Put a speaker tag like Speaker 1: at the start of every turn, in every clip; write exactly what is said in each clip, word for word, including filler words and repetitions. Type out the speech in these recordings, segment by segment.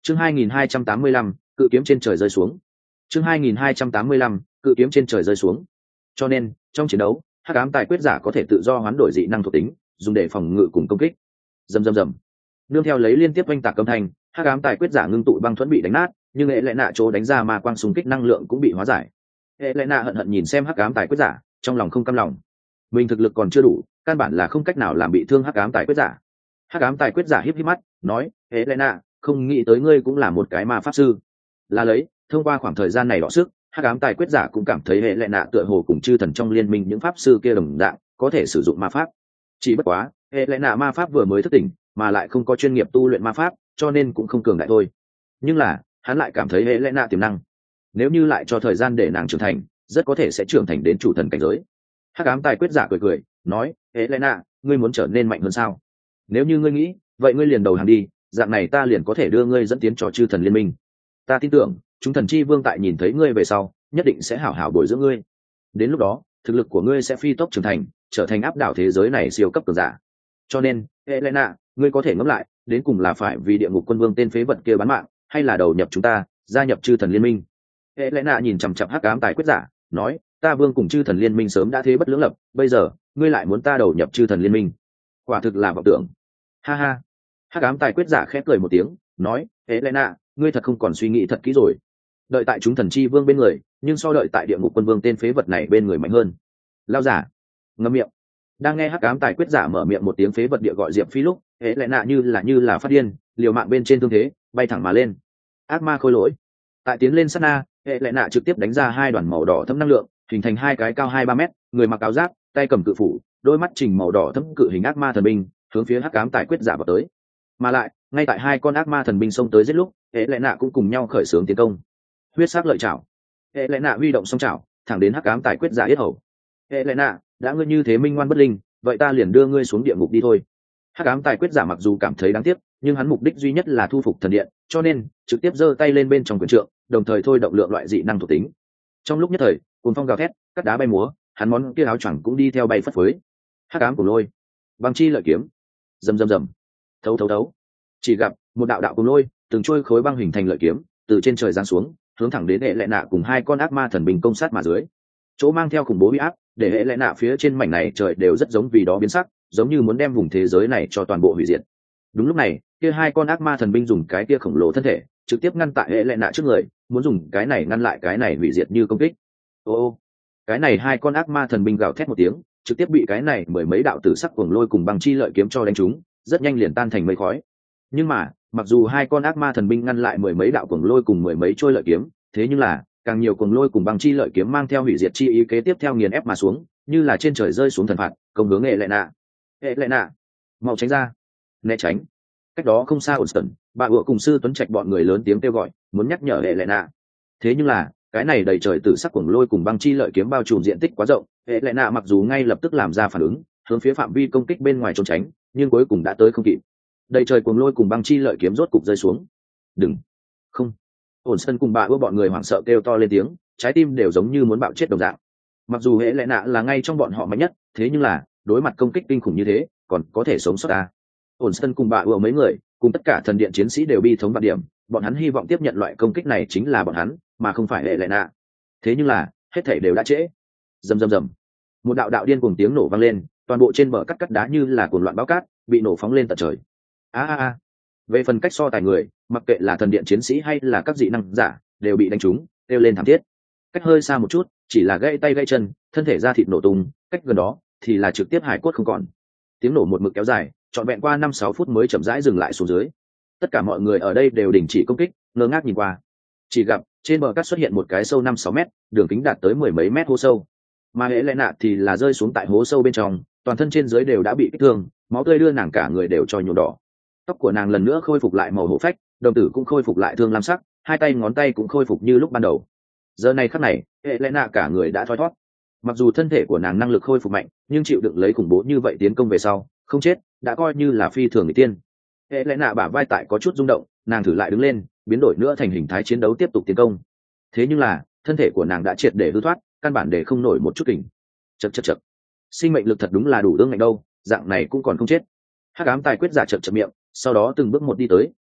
Speaker 1: chương hai nghìn hai trăm tám mươi lăm, cự kiếm trên trời rơi xuống. chương hai nghìn hai trăm tám mươi lăm, cự kiếm trên trời rơi xuống. Cho nên trong chiến đấu, hắc ám tài quyết giả có thể tự do hoán đổi dị năng thuộc tính, dùng để phòng ngự cùng công kích. Rầm rầm rầm, nương theo lấy liên tiếp oanh tạc âm thanh, hắc ám tài quyết giả ngưng tụ băng thuẫn bị đánh nát, nhưng hệ lệ nạ chỗ đánh ra ma quang xung kích năng lượng cũng bị hóa giải. Hệ lệ nạ hận hận nhìn xem hắc ám tài quyết giả, trong lòng không cam lòng. Mình thực lực còn chưa đủ, căn bản là không cách nào làm bị thương hắc ám tài quyết giả. Hắc ám tài quyết giả híp híp mắt, nói: hệ lệ nạ, không nghĩ tới ngươi cũng là một cái ma pháp sư. Là lấy, thông qua khoảng thời gian này đọ sức, hắc ám tài quyết giả cũng cảm thấy hệ lệ nạ tựa hồ cùng chư thần trong liên minh những pháp sư kia đồng dạng, có thể sử dụng ma pháp. Chỉ bất quá, hệ lệ nạ ma pháp vừa mới thức tỉnh, mà lại không có chuyên nghiệp tu luyện ma pháp, cho nên cũng không cường đại thôi. Nhưng là, hắn lại cảm thấy hệ lệ nạ tiềm năng. Nếu như lại cho thời gian để nàng trưởng thành, rất có thể sẽ trưởng thành đến chủ thần cảnh giới. Hắc ám tài quyết giả cười cười, nói: hệ lệ nạ, ngươi muốn trở nên mạnh hơn sao? Nếu như ngươi nghĩ, vậy ngươi liền đầu hàng đi, dạng này ta liền có thể đưa ngươi dẫn tiến cho chư thần liên minh. Ta tin tưởng, chúng thần chi vương tại nhìn thấy ngươi về sau, nhất định sẽ hảo hảo bồi dưỡng ngươi. Đến lúc đó, thực lực của ngươi sẽ phi tốc trưởng thành, trở thành áp đảo thế giới này siêu cấp cường giả. Cho nên, Helena, ngươi có thể ngẫm lại, đến cùng là phải vì địa ngục quân vương tên phế vật kia bán mạng, hay là đầu nhập chúng ta, gia nhập chư thần liên minh. Helena nhìn chằm chằm hắc ám tài quyết giả, nói: ta vương cùng chư thần liên minh sớm đã thế bất lưỡng lập, bây giờ ngươi lại muốn ta đầu nhập chư thần liên minh, quả thực là vọng tưởng. Ha ha. Hắc ám tài quyết giả khẽ cười một tiếng, nói: Helena, ngươi thật không còn suy nghĩ thật kỹ rồi. Đợi tại chúng thần chi vương bên người, nhưng so đợi tại địa ngục quân vương tên phế vật này bên người mạnh hơn. Lao giả, ngậm miệng. Đang nghe hắc ám tài quyết giả mở miệng một tiếng phế vật địa gọi Diệp Phi lúc, Helena như là như là phát điên, liều mạng bên trên thương thế, bay thẳng mà lên. Ác ma khôi lỗi. Tại tiến lên sát na, Helena trực tiếp đánh ra hai đoàn màu đỏ thấm năng lượng, hình thành hai cái cao hai ba mét, người mặc áo giáp, tay cầm cự phủ, đôi mắt trình màu đỏ thấm cự hình ác ma thần binh, hướng phía hắc ám tài quyết giả vào tới. Mà lại, ngay tại hai con ác ma thần binh xông tới giết lúc, Helena cũng cùng nhau khởi xướng tiến công. Huyết sắc lợi chảo. Helena huy động song chảo, thẳng đến hắc ám tài quyết giả yết hầu. Helena, đã ngươi như thế minh ngoan bất linh, vậy ta liền đưa ngươi xuống địa ngục đi thôi. Hắc ám tài quyết giả mặc dù cảm thấy đáng tiếc, nhưng hắn mục đích duy nhất là thu phục thần điện, cho nên trực tiếp giơ tay lên bên trong quyền trượng, đồng thời thôi động lượng loại dị năng thuộc tính. Trong lúc nhất thời, cuồng phong gào thét, cắt đá bay múa, hắn món kia áo choàng cũng đi theo bay phất phới. Hắc ám cùng lôi, băng chi lợi kiếm, rầm rầm rầm, thấu thấu thấu. Chỉ gặp một đạo đạo cùng lôi, từng trôi khối băng hình thành lợi kiếm, từ trên trời giáng xuống, hướng thẳng đến hệ lệ nạ cùng hai con ác ma thần binh công sát mà dưới. Chỗ mang theo khủng bố uy áp, để hệ lệ nạ phía trên mảnh này trời đều rất giống vì đó biến sắc, giống như muốn đem vùng thế giới này cho toàn bộ hủy diệt. Đúng lúc này, kia hai con ác ma thần binh dùng cái kia khổng lồ thân thể, trực tiếp ngăn tại hệ lệ nạ trước người, muốn dùng cái này ngăn lại cái này hủy diệt như công kích. Ô ô, cái này hai con ác ma thần binh gào thét một tiếng, trực tiếp bị cái này mười mấy đạo tử sắc cuồng lôi cùng băng chi lợi kiếm cho đánh trúng, rất nhanh liền tan thành mây khói. Nhưng mà, mặc dù hai con ác ma thần binh ngăn lại mười mấy đạo cuồng lôi cùng mười mấy trôi lợi kiếm, thế nhưng là càng nhiều cuồng lôi cùng băng chi lợi kiếm mang theo hủy diệt chi ý kế tiếp theo nghiền ép mà xuống, như là trên trời rơi xuống thần phạt, công hướng hệ lệ nạ. Hệ lệ nạ, mau tránh ra, né tránh. Cách đó không xa Ổn bà ựa cùng sư Tuấn Trạch bọn người lớn tiếng kêu gọi, muốn nhắc nhở hệ lệ nạ. Thế nhưng là cái này đầy trời tử sắc cuồng lôi cùng băng chi lợi kiếm bao trùm diện tích quá rộng, hệ lệ nạ mặc dù ngay lập tức làm ra phản ứng, hướng phía phạm vi công kích bên ngoài trốn tránh, nhưng cuối cùng đã tới không kịp. Đầy trời cuồng lôi cùng băng chi lợi kiếm rốt cục rơi xuống. Đừng, không. Ổn sân cùng bà ưa bọn người hoảng sợ kêu to lên tiếng, trái tim đều giống như muốn bạo chết đồng dạng. Mặc dù hệ lệ nạ là ngay trong bọn họ mạnh nhất, thế nhưng là đối mặt công kích kinh khủng như thế, còn có thể sống sót à? Ổn sân cùng bà ưa mấy người, cùng tất cả thần điện chiến sĩ đều bi thống bạt điểm, bọn hắn hy vọng tiếp nhận loại công kích này chính là bọn hắn, mà không phải hệ lệ nạ. Thế nhưng là hết thảy đều đã trễ. Rầm rầm rầm, một đạo đạo điên cuồng tiếng nổ vang lên, toàn bộ trên bờ cắt cắt đá như là cuồng loạn bão cát, bị nổ phóng lên tận trời. A a a. Về phần cách so tài người, mặc kệ là thần điện chiến sĩ hay là các dị năng giả, đều bị đánh trúng, kêu lên thảm thiết. Cách hơi xa một chút, chỉ là gãy tay gãy chân, thân thể da thịt nổ tung, cách gần đó thì là trực tiếp hải cốt không còn. Tiếng nổ một mực kéo dài, trọn vẹn qua năm sáu phút mới chậm rãi dừng lại xuống dưới. Tất cả mọi người ở đây đều đình chỉ công kích, ngơ ngác nhìn qua. Chỉ gặp trên bờ cát xuất hiện một cái sâu năm sáu mét, đường kính đạt tới mười mấy mét hố sâu. Mà hệ lệ nạ thì là rơi xuống tại hố sâu bên trong, toàn thân trên dưới đều đã bị kích thương, máu tươi đưa nàng cả người đều cho nhuộm đỏ. Tóc của nàng lần nữa khôi phục lại màu hổ phách, đồng tử cũng khôi phục lại thương lam sắc, hai tay ngón tay cũng khôi phục như lúc ban đầu. Giờ này khắc này, hệ lẽ nạ cả người đã thoi thoát. Mặc dù thân thể của nàng năng lực khôi phục mạnh, nhưng chịu đựng lấy khủng bố như vậy tiến công về sau, không chết, đã coi như là phi thường người tiên. Hệ lẽ nạ bả vai tại có chút rung động, nàng thử lại đứng lên, biến đổi nữa thành hình thái chiến đấu tiếp tục tiến công. Thế nhưng là, thân thể của nàng đã triệt để hư thoát, căn bản để không nổi một chút kình. Chậc chậc chậc. Sinh mệnh lực thật đúng là đủ ương ngạnh đâu, dạng này cũng còn không chết. Hắc ám tài quyết giả chậc chậc miệng, sau đó từng bước một đi tới,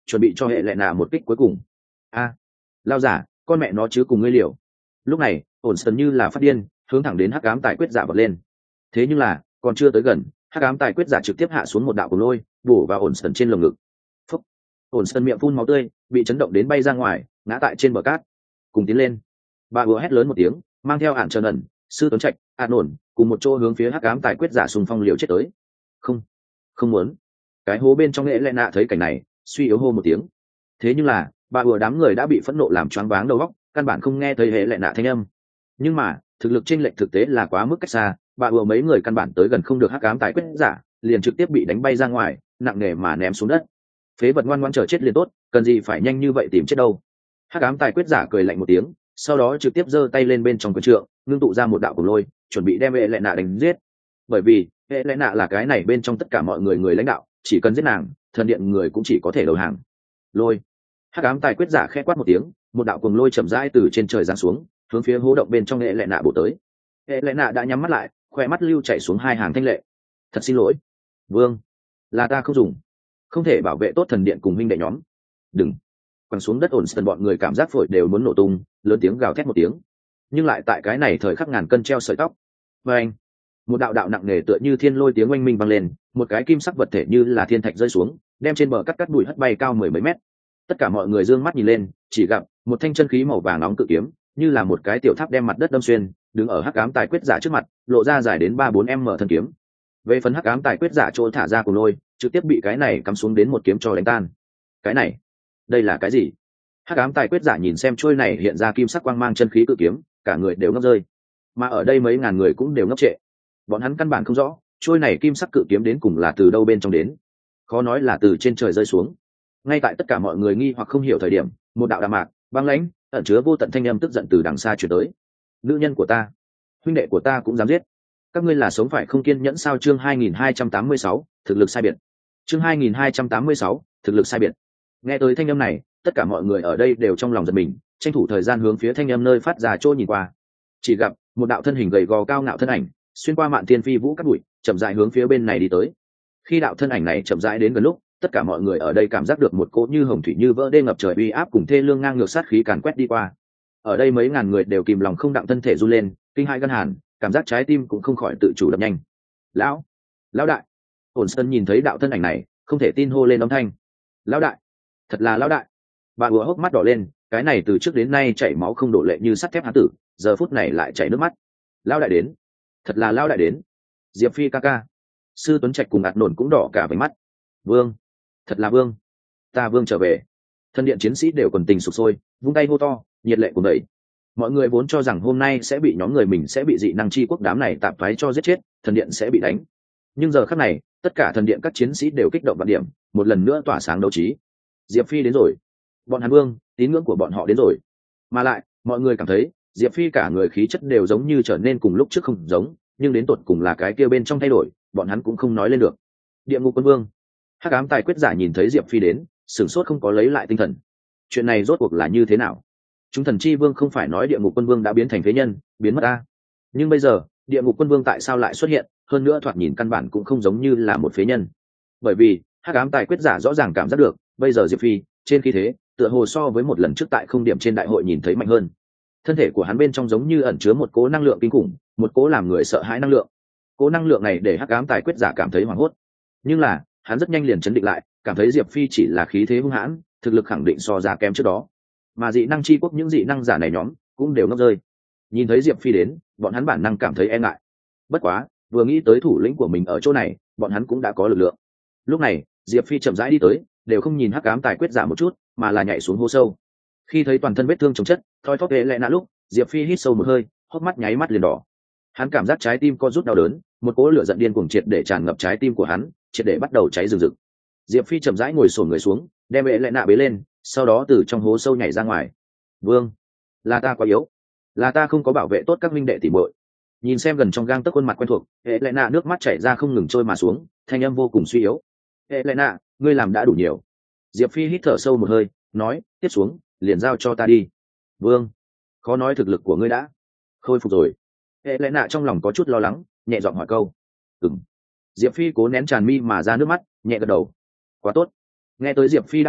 Speaker 1: chuẩn bị cho hệ lệ nạ một kích cuối cùng. A, lao giả, con mẹ nó chứ cùng ngươi liều. Lúc này ổn sần như là phát điên hướng thẳng đến hắc ám tài quyết giả vọt lên. Thế nhưng là còn chưa tới gần, hắc ám tài quyết giả trực tiếp hạ xuống một đạo cuồng lôi bổ vào ổn sần trên lồng ngực. Phúc. Ổn sần miệng phun máu tươi, bị chấn động đến bay ra ngoài, ngã tại trên bờ cát. Cùng tiến lên, bà vừa hét lớn một tiếng, mang theo ản trần ẩn, sư tuấn trạch, an ổn cùng một chỗ hướng phía hắc ám tài quyết giả xung phong liều chết tới. Không, không muốn. Cái hố bên trong nghệ lệ nạ thấy cảnh này, suy yếu hô một tiếng. Thế nhưng là bà vừa đám người đã bị phẫn nộ làm choáng váng đầu óc, căn bản không nghe thấy hệ lệ nạ thanh âm. Nhưng mà thực lực chênh lệch thực tế là quá mức cách xa, bà vừa mấy người căn bản tới gần không được hắc ám tài quyết giả, liền trực tiếp bị đánh bay ra ngoài, nặng nề mà ném xuống đất. Phế vật ngoan ngoãn chờ chết liền tốt, cần gì phải nhanh như vậy tìm chết đâu. Hắc ám tài quyết giả cười lạnh một tiếng, sau đó trực tiếp giơ tay lên bên trong quyền trượng, ngưng tụ ra một đạo cuồng lôi, chuẩn bị đem hệ lệ nạ đánh giết. Bởi vì hệ lệ nạ là cái này bên trong tất cả mọi người người lãnh đạo, chỉ cần giết nàng, thần điện người cũng chỉ có thể đầu hàng. Lôi. Hắc ám tài quyết giả khẽ quát một tiếng, một đạo cuồng lôi chậm rãi từ trên trời giáng xuống, hướng phía hố động bên trong hệ lệ nạ bổ tới. Hệ lệ nạ đã nhắm mắt lại, khoe mắt lưu chảy xuống hai hàng thanh lệ. Thật xin lỗi, vương, là ta không dùng, không thể bảo vệ tốt thần điện cùng huynh đệ nhóm. Đừng. Quẳng xuống đất ổn sần bọn người cảm giác phổi đều muốn nổ tung, lớn tiếng gào thét một tiếng. Nhưng lại tại cái này thời khắc ngàn cân treo sợi tóc. Và anh, một đạo đạo nặng nề tựa như thiên lôi tiếng oanh minh vang lên, một cái kim sắc vật thể như là thiên thạch rơi xuống, đem trên bờ cắt cắt bụi hất bay cao mười mấy mét. Tất cả mọi người dương mắt nhìn lên, chỉ gặp một thanh chân khí màu vàng nóng cự kiếm, như là một cái tiểu tháp đem mặt đất đâm xuyên, đứng ở hắc ám tài quyết giả trước mặt, lộ ra dài đến ba bốn m thân kiếm. Về phần hắc ám tài quyết giả chỗ thả ra của lôi, trực tiếp bị cái này cắm xuống đến một kiếm cho đánh tan. Cái này, đây là cái gì? Hắc ám tài quyết giả nhìn xem trôi này hiện ra kim sắc quang mang chân khí cự kiếm, cả người đều ngốc rơi. Mà ở đây mấy ngàn người cũng đều ngốc trệ. Bọn hắn căn bản không rõ, trôi này kim sắc cự kiếm đến cùng là từ đâu bên trong đến. Khó nói là từ trên trời rơi xuống. Ngay tại tất cả mọi người nghi hoặc không hiểu thời điểm, một đạo đạm mạc, băng lãnh, ẩn chứa vô tận thanh âm tức giận từ đằng xa truyền tới. Nữ nhân của ta, huynh đệ của ta cũng dám giết. Các ngươi là sống phải không kiên nhẫn sao? Chương hai nghìn hai trăm tám mươi sáu, thực lực sai biệt. Chương hai nghìn hai trăm tám mươi sáu, thực lực sai biệt. Nghe tới thanh âm này, tất cả mọi người ở đây đều trong lòng giật mình, tranh thủ thời gian hướng phía thanh âm nơi phát ra trôi nhìn qua. Chỉ gặp một đạo thân hình gầy gò cao ngạo thân ảnh, xuyên qua mạn thiên phi vũ cát bụi, chậm rãi hướng phía bên này đi tới. Khi đạo thân ảnh này chậm rãi đến gần lúc, tất cả mọi người ở đây cảm giác được một cỗ như hồng thủy như vỡ đê ngập trời uy áp cùng thê lương ngang ngược sát khí càn quét đi qua. Ở đây mấy ngàn người đều kìm lòng không đặng thân thể run lên, kinh hãi gân hàn, cảm giác trái tim cũng không khỏi tự chủ đập nhanh. Lão, lão đại! Ổn Sơn nhìn thấy đạo thân ảnh này, không thể tin hô lên âm thanh. Lão đại, thật là lão đại! Bà ùa hốc mắt đỏ lên, cái này từ trước đến nay chảy máu không đổ lệ như sắt thép hán tử, giờ phút này lại chảy nước mắt. Lão đại đến, thật là lão đại đến! Diệp Phi ca ca, sư Tuấn Trạch cùng ạt nổn cũng đỏ cả váy mắt. Vương, thật là vương, ta vương trở về. Thân điện chiến sĩ đều quần tình sục sôi, vung tay hô to, nhiệt lệ của đẩy. Mọi người vốn cho rằng hôm nay sẽ bị nhóm người mình sẽ bị dị năng chi quốc đám này tạp thoái cho giết chết, thần điện sẽ bị đánh. Nhưng giờ khắc này, tất cả thần điện các chiến sĩ đều kích động vạn điểm, một lần nữa tỏa sáng đấu trí. Diệp Phi đến rồi, bọn hắn vương, tín ngưỡng của bọn họ đến rồi. Mà lại, mọi người cảm thấy Diệp Phi cả người khí chất đều giống như trở nên cùng lúc trước không giống, nhưng đến tột cùng là cái kia bên trong thay đổi, bọn hắn cũng không nói lên được. Địa ngục quân vương, hắc ám tài quyết giả nhìn thấy Diệp Phi đến, sửng sốt không có lấy lại tinh thần. Chuyện này rốt cuộc là như thế nào? Chúng thần chi vương không phải nói địa ngục quân vương đã biến thành phế nhân, biến mất a? Nhưng bây giờ địa ngục quân vương tại sao lại xuất hiện, hơn nữa thoạt nhìn căn bản cũng không giống như là một phế nhân. Bởi vì hắc ám tài quyết giả rõ ràng cảm giác được, bây giờ Diệp Phi trên khí thế tựa hồ so với một lần trước tại không điểm trên đại hội nhìn thấy mạnh hơn. Thân thể của hắn bên trong giống như ẩn chứa một cố năng lượng kinh khủng, một cố làm người sợ hãi năng lượng. Cố năng lượng này để hắc ám tài quyết giả cảm thấy hoảng hốt, nhưng là hắn rất nhanh liền chấn định lại, cảm thấy Diệp Phi chỉ là khí thế hung hãn, thực lực khẳng định so ra kém trước đó. Mà dị năng chi quốc những dị năng giả này nhóm cũng đều ngốc rơi. Nhìn thấy Diệp Phi đến, bọn hắn bản năng cảm thấy e ngại. Bất quá, vừa nghĩ tới thủ lĩnh của mình ở chỗ này, bọn hắn cũng đã có lực lượng. Lúc này, Diệp Phi chậm rãi đi tới, đều không nhìn hắc ám tài quyết giả một chút, mà là nhảy xuống hố sâu. Khi thấy toàn thân vết thương chồng chất, thoi thóp ghế lẹ nạ lúc, Diệp Phi hít sâu một hơi, hốc mắt nháy mắt liền đỏ. Hắn cảm giác trái tim co rút đau đớn, một cỗ lửa giận điên cuồng triệt để tràn ngập trái tim của hắn, triệt để bắt đầu cháy rừng rực. Diệp Phi chậm rãi ngồi xổm người xuống, đem ghế lẹ nạ bế lên, sau đó từ trong hố sâu nhảy ra ngoài. Vương, là ta quá yếu, là ta không có bảo vệ tốt các minh đệ tỉ muội. Nhìn xem gần trong gang tấc khuôn mặt quen thuộc, ghế lẹ nạ nước mắt chảy ra không ngừng trôi mà xuống, thanh âm vô cùng suy yếu. Ghế lẹ nạ, ngươi làm đã đủ nhiều. Diệp Phi hít thở sâu một hơi, nói, tiếp xuống liền giao cho ta đi. Vương, khó nói thực lực của ngươi đã khôi phục rồi. Hệ lẽ nạ trong lòng có chút lo lắng, nhẹ giọng hỏi câu. Ừm. Diệp Phi cố nén tràn mi mà ra nước mắt, nhẹ gật đầu. Quá tốt. Nghe tới Diệp Phi đáp án,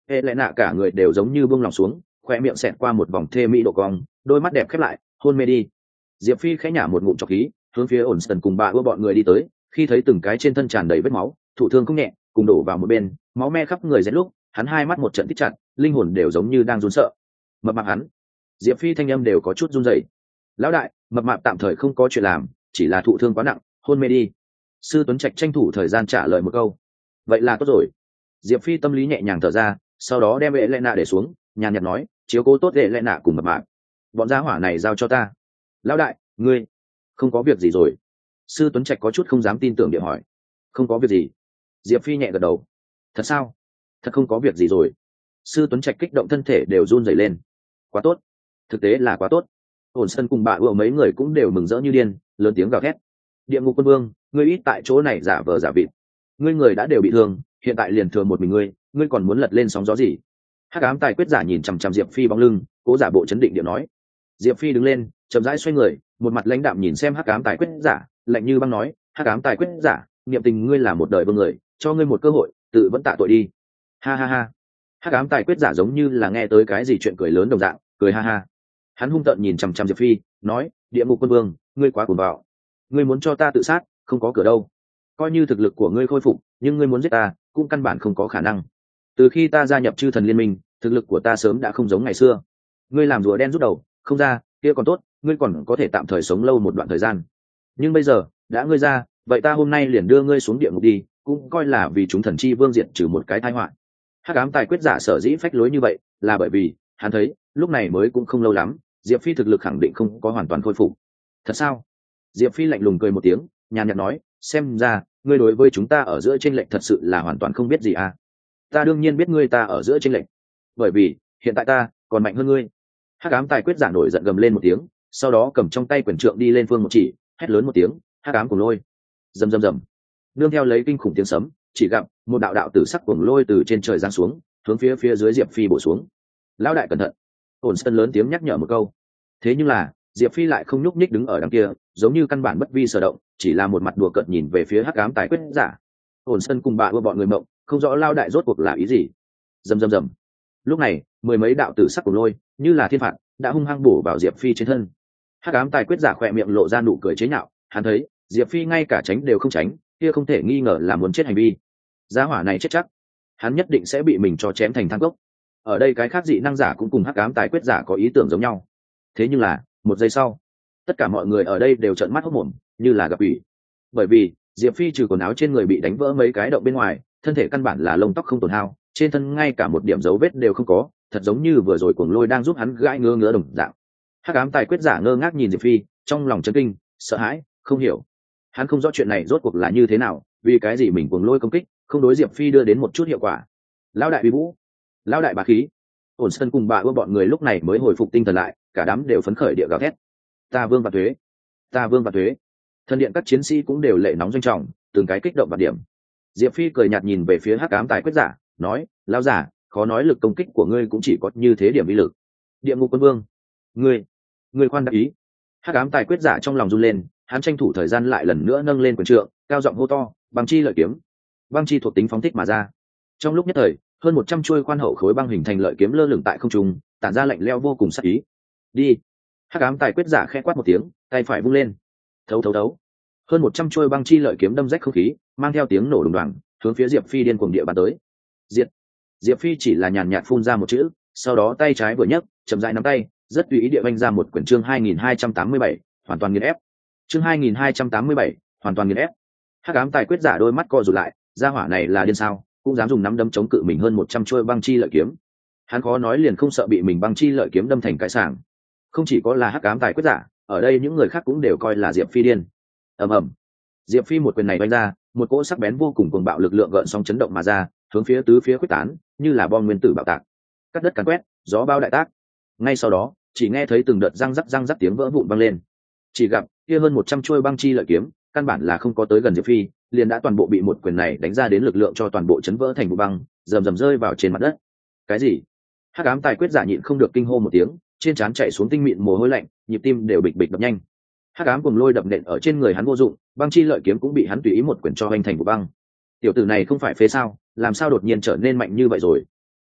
Speaker 1: hệ lệ nạ cả người đều giống như buông lòng xuống, khoe miệng xẹt qua một vòng thê mỹ độ cong, đôi mắt đẹp khép lại, hôn mê đi. Diệp Phi khẽ nhả một ngụm trọc khí, hướng phía ổn sần cùng bà ưa bọn người đi tới. Khi thấy từng cái trên thân tràn đầy vết máu, thụ thương không nhẹ, cùng đổ vào một bên, máu me khắp người rét lúc, hắn hai mắt một trận thích chặt, linh hồn đều giống như đang run sợ. Mập mạp hắn, Diệp Phi thanh âm đều có chút run rẩy. Lão đại, mập mạp tạm thời không có chuyện làm, chỉ là thụ thương quá nặng, hôn mê đi. Sư Tuấn Trạch tranh thủ thời gian trả lời một câu. Vậy là tốt rồi. Diệp Phi tâm lý nhẹ nhàng thở ra, sau đó đem vệ lệ nạ để xuống, nhàn nhạt nói, chiếu cố tốt vệ lệ nạ cùng mập mạp. Bọn gia hỏa này giao cho ta. Lão đại, ngươi không có việc gì rồi? Sư Tuấn Trạch có chút không dám tin tưởng địa hỏi. Không có việc gì. Diệp Phi nhẹ gật đầu. Thật sao? Thật không có việc gì rồi. Sư Tuấn Trạch kích động thân thể đều run rẩy lên. Quá tốt, thực tế là quá tốt. Ổn sân cùng bà ưa mấy người cũng đều mừng rỡ như điên, lớn tiếng gào thét. Địa ngục quân vương, ngươi ít tại chỗ này giả vờ giả vịt. Ngươi người đã đều bị thương, hiện tại liền thừa một mình ngươi, ngươi còn muốn lật lên sóng gió gì? Hắc ám tài quyết giả nhìn chằm chằm Diệp Phi bóng lưng, cố giả bộ chấn định điệu nói. Diệp Phi đứng lên, chậm rãi xoay người, một mặt lãnh đạm nhìn xem Hắc ám tài quyết giả, lạnh như băng nói, Hắc ám tài quyết giả, niệm tình ngươi là một đời vương người, cho ngươi một cơ hội, tự vẫn tạ tội đi. Ha ha ha. Hắc ám tài quyết giả giống như là nghe tới cái gì chuyện cười lớn đồng dạng, cười ha ha. Hắn hung tợn nhìn chằm chằm Diệp Phi, nói, địa ngục quân vương, ngươi quá cuồng bạo. Ngươi muốn cho ta tự sát, không có cửa đâu. Coi như thực lực của ngươi khôi phục, nhưng ngươi muốn giết ta, cũng căn bản không có khả năng. Từ khi ta gia nhập chư thần liên minh, thực lực của ta sớm đã không giống ngày xưa. Ngươi làm rùa đen rút đầu, không ra, kia còn tốt, ngươi còn có thể tạm thời sống lâu một đoạn thời gian. Nhưng bây giờ, đã ngươi ra, vậy ta hôm nay liền đưa ngươi xuống địa ngục đi, cũng coi là vì chúng thần chi vương diệt trừ một cái tai họa. Hắc ám tài quyết giả sở dĩ phách lối như vậy, là bởi vì hắn thấy, lúc này mới cũng không lâu lắm, Diệp Phi thực lực khẳng định không có hoàn toàn khôi phục. Thật sao? Diệp Phi lạnh lùng cười một tiếng, nhàn nhạt nói, xem ra ngươi đối với chúng ta ở giữa chênh lệch thật sự là hoàn toàn không biết gì à? Ta đương nhiên biết ngươi ta ở giữa chênh lệch, bởi vì hiện tại ta còn mạnh hơn ngươi. Hắc ám tài quyết giả nổi giận gầm lên một tiếng, sau đó cầm trong tay quyền trượng đi lên phương một chỉ, hét lớn một tiếng, hắc ám cuồng lôi. Rầm rầm rầm. Nương theo lấy kinh khủng tiếng sấm, chỉ gặp một đạo đạo tử sắc cuồng lôi từ trên trời giáng xuống, hướng phía phía dưới Diệp Phi bổ xuống. Lão đại cẩn thận. Ổn sân lớn tiếng nhắc nhở một câu. Thế nhưng là Diệp Phi lại không nhúc nhích đứng ở đằng kia, giống như căn bản bất vi sở động, chỉ là một mặt đùa cợt nhìn về phía hắc ám tài quyết giả. Ổn sân cùng bà ưa bọn người mộng, không rõ lao đại rốt cuộc là ý gì. Rầm rầm rầm. Lúc này, mười mấy đạo tử sắc cuồng lôi, như là thiên phạt, đã hung hăng bổ vào Diệp Phi trên thân. Hắc ám tài quyết giả khỏe miệng lộ ra nụ cười chế nhạo, hắn thấy Diệp Phi ngay cả tránh đều không tránh, kia không thể nghi ngờ là muốn chết hành vi. Giá hỏa này chết chắc, hắn nhất định sẽ bị mình cho chém thành than cốc. Ở đây cái khác dị năng giả cũng cùng hắc ám tài quyết giả có ý tưởng giống nhau. Thế nhưng là một giây sau, tất cả mọi người ở đây đều trợn mắt hốt mồm, như là gặp ủy. Bởi vì Diệp Phi trừ quần áo trên người bị đánh vỡ mấy cái động bên ngoài, thân thể căn bản là lông tóc không tổn hao, trên thân ngay cả một điểm dấu vết đều không có, thật giống như vừa rồi cuồng lôi đang giúp hắn gãi ngứa ngứa đồng dạng. Hắc ám tài quyết giả ngơ ngác nhìn Diệp Phi, trong lòng chấn kinh, sợ hãi, không hiểu. Hắn không rõ chuyện này rốt cuộc là như thế nào, vì cái gì mình cuồng lôi công kích không đối Diệp Phi đưa đến một chút hiệu quả. Lão đại uy vũ, lão đại bá khí. Ổn sân cùng bà ưa bọn người lúc này mới hồi phục tinh thần lại, cả đám đều phấn khởi địa gào thét. Ta vương và thuế, ta vương và thuế. Thần điện các chiến sĩ cũng đều lệ nóng doanh trọng, từng cái kích động và điểm. Diệp Phi cười nhạt nhìn về phía hắc ám tài quyết giả, nói, lão giả, khó nói lực công kích của ngươi cũng chỉ có như thế điểm uy lực. Địa ngục quân vương, ngươi, ngươi khoan đắc ý. Hắc ám tài quyết giả trong lòng run lên, hắn tranh thủ thời gian lại lần nữa nâng lên quyền trượng, cao giọng hô to, băng chi lợi kiếm. Băng chi thuộc tính phóng thích mà ra. Trong lúc nhất thời, hơn một trăm chuôi khoan hậu khối băng hình thành lợi kiếm lơ lửng tại không trung, tản ra lạnh lẽo vô cùng sắc ý. Đi. Hắc ám tài quyết giả khẽ quát một tiếng, tay phải vung lên. Thấu thấu thấu. Hơn một trăm chuôi băng chi lợi kiếm đâm rách không khí, mang theo tiếng nổ đùng đoàng, hướng phía Diệp Phi điên cuồng địa bắn tới. Diệt. Diệp Phi chỉ là nhàn nhạt phun ra một chữ, sau đó tay trái vừa nhấc, chậm rãi nắm tay, rất tùy ý địa vung ra một quyển chương hai nghìn hai trăm tám mươi bảy, hoàn toàn nghiền ép. Chương hai nghìn hai trăm tám mươi bảy, hoàn toàn nghiền ép. Hắc ám tài quyết giả đôi mắt co rụt lại, gia hỏa này là điên sao, cũng dám dùng nắm đấm chống cự mình hơn một trăm chuôi băng chi lợi kiếm. Hắn khó nói liền không sợ bị mình băng chi lợi kiếm đâm thành cái sảng. Không chỉ có là hắc ám tài quyết giả, ở đây những người khác cũng đều coi là Diệp Phi điên. Ầm ầm. Diệp Phi một quyền này vung ra, một cỗ sắc bén vô cùng cuồng bạo lực lượng gợn sóng chấn động mà ra, hướng phía tứ phía quyết tán, như là bom nguyên tử bạo tạc. Cắt đất càn quét, gió bao đại tác. Ngay sau đó, chỉ nghe thấy từng đợt răng rắc răng rắc tiếng vỡ vụn vang lên. Chỉ gặp kia hơn một trăm chuôi băng chi lợi kiếm, căn bản là không có tới gần Diệp Phi, liền đã toàn bộ bị một quyền này đánh ra đến lực lượng cho toàn bộ chấn vỡ thành vụ băng, rầm rầm rơi vào trên mặt đất. Cái gì? Hắc ám tài quyết giả nhịn không được kinh hô một tiếng, trên trán chạy xuống tinh mịn mồ hôi lạnh, nhịp tim đều bịch bịch đập nhanh. Hắc ám cùng lôi đập nện ở trên người hắn vô dụng, băng chi lợi kiếm cũng bị hắn tùy ý một quyền cho hoành thành vụ băng. Tiểu tử này không phải phế sao, làm sao đột nhiên trở nên mạnh như vậy rồi?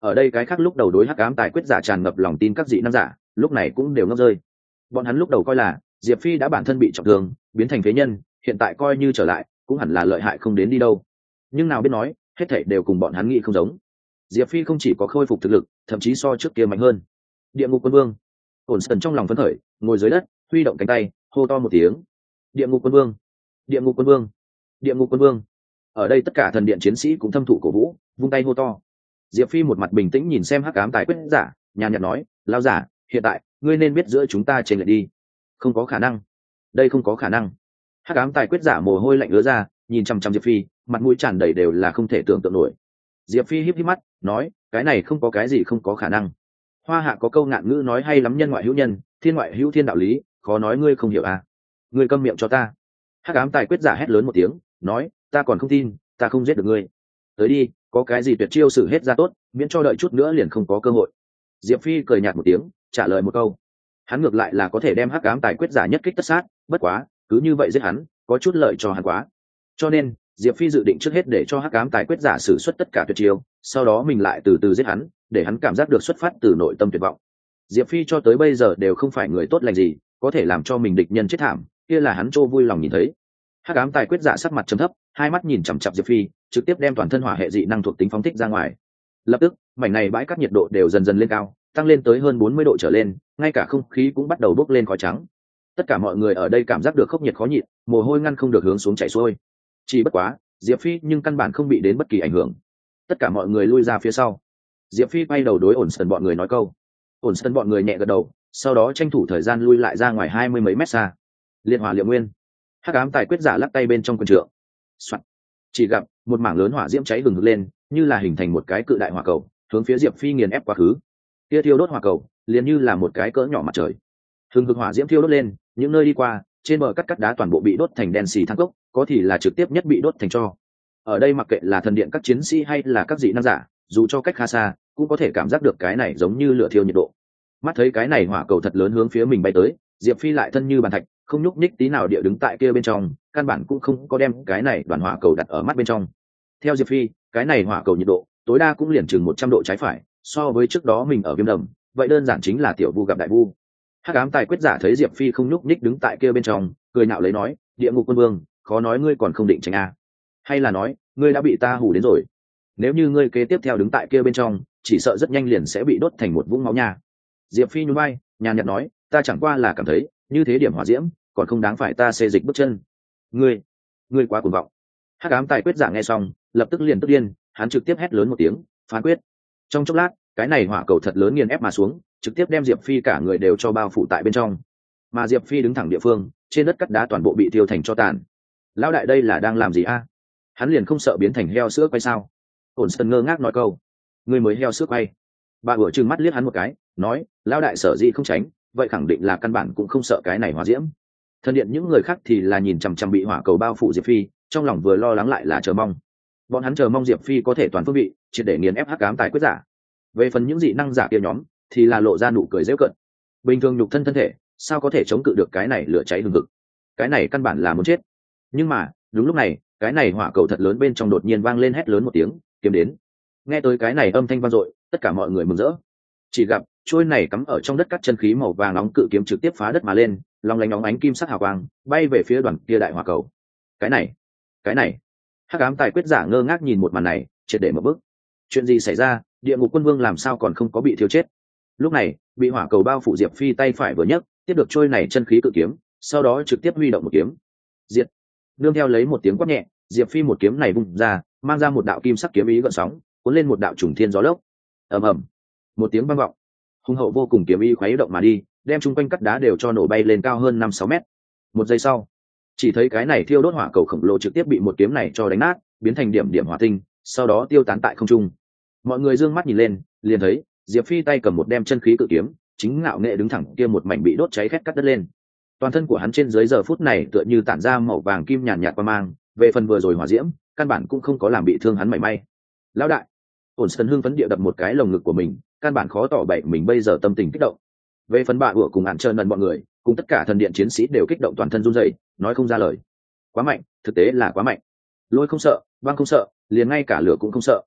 Speaker 1: ở đây cái khác lúc đầu đối hắc ám tài quyết giả tràn ngập lòng tin các dị năng giả lúc này cũng đều ngốc rơi. Bọn hắn lúc đầu coi là Diệp Phi đã bản thân bị trọng thương biến thành phế nhân, hiện tại coi như trở lại cũng hẳn là lợi hại không đến đi đâu, nhưng nào biết nói hết thảy đều cùng bọn hắn nghĩ không giống. Diệp Phi không chỉ có khôi phục thực lực, thậm chí so trước kia mạnh hơn. Địa ngục quân vương. Ổn Sần trong lòng phấn khởi, ngồi dưới đất huy động cánh tay hô to một tiếng: địa ngục quân vương, địa ngục quân vương, địa ngục quân vương. Ở đây tất cả thần điện chiến sĩ cũng thâm thụ cổ vũ, vung tay hô to. Diệp Phi một mặt bình tĩnh nhìn xem hắc ám tài quyết giả, nhàn nhạt nói: lao giả, hiện tại ngươi nên biết giữa chúng ta trên lệch đi. Không có khả năng, đây không có khả năng. Hắc ám tài quyết giả mồ hôi lạnh ứa ra, nhìn chăm chăm Diệp Phi, mặt mũi tràn đầy đều là không thể tưởng tượng nổi. Diệp Phi híp híp mắt nói: cái này không có cái gì không có khả năng. Hoa hạ có câu ngạn ngữ nói hay lắm, nhân ngoại hữu nhân, thiên ngoại hữu thiên đạo lý, khó nói ngươi không hiểu à. Ngươi câm miệng cho ta. Hắc ám tài quyết giả hét lớn một tiếng nói: ta còn không tin, ta không giết được ngươi. Tới đi, có cái gì tuyệt chiêu xử hết ra tốt, miễn cho đợi chút nữa liền không có cơ hội. Diệp Phi cười nhạt một tiếng trả lời một câu. Hắn ngược lại là có thể đem hắc ám tài quyết giả nhất kích tất sát, bất quá cứ như vậy giết hắn có chút lợi cho hắn quá, cho nên Diệp Phi dự định trước hết để cho hắc ám tài quyết giả sử xuất tất cả tuyệt chiêu, sau đó mình lại từ từ giết hắn, để hắn cảm giác được xuất phát từ nội tâm tuyệt vọng. Diệp Phi cho tới bây giờ đều không phải người tốt lành gì, có thể làm cho mình địch nhân chết thảm, kia là hắn trô vui lòng nhìn thấy. Hắc ám tài quyết giả sắc mặt trầm thấp, hai mắt nhìn chằm chằm Diệp Phi, trực tiếp đem toàn thân hỏa hệ dị năng thuộc tính phóng thích ra ngoài. Lập tức, mảnh này bãi cát nhiệt độ đều dần dần lên cao, tăng lên tới hơn bốn mươi độ trở lên, ngay cả không khí cũng bắt đầu bốc lên khói trắng. Tất cả mọi người ở đây cảm giác được khốc nhiệt khó nhịn, mồ hôi ngăn không được hướng xuống chảy xuôi. Chỉ bất quá, Diệp Phi nhưng căn bản không bị đến bất kỳ ảnh hưởng. Tất cả mọi người lui ra phía sau. Diệp Phi quay đầu đối ổn sần bọn người nói câu. Ổn sần bọn người nhẹ gật đầu, sau đó tranh thủ thời gian lui lại ra ngoài hai mươi mấy mét xa. Liệt hỏa liệu nguyên. Hắc ám tài quyết giả lắc tay bên trong quần trượng. Soạn. Chỉ gặp một mảng lớn hỏa diễm cháy hừng hực lên, như là hình thành một cái cự đại hỏa cầu, hướng phía Diệp Phi nghiền ép quá khứ. Kia thiêu đốt hỏa cầu, liền như là một cái cỡ nhỏ mặt trời. Hừng hực hỏa diễm thiêu đốt lên, những nơi đi qua, trên bờ cắt cắt đá toàn bộ bị đốt thành đen xì than cốc, có thì là trực tiếp nhất bị đốt thành tro. Ở đây mặc kệ là thần điện các chiến sĩ hay là các dị năng giả, dù cho cách khá xa, cũng có thể cảm giác được cái này giống như lửa thiêu nhiệt độ. Mắt thấy cái này hỏa cầu thật lớn hướng phía mình bay tới, Diệp Phi lại thân như bàn thạch, không nhúc nhích tí nào địa đứng tại kia bên trong, căn bản cũng không có đem cái này đoàn hỏa cầu đặt ở mắt bên trong. Theo Diệp Phi, cái này hỏa cầu nhiệt độ tối đa cũng liền chừng một trăm độ trái phải, so với trước đó mình ở viêm đầm, vậy đơn giản chính là tiểu vu gặp đại vu. Hắc ám tài quyết giả thấy Diệp Phi không nhúc nhích đứng tại kia bên trong, cười nhạo lấy nói: địa ngục quân vương, khó nói ngươi còn không định tránh a, hay là nói ngươi đã bị ta hù đến rồi? Nếu như ngươi kế tiếp theo đứng tại kia bên trong, chỉ sợ rất nhanh liền sẽ bị đốt thành một vũng máu nha. Diệp Phi nhún vai, nhàn nhạt nói: ta chẳng qua là cảm thấy như thế điểm hỏa diễm còn không đáng phải ta xê dịch bước chân. Ngươi, ngươi quá cuồng vọng. Hắc ám tài quyết giả nghe xong, lập tức liền tức điên, hắn trực tiếp hét lớn một tiếng, phán quyết. Trong chốc lát, cái này hỏa cầu thật lớn nghiền ép mà xuống, trực tiếp đem Diệp Phi cả người đều cho bao phủ tại bên trong. Mà Diệp Phi đứng thẳng địa phương, trên đất cắt đá toàn bộ bị tiêu thành tro tàn. Lão đại đây là đang làm gì a? Hắn liền không sợ biến thành heo sữa quay sao? Ổn Sơn ngơ ngác nói câu. Ngươi mới heo sữa quay? Bà vừa trừng mắt liếc hắn một cái, nói: lão đại sở dĩ không tránh, vậy khẳng định là căn bản cũng không sợ cái này hỏa diễm. Thần điện những người khác thì là nhìn chằm chằm bị hỏa cầu bao phủ Diệp Phi, trong lòng vừa lo lắng lại là chờ mong. Bọn hắn chờ mong Diệp Phi có thể toàn phương vị, triệt để nghiền ép hắc ám tài quyết giả. Về phần những dị năng giả kia nhóm, thì là lộ ra nụ cười giễu cợt. Bình thường nhục thân thân thể, sao có thể chống cự được cái này lửa cháy hừng hực? Cái này căn bản là muốn chết. Nhưng mà, đúng lúc này, cái này hỏa cầu thật lớn bên trong đột nhiên vang lên hét lớn một tiếng, kiếm đến. Nghe tới cái này âm thanh vang dội, tất cả mọi người mừng rỡ. Chỉ gặp chuôi này cắm ở trong đất cắt chân khí màu vàng nóng cự kiếm trực tiếp phá đất mà lên, long lánh nóng ánh kim sắc hào quang, bay về phía đoàn kia đại hỏa cầu. Cái này, cái này. Hắc ám tài quyết giả ngơ ngác nhìn một màn này, triệt để mở bức. Chuyện gì xảy ra? Địa ngục quân vương làm sao còn không có bị thiêu chết? Lúc này, bị hỏa cầu bao phủ Diệp Phi tay phải vừa nhấc, tiếp được trôi này chân khí cự kiếm, sau đó trực tiếp huy động một kiếm. Diệt. Nương theo lấy một tiếng quát nhẹ, Diệp Phi một kiếm này vung ra, mang ra một đạo kim sắc kiếm ý gợn sóng, cuốn lên một đạo trùng thiên gió lốc. Ầm ầm. Một tiếng vang vọng. Hùng hậu vô cùng kiếm ý khuấy động mà đi, đem chung quanh cắt đá đều cho nổ bay lên cao hơn năm sáu mét. Một giây sau, chỉ thấy cái này thiêu đốt hỏa cầu khổng lồ trực tiếp bị một kiếm này cho đánh nát, biến thành điểm điểm hỏa tinh, sau đó tiêu tán tại không trung. Mọi người dương mắt nhìn lên, liền thấy Diệp Phi tay cầm một đem chân khí cự kiếm, chính ngạo nghệ đứng thẳng kia một mảnh bị đốt cháy khét cắt đất lên. Toàn thân của hắn trên dưới giờ phút này tựa như tản ra màu vàng kim nhàn nhạt qua mang, về phần vừa rồi hỏa diễm, căn bản cũng không có làm bị thương hắn mảy may. Lão đại, Ổn Sơn hưng phấn địa đập một cái lồng ngực của mình, căn bản khó tỏ bậy mình bây giờ tâm tình kích động. Về phần bà ủa cùng ạn trơn lần bọn người, cùng tất cả thần điện chiến sĩ đều kích động toàn thân run rẩy, nói không ra lời. Quá mạnh, thực tế là quá mạnh. Lôi không sợ, băng không sợ, liền ngay cả lửa cũng không sợ.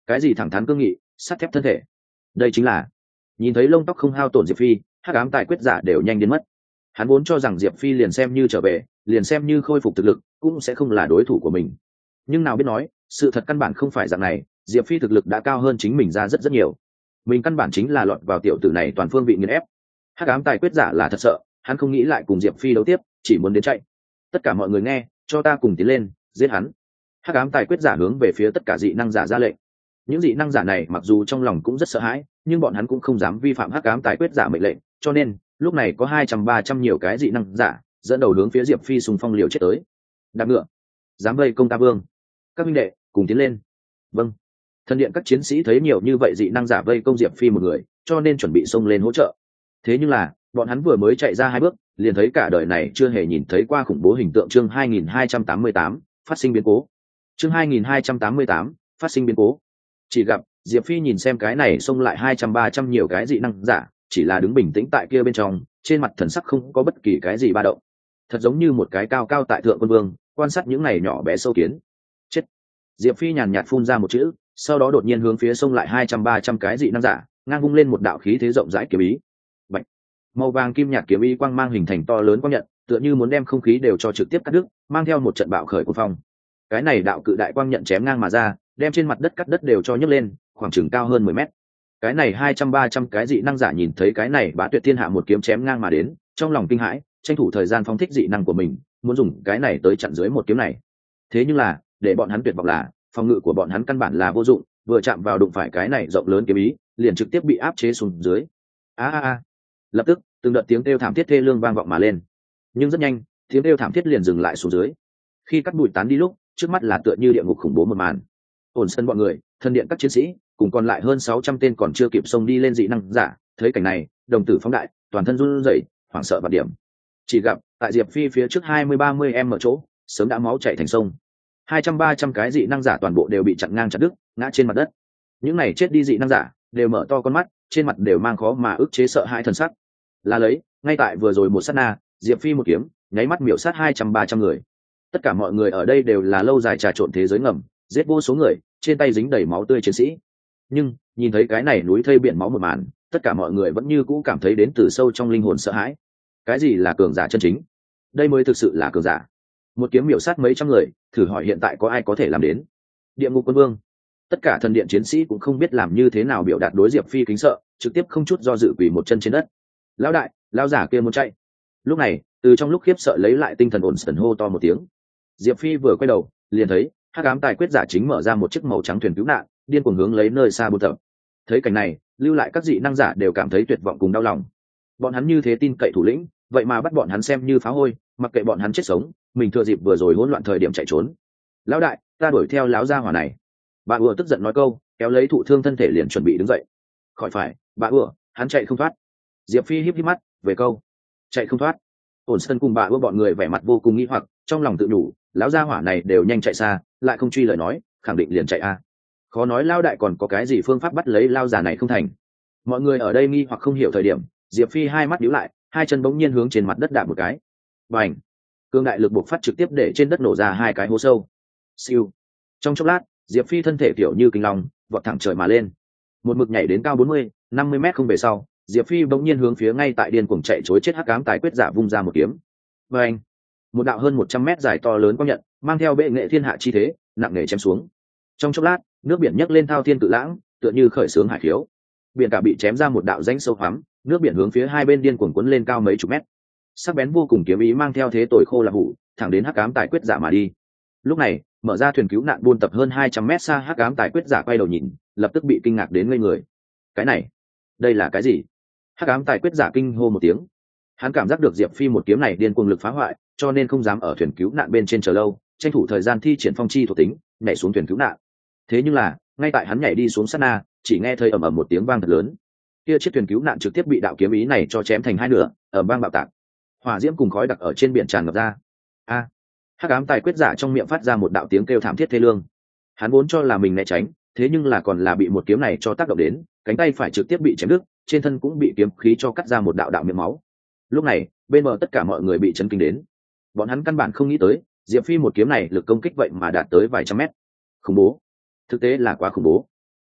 Speaker 1: cái gì thẳng thắn cương nghị, sắt thép thân thể. Đây chính là nhìn thấy lông tóc không hao tổn Diệp Phi, hắc ám tài quyết giả đều nhanh đến mất. Hắn vốn cho rằng Diệp Phi liền xem như trở về, liền xem như khôi phục thực lực, cũng sẽ không là đối thủ của mình. Nhưng nào biết nói, sự thật căn bản không phải dạng này, Diệp Phi thực lực đã cao hơn chính mình ra rất rất nhiều. Mình căn bản chính là lọt vào tiểu tử này toàn phương vị nghiền ép. Hắc ám tài quyết giả là thật sợ, hắn không nghĩ lại cùng Diệp Phi đấu tiếp, chỉ muốn đến chạy. Tất cả mọi người nghe, cho ta cùng tiến lên, giết hắn. Hắc ám tài quyết giả hướng về phía tất cả dị năng giả ra lệnh. Những dị năng giả này mặc dù trong lòng cũng rất sợ hãi, nhưng bọn hắn cũng không dám vi phạm hắc ám tài quyết giả mệnh lệnh, cho nên lúc này có hai trăm ba trăm nhiều cái dị năng giả dẫn đầu hướng phía Diệp Phi xung phong liều chết tới. Đạp ngựa, dám vây công ta vương, các minh đệ cùng tiến lên. Vâng. Thần điện các chiến sĩ thấy nhiều như vậy dị năng giả vây công Diệp Phi một người, cho nên chuẩn bị xông lên hỗ trợ. Thế nhưng là bọn hắn vừa mới chạy ra hai bước, liền thấy cả đời này chưa hề nhìn thấy qua khủng bố hình tượng. Chương hai nghìn hai trăm tám mươi tám, phát sinh biến cố. Chương hai nghìn hai trăm tám mươi tám, phát sinh biến cố. Chỉ gặp Diệp Phi nhìn xem cái này xông lại hai trăm ba trăm nhiều cái dị năng giả, chỉ là đứng bình tĩnh tại kia bên trong, trên mặt thần sắc không có bất kỳ cái gì ba động, thật giống như một cái cao cao tại thượng quân vương quan sát những này nhỏ bé sâu kiến. Chết. Diệp Phi nhàn nhạt phun ra một chữ, sau đó đột nhiên hướng phía xông lại hai trăm ba trăm cái dị năng giả ngang vung lên một đạo khí thế rộng rãi kiếm ý. Bạch. Màu vàng kim nhạt kiếm ý quang mang hình thành to lớn quang nhận, tựa như muốn đem không khí đều cho trực tiếp cắt đứt, mang theo một trận bạo khởi của phong. Cái này đạo cự đại quang nhận chém ngang mà ra, đem trên mặt đất cắt đất đều cho nhấc lên, khoảng chừng cao hơn mười mét. Cái này hai trăm ba trăm cái dị năng giả nhìn thấy cái này Bá Tuyệt Thiên Hạ một kiếm chém ngang mà đến, trong lòng kinh hãi, tranh thủ thời gian phóng thích dị năng của mình, muốn dùng cái này tới chặn dưới một kiếm này. Thế nhưng là, để bọn hắn tuyệt vọng là, phòng ngự của bọn hắn căn bản là vô dụng, vừa chạm vào đụng phải cái này rộng lớn kiếm ý, liền trực tiếp bị áp chế xuống dưới. A a a. Lập tức, từng đợt tiếng kêu thảm thiết thê lương vang vọng mà lên. Nhưng rất nhanh, tiếng kêu thảm thiết liền dừng lại xuống dưới. Khi cắt bụi tán đi lúc, trước mắt là tựa như địa ngục khủng bố một màn. Ổn sân bọn người, thân điện các chiến sĩ, cùng còn lại hơn sáu trăm tên còn chưa kịp xông đi lên dị năng giả, thấy cảnh này, đồng tử phóng đại, toàn thân run rẩy, hoảng sợ và điểm. Chỉ gặp, tại Diệp Phi phía trước hai mươi ba mươi em ở chỗ, sớm đã máu chảy thành sông. hai trăm ba trăm cái dị năng giả toàn bộ đều bị chặn ngang chặt đứt, ngã trên mặt đất. Những này chết đi dị năng giả, đều mở to con mắt, trên mặt đều mang khó mà ức chế sợ hãi thần sắc. Là lấy, ngay tại vừa rồi một sát na, Diệp Phi một kiếm, nháy mắt miểu sát hai trăm ba trăm người. Tất cả mọi người ở đây đều là lâu dài trà trộn thế giới ngầm, giết vô số người, trên tay dính đầy máu tươi chiến sĩ. Nhưng nhìn thấy cái này núi thây biển máu một màn, tất cả mọi người vẫn như cũ cảm thấy đến từ sâu trong linh hồn sợ hãi. Cái gì là cường giả chân chính? Đây mới thực sự là cường giả. Một kiếm miểu sát mấy trăm người, thử hỏi hiện tại có ai có thể làm đến? Địa ngục quân vương. Tất cả thần điện chiến sĩ cũng không biết làm như thế nào biểu đạt đối Diệp Phi kính sợ, trực tiếp không chút do dự quỳ một chân trên đất. Lão đại, lão giả kia muốn chạy. Lúc này, từ trong lúc khiếp sợ lấy lại tinh thần, ổn sần hô to một tiếng. Diệp Phi vừa quay đầu, liền thấy hắc ám tài quyết giả chính mở ra một chiếc màu trắng thuyền cứu nạn, điên cuồng hướng lấy nơi xa buôn tập. Thấy cảnh này, lưu lại các dị năng giả đều cảm thấy tuyệt vọng cùng đau lòng. Bọn hắn như thế tin cậy thủ lĩnh, vậy mà bắt bọn hắn xem như phá hôi, mặc kệ bọn hắn chết sống, mình thừa dịp vừa rồi hỗn loạn thời điểm chạy trốn. Lão đại, ta đuổi theo lão gia hỏa này. Bà ùa tức giận nói câu, kéo lấy thụ thương thân thể liền chuẩn bị đứng dậy. Khỏi phải, bà ùa, hắn chạy không thoát. Diệp Phi híp híp mắt, về câu, chạy không thoát. Ổn sân cùng bà ùa bọn người vẻ mặt vô cùng nghi hoặc, trong lòng tự nhủ, lão gia hỏa này đều nhanh chạy xa, lại không truy lời nói, khẳng định liền chạy a. Khó nói lao đại còn có cái gì phương pháp bắt lấy lao già này không thành. Mọi người ở đây nghi hoặc không hiểu thời điểm, Diệp Phi hai mắt nhíu lại, hai chân bỗng nhiên hướng trên mặt đất đạp một cái. Bành! Cương đại lực buộc phát trực tiếp để trên đất nổ ra hai cái hố sâu. Siêu! Trong chốc lát, Diệp Phi thân thể kiểu như kinh long, vọt thẳng trời mà lên. Một mực nhảy đến cao bốn mươi, năm mươi mét không về sau, Diệp Phi bỗng nhiên hướng phía ngay tại điên cuồng chạy trối chết hắc ám tài quyết giả vung ra một kiếm. Bành! Một đạo hơn một trăm mét dài to lớn quang nhận, mang theo bệ nghệ thiên hạ chi thế, nặng nề chém xuống. Trong chốc lát, nước biển nhấc lên thao thiên cự lãng, tựa như khởi xướng hải khiếu. Biển cả bị chém ra một đạo rãnh sâu hoắm, nước biển hướng phía hai bên điên cuồng cuốn lên cao mấy chục mét. Sắc bén vô cùng kiếm ý mang theo thế tồi khô là hủ, thẳng đến hắc ám tài quyết giả mà đi. Lúc này, mở ra thuyền cứu nạn buôn tập hơn hai trăm mét xa hắc ám tài quyết giả quay đầu nhìn, lập tức bị kinh ngạc đến ngây người. Cái này, đây là cái gì? Hắc ám tài quyết giả kinh hô một tiếng. Hắn cảm giác được Diệp Phi một kiếm này điên cuồng lực phá hoại, cho nên không dám ở thuyền cứu nạn bên trên chờ lâu, tranh thủ thời gian thi triển phong chi thuộc tính, nhảy xuống thuyền cứu nạn. Thế nhưng là, ngay tại hắn nhảy đi xuống sát na, chỉ nghe thấy ầm ầm một tiếng vang thật lớn. Kia chiếc thuyền cứu nạn trực tiếp bị đạo kiếm ý này cho chém thành hai nửa, ở bang bạo tạc. Hỏa diễm cùng khói đặc ở trên biển tràn ngập ra. A! Hắc ám tài quyết giả trong miệng phát ra một đạo tiếng kêu thảm thiết thê lương. Hắn vốn cho là mình né tránh, thế nhưng là còn là bị một kiếm này cho tác động đến, cánh tay phải trực tiếp bị chém đứt, trên thân cũng bị kiếm khí cho cắt ra một đạo đạo miệng máu. Lúc này, bên bờ tất cả mọi người bị chấn kinh đến. Bọn hắn căn bản không nghĩ tới, Diệp Phi một kiếm này lực công kích vậy mà đạt tới vài trăm mét. Khủng bố, thực tế là quá khủng bố.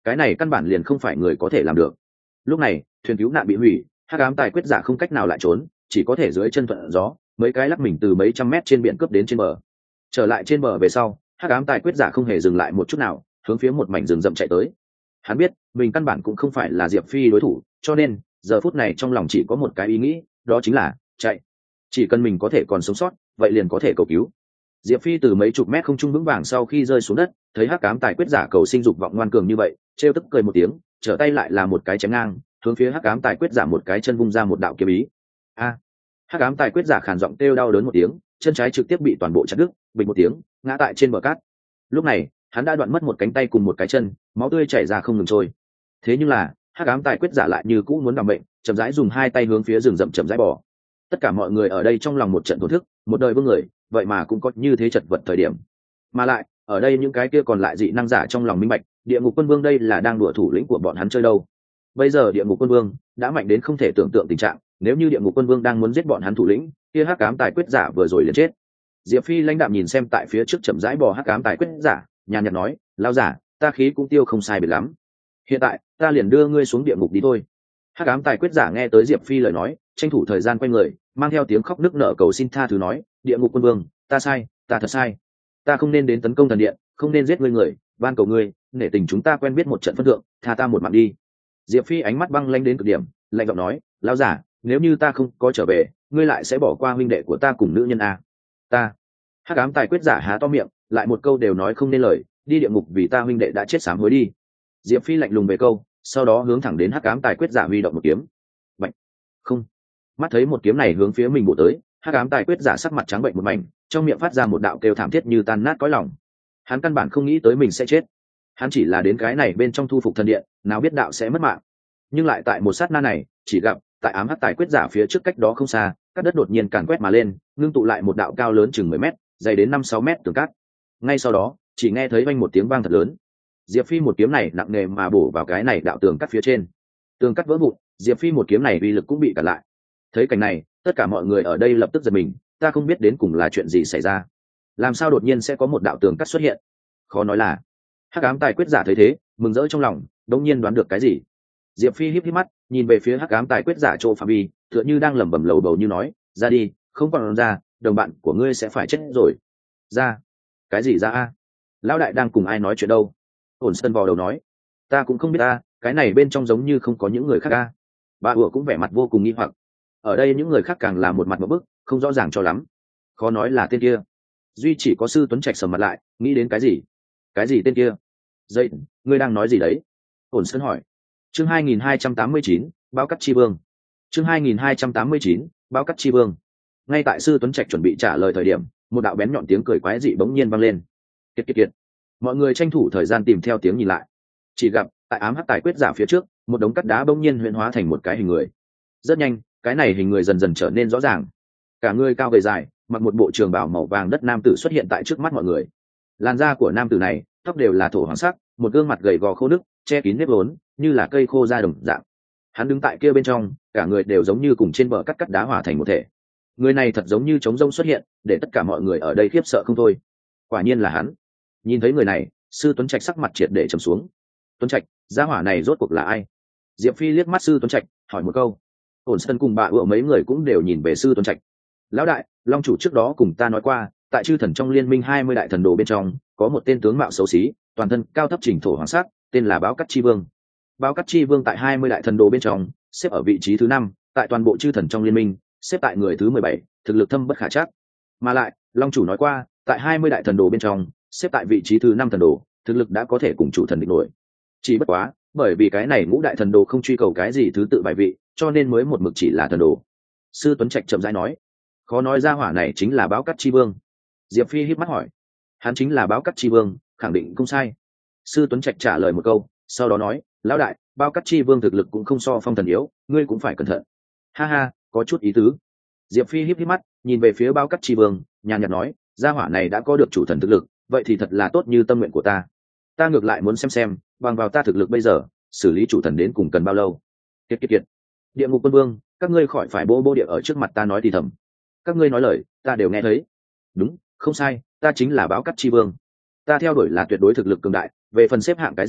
Speaker 1: cái này căn bản liền không phải người có thể làm được. Lúc này thuyền cứu nạn bị hủy, hắc ám tài quyết giả không cách nào lại trốn, chỉ có thể dưới chân thuận gió mấy cái lắc mình từ mấy trăm mét trên biển cướp đến trên bờ. Trở lại trên bờ về sau, hắc ám tài quyết giả không hề dừng lại một chút nào, hướng phía một mảnh rừng rậm chạy tới. Hắn biết mình căn bản cũng không phải là Diệp Phi đối thủ, cho nên giờ phút này trong lòng chỉ có một cái ý nghĩ, đó chính là chạy. Chỉ cần mình có thể còn sống sót, vậy liền có thể cầu cứu. Diệp Phi từ mấy chục mét không trung vững vàng sau khi rơi xuống đất, thấy hắc ám tài quyết giả cầu sinh dục vọng ngoan cường như vậy, trêu tức cười một tiếng, trở tay lại là một cái chém ngang, hướng phía hắc ám tài quyết giả một cái chân vung ra một đạo kiếm ý. A! Hắc ám tài quyết giả khàn giọng kêu đau đớn một tiếng, chân trái trực tiếp bị toàn bộ chặt đứt, bình một tiếng, ngã tại trên bờ cát. Lúc này, hắn đã đoạn mất một cánh tay cùng một cái chân, máu tươi chảy ra không ngừng trôi. Thế nhưng là, hắc ám tài quyết giả lại như cũ muốn đảm bệnh, chậm rãi dùng hai tay hướng phía rừng rậm chậm rãi bò. Tất cả mọi người ở đây trong lòng một trận thổn thức, một đời vương người, vậy mà cũng có như thế chật vật thời điểm. Mà lại, ở đây những cái kia còn lại dị năng giả trong lòng minh bạch, địa ngục quân vương đây là đang đùa thủ lĩnh của bọn hắn chơi đâu. Bây giờ địa ngục quân vương đã mạnh đến không thể tưởng tượng tình trạng, nếu như địa ngục quân vương đang muốn giết bọn hắn thủ lĩnh, kia hắc ám tài quyết giả vừa rồi liền chết. Diệp Phi lãnh đạm nhìn xem tại phía trước chậm rãi bò hắc ám tài quyết giả, nhàn nhạt nói, lão giả, ta khí cũng tiêu không sai biệt lắm, hiện tại ta liền đưa ngươi xuống địa ngục đi thôi. Hắc ám tài quyết giả nghe tới Diệp Phi lời nói, tranh thủ thời gian quay người, mang theo tiếng khóc nức nở cầu xin tha thứ nói, địa ngục quân vương, ta sai, ta thật sai, ta không nên đến tấn công thần điện, không nên giết ngươi người, van cầu ngươi, nể tình chúng ta quen biết một trận phân thượng, tha ta một mạng đi. Diệp Phi ánh mắt băng lãnh đến cực điểm, lạnh giọng nói, lão giả, nếu như ta không có trở về, ngươi lại sẽ bỏ qua huynh đệ của ta cùng nữ nhân a? Ta. Hắc ám tài quyết giả há to miệng, lại một câu đều nói không nên lời, đi địa ngục vì ta huynh đệ đã chết sám hối đi. Diệp Phi lạnh lùng về câu, sau đó hướng thẳng đến hắc ám tài quyết giả huy động một kiếm. Bạch. Không. Mắt thấy một kiếm này hướng phía mình bổ tới, hắc ám tài quyết giả sắc mặt trắng bệnh một mảnh, trong miệng phát ra một đạo kêu thảm thiết như tan nát cõi lòng. Hắn căn bản không nghĩ tới mình sẽ chết, hắn chỉ là đến cái này bên trong thu phục thần điện, nào biết đạo sẽ mất mạng. Nhưng lại tại một sát na này, chỉ gặp tại ám hắc tài quyết giả phía trước cách đó không xa, các đất đột nhiên càn quét mà lên, ngưng tụ lại một đạo cao lớn chừng mười mét, dày đến năm sáu mét tường cát. Ngay sau đó, chỉ nghe thấy vang một tiếng vang thật lớn. Diệp Phi một kiếm này nặng nề mà bổ vào cái này đạo tường cát phía trên, tường cát vỡ vụn, Diệp Phi một kiếm này uy lực cũng bị cản lại. Thấy cảnh này, tất cả mọi người ở đây lập tức giật mình, ta không biết đến cùng là chuyện gì xảy ra, làm sao đột nhiên sẽ có một đạo tường cát xuất hiện? Khó nói là. Hắc ám tài quyết giả thấy thế, mừng rỡ trong lòng, đống nhiên đoán được cái gì. Diệp Phi híp híp mắt, nhìn về phía hắc ám tài quyết giả chỗ phạm vi, tựa như đang lẩm bẩm lầu bầu như nói, ra đi, không còn ra, đồng bạn của ngươi sẽ phải chết rồi. Ra? Cái gì ra a? Lão đại đang cùng ai nói chuyện đâu? Ổn Sơn vò đầu nói, ta cũng không biết a, cái này bên trong giống như không có những người khác a. Bà ủa cũng vẻ mặt vô cùng nghi hoặc. Ở đây những người khác càng là một mặt một bức, không rõ ràng cho lắm. Khó nói là tên kia. Duy chỉ có Sư Tuấn Trạch sầm mặt lại, nghĩ đến cái gì? Cái gì tên kia? Dậy, ngươi đang nói gì đấy? Ổn Sơn hỏi. Chương hai nghìn hai trăm tám mươi chín, Báo Cắt Chi Vương. Chương hai nghìn hai trăm tám mươi chín, Báo Cắt Chi Vương. Ngay tại Sư Tuấn Trạch chuẩn bị trả lời thời điểm, một đạo bén nhọn tiếng cười quái dị bỗng nhiên vang lên. Kiệt kiệt kiệt. Mọi người tranh thủ thời gian tìm theo tiếng nhìn lại. Chỉ gặp, tại ám hắc tài quyết giả phía trước, một đống cắt đá bỗng nhiên huyễn hóa thành một cái hình người. Rất nhanh, cái này hình người dần dần trở nên rõ ràng. Cả người cao gầy dài, mặc một bộ trường bào màu vàng đất nam tử xuất hiện tại trước mắt mọi người. Làn da của nam tử này, tóc đều là thổ hoàng sắc, một gương mặt gầy gò khô nứt, che kín nếp vốn, như là cây khô da đồng dạng. Hắn đứng tại kia bên trong, cả người đều giống như cùng trên bờ cắt cắt đá hòa thành một thể. Người này thật giống như trống rông xuất hiện, để tất cả mọi người ở đây khiếp sợ không thôi. Quả nhiên là hắn. Nhìn thấy người này, Sư Tuấn Trạch sắc mặt triệt để trầm xuống. Tuấn Trạch, gia hỏa này rốt cuộc là ai? Diệp Phi liếc mắt Sư Tuấn Trạch, hỏi một câu. Ổn Sơn cùng bà ủa mấy người cũng đều nhìn về Sư Tuấn Trạch. Lão đại, Long chủ trước đó cùng ta nói qua, tại chư thần trong liên minh hai mươi đại thần đồ bên trong, có một tên tướng mạo xấu xí, toàn thân cao thấp chỉnh thổ hoàng sắc, tên là Báo Cắt Chi Vương. Báo Cắt Chi Vương tại hai mươi đại thần đồ bên trong, xếp ở vị trí thứ năm, tại toàn bộ chư thần trong liên minh, xếp tại người thứ mười bảy, thực lực thâm bất khả trắc. Mà lại, Long chủ nói qua, tại hai mươi đại thần đồ bên trong, xếp tại vị trí thứ năm thần đồ, thực lực đã có thể cùng chủ thần địch nổi. Chỉ bất quá, bởi vì cái này ngũ đại thần đồ không truy cầu cái gì thứ tự bài vị, cho nên mới một mực chỉ là thần đồ. Sư Tuấn Trạch chậm rãi nói, khó nói ra hỏa này chính là Báo Cắt Chi Vương. Diệp Phi híp mắt hỏi, hắn chính là Báo Cắt Chi Vương, khẳng định không sai. Sư Tuấn Trạch trả lời một câu, sau đó nói, lão đại, Báo Cắt Chi Vương thực lực cũng không so Phong thần yếu, ngươi cũng phải cẩn thận. Ha ha, có chút ý tứ. Diệp Phi híp híp mắt, nhìn về phía Báo Cắt Chi Vương, nhàn nhạt nói, gia hỏa này đã có được chủ thần thực lực, vậy thì thật là tốt như tâm nguyện của ta. Ta ngược lại muốn xem xem, bằng vào ta thực lực bây giờ, xử lý chủ thần đến cùng cần bao lâu. Kiệt kiệt kiệt. Địa ngục quân vương, các ngươi khỏi phải bô bô địa ở trước mặt ta nói thì thầm. Các ngươi nói lời, ta đều nghe thấy. Đúng, không sai, ta chính là Báo Cắt Chi Vương. Ta theo đuổi là tuyệt đối thực lực cường đại, về phần xếp hạng cái gì,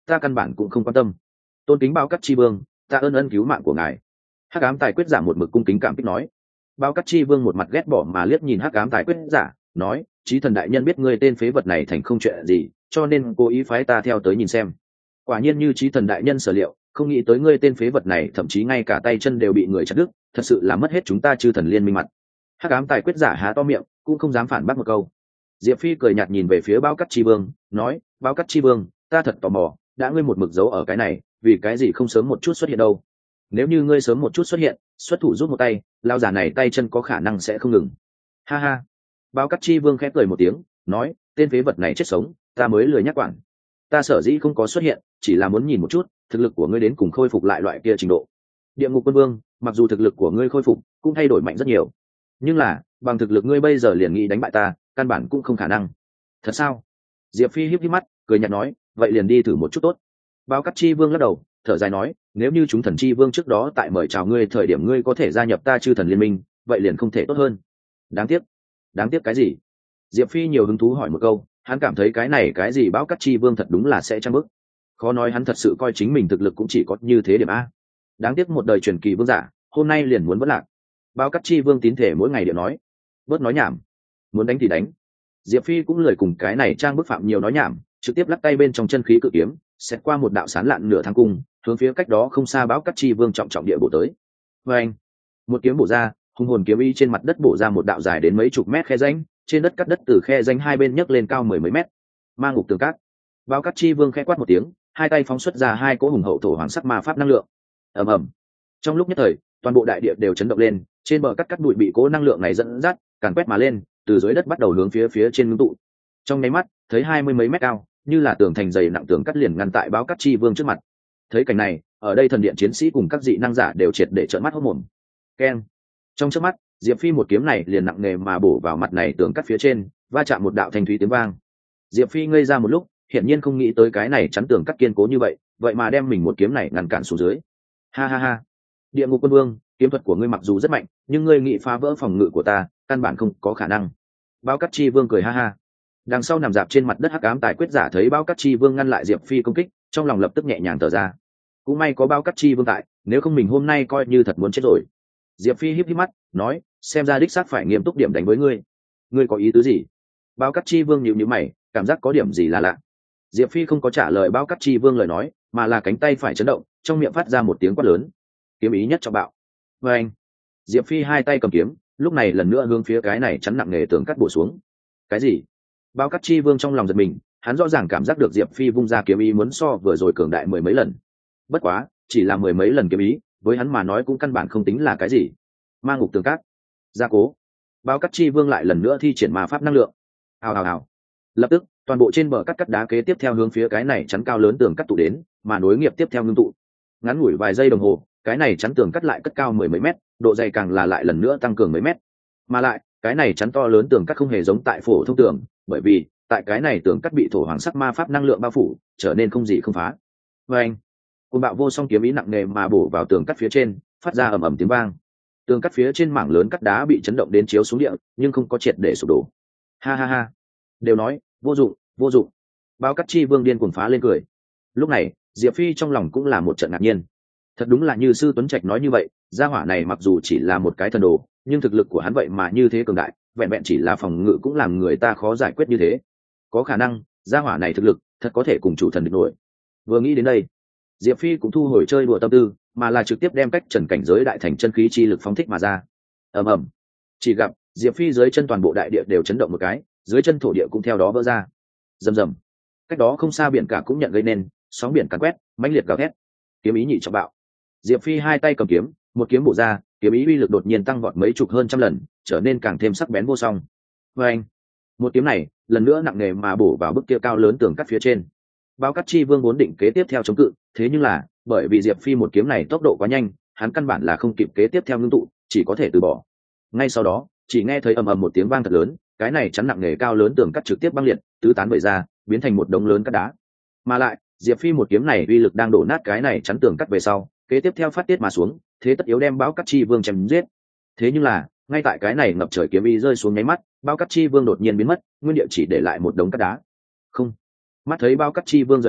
Speaker 1: ta căn bản cũng không quan tâm. Tôn kính bao cắt chi vương, ta ơn ân cứu mạng của ngài. Hắc ám tài quyết giả một mực cung kính cảm kích nói. Bao cắt chi vương một mặt ghét bỏ mà liếc nhìn hắc ám tài quyết giả, nói, chí thần đại nhân biết ngươi tên phế vật này thành không chuyện gì, cho nên cố ý phái ta theo tới nhìn xem. Quả nhiên như chí thần đại nhân sở liệu, không nghĩ tới ngươi tên phế vật này thậm chí ngay cả tay chân đều bị người chặt đứt, thật sự là mất hết chúng ta chư thần liên minh mặt. Hắc ám tài quyết giả há to miệng, cũng không dám phản bác một câu. Diệp Phi cười nhạt nhìn về phía Bao Cắt Chi Vương, nói, Bao Cắt Chi Vương, ta thật tò mò, đã ngươi một mực giấu ở cái này, vì cái gì không sớm một chút xuất hiện đâu? Nếu như ngươi sớm một chút xuất hiện, xuất thủ rút một tay, lao giả này tay chân có khả năng sẽ không ngừng. Ha ha. Bao Cắt Chi Vương khẽ cười một tiếng, nói, tên phế vật này chết sống, ta mới lười nhắc quản. Ta sở dĩ không có xuất hiện, chỉ là muốn nhìn một chút, thực lực của ngươi đến cùng khôi phục lại loại kia trình độ. Địa Ngục Quân Vương, mặc dù thực lực của ngươi khôi phục, cũng thay đổi mạnh rất nhiều, nhưng là bằng thực lực ngươi bây giờ liền nghĩ đánh bại ta, căn bản cũng không khả năng. Thật sao? Diệp Phi híp híp mắt, cười nhạt nói, vậy liền đi thử một chút tốt. Bao Cắt Chi Vương lắc đầu, thở dài nói, nếu như chúng thần chi vương trước đó tại mời chào ngươi thời điểm ngươi có thể gia nhập ta chư thần liên minh, vậy liền không thể tốt hơn. Đáng tiếc. Đáng tiếc cái gì? Diệp Phi nhiều hứng thú hỏi một câu, hắn cảm thấy cái này cái gì Bao Cắt Chi Vương thật đúng là sẽ trăng bức. Khó nói hắn thật sự coi chính mình thực lực cũng chỉ có như thế điểm a. Đáng tiếc một đời truyền kỳ vương giả, hôm nay liền muốn vỡ lạc. Bao Cắt Chi Vương tín thể mỗi ngày đều nói, bớt nói nhảm, muốn đánh thì đánh. Diệp Phi cũng lười cùng cái này trang bức phạm nhiều nói nhảm, trực tiếp lắc tay bên trong chân khí cự kiếm, xét qua một đạo sán lạn nửa thang cung, hướng phía cách đó không xa Bao Cắt Chi Vương trọng trọng địa bổ tới. Và anh, một kiếm bổ ra, hung hồn kiếm y trên mặt đất bổ ra một đạo dài đến mấy chục mét khe rãnh, trên đất cắt đất từ khe rãnh hai bên nhấc lên cao mười mấy mét, mang ngục tường cát. Bao Cắt Chi Vương khẽ quát một tiếng, hai tay phóng xuất ra hai cỗ hùng hậu thổ hoàng sắc ma pháp năng lượng. Ầm ầm. Trong lúc nhất thời, toàn bộ đại địa đều chấn động lên, trên bờ cắt cắt bụi bị cỗ năng lượng này dẫn dắt, càn quét mà lên, từ dưới đất bắt đầu hướng phía phía trên ngưng tụ. Trong nháy mắt, thấy hai mươi mấy mét cao, như là tường thành dày nặng tường cắt liền ngăn tại Bao Cắt Chi Vương trước mặt. Thấy cảnh này, ở đây thần điện chiến sĩ cùng các dị năng giả đều triệt để trợn mắt hốt mồm. Keng. Trong chớp mắt, Diệp Phi một kiếm này liền nặng nề mà bổ vào mặt này tường cắt phía trên, va chạm một đạo thanh thúy tiếng vang. Diệp Phi ngây ra một lúc, hiển nhiên không nghĩ tới cái này chắn tường cắt kiên cố như vậy, vậy mà đem mình một kiếm này ngăn cản xuống dưới. Ha ha ha. Địa Ngục Quân Vương, kiếm thuật của ngươi mặc dù rất mạnh, nhưng ngươi nghĩ phá vỡ phòng ngự của ta, căn bản không có khả năng. Bao Cắt Chi Vương cười ha ha. Đằng sau nằm dạp trên mặt đất hắc ám tài quyết giả thấy Bao Cắt Chi Vương ngăn lại Diệp Phi công kích, trong lòng lập tức nhẹ nhàng thở ra. Cũng may có Bao Cắt Chi Vương tại, nếu không mình hôm nay coi như thật muốn chết rồi. Diệp Phi híp híp mắt, nói, xem ra đích xác phải nghiêm túc điểm đánh với ngươi. Ngươi có ý tứ gì? Bao Cắt Chi Vương nhíu nhíu mày, cảm giác có điểm gì là lạ. Diệp Phi không có trả lời Bao Cắt Chi Vương lời nói, mà là cánh tay phải chấn động, trong miệng phát ra một tiếng quát lớn. Kiếm ý nhất cho bạo. Và anh. Diệp Phi hai tay cầm kiếm, lúc này lần nữa hướng phía cái này chắn nặng nề tường cắt bổ xuống. Cái gì? Bao Cắt Chi Vương trong lòng giật mình, hắn rõ ràng cảm giác được Diệp Phi vung ra kiếm ý muốn so vừa rồi cường đại mười mấy lần. Bất quá, chỉ là mười mấy lần kiếm ý, với hắn mà nói cũng căn bản không tính là cái gì. Ma ngục tường cát. Gia cố. Bao Cắt Chi Vương lại lần nữa thi triển ma pháp năng lượng. Hào hào hào. Lập tức, toàn bộ trên bờ cắt cắt đá kế tiếp theo hướng phía cái này chắn cao lớn tường cắt tụ đến, mà nối nghiệp tiếp theo ngưng tụ. Ngắn ngủi vài giây đồng hồ, cái này chắn tường cắt lại cất cao mười mấy mét, độ dày càng là lại lần nữa tăng cường mấy mét. Mà lại, cái này chắn to lớn tường cắt không hề giống tại phổ thông tường, bởi vì tại cái này tường cắt bị thổ hoàng sắc ma pháp năng lượng bao phủ, trở nên không gì không phá. Và anh, côn bạo vô song kiếm ý nặng nề mà bổ vào tường cắt phía trên, phát ra ầm ầm tiếng vang. Tường cắt phía trên mảng lớn cắt đá bị chấn động đến chiếu xuống địa, nhưng không có triệt để sụp đổ. Ha ha ha, đều nói vô dụng, vô dụng. Bao Cắt Chi Vương điên cuồng phá lên cười. Lúc này, Diệp Phi trong lòng cũng là một trận ngạc nhiên. Thật đúng là như sư Tuấn Trạch nói như vậy, gia hỏa này mặc dù chỉ là một cái thần đồ, nhưng thực lực của hắn vậy mà như thế cường đại, vẹn vẹn chỉ là phòng ngự cũng làm người ta khó giải quyết như thế. Có khả năng, gia hỏa này thực lực thật có thể cùng chủ thần địch nổi. Vừa nghĩ đến đây, Diệp Phi cũng thu hồi chơi đùa tâm tư, mà là trực tiếp đem cách trần cảnh giới đại thành chân khí chi lực phóng thích mà ra. Ầm ầm. Chỉ gặp Diệp Phi dưới chân toàn bộ đại địa đều chấn động một cái, dưới chân thổ địa cũng theo đó vỡ ra. Rầm rầm. Cách đó không xa biển cả cũng nhận gây nên sóng biển càn quét, mãnh liệt gào thét. Kiếm ý nhị trọng bạo. Diệp Phi hai tay cầm kiếm, một kiếm bổ ra, kiếm ý uy lực đột nhiên tăng vọt mấy chục hơn trăm lần, trở nên càng thêm sắc bén vô song. Và anh, một kiếm này lần nữa nặng nề mà bổ vào bức kia cao lớn tường cắt phía trên. Bao Cắt Chi Vương vốn định kế tiếp theo chống cự, thế nhưng là bởi vì Diệp Phi một kiếm này tốc độ quá nhanh, hắn căn bản là không kịp kế tiếp theo ngưng tụ, chỉ có thể từ bỏ. Ngay sau đó, chỉ nghe thấy ầm ầm một tiếng vang thật lớn, cái này chắn nặng nề cao lớn tường cắt trực tiếp băng liệt, tứ tán bời ra, biến thành một đống lớn cát đá. Mà lại, Diệp Phi một kiếm này uy lực đang đổ nát cái này chắn tường cắt về sau, kế tiếp theo phát tiết mà xuống, thế tất yếu đem Bao Cắt Chi Vương chém giết. Thế nhưng là, ngay tại cái này ngập trời kiếm ý rơi xuống nháy mắt, Bao Cắt Chi Vương đột nhiên biến mất, nguyên địa chỉ để lại một đống cát đá. Không. Mắt thấy Bao Cắt Chi Vương rời đi,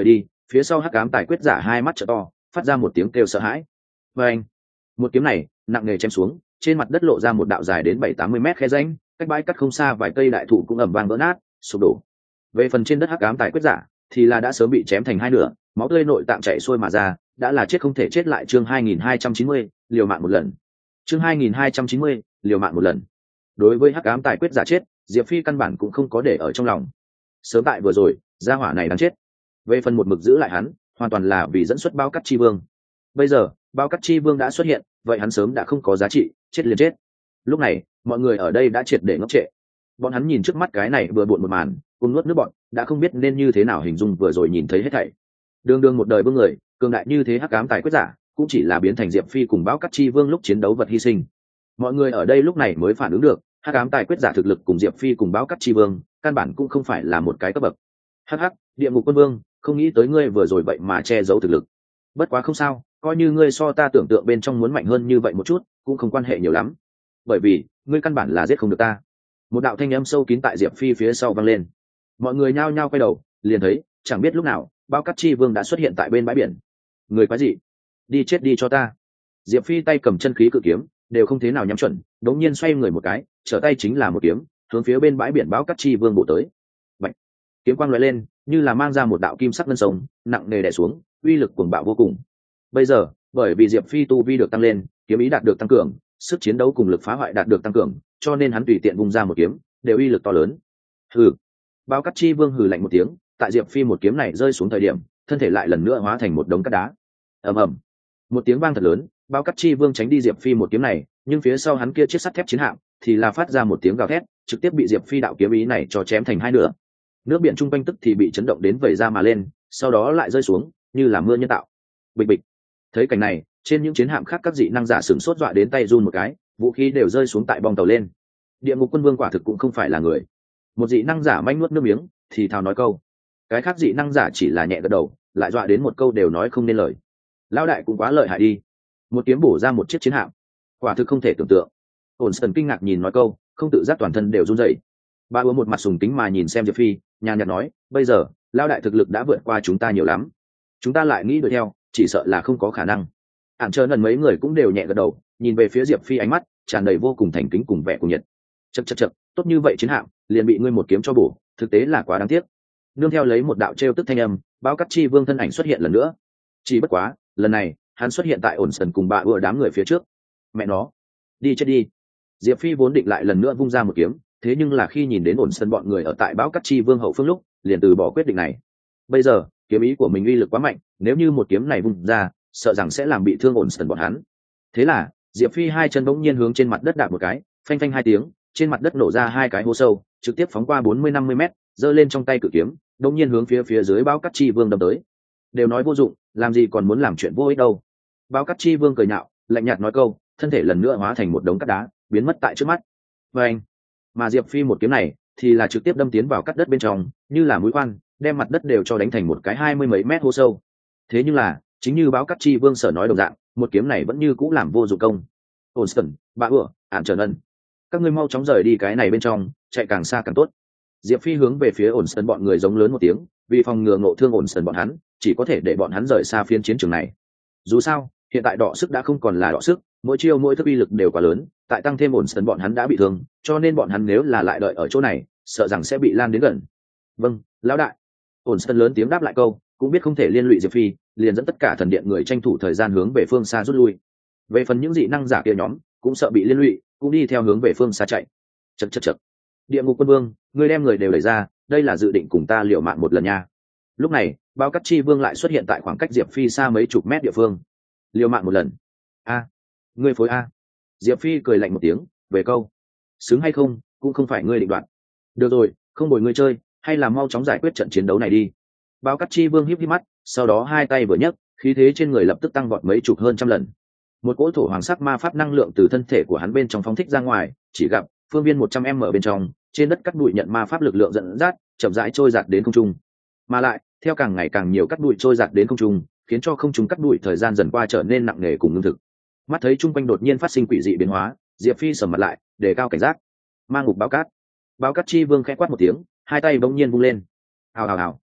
Speaker 1: phía sau hắc ám tài quyết giả hai mắt trợ to, phát ra một tiếng kêu sợ hãi. Và anh, một kiếm này nặng nề chém xuống, trên mặt đất lộ ra một đạo dài đến bảy tám mươi mét khe rãnh, cách bãi cắt không xa vài cây đại thụ cũng ầm vang vỡ nát, sụp đổ. Về phần trên đất hắc ám tài quyết giả thì là đã sớm bị chém thành hai nửa, máu tươi nội tạng chảy xuôi mà ra, đã là chết không thể chết lại. Chương hai nghìn hai trăm chín mươi, liều mạng một lần. Chương hai nghìn hai trăm chín mươi, liều mạng một lần. Đối với hắc ám tài quyết giả chết, Diệp Phi căn bản cũng không có để ở trong lòng. Sớm tại vừa rồi, gia hỏa này đáng chết. Về phần một mực giữ lại hắn, hoàn toàn là vì dẫn xuất bao cắt chi vương. Bây giờ, bao cắt chi vương đã xuất hiện, vậy hắn sớm đã không có giá trị, chết liền chết. Lúc này, mọi người ở đây đã triệt để ngốc trệ. Bọn hắn nhìn trước mắt cái này vừa buồn một màn, cùng nuốt nước bọn, đã không biết nên như thế nào hình dung vừa rồi nhìn thấy hết thảy. Đường đường một đời vương người, cường đại như thế hắc ám tài quyết giả, cũng chỉ là biến thành Diệp Phi cùng báo cắt chi vương lúc chiến đấu vật hy sinh. Mọi người ở đây lúc này mới phản ứng được, hắc ám tài quyết giả thực lực cùng Diệp Phi cùng báo cắt chi vương, căn bản cũng không phải là một cái cấp bậc. Hắc hắc, địa ngục quân vương, không nghĩ tới ngươi vừa rồi vậy mà che giấu thực lực. Bất quá không sao, coi như ngươi so ta tưởng tượng bên trong muốn mạnh hơn như vậy một chút, cũng không quan hệ nhiều lắm. Bởi vì, ngươi căn bản là giết không được ta. Một đạo thanh âm sâu kín tại Diệp Phi phía sau vang lên. Mọi người nhao nhao quay đầu, liền thấy, chẳng biết lúc nào, bao cắt chi vương đã xuất hiện tại bên bãi biển. Người quái gì? Đi chết đi cho ta. Diệp Phi tay cầm chân khí cự kiếm, đều không thế nào nhắm chuẩn, đống nhiên xoay người một cái, trở tay chính là một kiếm, hướng phía bên bãi biển báo cắt chi vương bổ tới. Bạch! Kiếm quang lóe lên, như là mang ra một đạo kim sắc ngân sống, nặng nề đè xuống, uy lực cuồng bạo vô cùng. Bây giờ, bởi vì Diệp Phi tu vi được tăng lên, kiếm ý đạt được tăng cường, sức chiến đấu cùng lực phá hoại đạt được tăng cường, cho nên hắn tùy tiện vung ra một kiếm, đều uy lực to lớn. Hừ! Bao cắt chi vương hừ lạnh một tiếng, tại Diệp Phi một kiếm này rơi xuống thời điểm, thân thể lại lần nữa hóa thành một đống cát đá. Ầm ầm! Một tiếng vang thật lớn, bao cắt chi vương tránh đi Diệp Phi một kiếm này, nhưng phía sau hắn kia chiếc sắt thép chiến hạm thì là phát ra một tiếng gào thét, trực tiếp bị Diệp Phi đạo kiếm ý này cho chém thành hai nửa. Nước biển trung quanh tức thì bị chấn động đến vẩy ra mà lên, sau đó lại rơi xuống, như là mưa nhân tạo. Bịch bịch. Thấy cảnh này, trên những chiến hạm khác các dị năng giả sửng sốt dọa đến tay run một cái, vũ khí đều rơi xuống tại bong tàu lên. Địa ngục quân vương quả thực cũng không phải là người. Một dị năng giả manh nuốt nước miếng, thì thào nói câu. Cái khác dị năng giả chỉ là nhẹ gật đầu, lại dọa đến một câu đều nói không nên lời. Lão đại cũng quá lợi hại đi. Một kiếm bổ ra một chiếc chiến hạm, quả thực không thể tưởng tượng. Ổn Sần kinh ngạc nhìn nói câu, không tự giác toàn thân đều run rẩy. Bà ưa một mặt sùng kính mà nhìn xem Diệp Phi, nhàn nhạt nói, bây giờ lão đại thực lực đã vượt qua chúng ta nhiều lắm, chúng ta lại nghĩ đuổi theo, chỉ sợ là không có khả năng. Ản Trơ lần mấy người cũng đều nhẹ gật đầu, nhìn về phía Diệp Phi, ánh mắt tràn đầy vô cùng thành kính cùng vẻ cuồng nhiệt. Chậc chậc chậc, tốt như vậy chiến hạm, liền bị ngươi một kiếm cho bổ, thực tế là quá đáng tiếc. Nương theo lấy một đạo trêu tức thanh âm, Bao Cắt Chi Vương thân ảnh xuất hiện lần nữa. Chỉ bất quá, lần này, hắn xuất hiện tại Ổn Sần cùng bà ưa đám người phía trước. Mẹ nó, đi chết đi. Diệp Phi vốn định lại lần nữa vung ra một kiếm, thế nhưng là khi nhìn đến Ổn Sần bọn người ở tại Bao Cắt Chi Vương hậu phương lúc, liền từ bỏ quyết định này. Bây giờ, kiếm ý của mình uy lực quá mạnh, nếu như một kiếm này vung ra, sợ rằng sẽ làm bị thương Ổn Sần bọn hắn. Thế là, Diệp Phi hai chân bỗng nhiên hướng trên mặt đất đạp một cái, phanh phanh hai tiếng, trên mặt đất nổ ra hai cái hố sâu, trực tiếp phóng qua bốn mươi năm mươi mét, giơ lên trong tay cự kiếm, bỗng nhiên hướng phía phía dưới Bao Cắt Chi Vương đâm tới. Đều nói vô dụng, làm gì còn muốn làm chuyện vô ích đâu. Bao Cắt Chi Vương cười nhạo, lạnh nhạt nói câu, thân thể lần nữa hóa thành một đống cát đá, biến mất tại trước mắt. Và anh, mà Diệp Phi một kiếm này thì là trực tiếp đâm tiến vào cắt đất bên trong, như là mũi khoan, đem mặt đất đều cho đánh thành một cái hai mươi mấy mét hố sâu. Thế nhưng là, chính như Báo Cắt Chi Vương sở nói đồng dạng, một kiếm này vẫn như cũ làm vô dụng công. Onston, bà ửa, Ản Trần Ân, các ngươi mau chóng rời đi cái này bên trong, chạy càng xa càng tốt. Diệp Phi hướng về phía Onston bọn người giống lớn một tiếng, vì phòng ngừa ngộ thương Onston bọn hắn, chỉ có thể để bọn hắn rời xa phiên chiến trường này. Dù sao, hiện tại đọ sức đã không còn là đọ sức, mỗi chiêu mỗi thức uy lực đều quá lớn, tại tăng thêm Onston bọn hắn đã bị thương, cho nên bọn hắn nếu là lại đợi ở chỗ này, sợ rằng sẽ bị lan đến gần. Vâng, lão đại. Onston lớn tiếng đáp lại câu, cũng biết không thể liên lụy Diệp Phi, liền dẫn tất cả thần điện người tranh thủ thời gian hướng về phương xa rút lui. Về phần những dị năng giả kia nhóm, cũng sợ bị liên lụy, cũng đi theo hướng về phương xa chạy. Chậc chậc chậc. Địa ngục quân vương, ngươi đem người đều đẩy ra, đây là dự định cùng ta liều mạng một lần nha. Lúc này, Bao Cắt Chi Vương lại xuất hiện tại khoảng cách Diệp Phi xa mấy chục mét địa phương. Liều mạng một lần. A, ngươi phối a. Diệp Phi cười lạnh một tiếng, về câu, xứng hay không, cũng không phải ngươi định đoạt. Được rồi, không bồi ngươi chơi, hay là mau chóng giải quyết trận chiến đấu này đi. Bao Cắt Chi Vương híp híp mắt, sau đó hai tay vừa nhấc, khí thế trên người lập tức tăng vọt mấy chục hơn trăm lần. Một cỗ thổ hoàng sắc ma pháp năng lượng từ thân thể của hắn bên trong phóng thích ra ngoài, chỉ gặp phương viên một trăm mét bên trong, trên đất cắt bụi nhận ma pháp lực lượng dẫn dắt, chậm rãi trôi giạt đến không trung. Mà lại, theo càng ngày càng nhiều cắt bụi trôi giạt đến không trung, khiến cho không trung cắt bụi thời gian dần qua trở nên nặng nề cùng ngưng thực. Mắt thấy chung quanh đột nhiên phát sinh quỷ dị biến hóa, Diệp Phi sầm mặt lại, đề cao cảnh giác. Ma ngục báo cát. Báo Cắt Chi Vương khẽ quát một tiếng, hai tay bỗng nhiên vung lên. Hào hào hào.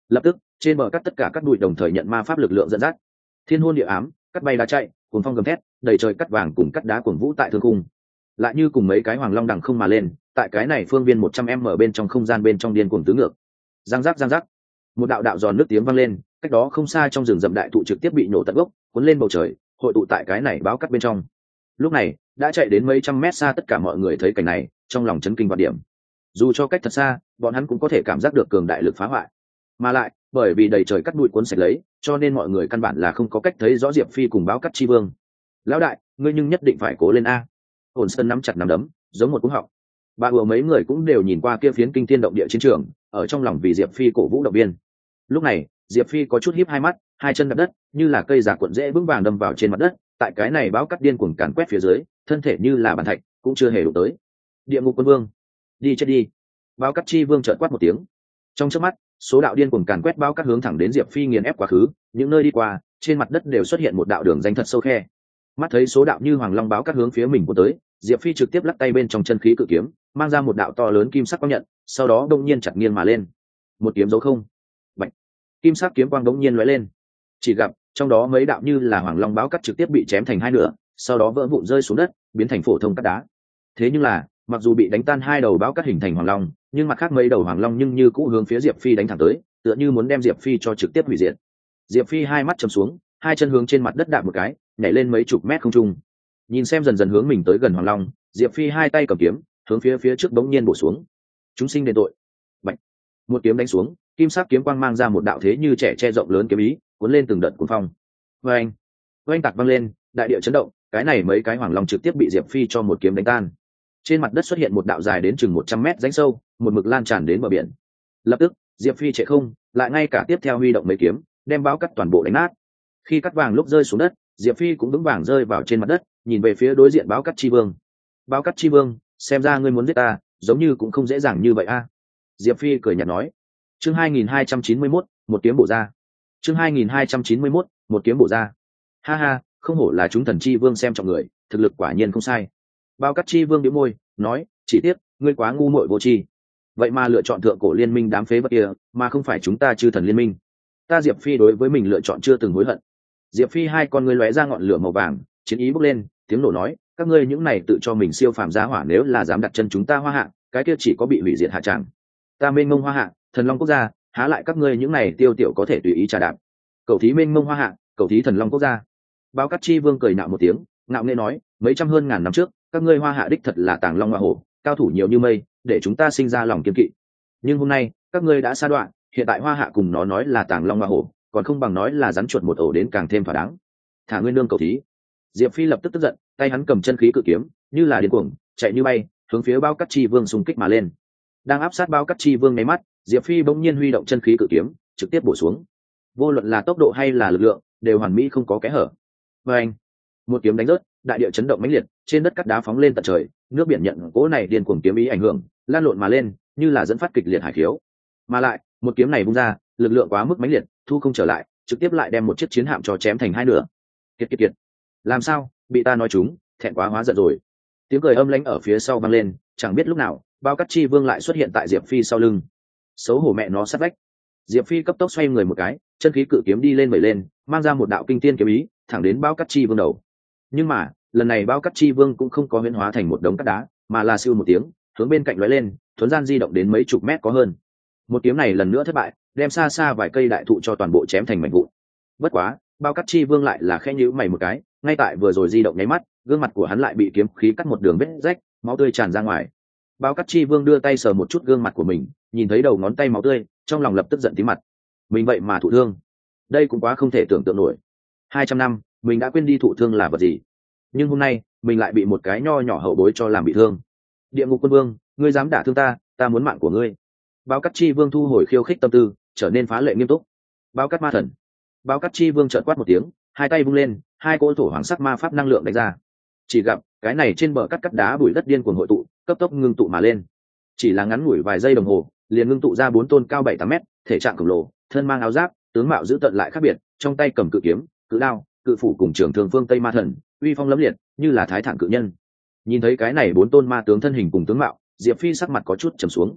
Speaker 1: Lập tức trên bờ cắt tất cả các bụi đồng thời nhận ma pháp lực lượng dẫn dắt, thiên hôn địa ám, cắt bay đá chạy, cuồng phong gầm thét, đầy trời cắt vàng cùng cắt đá cuồng vũ tại thương cung, lại như cùng mấy cái hoàng long đằng không mà lên, tại cái này phương viên một trăm em ở bên trong không gian bên trong điên cuồng tứ ngược. Giang giác giang giác, một đạo đạo giòn nước tiếng vang lên, cách đó không xa trong rừng rậm đại thụ trực tiếp bị nổ tận gốc, cuốn lên bầu trời, hội tụ tại cái này báo cắt bên trong. Lúc này đã chạy đến mấy trăm mét xa, tất cả mọi người thấy cảnh này trong lòng chấn kinh vạn điểm. Dù cho cách thật xa, bọn hắn cũng có thể cảm giác được cường đại lực phá hoại, mà lại bởi vì đầy trời cắt bụi cuốn sạch lấy, cho nên mọi người căn bản là không có cách thấy rõ Diệp Phi cùng báo cắt chi vương. Lão đại, ngươi nhưng nhất định phải cố lên a. Hồn Sơn nắm chặt nắm đấm, giống một cú họng. Ba ùa mấy người cũng đều nhìn qua kia phiến kinh thiên động địa chiến trường, ở trong lòng vì Diệp Phi cổ vũ động viên. Lúc này Diệp Phi có chút híp hai mắt, hai chân đạp đất, như là cây giả cuộn rễ vững vàng đâm vào trên mặt đất. Tại cái này báo cắt điên cuồng càn quét phía dưới, thân thể như là bàn thạch cũng chưa hề đụng tới. Địa ngục quân vương, đi chết đi. Báo cắt chi vương chợt quát một tiếng. Trong chớp mắt, số đạo điên cuồng càn quét báo cắt hướng thẳng đến Diệp Phi nghiền ép quá khứ, những nơi đi qua trên mặt đất đều xuất hiện một đạo đường danh thật sâu khe. Mắt thấy số đạo như hoàng long báo cắt hướng phía mình của tới, Diệp Phi trực tiếp lắc tay bên trong chân khí cự kiếm, mang ra một đạo to lớn kim sắc quang nhận, sau đó đông nhiên chặt nghiêng mà lên. Một kiếm dấu không. Bạch. Kim sắc kiếm quang đống nhiên lóe lên. Chỉ gặp trong đó mấy đạo như là hoàng long báo cắt trực tiếp bị chém thành hai nửa, sau đó vỡ vụn rơi xuống đất, biến thành phổ thông cát đá. Thế nhưng là, mặc dù bị đánh tan hai đầu báo cắt hình thành hoàng long, nhưng mặt khác mấy đầu hoàng long nhưng như cũ hướng phía Diệp Phi đánh thẳng tới, tựa như muốn đem Diệp Phi cho trực tiếp hủy diệt. Diệp Phi hai mắt trầm xuống, hai chân hướng trên mặt đất đạp một cái, nhảy lên mấy chục mét không trung. Nhìn xem dần dần hướng mình tới gần hoàng long, Diệp Phi hai tay cầm kiếm, hướng phía phía trước bỗng nhiên bổ xuống. Chúng sinh đền tội. Bạch. Một kiếm đánh xuống, kim sắc kiếm quang mang ra một đạo thế như trẻ che rộng lớn kiếm ý, cuốn lên từng đợt cuồng phong. Oeng, oeng tạc vang lên, đại địa chấn động, cái này mấy cái hoàng long trực tiếp bị Diệp Phi cho một kiếm đánh tan. Trên mặt đất xuất hiện một đạo dài đến chừng một trăm mét rãnh sâu, một mực lan tràn đến bờ biển. Lập tức, Diệp Phi chạy không, lại ngay cả tiếp theo huy động mấy kiếm, đem báo cắt toàn bộ đánh nát. Khi cắt vàng lúc rơi xuống đất, Diệp Phi cũng vững vàng rơi vào trên mặt đất, nhìn về phía đối diện báo cắt chi vương. Báo cắt chi vương, xem ra ngươi muốn giết ta, giống như cũng không dễ dàng như vậy a. Diệp Phi cười nhạt nói. Chương hai nghìn hai trăm chín mươi mốt, một kiếm bổ ra. Chương hai nghìn hai trăm chín mươi mốt, một kiếm bổ ra. Ha ha, không hổ là chúng thần chi vương xem trọng người, thực lực quả nhiên không sai. Báo cắt chi vương bĩu môi, nói, chỉ tiếc, ngươi quá ngu muội vô tri. Vậy mà lựa chọn thượng cổ liên minh đám phế vật kia, mà không phải chúng ta chư thần liên minh. Ta Diệp Phi đối với mình lựa chọn chưa từng hối hận. Diệp Phi hai con ngươi lóe ra ngọn lửa màu vàng, chiến ý bốc lên, tiếng nổ nói, các ngươi những này tự cho mình siêu phàm giá hỏa, nếu là dám đặt chân chúng ta Hoa Hạ, cái kia chỉ có bị hủy diệt hạ tràng. Ta mênh mông Hoa Hạ, thần long quốc gia, há lại các ngươi những này tiêu tiểu có thể tùy ý trà đạp. Cầu thí mênh mông Hoa Hạ, cầu thí thần long quốc gia. Báo cắt chi vương cười nạo một tiếng, ngạo nghễ nói, mấy trăm hơn ngàn năm trước, các ngươi Hoa Hạ đích thật là tàng long hoa hổ, cao thủ nhiều như mây, để chúng ta sinh ra lòng kiên kỵ. Nhưng hôm nay, các ngươi đã sa đoạn, hiện tại Hoa Hạ cùng nó nói là tàng long hoa hổ, còn không bằng nói là rắn chuột một ổ đến càng thêm thỏa đáng. Thả ngươi nương cầu thí. Diệp Phi lập tức tức giận, tay hắn cầm chân khí cự kiếm, như là điên cuồng, chạy như bay, hướng phía Bao Cắt Chi Vương xung kích mà lên. Đang áp sát Bao Cắt Chi Vương mấy mắt, Diệp Phi bỗng nhiên huy động chân khí cự kiếm, trực tiếp bổ xuống. Vô luận là tốc độ hay là lực lượng, đều hoàn mỹ không có kẽ hở. Và anh, một kiếm đánh rớt, đại địa chấn động mãnh liệt, trên đất cắt đá phóng lên tận trời, nước biển nhận cỗ này điên cuồng kiếm ý ảnh hưởng, lan lộn mà lên, như là dẫn phát kịch liệt hải khiếu. Mà lại, một kiếm này vung ra, lực lượng quá mức mãnh liệt, thu không trở lại, trực tiếp lại đem một chiếc chiến hạm cho chém thành hai nửa. Kiệt kiệt kiệt, làm sao, bị ta nói trúng, thẹn quá hóa giận rồi. Tiếng cười âm lãnh ở phía sau vang lên, chẳng biết lúc nào, Bao Cắt Chi Vương lại xuất hiện tại Diệp Phi sau lưng. Xấu hổ mẹ nó sát vách. Diệp Phi cấp tốc xoay người một cái, chân khí cự kiếm đi lên bẩy lên, mang ra một đạo kinh tiên kiếm ý, thẳng đến Bao Cắt Chi Vương đầu. Nhưng mà, lần này Bao Cắt Chi Vương cũng không có huyễn hóa thành một đống cát đá, mà là siêu một tiếng, hướng bên cạnh lóe lên, thuấn gian di động đến mấy chục mét có hơn. Một kiếm này lần nữa thất bại, đem xa xa vài cây đại thụ cho toàn bộ chém thành mảnh vụn. Bất quá, Bao Cắt Chi Vương lại là khẽ nhíu mày một cái, ngay tại vừa rồi di động nháy mắt, gương mặt của hắn lại bị kiếm khí cắt một đường vết rách, máu tươi tràn ra ngoài. Bao Cắt Chi Vương đưa tay sờ một chút gương mặt của mình, nhìn thấy đầu ngón tay máu tươi, trong lòng lập tức giận tím mặt. Mình vậy mà thụ thương, đây cũng quá không thể tưởng tượng nổi. Hai trăm năm, mình đã quên đi thụ thương là vật gì, nhưng hôm nay mình lại bị một cái nho nhỏ hậu bối cho làm bị thương. Địa ngục quân vương, ngươi dám đả thương ta, ta muốn mạng của ngươi. Bao Cắt Chi Vương thu hồi khiêu khích tâm tư, trở nên phá lệ nghiêm túc. Bao Cắt ma thần. Bao Cắt Chi Vương trợn quát một tiếng, hai tay vung lên, hai cỗ thổ hoàng sắc ma pháp năng lượng đánh ra. Chỉ gặp cái này trên bờ cắt cắt đá bụi đất điên cuồng hội tụ, cấp tốc ngưng tụ mà lên. Chỉ là ngắn ngủi vài giây đồng hồ, liền ngưng tụ ra bốn tôn cao bảy tám mét, thể trạng khổng lồ, thân mang áo giáp, tướng mạo dữ tợn lại khác biệt, trong tay cầm cự kiếm, cự đao, cự phủ cùng trường thương phương Tây ma thần, uy phong lẫm liệt, như là thái thản cự nhân. Nhìn thấy cái này bốn tôn ma tướng thân hình cùng tướng mạo, Diệp Phi sắc mặt có chút trầm xuống.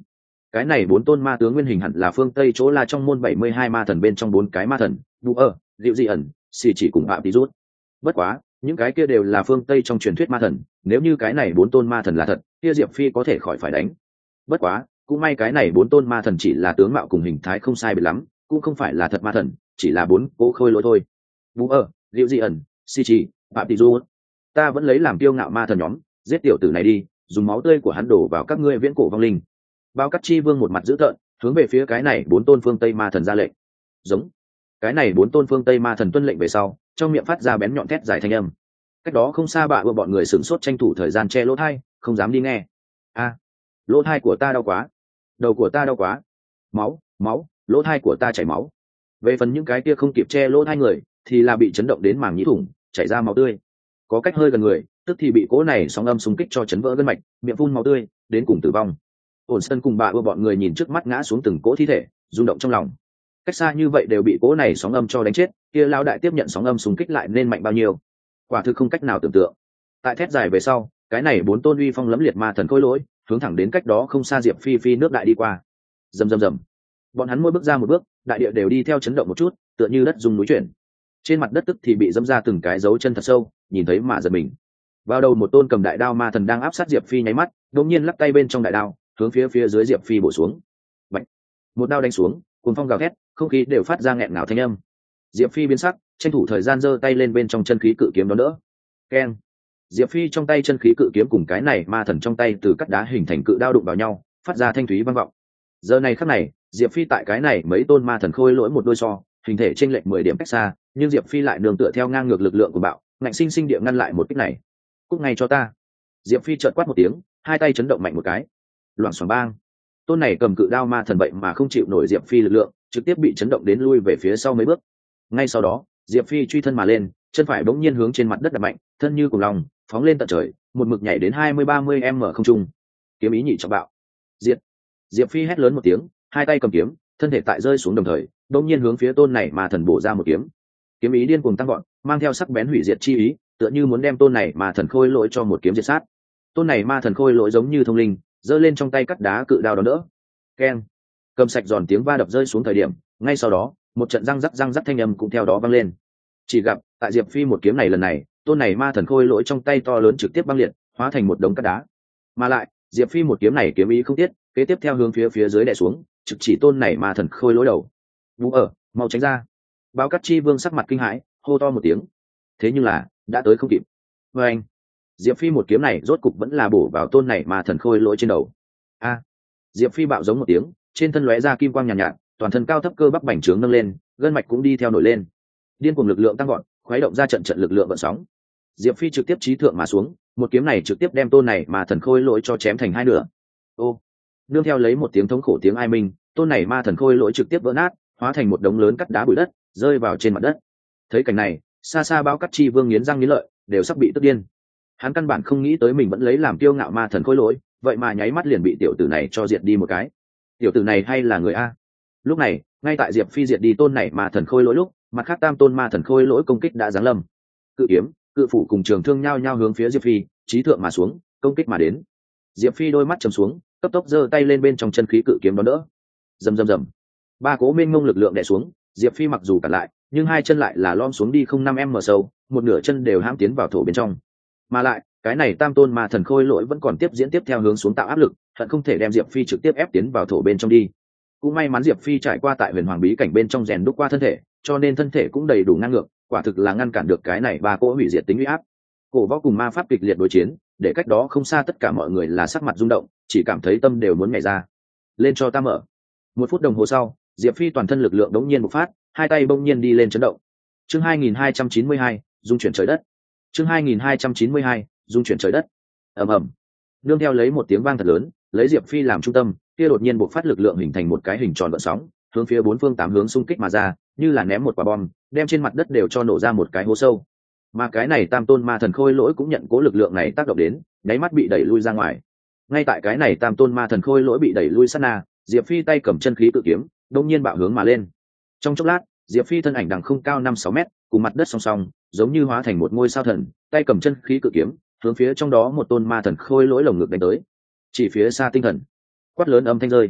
Speaker 1: cái này bốn tôn ma tướng nguyên hình hẳn là phương tây chỗ là trong môn bảy mươi hai ma thần bên trong bốn cái ma thần vụ ở dịu dị ẩn xì chỉ cùng phạm tí rút. Bất quá những cái kia đều là phương tây trong truyền thuyết ma thần, nếu như cái này bốn tôn ma thần là thật kia diệp phi có thể khỏi phải đánh. Bất quá cũng may cái này bốn tôn ma thần chỉ là tướng mạo cùng hình thái không sai biệt lắm, cũng không phải là thật ma thần, chỉ là bốn cố khôi lỗi thôi. Vụ ở dịu dị ẩn xì chỉ phạm tí rút, ta vẫn lấy làm kiêu ngạo ma thần nhóm, giết tiểu tử này đi, dùng máu tươi của hắn đổ vào các ngươi viễn cổ vong linh. Bao cắt chi vương một mặt dữ tợn hướng về phía cái này bốn tôn phương tây ma thần ra lệnh. Giống. Cái này bốn tôn phương tây ma thần tuân lệnh về sau, trong miệng phát ra bén nhọn thét dài thanh âm. Cách đó không xa bạ vừa bọn người sửng sốt tranh thủ thời gian che lỗ thai, không dám đi nghe. A, lỗ thai của ta đau quá, đầu của ta đau quá, máu máu, lỗ thai của ta chảy máu. Về phần những cái kia không kịp che lỗ thai người thì là bị chấn động đến màng nhĩ thủng, chảy ra máu tươi. Có cách hơi gần người tức thì bị cỗ này sóng âm xung kích cho chấn vỡ gân mạch, miệng phun máu tươi đến cùng tử vong. Ổn sân cùng bà ưa bọn người nhìn trước mắt ngã xuống từng cỗ thi thể, rung động trong lòng. Cách xa như vậy đều bị cỗ này sóng âm cho đánh chết, kia lão đại tiếp nhận sóng âm xung kích lại nên mạnh bao nhiêu, quả thực không cách nào tưởng tượng. Tại thét dài về sau, cái này bốn tôn uy phong lẫm liệt ma thần khôi lỗi hướng thẳng đến cách đó không xa diệp phi phi nước đại đi qua. Rầm rầm rầm, bọn hắn mỗi bước ra một bước, đại địa đều đi theo chấn động một chút, tựa như đất rung núi chuyển. Trên mặt đất tức thì bị dẫm ra từng cái dấu chân thật sâu, nhìn thấy mà giật mình. Vào đầu một tôn cầm đại đao ma thần đang áp sát diệp phi nháy mắt, đột nhiên lắc tay bên trong đại đao hướng phía phía dưới diệp phi bổ xuống. Bạch, một đao đánh xuống, cuồng phong gào thét, không khí đều phát ra nghẹn ngào thanh âm. Diệp phi biến sắc, tranh thủ thời gian giơ tay lên bên trong chân khí cự kiếm đón đỡ. Keng. Diệp phi trong tay chân khí cự kiếm cùng cái này ma thần trong tay từ cắt đá hình thành cự đao đụng vào nhau, phát ra thanh thúy vang vọng. Giờ này khắc này, Diệp phi tại cái này mấy tôn ma thần khôi lỗi một đôi so, hình thể chênh lệch mười điểm cách xa, nhưng Diệp phi lại nương tựa theo ngang ngược lực lượng của bạo, ngạnh sinh sinh địa ngăn lại một kích này. Cút ngay cho ta. Diệp phi chợt quát một tiếng, hai tay chấn động mạnh một cái. Loảng xoảng bang. Tôn này cầm cự đao ma thần vậy mà không chịu nổi Diệp phi lực lượng, trực tiếp bị chấn động đến lui về phía sau mấy bước. Ngay sau đó, Diệp phi truy thân mà lên, chân phải bỗng nhiên hướng trên mặt đất đập mạnh, thân như cùng lòng phóng lên tận trời, một mực nhảy đến hai mươi ba mươi m không trung. Kiếm ý nhị trọng bạo. Diệt. Diệp phi hét lớn một tiếng, hai tay cầm kiếm, thân thể tại rơi xuống đồng thời, bỗng nhiên hướng phía tôn này mà thần bổ ra một kiếm. Kiếm ý điên cuồng tăng vọt, mang theo sắc bén hủy diệt chi ý, tựa như muốn đem tôn này mà thần khôi lỗi cho một kiếm diệt sát. Tôn này ma thần khôi lỗi giống như thông linh, giơ lên trong tay cắt đá cự đao đón đỡ. Keng. Cầm sạch giòn tiếng va đập rơi xuống thời điểm, ngay sau đó, một trận răng rắc răng rắc thanh âm cũng theo đó vang lên. Chỉ gặp, tại Diệp Phi một kiếm này lần này, tôn này ma thần khôi lỗi trong tay to lớn trực tiếp băng liệt, hóa thành một đống cát đá. Mà lại, Diệp Phi một kiếm này kiếm ý không tiết, kế tiếp theo hướng phía phía dưới đè xuống, trực chỉ tôn này ma thần khôi lỗi đầu. Vũ ở, mau tránh ra. Báo Cát Chi Vương sắc mặt kinh hãi, hô to một tiếng. Thế nhưng là, đã tới không kịp. Và anh, Diệp Phi một kiếm này rốt cục vẫn là bổ vào tôn này ma thần khôi lỗi trên đầu. A. Diệp Phi bạo giống một tiếng, trên thân lóe ra kim quang nhàn nhạt, nhạt, toàn thân cao thấp cơ bắp bành trướng nâng lên, gân mạch cũng đi theo nổi lên. Điên cuồng lực lượng tăng vọt, khuấy động ra trận trận lực lượng vận sóng. Diệp Phi trực tiếp chí thượng mà xuống, một kiếm này trực tiếp đem tôn này ma thần khôi lỗi cho chém thành hai nửa. Ô. Nương theo lấy một tiếng thống khổ tiếng ai minh, tôn này ma thần khôi lỗi trực tiếp vỡ nát, hóa thành một đống lớn cắt đá bụi đất, rơi vào trên mặt đất. Thấy cảnh này, xa xa Báo Cát Chi Vương nghiến răng nghiến lợi, đều sắp bị tức điên. Hắn căn bản không nghĩ tới mình vẫn lấy làm kiêu ngạo ma thần khôi lỗi, vậy mà nháy mắt liền bị tiểu tử này cho diệt đi một cái. Tiểu tử này hay là người a? Lúc này, ngay tại Diệp Phi diệt đi tôn này ma thần khôi lỗi lúc, mặt khác tam tôn ma thần khôi lỗi công kích đã giáng lâm. Cự kiếm, cự phủ cùng trường thương nhao nhao hướng phía Diệp Phi, chí thượng mà xuống, công kích mà đến. Diệp Phi đôi mắt trầm xuống, cấp tốc giơ tay lên bên trong chân khí cự kiếm đón đỡ. Rầm rầm rầm. Ba cố mênh mông lực lượng đè xuống, Diệp Phi mặc dù cản lại, nhưng hai chân lại là lom xuống đi không năm m sâu, một nửa chân đều hãm tiến vào thổ bên trong. Mà lại, cái này tam tôn ma thần khôi lỗi vẫn còn tiếp diễn tiếp theo hướng xuống tạo áp lực, hận không thể đem Diệp Phi trực tiếp ép tiến vào thổ bên trong đi. Cũng may mắn Diệp Phi trải qua tại huyền hoàng bí cảnh bên trong rèn đúc qua thân thể, cho nên thân thể cũng đầy đủ ngang ngược, quả thực là ngăn cản được cái này ba cỗ hủy diệt tính uy áp. Cổ võ cùng ma pháp kịch liệt đối chiến, để cách đó không xa tất cả mọi người là sắc mặt rung động, chỉ cảm thấy tâm đều muốn nhảy ra. Lên cho ta mở. Một phút đồng hồ sau, Diệp Phi toàn thân lực lượng đống nhiên bộc phát, hai tay bỗng nhiên đi lên chấn động. Chương hai nghìn hai trăm chín mươi hai, dung chuyển trời đất. Chương hai nghìn hai trăm chín mươi hai, dung chuyển trời đất. Ầm ầm. Nương theo lấy một tiếng vang thật lớn, lấy Diệp Phi làm trung tâm, kia đột nhiên bộc phát lực lượng hình thành một cái hình tròn gợn sóng, hướng phía bốn phương tám hướng xung kích mà ra, như là ném một quả bom, đem trên mặt đất đều cho nổ ra một cái hố sâu. Mà cái này tam tôn ma thần khôi lỗi cũng nhận cố lực lượng này tác động đến, nháy mắt bị đẩy lui ra ngoài. Ngay tại cái này tam tôn ma thần khôi lỗi bị đẩy lui sát na, Diệp Phi tay cầm chân khí cự kiếm, đột nhiên bạo hướng mà lên. Trong chốc lát, Diệp Phi thân ảnh đằng không cao năm sáu mét, cùng mặt đất song song, giống như hóa thành một ngôi sao thần, tay cầm chân khí cự kiếm, hướng phía trong đó một tôn ma thần khôi lỗi lồng ngực đánh tới. Chỉ phía xa tinh thần, quát lớn âm thanh rơi.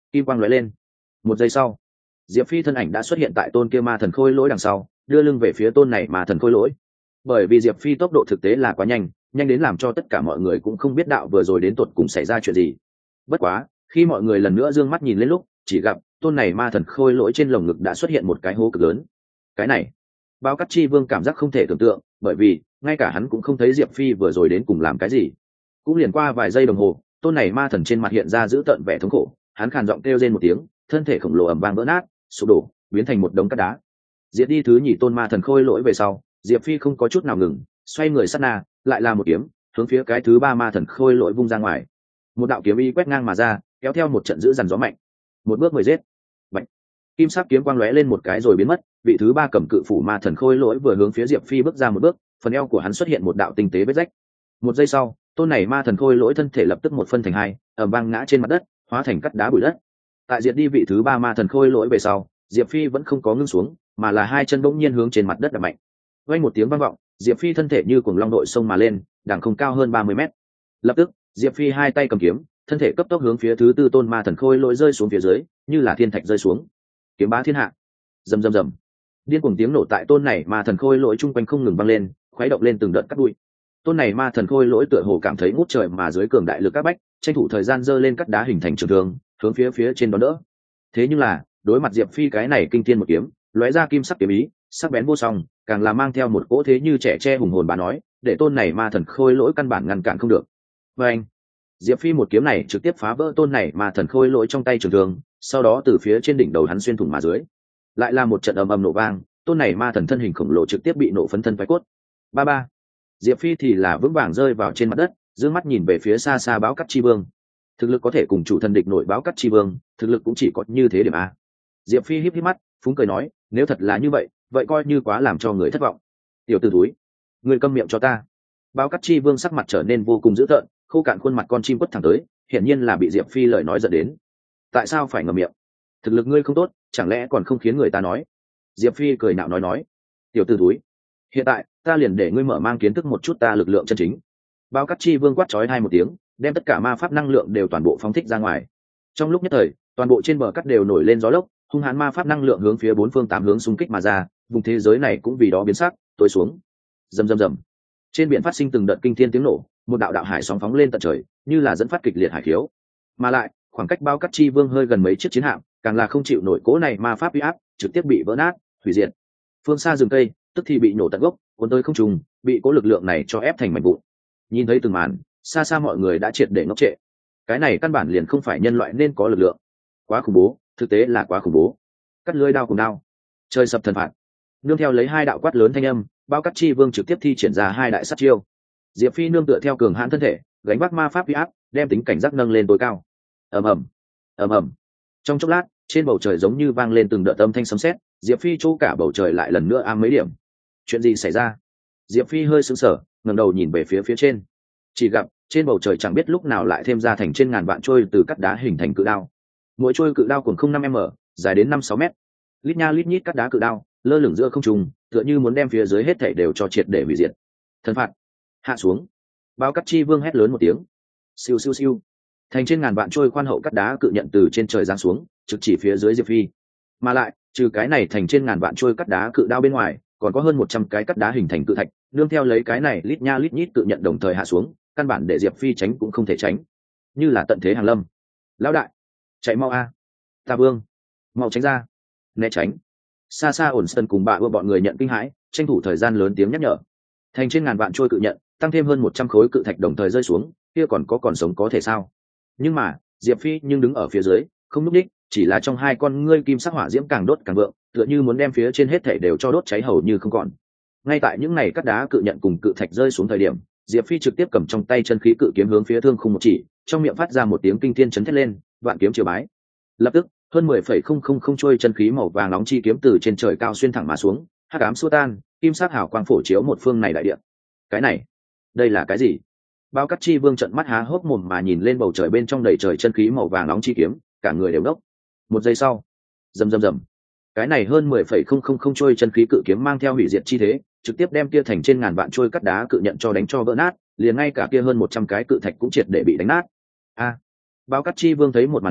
Speaker 1: kim quang lóe lên. Một giây sau, diệp phi thân ảnh đã xuất hiện tại tôn kia ma thần khôi lỗi đằng sau, đưa lưng về phía tôn này ma thần khôi lỗi. Bởi vì diệp phi tốc độ thực tế là quá nhanh, nhanh đến làm cho tất cả mọi người cũng không biết đạo vừa rồi đến tột cùng xảy ra chuyện gì. Bất quá khi mọi người lần nữa dương mắt nhìn lên lúc, chỉ gặp tôn này ma thần khôi lỗi trên lồng ngực đã xuất hiện một cái hố cực lớn. Cái này, Bao Cát Chi Vương cảm giác không thể tưởng tượng, bởi vì ngay cả hắn cũng không thấy diệp phi vừa rồi đến cùng làm cái gì. Cũng liền qua vài giây đồng hồ, tôn này ma thần trên mặt hiện ra dữ tợn vẻ thống khổ, hắn khàn giọng kêu rên một tiếng, thân thể khổng lồ ầm vang vỡ nát, sụp đổ, biến thành một đống cát đá. Diệt đi thứ nhì tôn ma thần khôi lỗi về sau, diệp phi không có chút nào ngừng, xoay người sát na, lại là một kiếm hướng phía cái thứ ba ma thần khôi lỗi vung ra ngoài. Một đạo kiếm y quét ngang mà ra, kéo theo một trận dữ dằn gió mạnh. Một bước mười giết. Bạch. Kim sắc kiếm quang lóe lên một cái rồi biến mất, vị thứ ba cầm cự phủ ma thần khôi lỗi vừa hướng phía diệp phi bước ra một bước, phần eo của hắn xuất hiện một đạo tinh tế vết rách. Một giây sau, tôn này ma thần khôi lỗi thân thể lập tức một phân thành hai, ầm vang ngã trên mặt đất, hóa thành cát đá bụi đất. Tại diệt đi vị thứ ba ma thần khôi lỗi về sau, diệp phi vẫn không có ngưng xuống, mà là hai chân bỗng nhiên hướng trên mặt đất đập mạnh. Vang một tiếng vang vọng, diệp phi thân thể như cuồng long đội sông mà lên, đằng không cao hơn ba mươi mét. Lập tức, diệp phi hai tay cầm kiếm, thân thể cấp tốc hướng phía thứ tư tôn ma thần khôi lỗi rơi xuống phía dưới, như là thiên thạch rơi xuống. Kiếm bá thiên hạ. Rầm rầm rầm. Điên cuồng tiếng nổ tại tôn này ma thần khôi lỗi chung quanh không ngừng vang lên, khuấy động lên từng đợt cát bụi. Tôn này ma thần khôi lỗi tựa hồ cảm thấy ngút trời mà dưới cường đại lực các bách, tranh thủ thời gian giơ lên cát đá hình thành trường thương, hướng phía phía trên đó đỡ. Thế nhưng là, đối mặt diệp phi cái này kinh thiên một kiếm, lóe ra kim sắc kiếm ý, sắc bén vô song, càng là mang theo một cỗ thế như trẻ tre hùng hồn bà nói, để tôn này ma thần khôi lỗi căn bản ngăn cản không được. Và anh, diệp phi một kiếm này trực tiếp phá vỡ tôn này ma thần khôi lỗi trong tay trường thương, sau đó từ phía trên đỉnh đầu hắn xuyên thủng mà dưới, lại là một trận ầm ầm nổ vang, tôn này ma thần thân hình khổng lồ trực tiếp bị nổ phấn thân phái cốt. Ba ba, diệp phi thì là vững vàng rơi vào trên mặt đất, dương mắt nhìn về phía xa xa Báo Cát Chi Vương. Thực lực có thể cùng chủ thần địch nổi Báo Cát Chi Vương, thực lực cũng chỉ có như thế điểm a. Diệp phi híp híp mắt, phúng cười nói, nếu thật là như vậy, vậy coi như quá làm cho người thất vọng. Tiểu tử túi, người câm miệng cho ta. Báo Cát Chi Vương sắc mặt trở nên vô cùng dữ tợn, khô cạn khuôn mặt con chim quất thẳng tới, hiển nhiên là bị diệp phi lời nói giận đến. Tại sao phải ngậm miệng? Thực lực ngươi không tốt, chẳng lẽ còn không khiến người ta nói? Diệp phi cười nạo nói nói, tiểu tử túi, hiện tại ta liền để ngươi mở mang kiến thức một chút ta lực lượng chân chính. Báo Cát Chi Vương quát chói hai một tiếng, đem tất cả ma pháp năng lượng đều toàn bộ phóng thích ra ngoài. Trong lúc nhất thời, toàn bộ trên bờ cát đều nổi lên gió lốc, hung hãn ma pháp năng lượng hướng phía bốn phương tám hướng xung kích mà ra, vùng thế giới này cũng vì đó biến sắc, tối xuống. Rầm rầm rầm. Trên biển phát sinh từng đợt kinh thiên tiếng nổ, một đạo đạo hải sóng phóng lên tận trời, như là dẫn phát kịch liệt hải khiếu. Mà lại, khoảng cách Báo Cát Chi Vương hơi gần mấy chiếc chiến hạm, càng là không chịu nổi cỗ này ma pháp uy áp, trực tiếp bị vỡ nát, hủy diệt. Phương xa rừng cây, tức thì bị nổ tận gốc, cuốn tới không trung, bị cỗ lực lượng này cho ép thành mảnh vụn. Nhìn thấy từng màn, xa xa mọi người đã triệt để ngốc trệ. Cái này căn bản liền không phải nhân loại nên có lực lượng. Quá khủng bố, thực tế là quá khủng bố. Cắt lưỡi đao cùng đao, trời sập thần phạt. Nương theo lấy hai đạo quát lớn thanh âm, Báo Cát Chi Vương trực tiếp thi triển ra hai đại sát chiêu. Diệp Phi nương tựa theo cường hãn thân thể, gánh vác ma pháp uy áp, đem tính cảnh giác nâng lên tối cao. Ầm ầm, ầm ầm. Trong chốc lát, trên bầu trời giống như vang lên từng đợt âm thanh sấm sét, Diệp Phi chỗ cả bầu trời lại lần nữa ám mấy điểm. Chuyện gì xảy ra? Diệp Phi hơi sững sờ, ngẩng đầu nhìn về phía phía trên. Chỉ gặp trên bầu trời chẳng biết lúc nào lại thêm ra thành trên ngàn vạn trôi từ cắt đá hình thành cự đao. Mỗi trôi cự đao cuồng không năm m, dài đến năm sáu mét. Lít nha lít nhít cắt đá cự đao, lơ lửng giữa không trung, tựa như muốn đem phía dưới hết thảy đều cho triệt để hủy diệt. Thần phạt, hạ xuống. Báo Cát Chi Vương hét lớn một tiếng. Siêu siêu siêu. Thành trên ngàn vạn trôi khoan hậu cắt đá cự nhận từ trên trời giáng xuống, trực chỉ phía dưới Diệp Phi. Mà lại, trừ cái này thành trên ngàn vạn trôi cắt đá cự đao bên ngoài, còn có hơn một trăm cái cắt đá hình thành cự thạch, nương theo lấy cái này lít nha lít nhít cự nhận đồng thời hạ xuống, căn bản để Diệp Phi tránh cũng không thể tránh, như là tận thế hàng lâm. Lão đại, chạy mau a! Ta Vương, mau tránh ra, né tránh. Xa xa ổn sân cùng bà ưa bọn người nhận kinh hãi, tranh thủ thời gian lớn tiếng nhắc nhở. Thành trên ngàn vạn trôi cự nhận, tăng thêm hơn một trăm khối cự thạch đồng thời rơi xuống, kia còn có còn sống có thể sao? Nhưng mà Diệp Phi nhưng đứng ở phía dưới, không núp đích, chỉ là trong hai con ngươi kim sắc hỏa diễm càng đốt càng vượng, tựa như muốn đem phía trên hết thảy đều cho đốt cháy hầu như không còn. Ngay tại những này cắt đá cự nhận cùng cự thạch rơi xuống thời điểm, Diệp Phi trực tiếp cầm trong tay chân khí cự kiếm hướng phía thương khung một chỉ, trong miệng phát ra một tiếng kinh thiên chấn thét lên, vạn kiếm triều bái. Lập tức, hơn mười phẩy không không không trôi chân khí màu vàng nóng chi kiếm từ trên trời cao xuyên thẳng mà xuống, hắc ám xua tan, kim sắc hào quang phổ chiếu một phương này đại địa. Cái này, đây là cái gì? Báo Cát Chi Vương trợn mắt há hốc mồm mà nhìn lên bầu trời bên trong đầy trời chân khí màu vàng nóng chi kiếm, cả người đều đốc. Một giây sau, rầm rầm rầm, cái này hơn mười phẩy không không không trôi chân khí cự kiếm mang theo hủy diệt chi thế, trực tiếp đem kia thành trên ngàn vạn trôi cắt đá cự nhận cho đánh cho vỡ nát, liền ngay cả kia hơn một trăm cái cự thạch cũng triệt để bị đánh nát. A! Báo Cát Chi Vương thấy một màn này,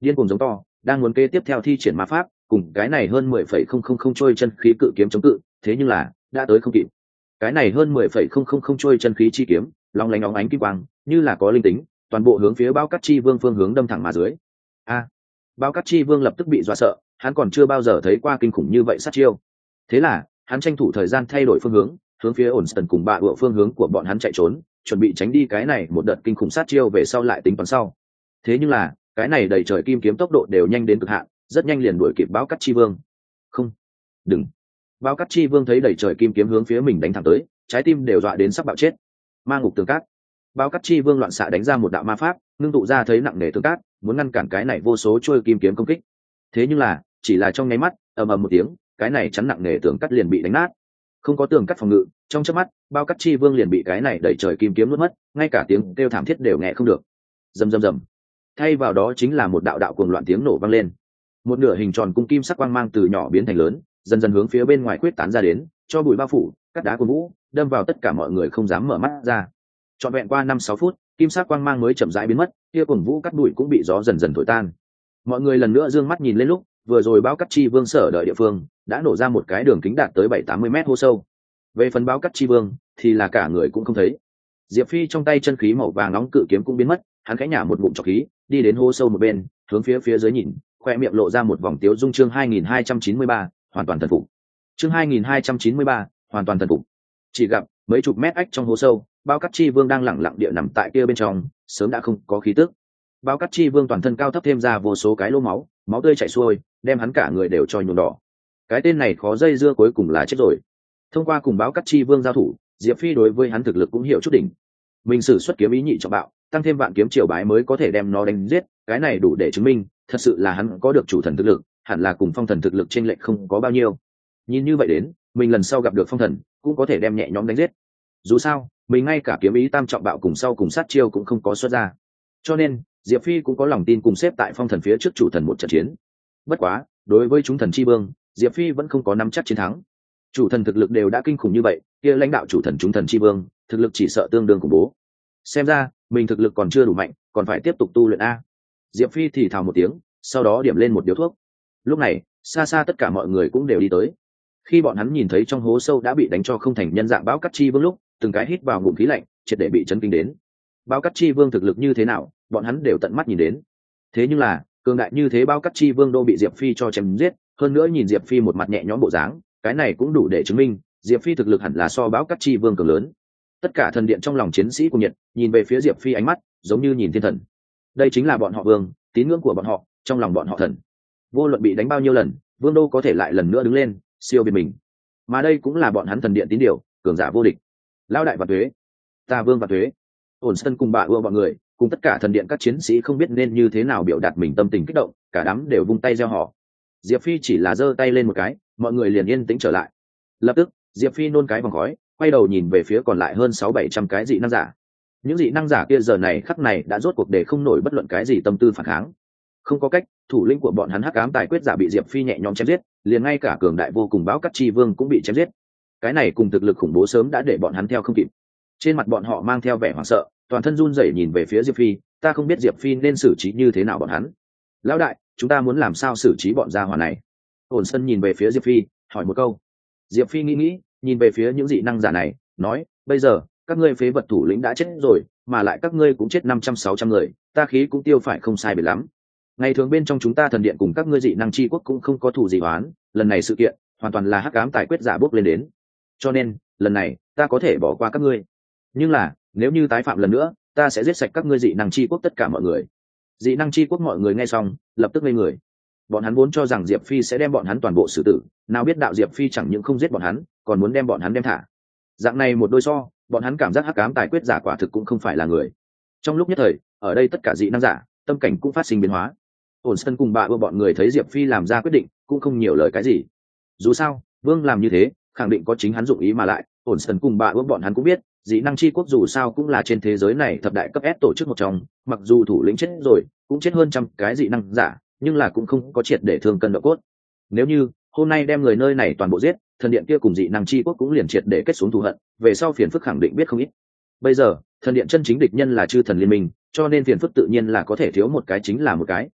Speaker 1: điên cuồng giống to, đang muốn kế tiếp theo thi triển ma pháp cùng cái này hơn mười phẩy không không không trôi chân khí cự kiếm chống cự, thế nhưng là đã tới không kịp. Cái này hơn mười phẩy không không không trôi chân khí chi kiếm long lánh óng ánh kim quang, như là có linh tính, toàn bộ hướng phía Bao Cát Chi Vương phương hướng đâm thẳng mà dưới. A! À, Bao Cát Chi Vương lập tức bị dọa sợ, hắn còn chưa bao giờ thấy qua kinh khủng như vậy sát chiêu. Thế là hắn tranh thủ thời gian thay đổi phương hướng, hướng phía Ổn cùng bạ ựa phương hướng của bọn hắn chạy trốn, chuẩn bị tránh đi cái này một đợt kinh khủng sát chiêu về sau lại tính toán sau. Thế nhưng là cái này đầy trời kim kiếm tốc độ đều nhanh đến cực hạn, rất nhanh liền đuổi kịp Bao Cát Chi Vương. Không, đừng! Bao Cát Chi Vương thấy đầy trời kim kiếm hướng phía mình đánh thẳng tới, trái tim đều dọa đến sắp bạo chết. Ma ngục tường cát. Bao Cát Chi Vương loạn xạ đánh ra một đạo ma pháp, ngưng tụ ra thấy nặng nề tường cát, muốn ngăn cản cái này vô số trôi kim kiếm công kích. Thế nhưng là chỉ là trong nháy mắt, ầm ầm một tiếng, cái này chắn nặng nề tường cát liền bị đánh nát. Không có tường cát phòng ngự, trong chớp mắt Bao Cát Chi Vương liền bị cái này đẩy trời kim kiếm nuốt mất, ngay cả tiếng kêu thảm thiết đều nghe không được. Rầm rầm rầm. Thay vào đó chính là một đạo đạo cuồng loạn tiếng nổ vang lên. Một nửa hình tròn cung kim sắc quang mang từ nhỏ biến thành lớn, dần dần hướng phía bên ngoài quyết tán ra đến, cho bụi bao phủ, cắt đá cuồng vũ, đâm vào tất cả mọi người không dám mở mắt ra. Trọn vẹn qua năm sáu phút, kim sắc quang mang mới chậm rãi biến mất, kia cuồng vũ cắt bụi cũng bị gió dần dần thổi tan. Mọi người lần nữa dương mắt nhìn lên lúc, vừa rồi Bao Cát Chi Vương sở đợi địa phương đã nổ ra một cái đường kính đạt tới bảy tám mươi mét hố sâu. Về phần Bao Cát Chi Vương thì là cả người cũng không thấy. Diệp Phi trong tay chân khí màu vàng nóng cự kiếm cũng biến mất, hắn khẽ nhả một ngụm trọc khí, đi đến hố sâu một bên, hướng phía phía dưới nhìn, khoe miệng lộ ra một vòng tiếu dung. Chương hai nghìn hai trăm chín mươi ba, hoàn toàn thần phục. Chương hai nghìn hai trăm chín mươi ba, hoàn toàn thần phục. Chỉ gặp mấy chục mét ách trong hố sâu, Bao Cát Chi Vương đang lẳng lặng địa nằm tại kia bên trong, sớm đã không có khí tức. Bao Cát Chi Vương toàn thân cao thấp thêm ra vô số cái lỗ máu, máu tươi chảy xuôi, đem hắn cả người đều cho nhuộm đỏ. Cái tên này khó dây dưa, cuối cùng là chết rồi. Thông qua cùng Bao Cát Chi Vương giao thủ, Diệp Phi đối với hắn thực lực cũng hiểu chút đỉnh. Mình sử xuất kiếm ý nhị trọng bạo, tăng thêm vạn kiếm triều bái mới có thể đem nó đánh giết, cái này đủ để chứng minh, thật sự là hắn có được chủ thần thực lực, hẳn là cùng phong thần thực lực chênh lệch không có bao nhiêu. Nhìn như vậy đến, mình lần sau gặp được phong thần, cũng có thể đem nhẹ nhõm đánh giết. Dù sao, mình ngay cả kiếm ý tam trọng bạo cùng sau cùng sát chiêu cũng không có xuất ra. Cho nên, Diệp Phi cũng có lòng tin cùng xếp tại phong thần phía trước chủ thần một trận chiến. Bất quá, đối với chúng thần chi vương, Diệp Phi vẫn không có nắm chắc chiến thắng. Chủ thần thực lực đều đã kinh khủng như vậy, kia lãnh đạo chủ thần chúng thần chi vương, thực lực chỉ sợ tương đương khủng bố. Xem ra, mình thực lực còn chưa đủ mạnh, còn phải tiếp tục tu luyện a. Diệp Phi thì thào một tiếng, sau đó điểm lên một điếu thuốc. Lúc này, xa xa tất cả mọi người cũng đều đi tới. Khi bọn hắn nhìn thấy trong hố sâu đã bị đánh cho không thành nhân dạng Bao Cát Chi Vương lúc, từng cái hít vào ngụm khí lạnh, triệt để bị chấn kinh đến. Bao Cát Chi Vương thực lực như thế nào, bọn hắn đều tận mắt nhìn đến. Thế nhưng là, cường đại như thế Bao Cát Chi Vương đô bị Diệp Phi cho chém giết, hơn nữa nhìn Diệp Phi một mặt nhẹ nhõm bộ dáng, cái này cũng đủ để chứng minh, Diệp Phi thực lực hẳn là so Bao Cát Chi Vương cường lớn. Tất cả thần điện trong lòng chiến sĩ của Nhật, nhìn về phía Diệp Phi ánh mắt giống như nhìn thiên thần. Đây chính là bọn họ vương, tín ngưỡng của bọn họ, trong lòng bọn họ thần. Vô luận bị đánh bao nhiêu lần, vương đô có thể lại lần nữa đứng lên, siêu biệt mình. Mà đây cũng là bọn hắn thần điện tín điều, cường giả vô địch. Lão đại và tuế, ta vương và tuế. Ổn Sân cùng bà ưa bọn người, cùng tất cả thần điện các chiến sĩ không biết nên như thế nào biểu đạt mình tâm tình kích động, cả đám đều vung tay reo hò. Diệp Phi chỉ là giơ tay lên một cái, mọi người liền yên tĩnh trở lại. Lập tức, Diệp Phi nôn cái vòng khói, quay đầu nhìn về phía còn lại hơn sáu bảy trăm cái dị năng giả. Những dị năng giả kia giờ này khắc này đã rốt cuộc để không nổi bất luận cái gì tâm tư phản kháng. Không có cách, thủ lĩnh của bọn hắn Hắc Ám Tài Quyết giả bị Diệp Phi nhẹ nhõm chém giết, liền ngay cả cường đại vô cùng Báo Cát Chi Vương cũng bị chém giết. Cái này cùng thực lực khủng bố sớm đã để bọn hắn theo không kịp. Trên mặt bọn họ mang theo vẻ hoảng sợ, toàn thân run rẩy nhìn về phía Diệp Phi, ta không biết Diệp Phi nên xử trí như thế nào bọn hắn. Lão đại, chúng ta muốn làm sao xử trí bọn gia hỏa này? Ổn Sân nhìn về phía Diệp Phi, hỏi một câu. Diệp Phi nghĩ nghĩ, nhìn về phía những dị năng giả này, nói, bây giờ các ngươi phế vật thủ lĩnh đã chết rồi, mà lại các ngươi cũng chết năm trăm sáu trăm người, ta khí cũng tiêu phải không sai biệt lắm. Ngày thường bên trong chúng ta thần điện cùng các ngươi dị năng chi quốc cũng không có thù gì oán, lần này sự kiện hoàn toàn là Hắc Ám Tài Quyết giả bốc lên đến, cho nên lần này ta có thể bỏ qua các ngươi, nhưng là nếu như tái phạm lần nữa, ta sẽ giết sạch các ngươi dị năng chi quốc tất cả mọi người. Dị năng chi quốc mọi người nghe xong lập tức ngây người. Bọn hắn vốn cho rằng Diệp Phi sẽ đem bọn hắn toàn bộ xử tử, nào biết đạo Diệp Phi chẳng những không giết bọn hắn, còn muốn đem bọn hắn đem thả. Dạng này một đôi so, bọn hắn cảm giác Hắc Ám Tài Quyết giả quả thực cũng không phải là người. Trong lúc nhất thời, ở đây tất cả dị năng giả tâm cảnh cũng phát sinh biến hóa. Ổn Sân cùng bà ưa bọn người thấy Diệp Phi làm ra quyết định, cũng không nhiều lời cái gì. Dù sao, Vương làm như thế, khẳng định có chính hắn dụng ý mà lại. Ổn Sân cùng bà ưa bọn hắn cũng biết, dị năng chi quốc dù sao cũng là trên thế giới này thập đại cấp S tổ chức một trong, mặc dù thủ lĩnh chết rồi, cũng chết hơn trăm cái dị năng giả, nhưng là cũng không có triệt để thương cân độ cốt. Nếu như hôm nay đem người nơi này toàn bộ giết, thần điện kia cùng dị năng chi quốc cũng liền triệt để kết xuống thù hận, về sau phiền phức khẳng định biết không ít. Bây giờ, thần điện chân chính địch nhân là chư thần liên minh, cho nên phiền phức tự nhiên là có thể thiếu một cái chính là một cái.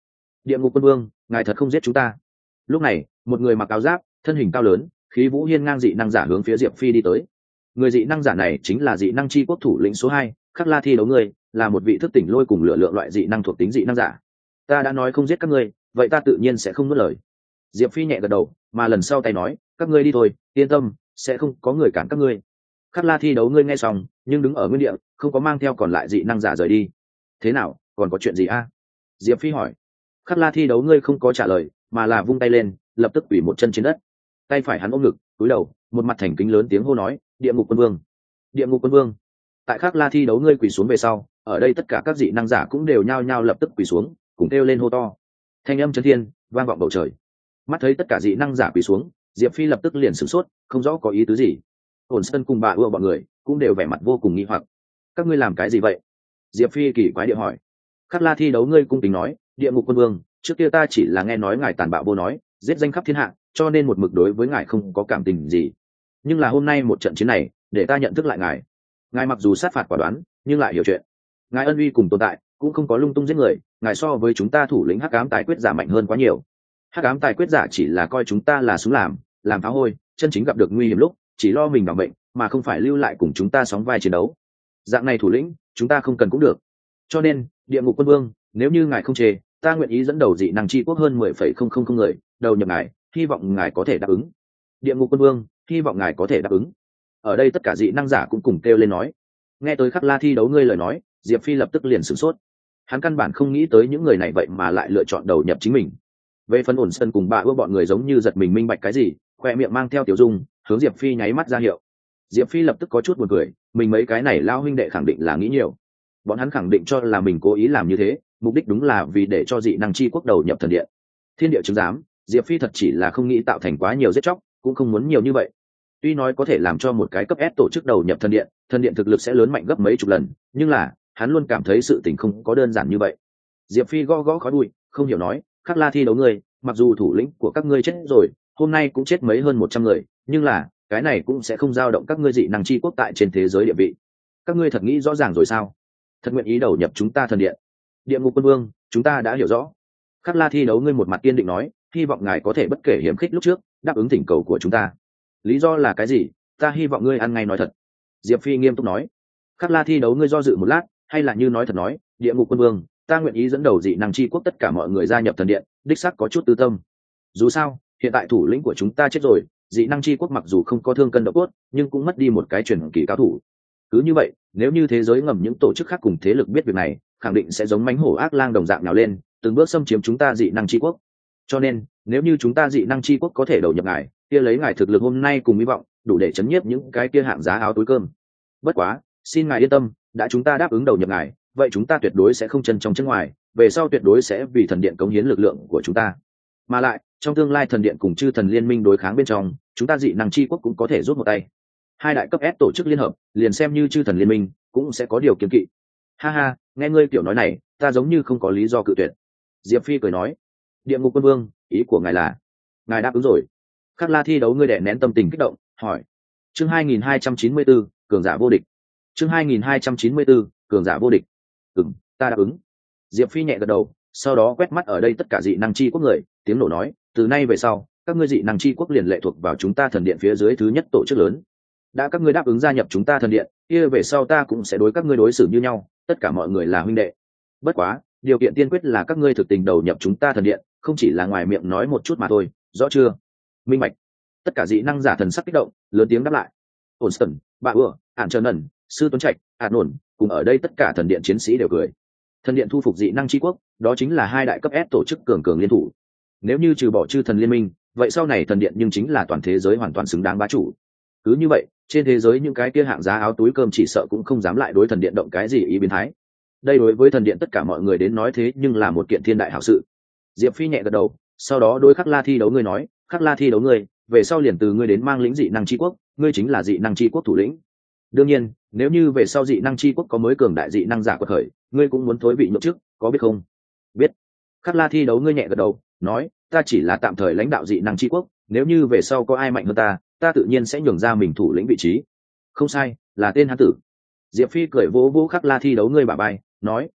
Speaker 1: Địa ngục quân vương, ngài thật không giết chúng ta. Lúc này một người mặc áo giáp, thân hình cao lớn, khí vũ hiên ngang dị năng giả hướng phía Diệp Phi đi tới. Người dị năng giả này chính là dị năng chi quốc thủ lĩnh số hai, Khắc La Thi Đấu Ngươi, là một vị thức tỉnh lôi cùng lựa lượng loại dị năng thuộc tính dị năng giả. Ta đã nói không giết các ngươi, vậy ta tự nhiên sẽ không nuốt lời. Diệp Phi nhẹ gật đầu, mà lần sau tay nói, các ngươi đi thôi, yên tâm, sẽ không có người cản các ngươi. Khắc La Thi Đấu Ngươi nghe xong, nhưng đứng ở nguyên địa, không có mang theo còn lại dị năng giả rời đi. Thế nào, còn có chuyện gì a? Diệp Phi hỏi. Khắc La Thi Đấu Ngươi không có trả lời, mà là vung tay lên, lập tức quỳ một chân trên đất. Tay phải hắn ôm ngực, cúi đầu, một mặt thành kính lớn tiếng hô nói, địa ngục quân vương, địa ngục quân vương. Tại Khắc La Thi Đấu Ngươi quỳ xuống về sau, ở đây tất cả các dị năng giả cũng đều nhao nhao lập tức quỳ xuống, cùng kêu lên hô to. Thanh âm chấn thiên, vang vọng bầu trời. Mắt thấy tất cả dị năng giả quỳ xuống, Diệp Phi lập tức liền sửng sốt, không rõ có ý tứ gì. Ổn Sơn cùng bà ưa bọn người cũng đều vẻ mặt vô cùng nghi hoặc. Các ngươi làm cái gì vậy? Diệp Phi kỳ quái địa hỏi. Khắc La Thi Đấu Ngươi cung kính nói, địa ngục quân vương, trước kia ta chỉ là nghe nói ngài tàn bạo vô nói, giết danh khắp thiên hạ, cho nên một mực đối với ngài không có cảm tình gì. Nhưng là hôm nay một trận chiến này, để ta nhận thức lại ngài. Ngài mặc dù sát phạt quả đoán, nhưng lại hiểu chuyện. Ngài ân uy cùng tồn tại, cũng không có lung tung giết người, ngài so với chúng ta thủ lĩnh Hắc Ám Tài Quyết giả mạnh hơn quá nhiều. Hắc Ám Tài Quyết giả chỉ là coi chúng ta là súng làm, làm phá hôi, chân chính gặp được nguy hiểm lúc, chỉ lo mình bảo mệnh, mà không phải lưu lại cùng chúng ta sóng vai chiến đấu. Dạng này thủ lĩnh, chúng ta không cần cũng được. Cho nên, địa ngục quân vương, nếu như ngài không chê, ta nguyện ý dẫn đầu dị năng chi quốc hơn mười phẩy không không không người đầu nhập ngài, hy vọng ngài có thể đáp ứng. Địa ngục quân vương, hy vọng ngài có thể đáp ứng. Ở đây tất cả dị năng giả cũng cùng kêu lên nói. Nghe tới Khắc La Thi Đấu Ngươi lời nói, Diệp Phi lập tức liền sửng sốt. Hắn căn bản không nghĩ tới những người này vậy mà lại lựa chọn đầu nhập chính mình. Về phần ổn sân cùng bà ưa bọn người giống như giật mình minh bạch cái gì, khoe miệng mang theo tiểu dung, hướng Diệp Phi nháy mắt ra hiệu. Diệp Phi lập tức có chút buồn cười, mình mấy cái này lao huynh đệ khẳng định là nghĩ nhiều. Bọn hắn khẳng định cho là mình cố ý làm như thế, mục đích đúng là vì để cho dị năng chi quốc đầu nhập thần điện. Thiên địa chứng giám, Diệp Phi thật chỉ là không nghĩ tạo thành quá nhiều giết chóc, cũng không muốn nhiều như vậy. Tuy nói có thể làm cho một cái cấp S tổ chức đầu nhập thần điện, thần điện thực lực sẽ lớn mạnh gấp mấy chục lần, nhưng là hắn luôn cảm thấy sự tình không có đơn giản như vậy. Diệp Phi gõ gõ khói bụi, không hiểu nói, Khắc La Thi Đấu Ngươi, mặc dù thủ lĩnh của các ngươi chết rồi, hôm nay cũng chết mấy hơn một trăm người, nhưng là cái này cũng sẽ không dao động các ngươi dị năng chi quốc tại trên thế giới địa vị. Các ngươi thật nghĩ rõ ràng rồi sao? Thật nguyện ý đầu nhập chúng ta thần điện? Địa ngục quân vương, chúng ta đã hiểu rõ. Khắc La Thi Đấu Ngươi một mặt kiên định nói, hy vọng ngài có thể bất kể hiểm khích lúc trước, đáp ứng thỉnh cầu của chúng ta. Lý do là cái gì? Ta hy vọng ngươi ăn ngay nói thật. Diệp Phi nghiêm túc nói. Khắc La Thi Đấu Ngươi do dự một lát, hay là như nói thật nói, địa ngục quân vương, ta nguyện ý dẫn đầu dị năng chi quốc tất cả mọi người gia nhập thần điện, đích xác có chút tư tâm. Dù sao, hiện tại thủ lĩnh của chúng ta chết rồi, dị năng chi quốc mặc dù không có thương cân độ cốt, nhưng cũng mất đi một cái truyền kỳ cao thủ. Cứ như vậy, nếu như thế giới ngầm những tổ chức khác cùng thế lực biết việc này, khẳng định sẽ giống mánh hổ ác lang đồng dạng nào lên, từng bước xâm chiếm chúng ta dị năng chi quốc. Cho nên, nếu như chúng ta dị năng chi quốc có thể đầu nhập ngài, kia lấy ngài thực lực hôm nay cùng hy vọng, đủ để chấn nhiếp những cái kia hạng giá áo túi cơm. Bất quá, xin ngài yên tâm, đã chúng ta đáp ứng đầu nhập ngài, vậy chúng ta tuyệt đối sẽ không chân trong chân ngoài, về sau tuyệt đối sẽ vì thần điện cống hiến lực lượng của chúng ta. Mà lại, trong tương lai thần điện cùng chư thần liên minh đối kháng bên trong, chúng ta dị năng chi quốc cũng có thể rút một tay. Hai đại cấp S tổ chức liên hợp, liền xem như chư thần liên minh, cũng sẽ có điều kiêng kỵ. Ha ha, nghe ngươi kiểu nói này, ta giống như không có lý do cự tuyệt. Diệp Phi cười nói, địa ngục quân vương, ý của ngài là? Ngài đáp ứng rồi. Khắc La Thi Đấu Ngươi đè nén tâm tình kích động, hỏi. Chương hai nghìn hai trăm chín mươi bốn, cường giả vô địch. Chương hai nghìn hai trăm chín mươi bốn, cường giả vô địch. Ừm, ta đáp ứng. Diệp Phi nhẹ gật đầu, sau đó quét mắt ở đây tất cả dị năng chi quốc người, tiếng nổ nói, từ nay về sau, các ngươi dị năng chi quốc liền lệ thuộc vào chúng ta thần điện phía dưới thứ nhất tổ chức lớn. Đã các ngươi đáp ứng gia nhập chúng ta thần điện, kia về sau ta cũng sẽ đối các ngươi đối xử như nhau, tất cả mọi người là huynh đệ. Bất quá, điều kiện tiên quyết là các ngươi thực tình đầu nhập chúng ta thần điện, không chỉ là ngoài miệng nói một chút mà thôi, rõ chưa? Minh bạch. Tất cả dị năng giả thần sắc kích động, lớn tiếng đáp lại. Ổn Sơn, bà ưa, Ản Trần Ẩn, Sư Tuấn Trạch, Ản Nổn, cùng ở đây tất cả thần điện chiến sĩ đều cười. Thần điện thu phục dị năng chi quốc, đó chính là hai đại cấp S tổ chức cường cường liên thủ. Nếu như trừ bỏ chư thần liên minh, vậy sau này thần điện nhưng chính là toàn thế giới hoàn toàn xứng đáng bá chủ. Cứ như vậy, trên thế giới những cái kia hạng giá áo túi cơm chỉ sợ cũng không dám lại đối thần điện động cái gì ý biến thái. Đây đối với thần điện tất cả mọi người đến nói thế nhưng là một kiện thiên đại hảo sự. Diệp Phi nhẹ gật đầu, sau đó đối Khắc La Thi Đấu Ngươi nói, Khắc La Thi Đấu Ngươi, về sau liền từ ngươi đến mang lĩnh dị năng chi quốc, ngươi chính là dị năng chi quốc thủ lĩnh. Đương nhiên, nếu như về sau dị năng chi quốc có mới cường đại dị năng giả quật khởi, ngươi cũng muốn thối vị nhượng chức, có biết không? Biết. Khắc La Thi Đấu Ngươi nhẹ gật đầu, nói, ta chỉ là tạm thời lãnh đạo dị năng chi quốc, nếu như về sau có ai mạnh hơn ta, ta tự nhiên sẽ nhường ra mình thủ lĩnh vị trí. Không sai, là tên hán tử. Diệp Phi cười vỗ vỗ Khắc La Thi Đấu Ngươi bả vai, nói, tốt,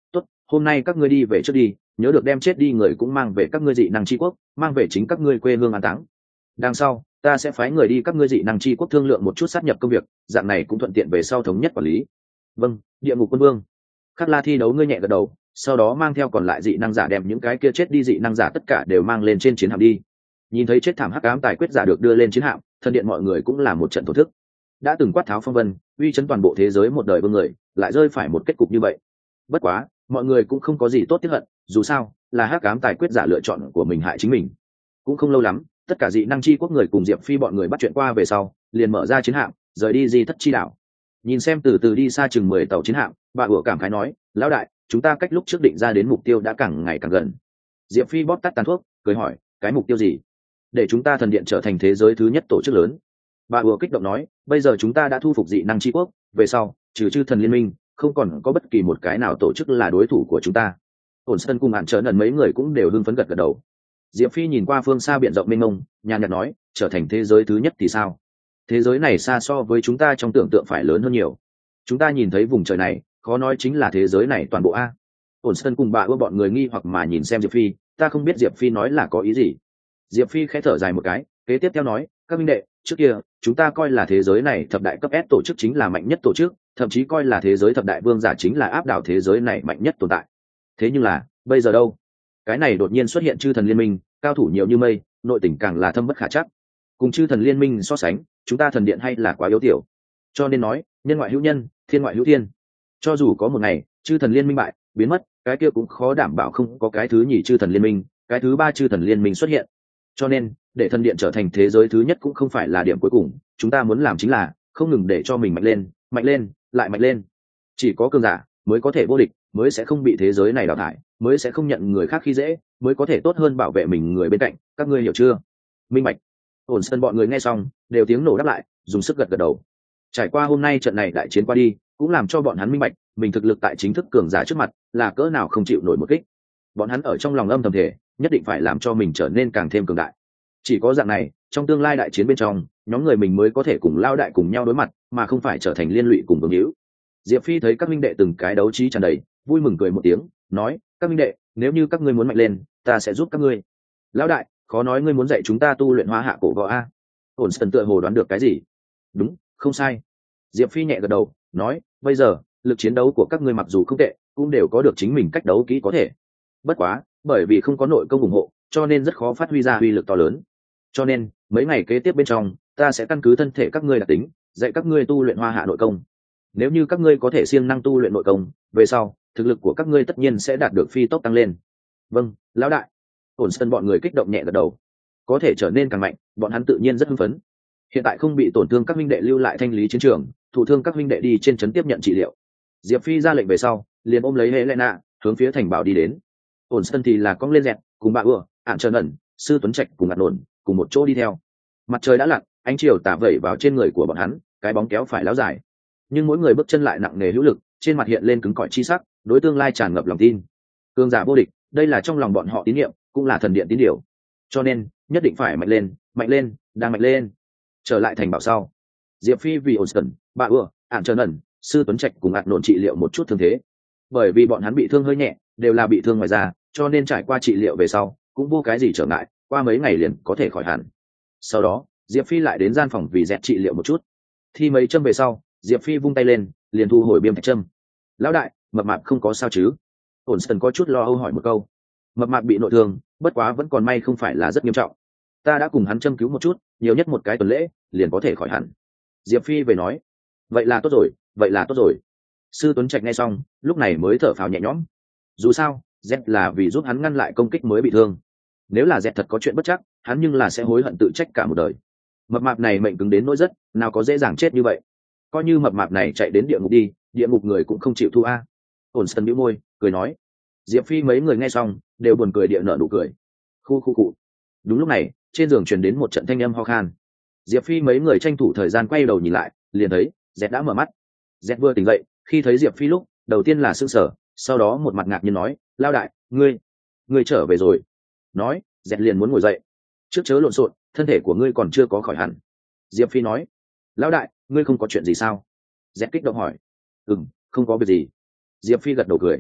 Speaker 1: hôm nay các ngươi đi về trước đi, nhớ được đem chết đi người cũng mang về các ngươi dị năng tri quốc, mang về chính các ngươi quê hương an táng. Đằng sau ta sẽ phái người đi các ngươi dị năng tri quốc thương lượng một chút sát nhập công việc, dạng này cũng thuận tiện về sau thống nhất quản lý. Vâng, địa ngục quân vương. Khắc La thi đấu ngươi nhẹ gật đầu, sau đó mang theo còn lại dị năng giả đem những cái kia chết đi dị năng giả tất cả đều mang lên trên chiến hạm đi. Nhìn thấy chết thảm hắc ám tài quyết giả được đưa lên chiến hạm, thần điện mọi người cũng là một trận thổ thức. Đã từng quát tháo phong vân, uy chấn toàn bộ thế giới một đời vương người, lại rơi phải một kết cục như vậy. Bất quá, mọi người cũng không có gì tốt tiếc hận, dù sao, là hắc ám tài quyết giả lựa chọn của mình hại chính mình. Cũng không lâu lắm, tất cả dị năng chi quốc người cùng Diệp Phi bọn người bắt chuyện qua về sau, liền mở ra chiến hạm, rời đi Di Thất chi đảo. Nhìn xem từ từ đi xa chừng mười tàu chiến hạm, bà ủa cảm khái nói, lão đại, chúng ta cách lúc trước định ra đến mục tiêu đã càng ngày càng gần. Diệp Phi bóp tắt tàn thuốc, cười hỏi, cái mục tiêu gì? Để chúng ta thần điện trở thành thế giới thứ nhất tổ chức lớn. Bà ủa kích động nói, bây giờ chúng ta đã thu phục dị năng chi quốc, về sau, trừ chư thần liên minh, không còn có bất kỳ một cái nào tổ chức là đối thủ của chúng ta. Ổn Sơn cùng Hạn Trở Nần mấy người cũng đều hưng phấn gật gật đầu. Diệp Phi nhìn qua phương xa biển rộng mênh mông, nhàn nhạt nói, trở thành thế giới thứ nhất thì sao? Thế giới này xa so với chúng ta trong tưởng tượng phải lớn hơn nhiều. Chúng ta nhìn thấy vùng trời này, khó nói chính là thế giới này toàn bộ a. Ổn Sơn cùng bà ưa bọn người nghi hoặc mà nhìn xem Diệp Phi, ta không biết Diệp Phi nói là có ý gì. Diệp Phi khẽ thở dài một cái, kế tiếp theo nói, các minh đệ, trước kia chúng ta coi là thế giới này thập đại cấp S tổ chức chính là mạnh nhất tổ chức, thậm chí coi là thế giới thập đại vương giả chính là áp đảo thế giới này mạnh nhất tồn tại. Thế nhưng là bây giờ đâu? Cái này đột nhiên xuất hiện chư thần liên minh, cao thủ nhiều như mây, nội tình càng là thâm bất khả chắc. Cùng chư thần liên minh so sánh, chúng ta thần điện hay là quá yếu tiểu. Cho nên nói, nhân ngoại hữu nhân, thiên ngoại hữu thiên. Cho dù có một ngày chư thần liên minh bại, biến mất, cái kia cũng khó đảm bảo không có cái thứ nhì chư thần liên minh, cái thứ ba chư thần liên minh xuất hiện. Cho nên, để thần điện trở thành thế giới thứ nhất cũng không phải là điểm cuối cùng, chúng ta muốn làm chính là không ngừng để cho mình mạnh lên, mạnh lên, lại mạnh lên. Chỉ có cường giả mới có thể vô địch, mới sẽ không bị thế giới này đào thải, mới sẽ không nhận người khác khi dễ, mới có thể tốt hơn bảo vệ mình người bên cạnh, các ngươi hiểu chưa? Minh bạch. Ổn Sơn bọn người nghe xong, đều tiếng nổ đáp lại, dùng sức gật gật đầu. Trải qua hôm nay trận này đại chiến qua đi, cũng làm cho bọn hắn minh bạch, mình thực lực tại chính thức cường giả trước mặt, là cỡ nào không chịu nổi một kích. Bọn hắn ở trong lòng âm thầm thể, nhất định phải làm cho mình trở nên càng thêm cường đại. Chỉ có dạng này, trong tương lai đại chiến bên trong, nhóm người mình mới có thể cùng lao đại cùng nhau đối mặt, mà không phải trở thành liên lụy cùng vương hữu. Diệp Phi thấy các minh đệ từng cái đấu trí tràn đầy, vui mừng cười một tiếng, nói, các minh đệ, nếu như các ngươi muốn mạnh lên, ta sẽ giúp các ngươi. Lão đại, khó nói ngươi muốn dạy chúng ta tu luyện hóa hạ cổ võ a? Ổn Sơn tựa hồ đoán được cái gì. Đúng, không sai. Diệp Phi nhẹ gật đầu, nói, bây giờ lực chiến đấu của các ngươi mặc dù không tệ, cũng đều có được chính mình cách đấu kỹ có thể. Bất quá, bởi vì không có nội công ủng hộ, cho nên rất khó phát huy ra uy lực to lớn. Cho nên mấy ngày kế tiếp bên trong, ta sẽ căn cứ thân thể các ngươi đặc tính, dạy các ngươi tu luyện hoa hạ nội công. Nếu như các ngươi có thể siêng năng tu luyện nội công, về sau thực lực của các ngươi tất nhiên sẽ đạt được phi tốc tăng lên. Vâng, lão đại. Ổn Sơn bọn người kích động nhẹ gật đầu. Có thể trở nên càng mạnh, bọn hắn tự nhiên rất hưng phấn. Hiện tại không bị tổn thương các minh đệ lưu lại thanh lý chiến trường, thụ thương các minh đệ đi trên trấn tiếp nhận trị liệu. Diệp Phi ra lệnh về sau, liền ôm lấy Helena, hướng phía thành bảo đi đến. Ổn Sơn thì là cong lên dẹt, cùng bà ưa, Hạn Trần ẩn, sư Tuấn Trạch cùng ngặt nổn, cùng một chỗ đi theo. Mặt trời đã lặn, ánh chiều tà vẩy vào trên người của bọn hắn, cái bóng kéo phải láo dài. Nhưng mỗi người bước chân lại nặng nề hữu lực, trên mặt hiện lên cứng cỏi chi sắc, đối tương lai tràn ngập lòng tin. Cường giả vô địch, đây là trong lòng bọn họ tín nhiệm, cũng là thần điện tín điều. Cho nên, nhất định phải mạnh lên, mạnh lên, đang mạnh lên. Trở lại thành bảo sau, Diệp Phi vì Olsen, bà ưa, Hạn Trần ẩn, sư Tuấn Trạch cùng ngặt nổn trị liệu một chút thương thế. Bởi vì bọn hắn bị thương hơi nhẹ, đều là bị thương ngoài da, cho nên trải qua trị liệu về sau, cũng vô cái gì trở ngại, qua mấy ngày liền có thể khỏi hẳn. Sau đó, Diệp Phi lại đến gian phòng vì dẹt trị liệu một chút. Thi mấy châm về sau, Diệp Phi vung tay lên, liền thu hồi biêm thạch châm. Lão đại, mập mạp không có sao chứ? Ổn Sơn có chút lo âu hỏi một câu. Mập mạp bị nội thương, bất quá vẫn còn may không phải là rất nghiêm trọng. Ta đã cùng hắn châm cứu một chút, nhiều nhất một cái tuần lễ, liền có thể khỏi hẳn. Diệp Phi về nói. Vậy là tốt rồi, vậy là tốt rồi. Sư Tuấn Trạch nghe xong, lúc này mới thở phào nhẹ nhõm. Dù sao, Z là vì giúp hắn ngăn lại công kích mới bị thương. Nếu là Z thật có chuyện bất chắc, hắn nhưng là sẽ hối hận tự trách cả một đời. Mập mạp này mệnh cứng đến nỗi rất, nào có dễ dàng chết như vậy. Coi như mập mạp này chạy đến địa ngục đi, địa ngục người cũng không chịu thu a. Ổn Sơn bĩu môi, cười nói. Diệp Phi mấy người nghe xong, đều buồn cười địa nở nụ cười. Khu khu cụ. Đúng lúc này, trên giường truyền đến một trận thanh âm ho khan. Diệp Phi mấy người tranh thủ thời gian quay đầu nhìn lại, liền thấy Z đã mở mắt. Z vừa tỉnh dậy, khi thấy Diệp Phi lúc, đầu tiên là sững sờ, sau đó một mặt ngạc nhiên nói, lao đại, ngươi, ngươi trở về rồi. Nói, Z liền muốn ngồi dậy. Trước chớ lộn xộn, thân thể của ngươi còn chưa có khỏi hẳn. Diệp Phi nói, lão đại, ngươi không có chuyện gì sao? Z kích động hỏi. Ừm, không có việc gì. Diệp Phi gật đầu cười.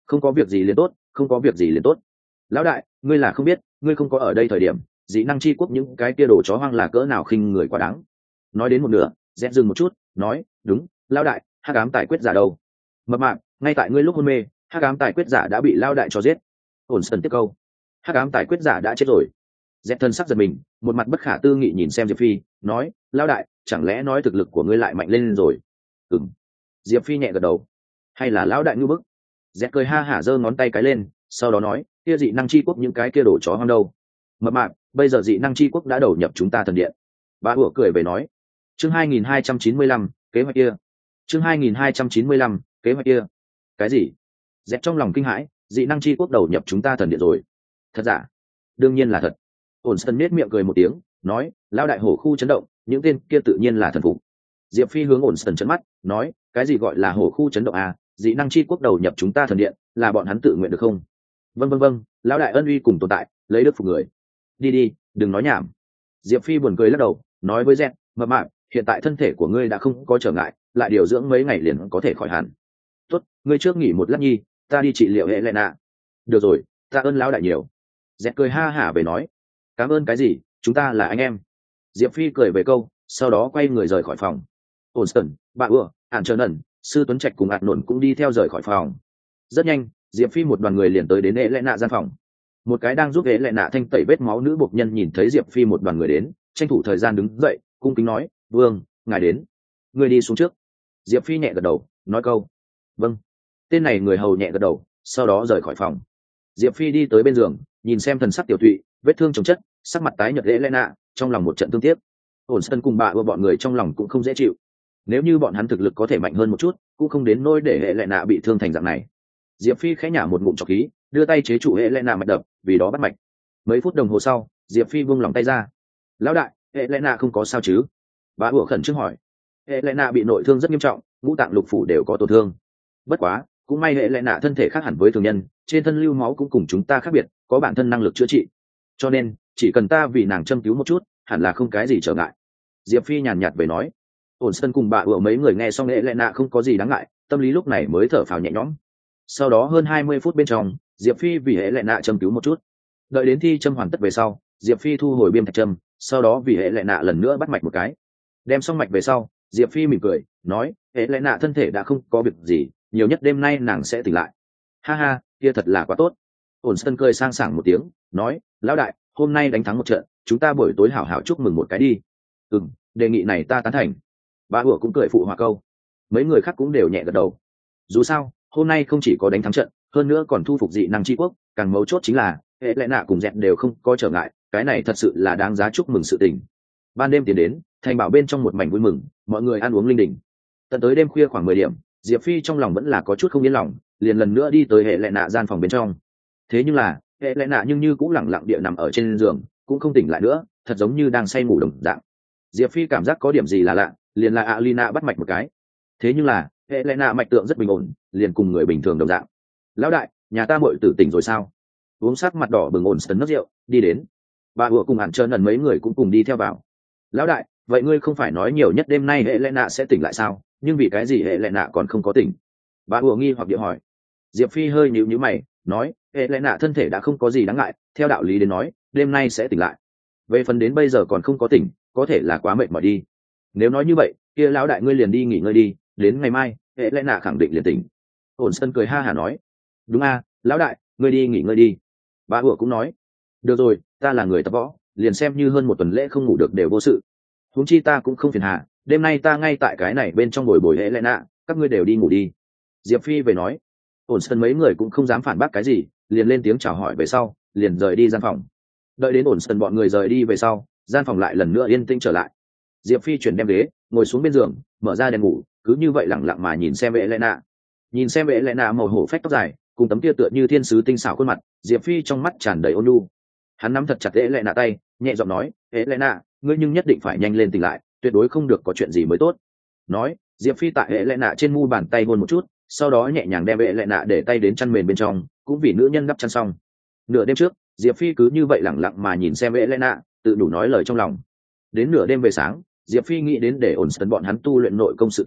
Speaker 1: không có việc gì liền tốt, không có việc gì liền tốt. Lão đại, ngươi là không biết, ngươi không có ở đây thời điểm, dị năng chi quốc những cái kia đồ chó hoang là cỡ nào khinh người quá đáng. Nói đến một nửa, dẹt dừng một chút, nói, đúng, lão đại, hắc ám tài quyết giả đâu? Mập mạp, ngay tại ngươi lúc hôn mê, hắc ám tài quyết giả đã bị lão đại cho giết. Ổn sần tiếp câu, hắc ám tài quyết giả đã chết rồi. Dẹt thân sắc giật mình, một mặt bất khả tư nghị nhìn xem Diệp Phi, nói, lão đại, chẳng lẽ nói thực lực của ngươi lại mạnh lên rồi? Ừm. Diệp Phi nhẹ gật đầu. Hay là lão đại ngu bức? Dẹt cười ha hả giơ ngón tay cái lên, sau đó nói, kia dị năng chi quốc những cái kia đổ chó hoang đâu? Mập mạp, bây giờ dị năng chi quốc đã đầu nhập chúng ta thần điện. Bà ủa cười về nói, chương hai nghìn hai trăm chín mươi lăm, kế hoạch kia. chương hai nghìn hai trăm chín mươi lăm, kế hoạch kia. Cái gì? Dẹt trong lòng kinh hãi, dị năng chi quốc đầu nhập chúng ta thần điện rồi? Thật giả? Đương nhiên là thật. Ổn sân nết miệng cười một tiếng, nói, lao đại hổ khu chấn động, những tên kia tự nhiên là thần phục. Diệp Phi hướng ổn sân chấn mắt, nói, cái gì gọi là hổ khu chấn động à? Dị năng chi quốc đầu nhập chúng ta thần điện, là bọn hắn tự nguyện được không? Vâng vâng vâng, lão đại ân uy cùng tồn tại, lấy đức phục người. Đi đi, đừng nói nhảm. Diệp Phi buồn cười lắc đầu, nói với Zen, mập mạp, hiện tại thân thể của ngươi đã không có trở ngại, lại điều dưỡng mấy ngày liền có thể khỏi hẳn. Tốt, ngươi trước nghỉ một lát nhi, ta đi trị liệu hệ lệ nạ. Được rồi, ta ơn lão đại nhiều. Zen cười ha hả về nói, cảm ơn cái gì, chúng ta là anh em. Diệp Phi cười về câu, sau đó quay người rời khỏi phòng. Onston, bà ưa, Hàn Trần ẩn, sư Tuấn Trạch cùng ạt nổn cũng đi theo rời khỏi phòng. Rất nhanh, Diệp Phi một đoàn người liền tới đến hệ lệ nạ gian phòng. Một cái đang giúp hệ lệ nạ thanh tẩy vết máu nữ bộc nhân nhìn thấy Diệp Phi một đoàn người đến, tranh thủ thời gian đứng dậy, cung kính nói, vương, ngài đến. Người đi xuống trước. Diệp Phi nhẹ gật đầu, nói câu, vâng. Tên này người hầu nhẹ gật đầu, sau đó rời khỏi phòng. Diệp Phi đi tới bên giường, nhìn xem thần sắc tiểu thụy, vết thương chồng chất, sắc mặt tái nhợt hệ lệ nạ, trong lòng một trận thương tiếc. Ổn sân cùng bà ưa bọn người trong lòng cũng không dễ chịu. Nếu như bọn hắn thực lực có thể mạnh hơn một chút, cũng không đến nỗi để hệ lệ nạ bị thương thành dạng này. Diệp Phi khẽ nhả một ngụm trọc khí, đưa tay chế trụ hệ lệ nạ mạch đập, vì đó bắt mạch. Mấy phút đồng hồ sau, Diệp Phi buông lòng tay ra. Lão đại, hệ lệ nạ không có sao chứ? Bà ủa khẩn trương hỏi. Hệ lệ nạ bị nội thương rất nghiêm trọng, ngũ tạng lục phủ đều có tổn thương. Bất quá, cũng may hệ lệ nạ thân thể khác hẳn với thường nhân, trên thân lưu máu cũng cùng chúng ta khác biệt, có bản thân năng lực chữa trị. Cho nên, chỉ cần ta vì nàng châm cứu một chút, hẳn là không cái gì trở ngại. Diệp Phi nhàn nhạt về nói. Ổn sân cùng bà ủa mấy người nghe xong hệ lệ nạ không có gì đáng ngại, tâm lý lúc này mới thở phào nhẹ nhõm. Sau đó hơn hai mươi phút bên trong, Diệp Phi vì hệ lệ nạ châm cứu một chút. Đợi đến thi châm hoàn tất về sau, Diệp Phi thu hồi biêm thạch châm, sau đó vì hệ lệ nạ lần nữa bắt mạch một cái. Đem xong mạch về sau, Diệp Phi mỉm cười, nói, hệ lệ nạ thân thể đã không có việc gì, nhiều nhất đêm nay nàng sẽ tỉnh lại. Ha ha, kia thật là quá tốt. Ổn sân cười sang sảng một tiếng, nói, lão đại, hôm nay đánh thắng một trận, chúng ta buổi tối hảo hảo chúc mừng một cái đi. Ừm, đề nghị này ta tán thành. Bà ủa cũng cười phụ hòa câu. Mấy người khác cũng đều nhẹ gật đầu. Dù sao, hôm nay không chỉ có đánh thắng trận, hơn nữa còn thu phục dị năng tri quốc, càng mấu chốt chính là hệ lệ nạ cùng dẹn đều không có trở ngại, cái này thật sự là đáng giá chúc mừng sự tình. Ban đêm tiến đến, thành bảo bên trong một mảnh vui mừng, mọi người ăn uống linh đình. Tận tới đêm khuya khoảng mười điểm, Diệp Phi trong lòng vẫn là có chút không yên lòng, liền lần nữa đi tới hệ lệ nạ gian phòng bên trong. Thế nhưng là, hệ lệ nạ nhưng như cũng lẳng lặng địa nằm ở trên giường, cũng không tỉnh lại nữa, thật giống như đang say ngủ đồng dạng. Diệp Phi cảm giác có điểm gì là lạ, liền là Alina bắt mạch một cái. Thế nhưng là, hệ lệ nạ mạch tượng rất bình ổn, liền cùng người bình thường đồng dạng. Lão đại, nhà ta muội tử tỉnh rồi sao? Uống sắc mặt đỏ bừng ổn sấn nước rượu, đi đến. Bà ủa cùng hẳn trơn ẩn mấy người cũng cùng đi theo vào. Lão đại, vậy ngươi không phải nói nhiều nhất đêm nay hệ lệ nạ sẽ tỉnh lại sao? Nhưng vì cái gì hệ lệ nạ còn không có tỉnh? Bà ủa nghi hoặc địa hỏi. Diệp Phi hơi nhíu nhíu mày, nói, hệ lệ nạ thân thể đã không có gì đáng ngại, theo đạo lý đến nói, đêm nay sẽ tỉnh lại. Về phần đến bây giờ còn không có tỉnh, có thể là quá mệt mỏi đi. Nếu nói như vậy, kia lão đại ngươi liền đi nghỉ ngơi đi, đến ngày mai, hệ lẽ nạ khẳng định liền tỉnh. Ổn sân cười ha hả nói, đúng a, lão đại, ngươi đi nghỉ ngơi đi. Bà ủa cũng nói, được rồi, ta là người tập võ, liền xem như hơn một tuần lễ không ngủ được đều vô sự. Huống chi ta cũng không phiền hà, đêm nay ta ngay tại cái này bên trong bồi bồi hệ lẽ nạ, các ngươi đều đi ngủ đi. Diệp Phi về nói. Ổn sân mấy người cũng không dám phản bác cái gì, liền lên tiếng chào hỏi về sau, liền rời đi gian phòng. Đợi đến ổn sân bọn người rời đi về sau, gian phòng lại lần nữa yên tĩnh trở lại. Diệp Phi chuyển đem ghế, ngồi xuống bên giường, mở ra đèn ngủ, cứ như vậy lặng lặng mà nhìn xem vệ lệ nạ. Nhìn xem vệ lệ nạ màu hổ phách tóc dài, cùng tấm kia tựa như thiên sứ tinh xảo khuôn mặt, Diệp Phi trong mắt tràn đầy ôn nhu. Hắn nắm thật chặt vệ lệ nạ tay, nhẹ giọng nói, vệ lệ nạ, ngươi nhưng nhất định phải nhanh lên tỉnh lại, tuyệt đối không được có chuyện gì mới tốt. Nói, Diệp Phi tại vệ lệ nạ trên mu bàn tay hôn một chút, sau đó nhẹ nhàng đem vệ lệ nạ để tay đến chăn mền bên trong, cũng vì nữ nhân đắp chăn xong. Nửa đêm trước, Diệp Phi cứ như vậy lặng lặng mà nhìn xem vệ lệ nạ, tự đủ nói lời trong lòng. Đến nửa đêm về sáng, Diệp Phi nghĩ đến để ổn sân bọn hắn tu luyện nội công sự tình,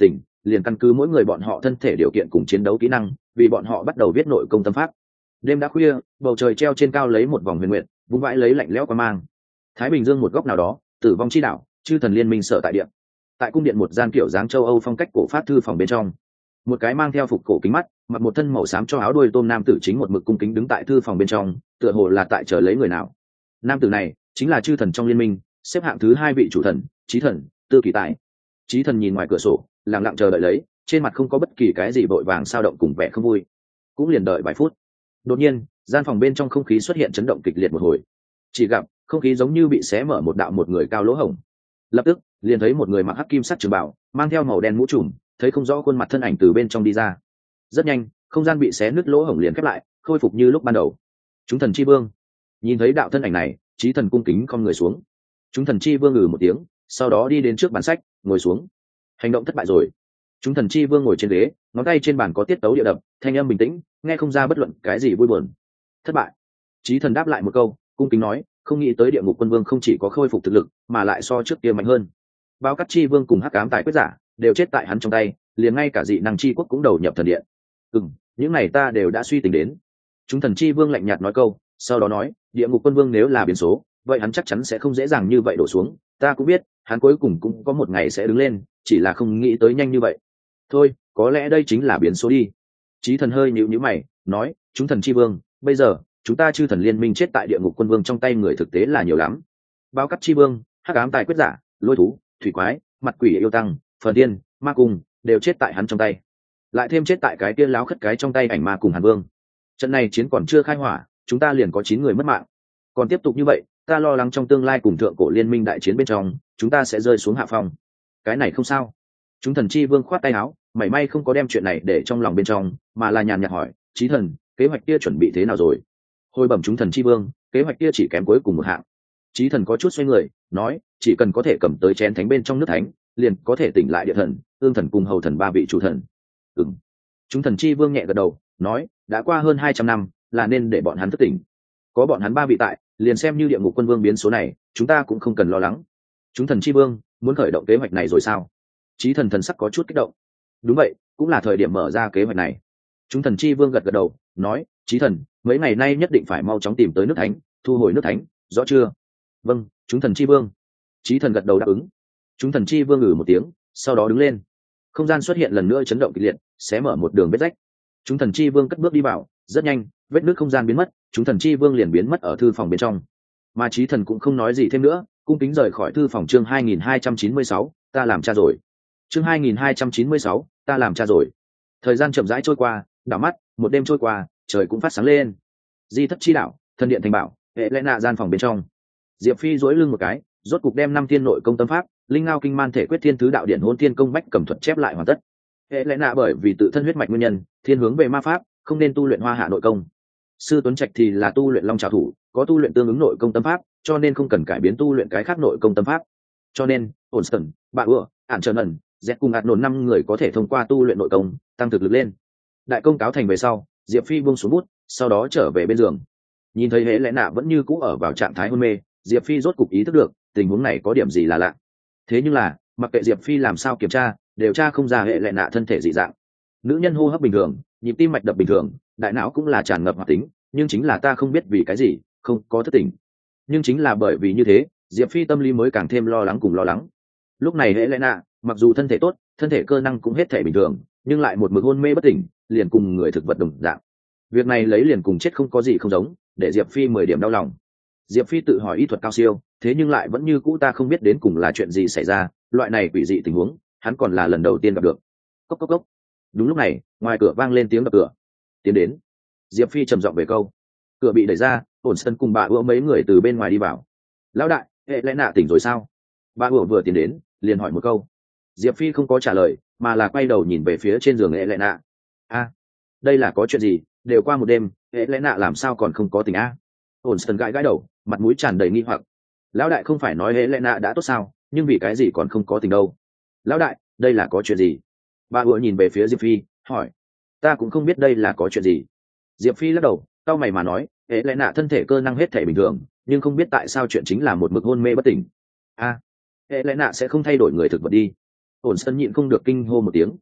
Speaker 1: liền căn cứ mỗi người bọn họ thân thể điều kiện cùng chiến đấu kỹ năng, vì bọn họ bắt đầu viết nội công tâm pháp. Đêm đã khuya, bầu trời treo trên cao lấy một vòng huyền nguyện, vung vãi lấy lạnh lẽo qua mang. Thái Bình Dương một góc nào đó, tử vong chi đảo, chư thần liên minh sở tại điện. Tại cung điện một gian kiểu dáng châu Âu phong cách cổ phát thư phòng bên trong, một cái mang theo phục cổ kính mắt, mặc một thân màu xám cho áo đuôi tôm nam tử chính một mực cung kính đứng tại thư phòng bên trong, tựa hồ là tại chờ lấy người nào. Nam tử này chính là chư thần trong liên minh, xếp hạng thứ hai vị chủ thần, Chí Thần, Tư Kỳ Tài. Chí Thần nhìn ngoài cửa sổ, lặng lặng chờ đợi lấy, trên mặt không có bất kỳ cái gì vội vàng sao động cùng vẻ không vui. Cũng liền đợi vài phút. Đột nhiên, gian phòng bên trong không khí xuất hiện chấn động kịch liệt một hồi. Chỉ gặp không khí giống như bị xé mở một đạo một người cao lỗ hổng. Lập tức, liền thấy một người mặc hắc kim sắt trường bào, mang theo màu đen mũ trùm, thấy không rõ khuôn mặt thân ảnh từ bên trong đi ra. Rất nhanh, không gian bị xé nứt lỗ hổng liền khép lại, khôi phục như lúc ban đầu. Chúng thần chi vương. Nhìn thấy đạo thân ảnh này, Chí Thần cung kính không người xuống. Chúng thần chi vương ngừ một tiếng, sau đó đi đến trước bàn sách, ngồi xuống. Hành động thất bại rồi. Chúng thần chi vương ngồi trên ghế, ngón tay trên bàn có tiết tấu địa đập, thanh âm bình tĩnh, nghe không ra bất luận cái gì vui buồn. Thất bại. Chí Thần đáp lại một câu, cung kính nói, không nghĩ tới địa ngục quân vương không chỉ có khôi phục thực lực, mà lại so trước kia mạnh hơn. Bao Cát chi vương cùng hắc ám tài quyết giả đều chết tại hắn trong tay, liền ngay cả dị năng chi quốc cũng đầu nhập thần điện. Ừm, những này ta đều đã suy tính đến. Chúng thần chi vương lạnh nhạt nói câu, sau đó nói, địa ngục quân vương nếu là biến số, vậy hắn chắc chắn sẽ không dễ dàng như vậy đổ xuống. Ta cũng biết, hắn cuối cùng cũng có một ngày sẽ đứng lên, chỉ là không nghĩ tới nhanh như vậy. Thôi, có lẽ đây chính là biến số đi. Chí Thần hơi nhíu nhíu mày, nói, chúng thần chi vương, bây giờ chúng ta chư thần liên minh chết tại địa ngục quân vương trong tay người thực tế là nhiều lắm. Bao Cát chi vương, hắc ám tài quyết giả, lôi thú, thủy quái, mặt quỷ yêu tăng, phần tiên, ma cung đều chết tại hắn trong tay, lại thêm chết tại cái tiên láo khất cái trong tay ảnh ma cùng hàn vương. Trận này chiến còn chưa khai hỏa, chúng ta liền có chín người mất mạng. Còn tiếp tục như vậy, ta lo lắng trong tương lai cùng thượng cổ liên minh đại chiến bên trong, chúng ta sẽ rơi xuống hạ phong. Cái này không sao. Chúng thần chi vương khoát tay áo, mảy may không có đem chuyện này để trong lòng bên trong, mà là nhàn nhạt hỏi, Chí Thần, kế hoạch kia chuẩn bị thế nào rồi? Hồi bẩm chúng thần chi vương, kế hoạch kia chỉ kém cuối cùng một hạng. Chí Thần có chút xoay người, nói, chỉ cần có thể cầm tới chén thánh bên trong nước thánh, liền có thể tỉnh lại địa thần, ương thần cùng hầu thần ba vị chủ thần. Ừm. Chúng thần chi vương nhẹ gật đầu, nói, đã qua hơn hai trăm năm, là nên để bọn hắn thức tỉnh. Có bọn hắn ba vị tại, liền xem như địa ngục quân vương biến số này, chúng ta cũng không cần lo lắng. Chúng thần chi vương muốn khởi động kế hoạch này rồi sao? Chí Thần thần sắc có chút kích động. Đúng vậy, cũng là thời điểm mở ra kế hoạch này. Chúng thần chi vương gật gật đầu, nói, Chí Thần, mấy ngày nay nhất định phải mau chóng tìm tới nước thánh, thu hồi nước thánh, rõ chưa? Vâng, chúng thần chi vương. Chí Thần gật đầu đáp ứng. Chúng thần chi vương ngừ một tiếng, sau đó đứng lên. Không gian xuất hiện lần nữa chấn động kịch liệt, xé mở một đường vết rách. Chúng thần chi vương cất bước đi vào, rất nhanh, vết nứt không gian biến mất, chúng thần chi vương liền biến mất ở thư phòng bên trong. Mà Chí Thần cũng không nói gì thêm nữa, cung kính rời khỏi thư phòng. Chương hai nghìn hai trăm chín mươi sáu, ta làm cha rồi. Chương hai nghìn hai trăm chín mươi sáu, ta làm cha rồi. Thời gian chậm rãi trôi qua, đảo mắt, một đêm trôi qua, trời cũng phát sáng lên. Di thất chi đạo, thần điện thành bảo, hệ lẽ nạ gian phòng bên trong. Diệp Phi duỗi lưng một cái, rốt cục đem năm thiên nội công tâm pháp, linh ngao kinh man thể quyết thiên thứ đạo điện hôn thiên công bách cầm thuật chép lại hoàn tất. Hệ lẽ nạ bởi vì tự thân huyết mạch nguyên nhân, thiên hướng về ma pháp, không nên tu luyện hoa hạ nội công. Sư Tuấn Trạch thì là tu luyện long trảo thủ, có tu luyện tương ứng nội công tâm pháp, cho nên không cần cải biến tu luyện cái khác nội công tâm pháp. Cho nên, Onston, Bạ Ưa, Ản Trần Ẩn, Z cùng ạt nổn năm người có thể thông qua tu luyện nội công, tăng thực lực lên. Đại công cáo thành về sau, Diệp Phi buông xuống bút, sau đó trở về bên giường. Nhìn thấy hệ lẽ nạ vẫn như cũ ở vào trạng thái hôn mê, Diệp Phi rốt cục ý thức được tình huống này có điểm gì là lạ. Thế nhưng là, mặc kệ Diệp Phi làm sao kiểm tra, đều tra không ra hệ lẽ nạ thân thể dị dạng. Nữ nhân hô hấp bình thường, nhịp tim mạch đập bình thường, đại não cũng là tràn ngập hoạt tính, nhưng chính là ta không biết vì cái gì không có thức tỉnh. Nhưng chính là bởi vì như thế, Diệp Phi tâm lý mới càng thêm lo lắng cùng lo lắng. Lúc này hệ lẽ nạ mặc dù thân thể tốt, thân thể cơ năng cũng hết thể bình thường, nhưng lại một mực hôn mê bất tỉnh, liền cùng người thực vật đồng dạng. Việc này lấy liền cùng chết không có gì không giống, để Diệp Phi mười điểm đau lòng. Diệp Phi tự hỏi y thuật cao siêu, thế nhưng lại vẫn như cũ ta không biết đến cùng là chuyện gì xảy ra, loại này quỷ dị tình huống, hắn còn là lần đầu tiên gặp được. Cốc cốc cốc. Đúng lúc này, ngoài cửa vang lên tiếng đập cửa. Tiến đến. Diệp Phi trầm giọng về câu. Cửa bị đẩy ra, ổn sân cùng bà ưa mấy người từ bên ngoài đi vào. Lão đại, hệ lẽ nạ tỉnh rồi sao? Bà ưa vừa tiến đến, liền hỏi một câu. Diệp Phi không có trả lời, mà là quay đầu nhìn về phía trên giường hệ lẽ nạ. A, đây là có chuyện gì? Đều qua một đêm, hệ lẽ nạ làm sao còn không có tỉnh a? Ổn sân gãi gãi đầu, mặt mũi tràn đầy nghi hoặc. Lão đại không phải nói hệ lẽ nạ đã tốt sao, nhưng vì cái gì còn không có tỉnh đâu? Lão đại, đây là có chuyện gì? Bà ưa nhìn về phía Diệp Phi, hỏi. Ta cũng không biết đây là có chuyện gì. Diệp Phi lắc đầu, cau mày mà nói, hệ lẽ nạ thân thể cơ năng hết thể bình thường, nhưng không biết tại sao chuyện chính là một mực hôn mê bất tỉnh. A, hệ lẽ nạ sẽ không thay đổi người thực vật đi. Ổn sân nhịn không được kinh hô một tiếng.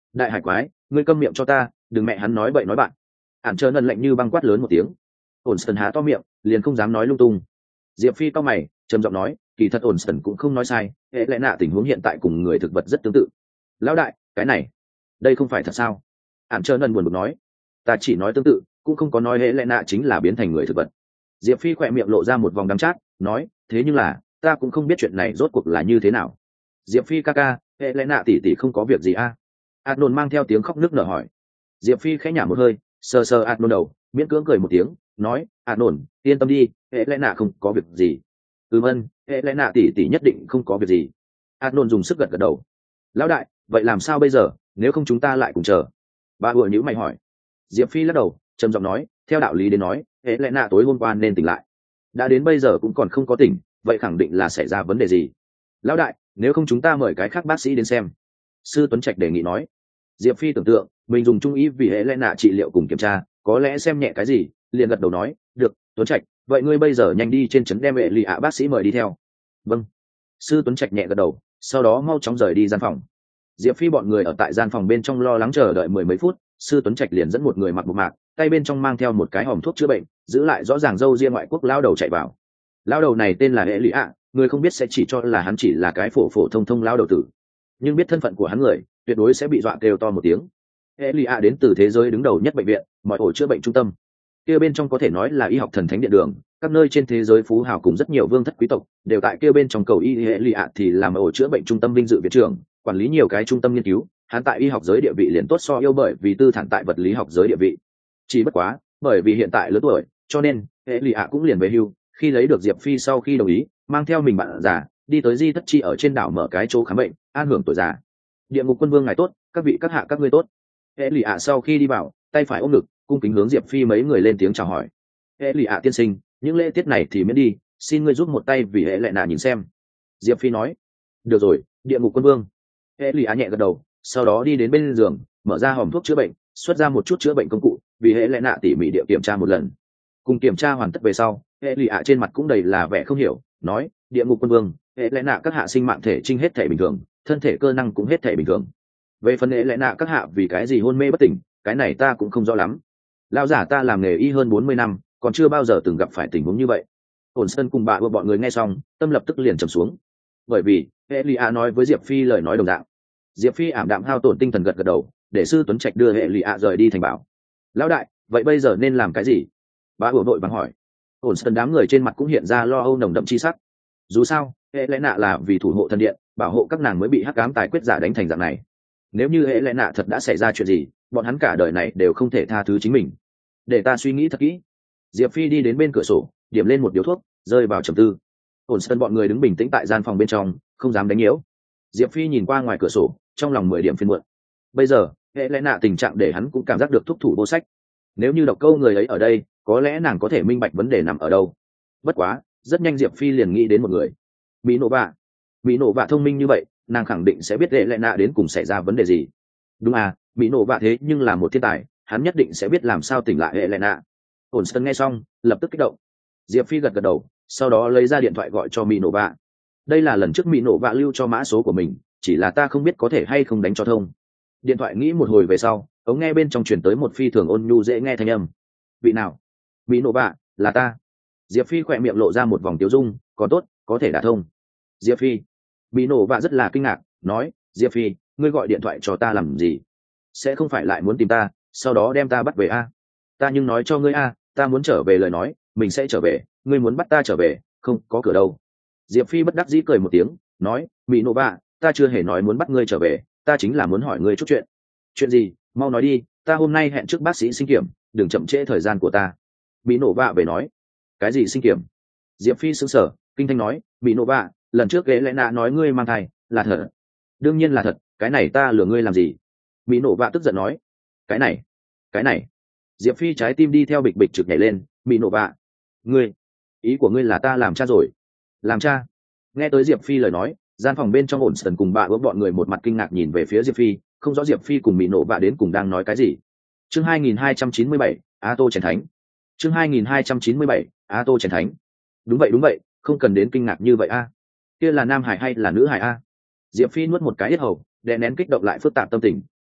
Speaker 1: đại hải quái, ngươi câm miệng cho ta, đừng mẹ hắn nói bậy nói bạn. Ản trơn ẩn lạnh như băng quát lớn một tiếng. Ổn sần há to miệng, liền không dám nói lung tung. Diệp Phi cau mày, trầm giọng nói, kỳ thật ổn sần cũng không nói sai, hệ lẽ nạ tình huống hiện tại cùng người thực vật rất tương tự. Lão đại, cái này, đây không phải thật sao? Ản trơn ẩn buồn bực nói, ta chỉ nói tương tự, cũng không có nói hệ lẽ nạ chính là biến thành người thực vật. Diệp Phi khỏe miệng lộ ra một vòng đắng chát, nói, thế nhưng là, ta cũng không biết chuyện này rốt cuộc là như thế nào. Diệp Phi ca ca, hệ lẽ nạ tỷ tỷ không có việc gì a? À? Adnon mang theo tiếng khóc nức nở hỏi. Diệp Phi khẽ nhả một hơi, sờ sờ Adnon đầu, miễn cưỡng cười một tiếng, nói, Adnon, yên tâm đi, hệ lẽ nạ không có việc gì. Ừm ân, hệ lẽ nạ tỷ tỷ nhất định không có việc gì. Adnon dùng sức gật gật đầu. Lão đại, vậy làm sao bây giờ, nếu không chúng ta lại cùng chờ? Bà vừa nhíu mày hỏi. Diệp Phi lắc đầu, trầm giọng nói, theo đạo lý đến nói, hệ lẽ nạ tối hôm qua nên tỉnh lại. Đã đến bây giờ cũng còn không có tỉnh, vậy khẳng định là xảy ra vấn đề gì. Lão đại, nếu không chúng ta mời cái khác bác sĩ đến xem. Sư Tuấn Trạch đề nghị nói. Diệp Phi tưởng tượng mình dùng trung ý vì hệ lẽ nạ trị liệu cùng kiểm tra, có lẽ xem nhẹ cái gì, liền gật đầu nói, được, Tuấn Trạch, vậy ngươi bây giờ nhanh đi trên trấn đem hệ lì ạ bác sĩ mời đi theo. Vâng. Sư Tuấn Trạch nhẹ gật đầu, sau đó mau chóng rời đi gian phòng. Diệp Phi bọn người ở tại gian phòng bên trong lo lắng chờ đợi mười mấy phút, Sư Tuấn Trạch liền dẫn một người mặc bộ mạc, tay bên trong mang theo một cái hòm thuốc chữa bệnh, giữ lại rõ ràng dâu riêng ngoại quốc lao đầu chạy vào. Lao đầu này tên là hệ lì ạ, người không biết sẽ chỉ cho là hắn chỉ là cái phổ phổ thông thông lao đầu tử, nhưng biết thân phận của hắn người tuyệt đối sẽ bị dọa kêu to một tiếng. Hệ lì ạ đến từ thế giới đứng đầu nhất bệnh viện, mọi ổ chữa bệnh trung tâm, kia bên trong có thể nói là y học thần thánh điện đường, các nơi trên thế giới phú hào cùng rất nhiều vương thất quý tộc đều tại kia bên trong cầu y. Hệ lì ạ thì làm ổ chữa bệnh trung tâm vinh dự viện trưởng, quản lý nhiều cái trung tâm nghiên cứu, hắn tại y học giới địa vị liền tốt so yêu bởi vì tư thản tại vật lý học giới địa vị. Chỉ bất quá bởi vì hiện tại lớn tuổi, cho nên hệ lì ạ cũng liền về hưu. Khi lấy được Diệp Phi sau khi đồng ý, mang theo mình bạn già đi tới di thất chi ở trên đảo mở cái chỗ khám bệnh, an hưởng tuổi già. Địa ngục quân vương ngài tốt, các vị các hạ các ngươi tốt. Hệ lì ạ sau khi đi vào, tay phải ôm ngực, cung kính hướng Diệp Phi mấy người lên tiếng chào hỏi. Hệ lì ạ tiên sinh, những lễ tiết này thì miễn đi, xin ngươi giúp một tay vì hệ lệ nạ nhìn xem. Diệp Phi nói. Được rồi, địa ngục quân vương. Hệ lì ạ nhẹ gật đầu, sau đó đi đến bên giường, mở ra hòm thuốc chữa bệnh, xuất ra một chút chữa bệnh công cụ, vì hệ lệ nạ tỉ mỉ địa kiểm tra một lần. Cùng kiểm tra hoàn tất về sau, hệ lì ạ trên mặt cũng đầy là vẻ không hiểu, nói, địa ngục quân vương, hệ lẽ nạ các hạ sinh mạng thể trinh hết thể bình thường, thân thể cơ năng cũng hết thể bình thường. Về phần hệ lẽ nạ các hạ vì cái gì hôn mê bất tỉnh, cái này ta cũng không rõ lắm. Lão giả ta làm nghề y hơn bốn mươi năm, còn chưa bao giờ từng gặp phải tình huống như vậy. Ổn Sơn cùng bà vừa bọn người nghe xong, tâm lập tức liền trầm xuống. Bởi vì hệ lì ạ nói với Diệp Phi lời nói đồng dạng. Diệp Phi ảm đạm hao tổn tinh thần gật gật đầu, để Sư Tuấn Trạch đưa hệ lì ạ rời đi thành bảo. Lão đại, vậy bây giờ nên làm cái gì? Bà vừa vội vàng hỏi. Ổn Sơn đám người trên mặt cũng hiện ra lo âu nồng đậm chi sắc. Dù sao hệ lẽ nạ là vì thủ hộ thần điện, bảo hộ các nàng mới bị hắc ám tài quyết giả đánh thành dạng này. Nếu như hệ lẽ nạ thật đã xảy ra chuyện gì, bọn hắn cả đời này đều không thể tha thứ chính mình. Để ta suy nghĩ thật kỹ. Diệp Phi đi đến bên cửa sổ, điểm lên một điếu thuốc, rơi vào trầm tư. Ổn Sơn bọn người đứng bình tĩnh tại gian phòng bên trong, không dám đánh nhiễu. Diệp Phi nhìn qua ngoài cửa sổ, trong lòng mười điểm phiền muộn. Bây giờ hệ lẽ nạ tình trạng để hắn cũng cảm giác được thúc thủ vô sách. Nếu như độc câu người ấy ở đây, có lẽ nàng có thể minh bạch vấn đề nằm ở đâu. Bất quá rất nhanh Diệp Phi liền nghĩ đến một người. Mỹ nổ vạ. Mỹ nổ vạ thông minh như vậy, nàng khẳng định sẽ biết hệ lẽ nạ đến cùng xảy ra vấn đề gì. Đúng à, Mỹ nổ vạ thế nhưng là một thiên tài, hắn nhất định sẽ biết làm sao tỉnh lại hệ lẽ nạ. Ổn Sơn nghe xong lập tức kích động. Diệp Phi gật gật đầu, sau đó lấy ra điện thoại gọi cho Mỹ nổ vạ. Đây là lần trước Mỹ nổ vạ lưu cho mã số của mình, chỉ là ta không biết có thể hay không đánh cho thông. Điện thoại nghĩ một hồi về sau, ống nghe bên trong truyền tới một phi thường ôn nhu dễ nghe thanh âm. Vị nào? Mỹ nổ vạ, là ta. Diệp Phi khỏe miệng lộ ra một vòng tiêu dung, còn tốt, có thể đả thông. Diệp Phi. Mỹ nổ vạ rất là kinh ngạc, nói, Diệp Phi, ngươi gọi điện thoại cho ta làm gì? Sẽ không phải lại muốn tìm ta, sau đó đem ta bắt về a? Ta nhưng nói cho ngươi a, ta muốn trở về lời nói, mình sẽ trở về, ngươi muốn bắt ta trở về, không có cửa đâu. Diệp Phi bất đắc dĩ cười một tiếng, nói, Mỹ nổ vạ, ta chưa hề nói muốn bắt ngươi trở về, ta chính là muốn hỏi ngươi chút chuyện. Chuyện gì? Mau nói đi, ta hôm nay hẹn trước bác sĩ sinh kiểm, đừng chậm trễ thời gian của ta. Mỹ nổ vạ về nói. Cái gì sinh kiểm? Diệp Phi sững sờ, kinh thanh nói, Mỹ nổ vạ, lần trước ghế lẽ nạ nói ngươi mang thai, là thật? Đương nhiên là thật, cái này ta lừa ngươi làm gì? Mỹ nổ vạ tức giận nói. Cái này, cái này. Diệp Phi trái tim đi theo bịch bịch trực nhảy lên. Mỹ nổ vạ, ngươi, ý của ngươi là ta làm cha rồi? Làm cha? Nghe tới Diệp Phi lời nói, gian phòng bên trong ổn sần cùng bà ước bọn người một mặt kinh ngạc nhìn về phía Diệp Phi, không rõ Diệp Phi cùng Mỹ nổ vạ đến cùng đang nói cái gì. Chương hai nghìn hai trăm chín mươi bảy, A Tô Chén Thánh. Chương hai nghìn hai trăm chín mươi bảy, A Tô Chén Thánh. Đúng vậy đúng vậy, không cần đến kinh ngạc như vậy a. Kia là nam hải hay là nữ hải a? Diệp Phi nuốt một cái yết hầu, đè nén kích động lại phức tạp tâm tình,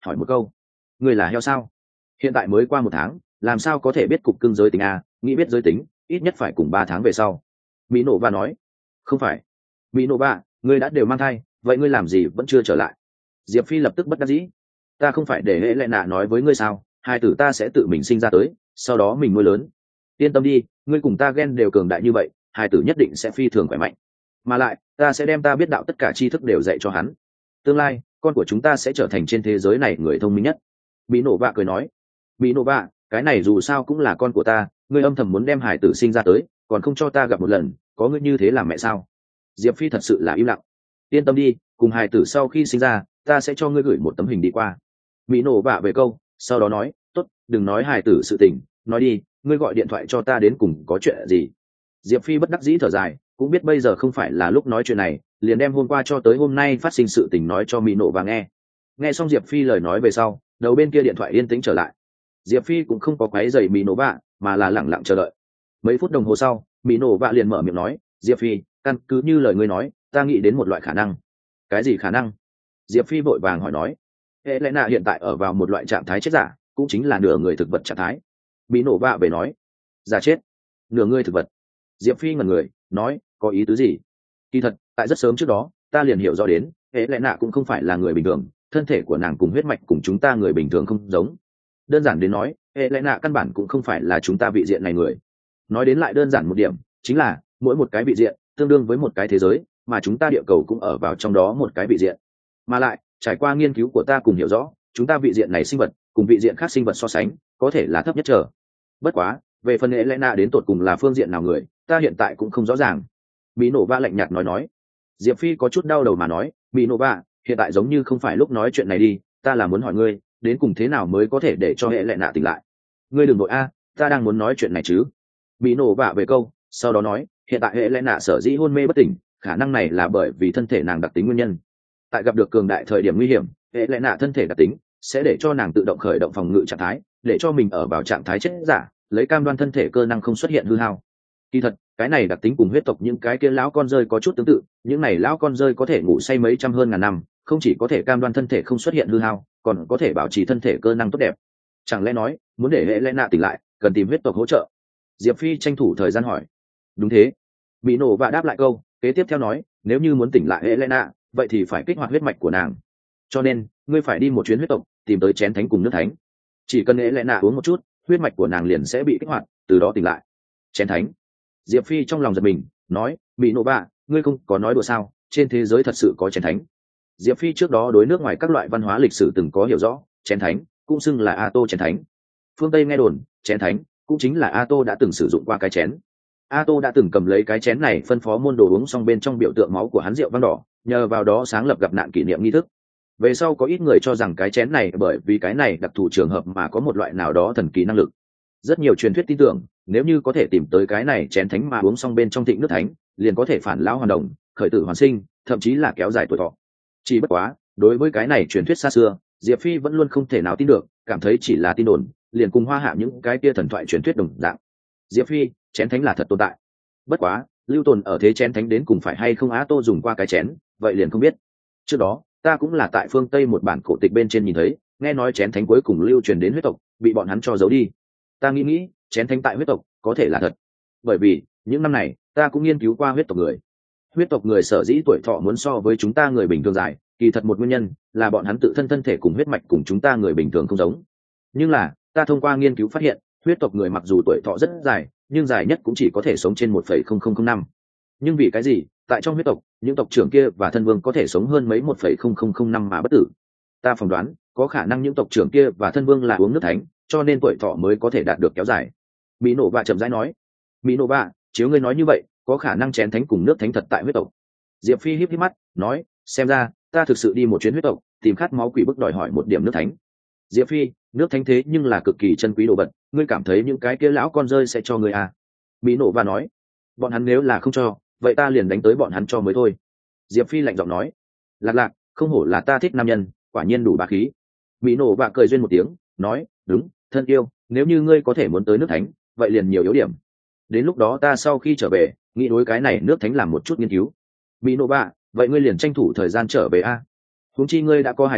Speaker 1: hỏi một câu: ngươi là heo sao? Hiện tại mới qua một tháng, làm sao có thể biết cục cưng giới tính à? Nghĩ biết giới tính ít nhất phải cùng ba tháng về sau. Mỹ nổ và nói: không phải. Mỹ nổ ba, ngươi đã đều mang thai, vậy ngươi làm gì vẫn chưa trở lại? Diệp Phi lập tức bất đắc dĩ: ta không phải để hệ lệ nạ nói với ngươi sao, hai tử ta sẽ tự mình sinh ra tới, sau đó mình nuôi lớn. Yên tâm đi, ngươi cùng ta gen đều cường đại như vậy, hai tử nhất định sẽ phi thường khỏe mạnh. Mà lại ta sẽ đem ta biết đạo tất cả tri thức đều dạy cho hắn. Tương lai con của chúng ta sẽ trở thành trên thế giới này người thông minh nhất. Mỹ nổ bạ cười nói: Mỹ nổ bạ, cái này dù sao cũng là con của ta, ngươi âm thầm muốn đem hải tử sinh ra tới, còn không cho ta gặp một lần, có ngươi như thế làm mẹ sao? Diệp Phi thật sự là im lặng. Yên tâm đi, cùng hải tử sau khi sinh ra, ta sẽ cho ngươi gửi một tấm hình đi qua. Mỹ nổ bạ về câu, sau đó nói: tốt, đừng nói hải tử sự tình, nói đi, ngươi gọi điện thoại cho ta đến cùng có chuyện gì? Diệp Phi bất đắc dĩ thở dài, cũng biết bây giờ không phải là lúc nói chuyện này, liền đem hôm qua cho tới hôm nay phát sinh sự tình nói cho Mỹ nổ và nghe. Nghe xong Diệp Phi lời nói về sau, đầu bên kia điện thoại yên tĩnh trở lại. Diệp Phi cũng không có quấy rầy Mỹ nổ vạ, mà là lặng lặng chờ đợi. Mấy phút đồng hồ sau, Mỹ nổ vạ liền mở miệng nói: Diệp Phi, căn cứ như lời ngươi nói, ta nghĩ đến một loại khả năng. Cái gì khả năng? Diệp Phi vội vàng hỏi nói. Hệ lẽ nạ hiện tại ở vào một loại trạng thái chết giả, cũng chính là nửa người thực vật trạng thái. Mỹ nổ vạ về nói: giả chết, nửa người thực vật. Diệp Phi ngẩn người, nói: có ý tứ gì? Kỳ thật, tại rất sớm trước đó, ta liền hiểu rõ đến, hệ lẽ nạ cũng không phải là người bình thường, thân thể của nàng cùng huyết mạch cùng chúng ta người bình thường không giống. Đơn giản đến nói, hệ lẽ nạ căn bản cũng không phải là chúng ta vị diện này người. Nói đến lại đơn giản một điểm, chính là mỗi một cái vị diện tương đương với một cái thế giới, mà chúng ta địa cầu cũng ở vào trong đó một cái vị diện. Mà lại, trải qua nghiên cứu của ta cùng hiểu rõ, chúng ta vị diện này sinh vật cùng vị diện khác sinh vật so sánh, có thể là thấp nhất trở. Bất quá, về phần hệ lẽ nạ đến tột cùng là phương diện nào người, ta hiện tại cũng không rõ ràng. Mỹ nổ va lạnh nhạt nói nói. Diệp Phi có chút đau đầu mà nói: Mỹ nổ va, hiện tại giống như không phải lúc nói chuyện này đi, ta là muốn hỏi ngươi, đến cùng thế nào mới có thể để cho hệ lệ nạ tỉnh lại? Ngươi đừng nội a, ta đang muốn nói chuyện này chứ. Mỹ nổ va về câu, sau đó nói: hiện tại hệ lệ nạ sở dĩ hôn mê bất tỉnh, khả năng này là bởi vì thân thể nàng đặc tính nguyên nhân. Tại gặp được cường đại thời điểm nguy hiểm, hệ lệ nạ thân thể đặc tính sẽ để cho nàng tự động khởi động phòng ngự trạng thái, để cho mình ở vào trạng thái chết giả, lấy cam đoan thân thể cơ năng không xuất hiện hư hao. Kỳ thật, cái này đặc tính cùng huyết tộc những cái kia lão con rơi có chút tương tự, những này lão con rơi có thể ngủ say mấy trăm hơn ngàn năm, không chỉ có thể cam đoan thân thể không xuất hiện hư hao, còn có thể bảo trì thân thể cơ năng tốt đẹp. Chẳng lẽ nói, muốn để hệ lẽ nạ tỉnh lại, cần tìm huyết tộc hỗ trợ? Diệp Phi tranh thủ thời gian hỏi. Đúng thế. Mỹ nổ và đáp lại câu, kế tiếp theo nói: nếu như muốn tỉnh lại hệ lẽ nạ, vậy thì phải kích hoạt huyết mạch của nàng. Cho nên, ngươi phải đi một chuyến huyết tộc, tìm tới chén thánh cùng nước thánh. Chỉ cần hệ lẽ nạ uống một chút, huyết mạch của nàng liền sẽ bị kích hoạt, từ đó tỉnh lại. Chén thánh. Diệp Phi trong lòng giật mình, nói: Mỹ nổ bạ, ngươi không có nói đùa sao? Trên thế giới thật sự có chén thánh? Diệp Phi trước đó đối nước ngoài các loại văn hóa lịch sử từng có hiểu rõ, chén thánh cũng xưng là Ato chén thánh. Phương Tây nghe đồn, chén thánh cũng chính là Ato đã từng sử dụng qua cái chén. Ato đã từng cầm lấy cái chén này phân phó môn đồ uống xong bên trong biểu tượng máu của hắn rượu vang đỏ, nhờ vào đó sáng lập gặp nạn kỷ niệm nghi thức. Về sau có ít người cho rằng cái chén này bởi vì cái này đặc thù trường hợp mà có một loại nào đó thần kỳ năng lực. Rất nhiều truyền thuyết tin tưởng, nếu như có thể tìm tới cái này chén thánh mà uống xong bên trong thịnh nước thánh, liền có thể phản lão hoàn đồng, khởi tử hoàn sinh, thậm chí là kéo dài tuổi thọ. Chỉ bất quá, đối với cái này truyền thuyết xa xưa, Diệp Phi vẫn luôn không thể nào tin được, cảm thấy chỉ là tin đồn, liền cùng Hoa Hạ những cái kia thần thoại truyền thuyết đồng dạng. Diệp Phi, chén thánh là thật tồn tại. Bất quá, lưu tồn ở thế chén thánh đến cùng phải hay không Á Tô dùng qua cái chén, vậy liền không biết. Trước đó, ta cũng là tại phương Tây một bản cổ tịch bên trên nhìn thấy, nghe nói chén thánh cuối cùng lưu truyền đến huyết tộc, bị bọn hắn cho giấu đi. Ta nghĩ nghĩ, chén thánh tại huyết tộc có thể là thật, bởi vì những năm này ta cũng nghiên cứu qua huyết tộc người. Huyết tộc người sở dĩ tuổi thọ muốn so với chúng ta người bình thường dài, kỳ thật một nguyên nhân là bọn hắn tự thân thân thể cùng huyết mạch cùng chúng ta người bình thường không giống. Nhưng là ta thông qua nghiên cứu phát hiện, huyết tộc người mặc dù tuổi thọ rất dài, nhưng dài nhất cũng chỉ có thể sống trên một phẩy không không không năm. Nhưng vì cái gì tại trong huyết tộc, những tộc trưởng kia và thân vương có thể sống hơn mấy một phẩy không không không năm mà bất tử? Ta phỏng đoán có khả năng những tộc trưởng kia và thân vương là uống nước thánh, cho nên tuổi thọ mới có thể đạt được kéo dài. Mỹ nổ vạ chậm rãi nói. Mỹ nổ vạ, chiếu ngươi nói như vậy, có khả năng chén thánh cùng nước thánh thật tại huyết tộc. Diệp Phi híp híp mắt, nói: xem ra ta thực sự đi một chuyến huyết tộc, tìm khát máu quỷ bức đòi hỏi một điểm nước thánh. Diệp Phi, nước thánh thế nhưng là cực kỳ chân quý đồ vật, ngươi cảm thấy những cái kia lão con rơi sẽ cho ngươi à? Mỹ nổ vạ nói: bọn hắn nếu là không cho, vậy ta liền đánh tới bọn hắn cho mới thôi. Diệp Phi lạnh giọng nói. Lạc lạc, không hổ là ta thích nam nhân, quả nhiên đủ bá khí. Mỹ nổ vạ cười duyên một tiếng, nói: đúng, thân yêu, nếu như ngươi có thể muốn tới nước thánh, vậy liền nhiều yếu điểm. Đến lúc đó ta sau khi trở về, nghĩ đối cái này nước thánh làm một chút nghiên cứu. Mỹ nổ vạ, vậy ngươi liền tranh thủ thời gian trở về a. Huống chi ngươi đã có hài tử,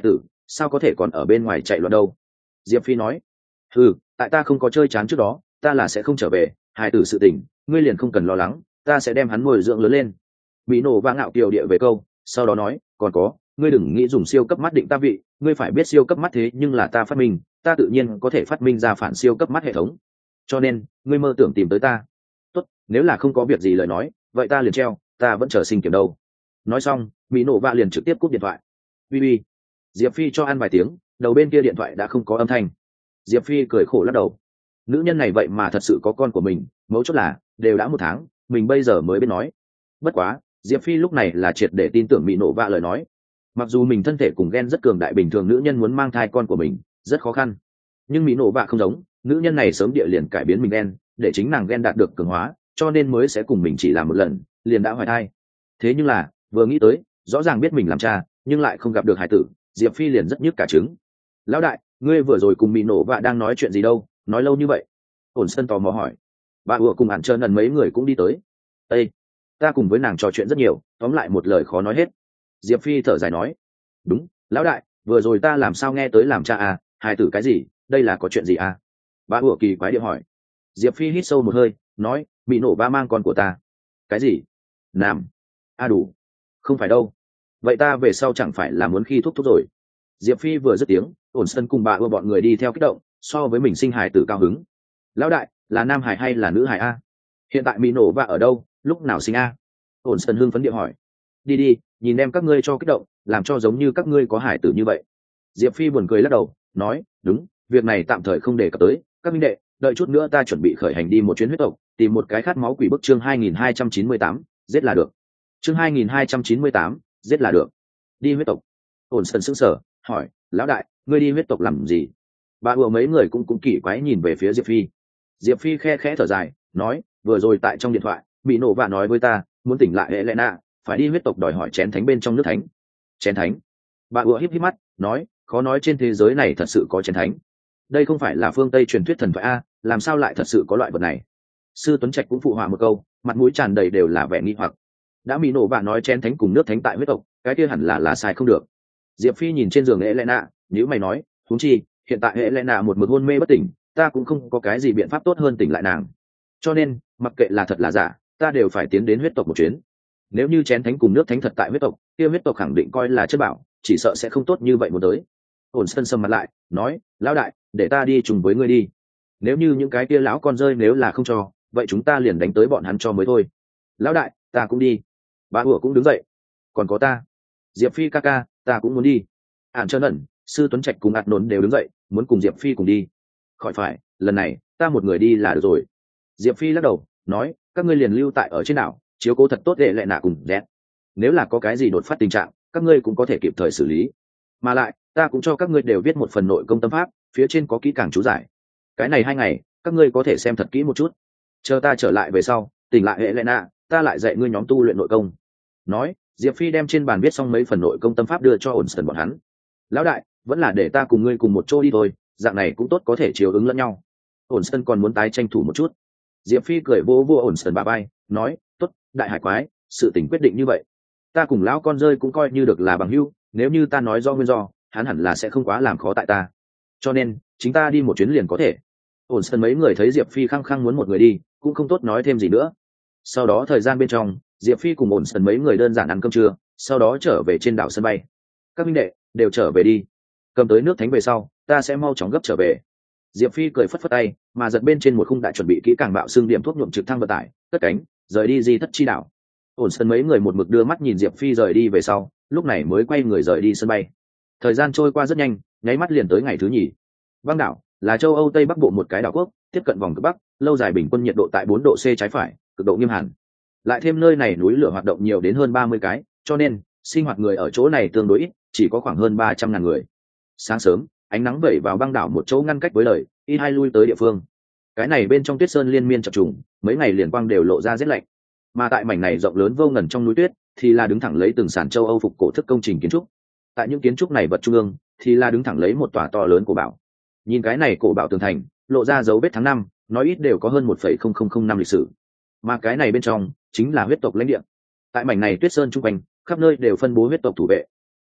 Speaker 1: sao có thể còn ở bên ngoài chạy loạn đâu. Diệp Phi nói, ừ, tại ta không có chơi chán trước đó ta là sẽ không trở về, hài tử sự tình ngươi liền không cần lo lắng, ta sẽ đem hắn nuôi dưỡng lớn lên. Mỹ nổ và ngạo kiều địa về câu, sau đó nói, còn có, ngươi đừng nghĩ dùng siêu cấp mắt định ta vị, ngươi phải biết siêu cấp mắt thế nhưng là ta phát minh, ta tự nhiên có thể phát minh ra phản siêu cấp mắt hệ thống, cho nên ngươi mơ tưởng tìm tới ta. Tốt, nếu là không có việc gì lời nói vậy ta liền treo, ta vẫn chờ sinh kiểm đâu. Nói xong Mỹ nổ vạ liền trực tiếp cúp điện thoại. Bi bi. Diệp Phi cho ăn vài tiếng, đầu bên kia điện thoại đã không có âm thanh. Diệp Phi cười khổ lắc đầu, nữ nhân này vậy mà thật sự có con của mình, mấu chốt là đều đã một tháng mình bây giờ mới biết nói. Bất quá Diệp Phi lúc này là triệt để tin tưởng Mỹ nổ vạ lời nói. Mặc dù mình thân thể cùng gen rất cường đại, bình thường nữ nhân muốn mang thai con của mình rất khó khăn, nhưng Mỹ nổ vạ không giống, nữ nhân này sớm địa liền cải biến mình gen để chính nàng gen đạt được cường hóa, cho nên mới sẽ cùng mình chỉ làm một lần liền đã hoài thai. Thế nhưng là vừa nghĩ tới rõ ràng biết mình làm cha nhưng lại không gặp được hải tử, Diệp Phi liền rất nhức cả trứng. Lão đại, ngươi vừa rồi cùng Mỹ nổ vạ đang nói chuyện gì đâu, nói lâu như vậy? Ổn Sơn tò mò hỏi. Bà ủa cùng ản trơn lần mấy người cũng đi tới. Ê, ta cùng với nàng trò chuyện rất nhiều, tóm lại một lời khó nói hết. Diệp Phi thở dài nói, đúng, lão đại, vừa rồi ta làm sao nghe tới làm cha à, hài tử cái gì, đây là có chuyện gì à? Bà ủa kỳ quái điệu hỏi. Diệp Phi hít sâu một hơi, nói, Mỹ nổ ba mang con của ta. Cái gì? Nam? A à đủ, không phải đâu. Vậy ta về sau chẳng phải là muốn khi thúc thúc rồi. Diệp Phi vừa dứt tiếng, Ổn Sơn cùng bà ủa bọn người đi theo kích động, so với mình sinh hài tử cao hứng. Lão đại, là nam hài hay là nữ hài a? Hiện tại Mỹ nổ và ở đâu, lúc nào sinh a? Ổn Sơn hưng phấn điệu hỏi. Đi đi, nhìn em các ngươi cho kích động, làm cho giống như các ngươi có hải tử như vậy. Diệp Phi buồn cười lắc đầu, nói, đúng, việc này tạm thời không đề cập tới, các minh đệ, đợi chút nữa ta chuẩn bị khởi hành đi một chuyến huyết tộc, tìm một cái khát máu quỷ bức. Chương hai nghìn hai trăm chín mươi tám, giết là được. Chương hai nghìn hai trăm chín mươi tám, giết là được. Đi huyết tộc. Ổn Sơn sững sờ, hỏi, lão đại, ngươi đi huyết tộc làm gì? Bà ủa mấy người cũng cũng kỳ quái nhìn về phía Diệp Phi. Diệp Phi khe khẽ thở dài, nói, vừa rồi tại trong điện thoại bị nổ và nói với ta muốn tỉnh lại Helena, phải đi huyết tộc đòi hỏi chén thánh bên trong nước thánh. Chén thánh? Bà ủa híp híp mắt, nói, khó nói trên thế giới này thật sự có chén thánh. Đây không phải là phương Tây truyền thuyết thần thoại a, làm sao lại thật sự có loại vật này? Sư Tuấn Trạch cũng phụ họa một câu, mặt mũi tràn đầy đều là vẻ nghi hoặc. Đã bị nổ và nói chén thánh cùng nước thánh tại huyết tộc, cái kia hẳn là là sai không được. Diệp Phi nhìn trên giường Helena, nếu mày nói, huống chi hiện tại Helena một mực hôn mê bất tỉnh, ta cũng không có cái gì biện pháp tốt hơn tỉnh lại nàng, cho nên mặc kệ là thật là giả ta đều phải tiến đến huyết tộc một chuyến. Nếu như chén thánh cùng nước thánh thật tại huyết tộc, kia huyết tộc khẳng định coi là chất bảo, chỉ sợ sẽ không tốt như vậy một tới. Ổn Sơn sầm mặt lại, nói, lão đại, để ta đi chung với ngươi đi, nếu như những cái kia lão con rơi nếu là không cho, vậy chúng ta liền đánh tới bọn hắn cho mới thôi. Lão đại, ta cũng đi. Bà ủa cũng đứng dậy. Còn có ta, Diệp Phi ca ca, ta cũng muốn đi. Ản Trơn ẩn, Sư Tuấn Trạch cùng ạt nốn đều đứng dậy, muốn cùng Diệp Phi cùng đi. Khỏi phải, lần này ta một người đi là được rồi. Diệp Phi lắc đầu, nói, các ngươi liền lưu tại ở trên đảo, chiếu cố thật tốt để lại nạ cùng rét. Nếu là có cái gì đột phát tình trạng, các ngươi cũng có thể kịp thời xử lý. Mà lại, ta cũng cho các ngươi đều viết một phần nội công tâm pháp, phía trên có kỹ càng chú giải. Cái này hai ngày, các ngươi có thể xem thật kỹ một chút. Chờ ta trở lại về sau, tỉnh lại hệ lệ nạ, ta lại dạy ngươi nhóm tu luyện nội công. Nói, Diệp Phi đem trên bàn viết xong mấy phần nội công tâm pháp đưa cho ổn sần bọn hắn. Lão đại, vẫn là để ta cùng ngươi cùng một chỗ đi thôi, dạng này cũng tốt, có thể chiều ứng lẫn nhau. Ổn sân còn muốn tái tranh thủ một chút. Diệp Phi cười vô vô ổn sân bà bay, nói, tốt, đại hải quái, sự tình quyết định như vậy, ta cùng lão con rơi cũng coi như được là bằng hữu, nếu như ta nói do nguyên do, hắn hẳn là sẽ không quá làm khó tại ta, cho nên chính ta đi một chuyến liền có thể. Ổn sân mấy người thấy Diệp Phi khăng khăng muốn một người đi, cũng không tốt nói thêm gì nữa. Sau đó thời gian bên trong, Diệp Phi cùng ổn sân mấy người đơn giản ăn cơm trưa, sau đó trở về trên đảo sân bay. Các minh đệ đều trở về đi, cầm tới nước thánh về sau ta sẽ mau chóng gấp trở về. Diệp Phi cười phất phất tay, mà giật bên trên một khung đã chuẩn bị kỹ càng bạo xương điểm thuốc nhuộm trực thăng vận tải, cất cánh rời đi di thất chi đảo. Ổn sân mấy người một mực đưa mắt nhìn Diệp Phi rời đi về sau, lúc này mới quay người rời đi sân bay. Thời gian trôi qua rất nhanh, nháy mắt liền tới ngày thứ nhì. Băng đảo là châu Âu Tây Bắc Bộ một cái đảo quốc, tiếp cận vòng cực Bắc, lâu dài bình quân nhiệt độ tại bốn độ C trái phải, cực độ nghiêm hàn. Lại thêm nơi này núi lửa hoạt động nhiều đến hơn ba mươi cái, cho nên sinh hoạt người ở chỗ này tương đối ít, chỉ có khoảng hơn ba trăm ngàn người. Sáng sớm, ánh nắng vẩy vào băng đảo một chỗ ngăn cách với lời, ít hai lui tới địa phương. Cái này bên trong tuyết sơn liên miên chập trùng, mấy ngày liền quang đều lộ ra rét lạnh. Mà tại mảnh này rộng lớn vô ngần trong núi tuyết, thì là đứng thẳng lấy từng sản châu Âu phục cổ thức công trình kiến trúc. Tại những kiến trúc này vật trung ương, thì là đứng thẳng lấy một tòa to lớn cổ bảo. Nhìn cái này cổ bảo tường thành, lộ ra dấu vết tháng năm, nói ít đều có hơn một phẩy không không không năm lịch sử. Mà cái này bên trong chính là huyết tộc lãnh địa. Tại mảnh này tuyết sơn trung quanh, khắp nơi đều phân bố huyết tộc thủ vệ.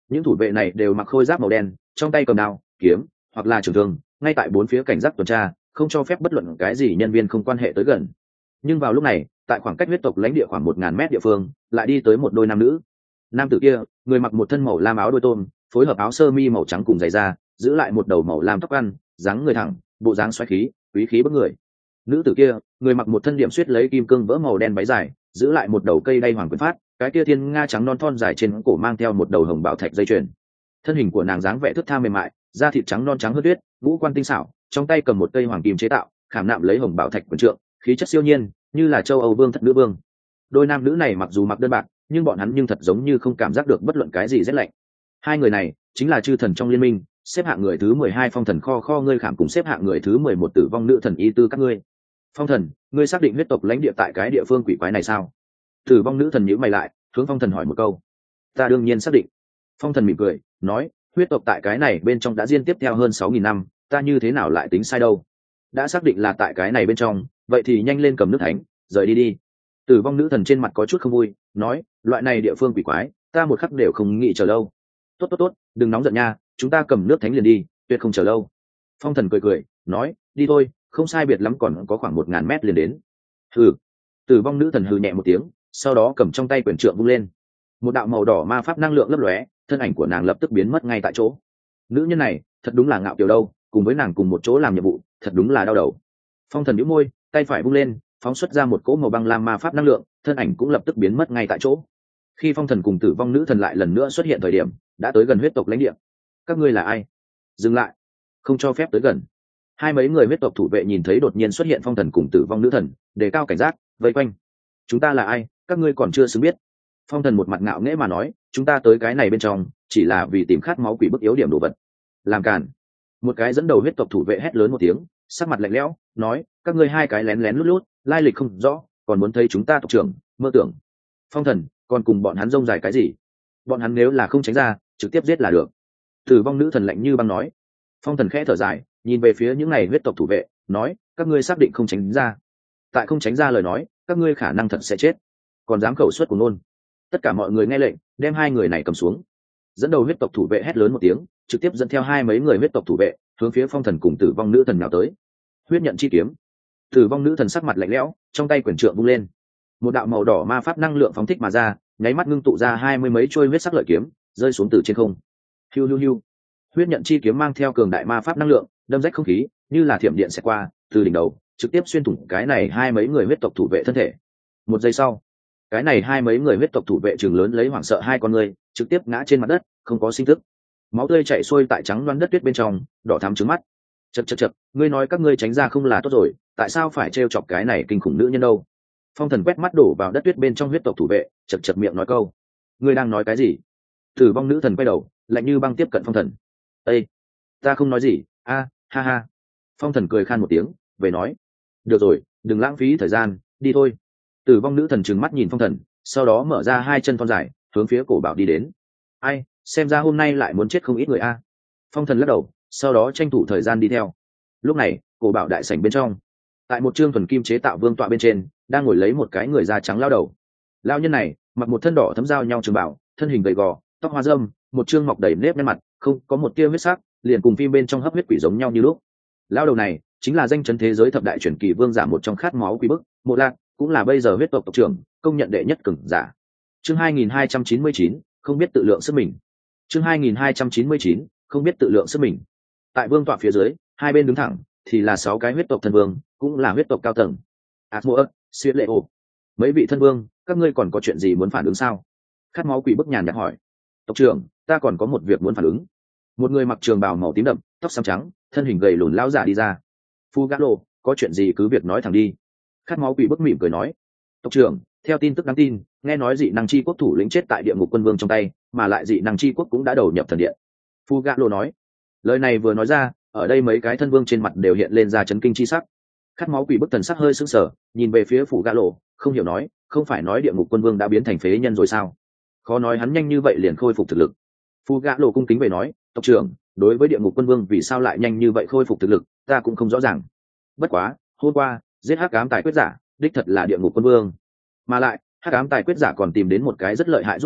Speaker 1: những thủ vệ này đều mặc khôi giáp màu đen, trong tay cầm đao kiếm hoặc là trường thương, ngay tại bốn phía cảnh giác tuần tra, không cho phép bất luận cái gì nhân viên không quan hệ tới gần. Nhưng vào lúc này, tại khoảng cách huyết tộc lãnh địa khoảng một ngàn mét địa phương, lại đi tới một đôi nam nữ. Nam tử kia, người mặc một thân màu lam áo đôi tôm, phối hợp áo sơ mi màu trắng cùng giày da, giữ lại một đầu màu lam tóc ăn, dáng người thẳng, bộ dáng xoáy khí, quý khí bức người. Nữ tử kia, người mặc một thân điểm xuyết lấy kim cương vỡ màu đen váy dài, giữ lại một đầu cây đay hoàng quyền phát, cái kia thiên nga trắng non thon dài trên cổ mang theo một đầu hồng bảo thạch dây chuyền. Thân hình của nàng dáng vẻ thướt tha mềm mại, da thịt trắng non trắng hơn tuyết, ngũ quan tinh xảo, trong tay cầm một cây hoàng kim chế tạo, khảm nạm lấy hồng bảo thạch quyền trượng, khí chất siêu nhiên, như là châu Âu vương thất nữ vương. Đôi nam nữ này mặc dù mặc đơn bạc, nhưng bọn hắn nhưng thật giống như không cảm giác được bất luận cái gì rét lạnh. Hai người này chính là chư thần trong liên minh, xếp hạng người thứ mười hai phong thần kho kho ngươi khảm cùng xếp hạng người thứ mười một tử vong nữ thần y tư các ngươi. Phong thần, ngươi xác định huyết tộc lãnh địa tại cái địa phương quỷ quái này sao? Tử vong nữ thần nhíu mày lại, hướng phong thần hỏi một câu. Ta đương nhiên xác định. Phong thần mỉm cười, nói, huyết tộc tại cái này bên trong đã diên tiếp theo hơn sáu nghìn năm, ta như thế nào lại tính sai đâu? Đã xác định là tại cái này bên trong, vậy thì nhanh lên cầm nước thánh, rời đi đi. Tử vong nữ thần trên mặt có chút không vui, nói, loại này địa phương quỷ quái, ta một khắc đều không nghĩ chờ lâu. Tốt tốt tốt, đừng nóng giận nha, chúng ta cầm nước thánh liền đi, tuyệt không chờ lâu. Phong thần cười cười, nói, đi thôi, không sai biệt lắm còn có khoảng một ngàn mét liền đến. Hừ. Tử vong nữ thần hừ nhẹ một tiếng, sau đó cầm trong tay quyển trượng vung lên. Một đạo màu đỏ ma pháp năng lượng lấp lóe, thân ảnh của nàng lập tức biến mất ngay tại chỗ. Nữ nhân này, thật đúng là ngạo kiều đâu, cùng với nàng cùng một chỗ làm nhiệm vụ, thật đúng là đau đầu. Phong thần nhíu môi, tay phải vung lên, phóng xuất ra một cỗ màu băng lam ma pháp năng lượng, thân ảnh cũng lập tức biến mất ngay tại chỗ. Khi phong thần cùng tử vong nữ thần lại lần nữa xuất hiện thời điểm, đã tới gần huyết tộc lãnh địa. Các ngươi là ai? Dừng lại, không cho phép tới gần. Hai mấy người huyết tộc thủ vệ nhìn thấy đột nhiên xuất hiện phong thần cùng tử vong nữ thần, đề cao cảnh giác, vây quanh. Chúng ta là ai? Các ngươi còn chưa xứng biết. Phong thần một mặt ngạo nghễ mà nói, chúng ta tới cái này bên trong chỉ là vì tìm khát máu quỷ bức yếu điểm đồ vật. Làm cản. Một cái dẫn đầu huyết tộc thủ vệ hét lớn một tiếng, sắc mặt lạnh lẽo, nói, các ngươi hai cái lén lén lút lút, lai lịch không rõ, còn muốn thấy chúng ta tộc trưởng, mơ tưởng. Phong thần, còn cùng bọn hắn rông dài cái gì? Bọn hắn nếu là không tránh ra, trực tiếp giết là được. Tử vong nữ thần lạnh như băng nói. Phong thần khẽ thở dài, nhìn về phía những này huyết tộc thủ vệ, nói, các ngươi xác định không tránh ra. Tại không tránh ra lời nói, các ngươi khả năng thật sẽ chết. Còn dám khẩu suất của nôn. Tất cả mọi người nghe lệnh, đem hai người này cầm xuống. Dẫn đầu huyết tộc thủ vệ hét lớn một tiếng, trực tiếp dẫn theo hai mấy người huyết tộc thủ vệ, hướng phía phong thần cùng tử vong nữ thần nào tới. Huyết nhận chi kiếm. Tử vong nữ thần sắc mặt lạnh lẽo, trong tay quyển trượng vung lên. Một đạo màu đỏ ma pháp năng lượng phóng thích mà ra, nháy mắt ngưng tụ ra hai mươi mấy trôi huyết sắc lợi kiếm, rơi xuống từ trên không. Hiu hiu hiu. Huyết nhận chi kiếm mang theo cường đại ma pháp năng lượng, đâm rách không khí, như là thiểm điện xẹt qua, từ đỉnh đầu, trực tiếp xuyên thủng cái này hai mấy người huyết tộc thủ vệ thân thể. Một giây sau, cái này hai mấy người huyết tộc thủ vệ trường lớn lấy hoảng sợ hai con người, trực tiếp ngã trên mặt đất, không có sinh tức. Máu tươi chảy xuôi tại trắng loáng đất tuyết bên trong, đỏ thắm trứng mắt. Chậc chậc chậc, ngươi nói các ngươi tránh ra không là tốt rồi, tại sao phải trêu chọc cái này kinh khủng nữ nhân đâu? Phong thần quét mắt đổ vào đất tuyết bên trong huyết tộc thủ vệ, chậc chậc miệng nói câu, ngươi đang nói cái gì? Tử vong nữ thần quay đầu, lạnh như băng tiếp cận phong thần. Ê, ta không nói gì, a, ha ha. Phong thần cười khan một tiếng, về nói, được rồi, đừng lãng phí thời gian, đi thôi. Tử vong nữ thần trừng mắt nhìn phong thần, sau đó mở ra hai chân thon dài, hướng phía cổ bảo đi đến. Ai, xem ra hôm nay lại muốn chết không ít người a. Phong thần lắc đầu, sau đó tranh thủ thời gian đi theo. Lúc này, cổ bảo đại sảnh bên trong, tại một trương thuần kim chế tạo vương tọa bên trên, đang ngồi lấy một cái người da trắng lao đầu. Lao nhân này mặc một thân đỏ thấm giao nhau trường bảo, thân hình gầy gò, tóc hoa râm, một trương mọc đầy nếp nhăn mặt, không có một tia huyết sắc, liền cùng phim bên trong hấp huyết quỷ giống nhau như lúc. Lao đầu này chính là danh chấn thế giới thập đại truyền kỳ vương giả một trong khát máu quý bức, Mộ Lạc, cũng là bây giờ huyết tộc tộc trưởng, công nhận đệ nhất cường giả. Chương hai nghìn hai trăm chín mươi chín, không biết tự lượng sức mình. Chương hai nghìn hai trăm chín mươi chín, không biết tự lượng sức mình. Tại vương tọa phía dưới, hai bên đứng thẳng thì là sáu cái huyết tộc thân vương, cũng là huyết tộc cao tầng. Asmodeus, Siêu mấy vị thân vương, các ngươi còn có chuyện gì muốn phản ứng sao? Khát máu quỷ bức nhàn nhạt hỏi. Tộc trưởng, ta còn có một việc muốn phản ứng. Một người mặc trường bào màu tím đậm, tóc xám trắng, thân hình gầy lùn lão giả đi ra. Fugalo, có chuyện gì cứ việc nói thẳng đi. Khát máu quỷ bức mỉm cười nói. Tộc trưởng, theo tin tức đáng tin, nghe nói dị năng chi quốc thủ lĩnh chết tại địa ngục quân vương trong tay, mà lại dị năng chi quốc cũng đã đầu nhập thần điện. Fugalo nói. Lời này vừa nói ra, ở đây mấy cái thân vương trên mặt đều hiện lên ra chấn kinh chi sắc. Khát máu quỷ bức thần sắc hơi sững sờ, nhìn về phía Fugalo, không hiểu nói, không phải nói địa ngục quân vương đã biến thành phế nhân rồi sao? Khó nói hắn nhanh như vậy liền khôi phục thực lực. Fugalo cung kính về nói, tộc trưởng, đối với địa ngục quân vương vì sao lại nhanh như vậy khôi phục thực lực, ta cũng không rõ ràng. Bất quá, hôm qua giết hắc ám tài quyết giả, đích thật là địa ngục quân vương, mà lại hắc ám tài quyết giả còn tìm đến một cái rất lợi hại giúp đỡ,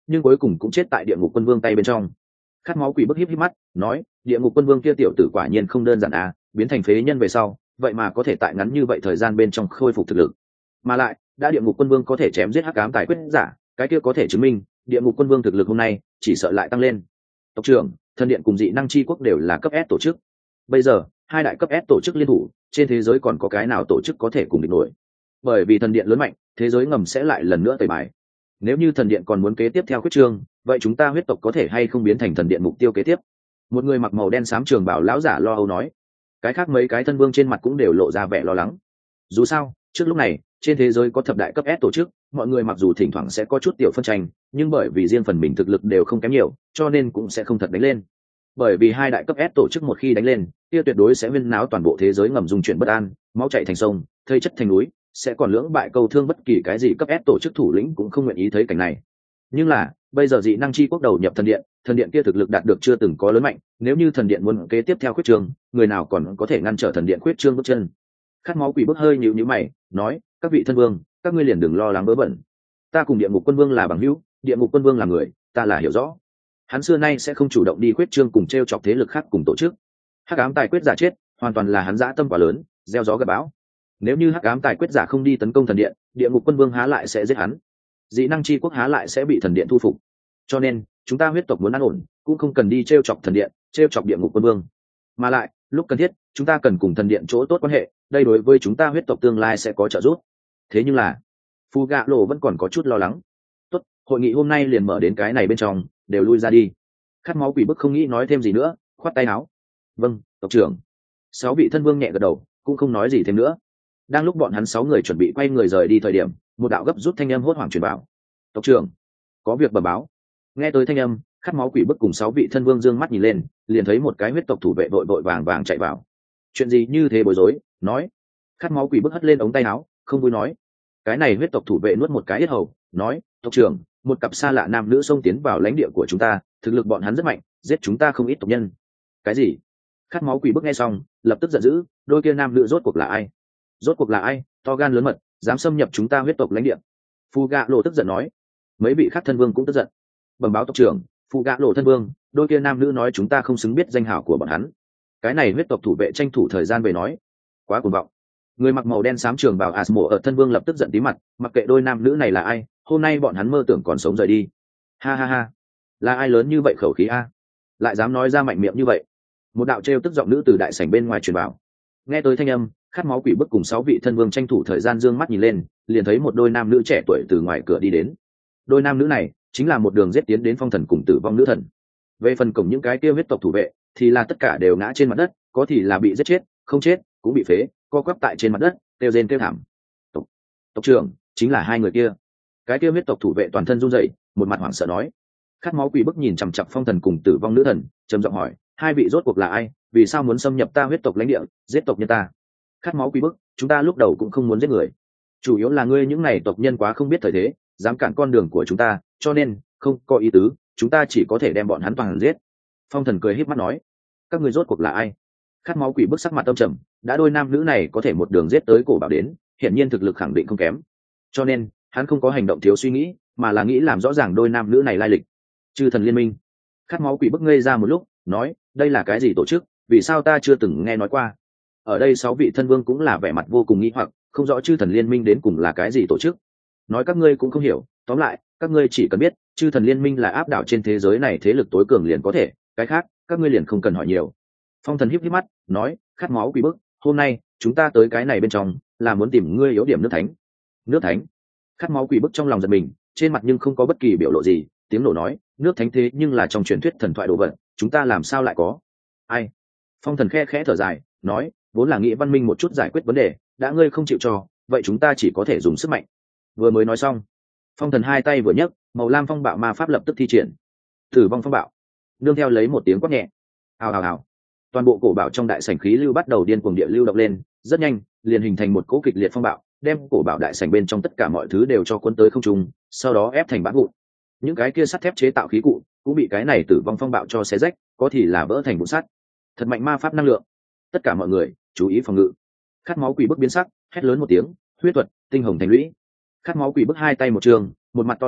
Speaker 1: nhưng cuối cùng cũng chết tại địa ngục quân vương tay bên trong. Khát máu quỷ bức híp híp mắt nói, địa ngục quân vương kia tiểu tử quả nhiên không đơn giản à, biến thành phế nhân về sau vậy mà có thể tại ngắn như vậy thời gian bên trong khôi phục thực lực, mà lại đã địa ngục quân vương có thể chém giết hắc ám tài quyết giả, cái kia có thể chứng minh địa ngục quân vương thực lực hôm nay chỉ sợ lại tăng lên. Tộc trưởng, thần điện cùng dị năng chi quốc đều là cấp S tổ chức, bây giờ hai đại cấp S tổ chức liên thủ, trên thế giới còn có cái nào tổ chức có thể cùng địch nổi? Bởi vì thần điện lớn mạnh, thế giới ngầm sẽ lại lần nữa tẩy bài. Nếu như thần điện còn muốn kế tiếp theo quyết trương, vậy chúng ta huyết tộc có thể hay không biến thành thần điện mục tiêu kế tiếp? Một người mặc màu đen xám trường bảo lão giả lo âu nói. Cái khác mấy cái thân vương trên mặt cũng đều lộ ra vẻ lo lắng. Dù sao trước lúc này trên thế giới có thập đại cấp S tổ chức, mọi người mặc dù thỉnh thoảng sẽ có chút tiểu phân tranh, nhưng bởi vì riêng phần mình thực lực đều không kém nhiều, cho nên cũng sẽ không thật đánh lên. Bởi vì hai đại cấp S tổ chức một khi đánh lên, kia tuyệt đối sẽ huyên náo toàn bộ thế giới ngầm dung chuyển bất an, máu chảy thành sông, thây chất thành núi, sẽ còn lưỡng bại câu thương, bất kỳ cái gì cấp S tổ chức thủ lĩnh cũng không nguyện ý thấy cảnh này. Nhưng là bây giờ dị năng chi quốc đầu nhập thần điện, thần điện kia thực lực đạt được chưa từng có lớn mạnh, nếu như thần điện muốn kế tiếp theo khuyết trương, người nào còn có thể ngăn trở thần điện khuyết trương bước chân? Khát máu quỷ bức hơi nhíu nhíu mày nói, các vị thân vương, các ngươi liền đừng lo lắng vớ vẩn, ta cùng địa ngục quân vương là bằng hữu, địa ngục quân vương là người ta là hiểu rõ, hắn xưa nay sẽ không chủ động đi khuyết trương cùng t r e o chọc thế lực khác cùng tổ chức. Hắc ám tài quyết giả chết hoàn toàn là hắn dã tâm quá lớn, gieo gió gặp bão. Nếu như hắc ám tài quyết giả không đi tấn công thần điện, địa ngục quân vương há lại sẽ giết hắn, dị năng chi quốc há lại sẽ bị thần điện thu phục. Cho nên chúng ta huyết tộc muốn an ổn, cũng không cần đi t r e o chọc thần điện, t r e o chọc địa ngục quân vương, mà lại lúc cần thiết chúng ta cần cùng thần điện chỗ tốt quan hệ, đây đối với chúng ta huyết tộc tương lai sẽ có trợ giúp. Thế nhưng là Phu Gạ Lộ vẫn còn có chút lo lắng. Tốt, hội nghị hôm nay liền mở đến cái này bên trong, đều lui ra đi. Khát máu quỷ bức không nghĩ nói thêm gì nữa, khoát tay áo. Vâng, tộc trưởng. Sáu vị thân vương nhẹ gật đầu, cũng không nói gì thêm nữa. Đang lúc bọn hắn sáu người chuẩn bị quay người rời đi thời điểm, một đạo gấp rút thanh âm hốt hoảng truyền vào. Tộc trưởng, có việc bẩm báo. Nghe tới thanh âm, khát máu quỷ bức cùng sáu vị thân vương dương mắt nhìn lên, liền thấy một cái huyết tộc thủ vệ vội vội vàng vàng chạy vào. Chuyện gì như thế bối rối? Nói. Khát máu quỷ bức hất lên ống tay áo, không vui nói. Cái này huyết tộc thủ vệ nuốt một cái yết hầu, nói, tộc trưởng, một cặp xa lạ nam nữ xông tiến vào lãnh địa của chúng ta, thực lực bọn hắn rất mạnh, giết chúng ta không ít tộc nhân. Cái gì? Khát máu quỷ bức nghe xong lập tức giận dữ, đôi kia nam nữ rốt cuộc là ai? Rốt cuộc là ai to gan lớn mật, dám xâm nhập chúng ta huyết tộc lãnh địa? Phu Gạ Lộ tức giận nói. Mấy vị khác thân vương cũng tức giận. Bẩm báo tộc trưởng, Phu Gạ Lộ thân vương, đôi kia nam nữ nói chúng ta không xứng biết danh hảo của bọn hắn. Cái này huyết tộc thủ vệ tranh thủ thời gian về nói. Quá cuồng vọng. Người mặc màu đen xám trường bào Asmo ở thân vương lập tức giận tí mặt, mặc kệ đôi nam nữ này là ai, hôm nay bọn hắn mơ tưởng còn sống rời đi. Ha ha ha, là ai lớn như vậy khẩu khí a, lại dám nói ra mạnh miệng như vậy? Một đạo trêu tức giọng nữ từ đại sảnh bên ngoài truyền vào. Nghe tới thanh âm, khát máu quỷ bức cùng sáu vị thân vương tranh thủ thời gian dương mắt nhìn lên, liền thấy một đôi nam nữ trẻ tuổi từ ngoài cửa đi đến. Đôi nam nữ này chính là một đường giết tiến đến phong thần cùng tử vong nữ thần. Về phần cổng những cái kia huyết tộc thủ vệ thì là tất cả đều ngã trên mặt đất, có thì là bị giết chết, không chết cũng bị phế, co quắp tại trên mặt đất, kêu rên kêu thảm. Tộc, tộc trưởng chính là hai người kia. Cái kia huyết tộc thủ vệ toàn thân run rẩy, một mặt hoảng sợ nói. Khát máu quỷ bức nhìn chằm chằm phong thần cùng tử vong nữ thần, trầm giọng hỏi, hai vị rốt cuộc là ai, vì sao muốn xâm nhập ta huyết tộc lãnh địa, giết tộc nhân ta? Khát máu quỷ bức, chúng ta lúc đầu cũng không muốn giết người, chủ yếu là ngươi những này tộc nhân quá không biết thời thế, dám cản con đường của chúng ta, cho nên không có ý tứ, chúng ta chỉ có thể đem bọn hắn toàn giết. Phong thần cười híp mắt nói. Các ngươi rốt cuộc là ai? Khát máu quỷ bức sắc mặt âm trầm, đã đôi nam nữ này có thể một đường giết tới cổ bảo đến, hiển nhiên thực lực khẳng định không kém, cho nên hắn không có hành động thiếu suy nghĩ, mà là nghĩ làm rõ ràng đôi nam nữ này lai lịch. Chư thần liên minh. Khát máu quỷ bức ngây ra một lúc, nói, đây là cái gì tổ chức, vì sao ta chưa từng nghe nói qua? Ở đây sáu vị thân vương cũng là vẻ mặt vô cùng nghi hoặc, không rõ chư thần liên minh đến cùng là cái gì tổ chức. Nói các ngươi cũng không hiểu, tóm lại các ngươi chỉ cần biết chư thần liên minh là áp đảo trên thế giới này thế lực tối cường liền có thể, cái khác các ngươi liền không cần hỏi nhiều. Phong thần híp híp mắt nói, khát máu quỷ bức, hôm nay chúng ta tới cái này bên trong là muốn tìm ngươi yếu điểm nước thánh. Nước thánh? Khát máu quỷ bức trong lòng giật mình, trên mặt nhưng không có bất kỳ biểu lộ gì, tiếng nổ nói, nước thánh thế nhưng là trong truyền thuyết thần thoại đồ vật, chúng ta làm sao lại có? Ai? Phong thần khe khẽ thở dài, nói, vốn là nghĩ văn minh một chút giải quyết vấn đề, đã ngươi không chịu cho, vậy chúng ta chỉ có thể dùng sức mạnh. Vừa mới nói xong, phong thần hai tay vừa nhấc, màu lam phong bạo ma pháp lập tức thi triển. Tử vong phong bạo. Nương theo lấy một tiếng quát nhẹ. Ào ào ào. Toàn bộ cổ bảo trong đại sảnh khí lưu bắt đầu điên cuồng địa lưu động lên, rất nhanh, liền hình thành một cỗ kịch liệt phong bạo, đem cổ bảo đại sảnh bên trong tất cả mọi thứ đều cho cuốn tới không trung, sau đó ép thành bã vụn. Những cái kia sắt thép chế tạo khí cụ cũng bị cái này tử vong phong bạo cho xé rách, có thì là vỡ thành vụn sắt. Thật mạnh ma pháp năng lượng. Tất cả mọi người chú ý phòng ngự. Khát máu quỷ bức biến sắc, hét lớn một tiếng, huyết thuật tinh hồng thành lũy. Khát máu quỷ bức hai tay một trường, một mặt to lớn,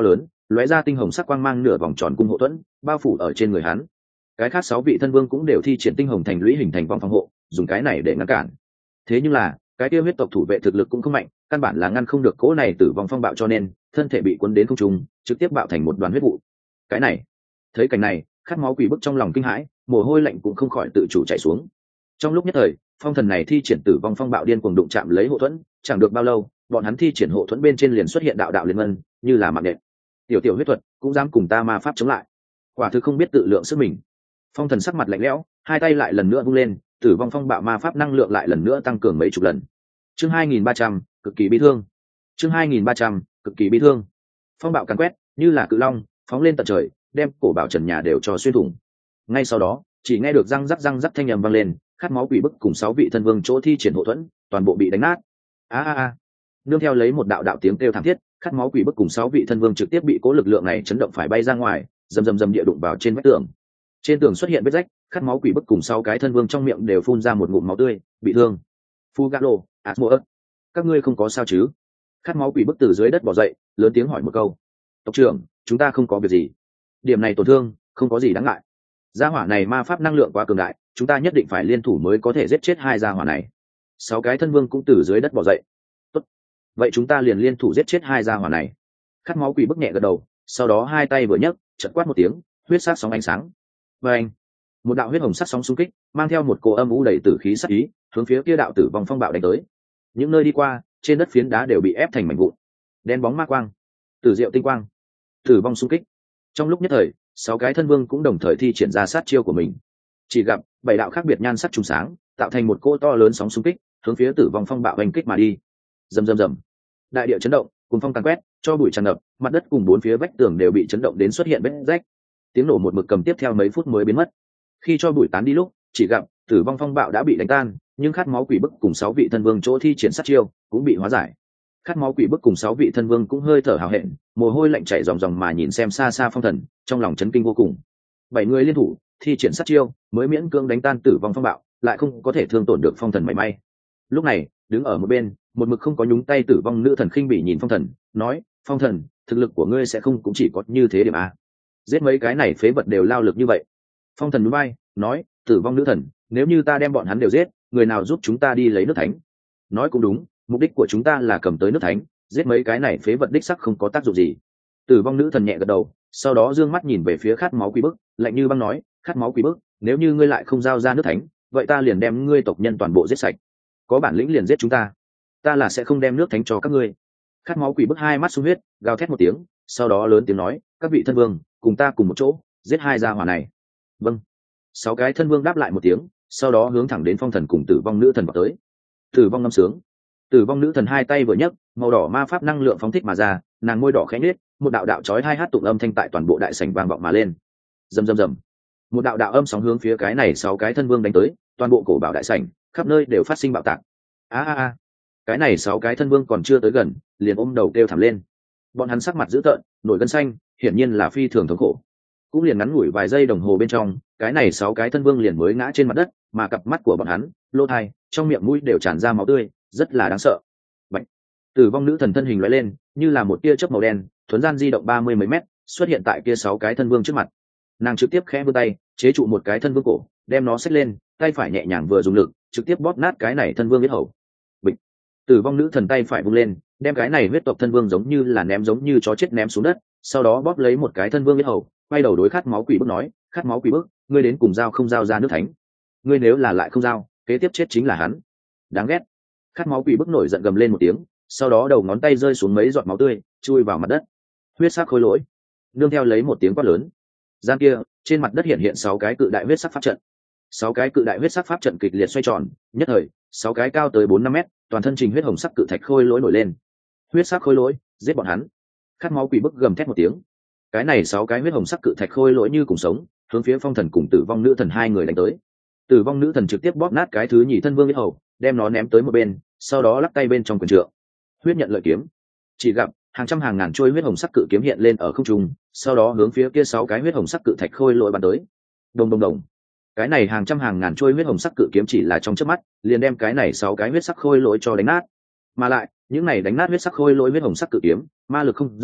Speaker 1: lóe ra tinh hồng sắc quang mang nửa vòng tròn cung hộ thuẫn bao phủ ở trên người hắn. Cái khác sáu vị thân vương cũng đều thi triển tinh hồng thành lũy hình thành vòng phòng hộ, dùng cái này để ngăn cản. Thế nhưng là cái kia huyết tộc thủ vệ thực lực cũng không mạnh, căn bản là ngăn không được cỗ này tử vong phong bạo, cho nên thân thể bị cuốn đến không trung, trực tiếp bạo thành một đoàn huyết vụ. Cái này, thấy cảnh này, khát máu quỷ bức trong lòng kinh hãi, mồ hôi lạnh cũng không khỏi tự chủ chảy xuống. Trong lúc nhất thời, phong thần này thi triển tử vong phong bạo điên cuồng đụng chạm lấy hộ thuẫn, chẳng được bao lâu, bọn hắn thi triển hộ thuẫn bên trên liền xuất hiện đạo đạo liên ngân, như là mạng nện. Tiểu tiểu huyết thuật, cũng dám cùng ta ma pháp chống lại. Quả thực không biết tự lượng sức mình. Phong thần sắc mặt lạnh lẽo, hai tay lại lần nữa vung lên, tử vong phong bạo ma pháp năng lượng lại lần nữa tăng cường mấy chục lần. Chương hai nghìn ba trăm, cực kỳ bi thương. Chương hai nghìn ba trăm, cực kỳ bi thương. Phong bạo càn quét, như là cự long, phóng lên tận trời, đem cổ bảo trần nhà đều cho xuyên thủng. Ngay sau đó, chỉ nghe được răng rắc răng rắc thanh âm vang lên, khát máu quỷ bức cùng sáu vị thân vương chỗ thi triển hộ thuẫn, toàn bộ bị đánh nát. A a a. Nương theo lấy một đạo đạo tiếng kêu thảm thiết, khát máu quỷ bức cùng sáu vị thân vương trực tiếp bị cố lực lượng này chấn động phải bay ra ngoài, rầm rầm rầm địa đụng vào trên vách tường. Trên tường xuất hiện vết rách, khát máu quỷ bức cùng sáu cái thân vương trong miệng đều phun ra một ngụm máu tươi, bị thương. Fugalo, Asmodeus, các ngươi không có sao chứ? Khát máu quỷ bức từ dưới đất bò dậy, lớn tiếng hỏi một câu. Tộc trưởng, chúng ta không có việc gì. Điểm này tổn thương, không có gì đáng ngại. Gia hỏa này ma pháp năng lượng quá cường đại, chúng ta nhất định phải liên thủ mới có thể giết chết hai gia hỏa này. Sáu cái thân vương cũng từ dưới đất bò dậy. Tốt. Vậy chúng ta liền liên thủ giết chết hai gia hỏa này. Khát máu quỷ bức nhẹ gật đầu, sau đó hai tay vừa nhấc, chợt quát một tiếng, huyết sắc sóng ánh sáng. Và anh, một đạo huyết hồng sắc sóng xung kích, mang theo một cỗ âm u đầy tử khí sắc ý, hướng phía kia đạo tử vong phong bạo đánh tới. Những nơi đi qua, trên đất phiến đá đều bị ép thành mảnh vụn. Đen bóng ma quang, tử diệu tinh quang, tử vong xung kích. Trong lúc nhất thời, sáu cái thân vương cũng đồng thời thi triển ra sát chiêu của mình. Chỉ gặp bảy đạo khác biệt nhan sắc trùng sáng, tạo thành một cỗ to lớn sóng xung kích, hướng phía tử vong phong bạo đánh kích mà đi. Rầm rầm rầm, đại địa chấn động, cùng phong tàn quét, cho bụi tràn ngập, mặt đất cùng bốn phía vách tường đều bị chấn động đến xuất hiện vết rách. Tiếng nổ một mực cầm tiếp theo mấy phút mới biến mất. Khi cho bụi tán đi lúc, chỉ gặp tử vong phong bạo đã bị đánh tan, nhưng khát máu quỷ bức cùng sáu vị thân vương chỗ thi triển sát chiêu cũng bị hóa giải. Khát máu quỷ bức cùng sáu vị thân vương cũng hơi thở hào hẹn, mồ hôi lạnh chảy ròng ròng mà nhìn xem xa xa phong thần, trong lòng chấn kinh vô cùng. Bảy người liên thủ thi triển sát chiêu mới miễn cưỡng đánh tan tử vong phong bạo, lại không có thể thương tổn được phong thần mảy may. Lúc này, đứng ở một bên, một mực không có nhúng tay tử vong nữ thần khinh bỉ nhìn phong thần, nói: phong thần, thực lực của ngươi sẽ không cũng chỉ có như thế điểm a? Giết mấy cái này phế vật đều lao lực như vậy. Phong thần núi bay, nói: tử vong nữ thần, nếu như ta đem bọn hắn đều giết, người nào giúp chúng ta đi lấy nước thánh? Nói cũng đúng, mục đích của chúng ta là cầm tới nước thánh, giết mấy cái này phế vật đích sắc không có tác dụng gì. Tử vong nữ thần nhẹ gật đầu, sau đó dương mắt nhìn về phía khát máu quỷ bức, lạnh như băng nói: khát máu quỷ bức, nếu như ngươi lại không giao ra nước thánh, vậy ta liền đem ngươi tộc nhân toàn bộ giết sạch. Có bản lĩnh liền giết chúng ta, ta là sẽ không đem nước thánh cho các ngươi. Khát máu quỷ bức hai mắt sung huyết, gào thét một tiếng, sau đó lớn tiếng nói: các vị thân vương, cùng ta cùng một chỗ giết hai gia hỏa này. Vâng. Sáu cái thân vương đáp lại một tiếng, sau đó hướng thẳng đến phong thần cùng tử vong nữ thần vào tới. Tử vong ngâm sướng, tử vong nữ thần hai tay vừa nhấc, màu đỏ ma pháp năng lượng phóng thích mà ra, nàng môi đỏ khẽ nhếch, một đạo đạo chói hai hát tụng âm thanh tại toàn bộ đại sảnh vang vọng mà lên. Rầm rầm rầm, một đạo đạo âm sóng hướng phía cái này sáu cái thân vương đánh tới, toàn bộ cổ bảo đại sảnh khắp nơi đều phát sinh bạo tạc. A a a, cái này sáu cái thân vương còn chưa tới gần, liền ôm đầu kêu thảm lên. Bọn hắn sắc mặt dữ tợn, nổi gân xanh, hiển nhiên là phi thường thống khổ. Cũng liền ngắn ngủi vài giây đồng hồ bên trong, cái này sáu cái thân vương liền mới ngã trên mặt đất, mà cặp mắt của bọn hắn, lỗ tai, trong miệng mũi đều tràn ra máu tươi, rất là đáng sợ. Bệnh. Tử vong nữ thần thân hình lóe lên, như là một tia chớp màu đen, thuấn gian di động ba mươi mấy mét, xuất hiện tại kia sáu cái thân vương trước mặt. Nàng trực tiếp khẽ vươn tay, chế trụ một cái thân vương cổ, đem nó xách lên, tay phải nhẹ nhàng vừa dùng lực, trực tiếp bóp nát cái này thân vương huyết hầu. Bịch. Tử vong nữ thần tay phải vung lên, đem cái này huyết tộc thân vương giống như là ném giống như chó chết ném xuống đất, sau đó bóp lấy một cái thân vương huyết hầu, quay đầu đối khát máu quỷ bức nói: khát máu quỷ bức, ngươi đến cùng giao không giao ra nước thánh? Ngươi nếu là lại không giao, kế tiếp chết chính là hắn. Đáng ghét. Khát máu quỷ bức nổi giận gầm lên một tiếng, sau đó đầu ngón tay rơi xuống mấy giọt máu tươi, chui vào mặt đất. Huyết sắc khối lỗi, nương theo lấy một tiếng quát lớn. Gian kia, trên mặt đất hiện hiện sáu cái cự đại huyết sắc pháp trận. Sáu cái cự đại huyết sắc pháp trận kịch liệt xoay tròn, nhất thời, sáu cái cao tới bốn năm mét, toàn thân trình huyết hồng sắc cự thạch khôi lỗi nổi lên. Huyết sắc khôi lỗi, giết bọn hắn. Khát máu quỷ bức gầm thét một tiếng. Cái này sáu cái huyết hồng sắc cự thạch khôi lỗi như cùng sống, hướng phía phong thần cùng tử vong nữ thần hai người đánh tới. Tử vong nữ thần trực tiếp bóp nát cái thứ nhì thân vương huyết hầu, đem nó ném tới một bên, sau đó lắc tay bên trong quyền trượng. Huyết nhận lợi kiếm. Chỉ gặp hàng trăm hàng ngàn trôi huyết hồng sắc cự kiếm hiện lên ở không trung, sau đó hướng phía kia sáu cái huyết hồng sắc cự thạch khôi lỗi bắn tới. Đồng đồng đồng. Cái này hàng trăm hàng ngàn trôi huyết hồng sắc cự kiếm chỉ là trong chớp mắt, liền đem cái này sáu cái huyết sắc khôi lỗi cho đánh nát. Mà lại, những này đánh nát huyết sắc khôi lỗi huyết hồng sắc cự kiếm, ma lực không giảm,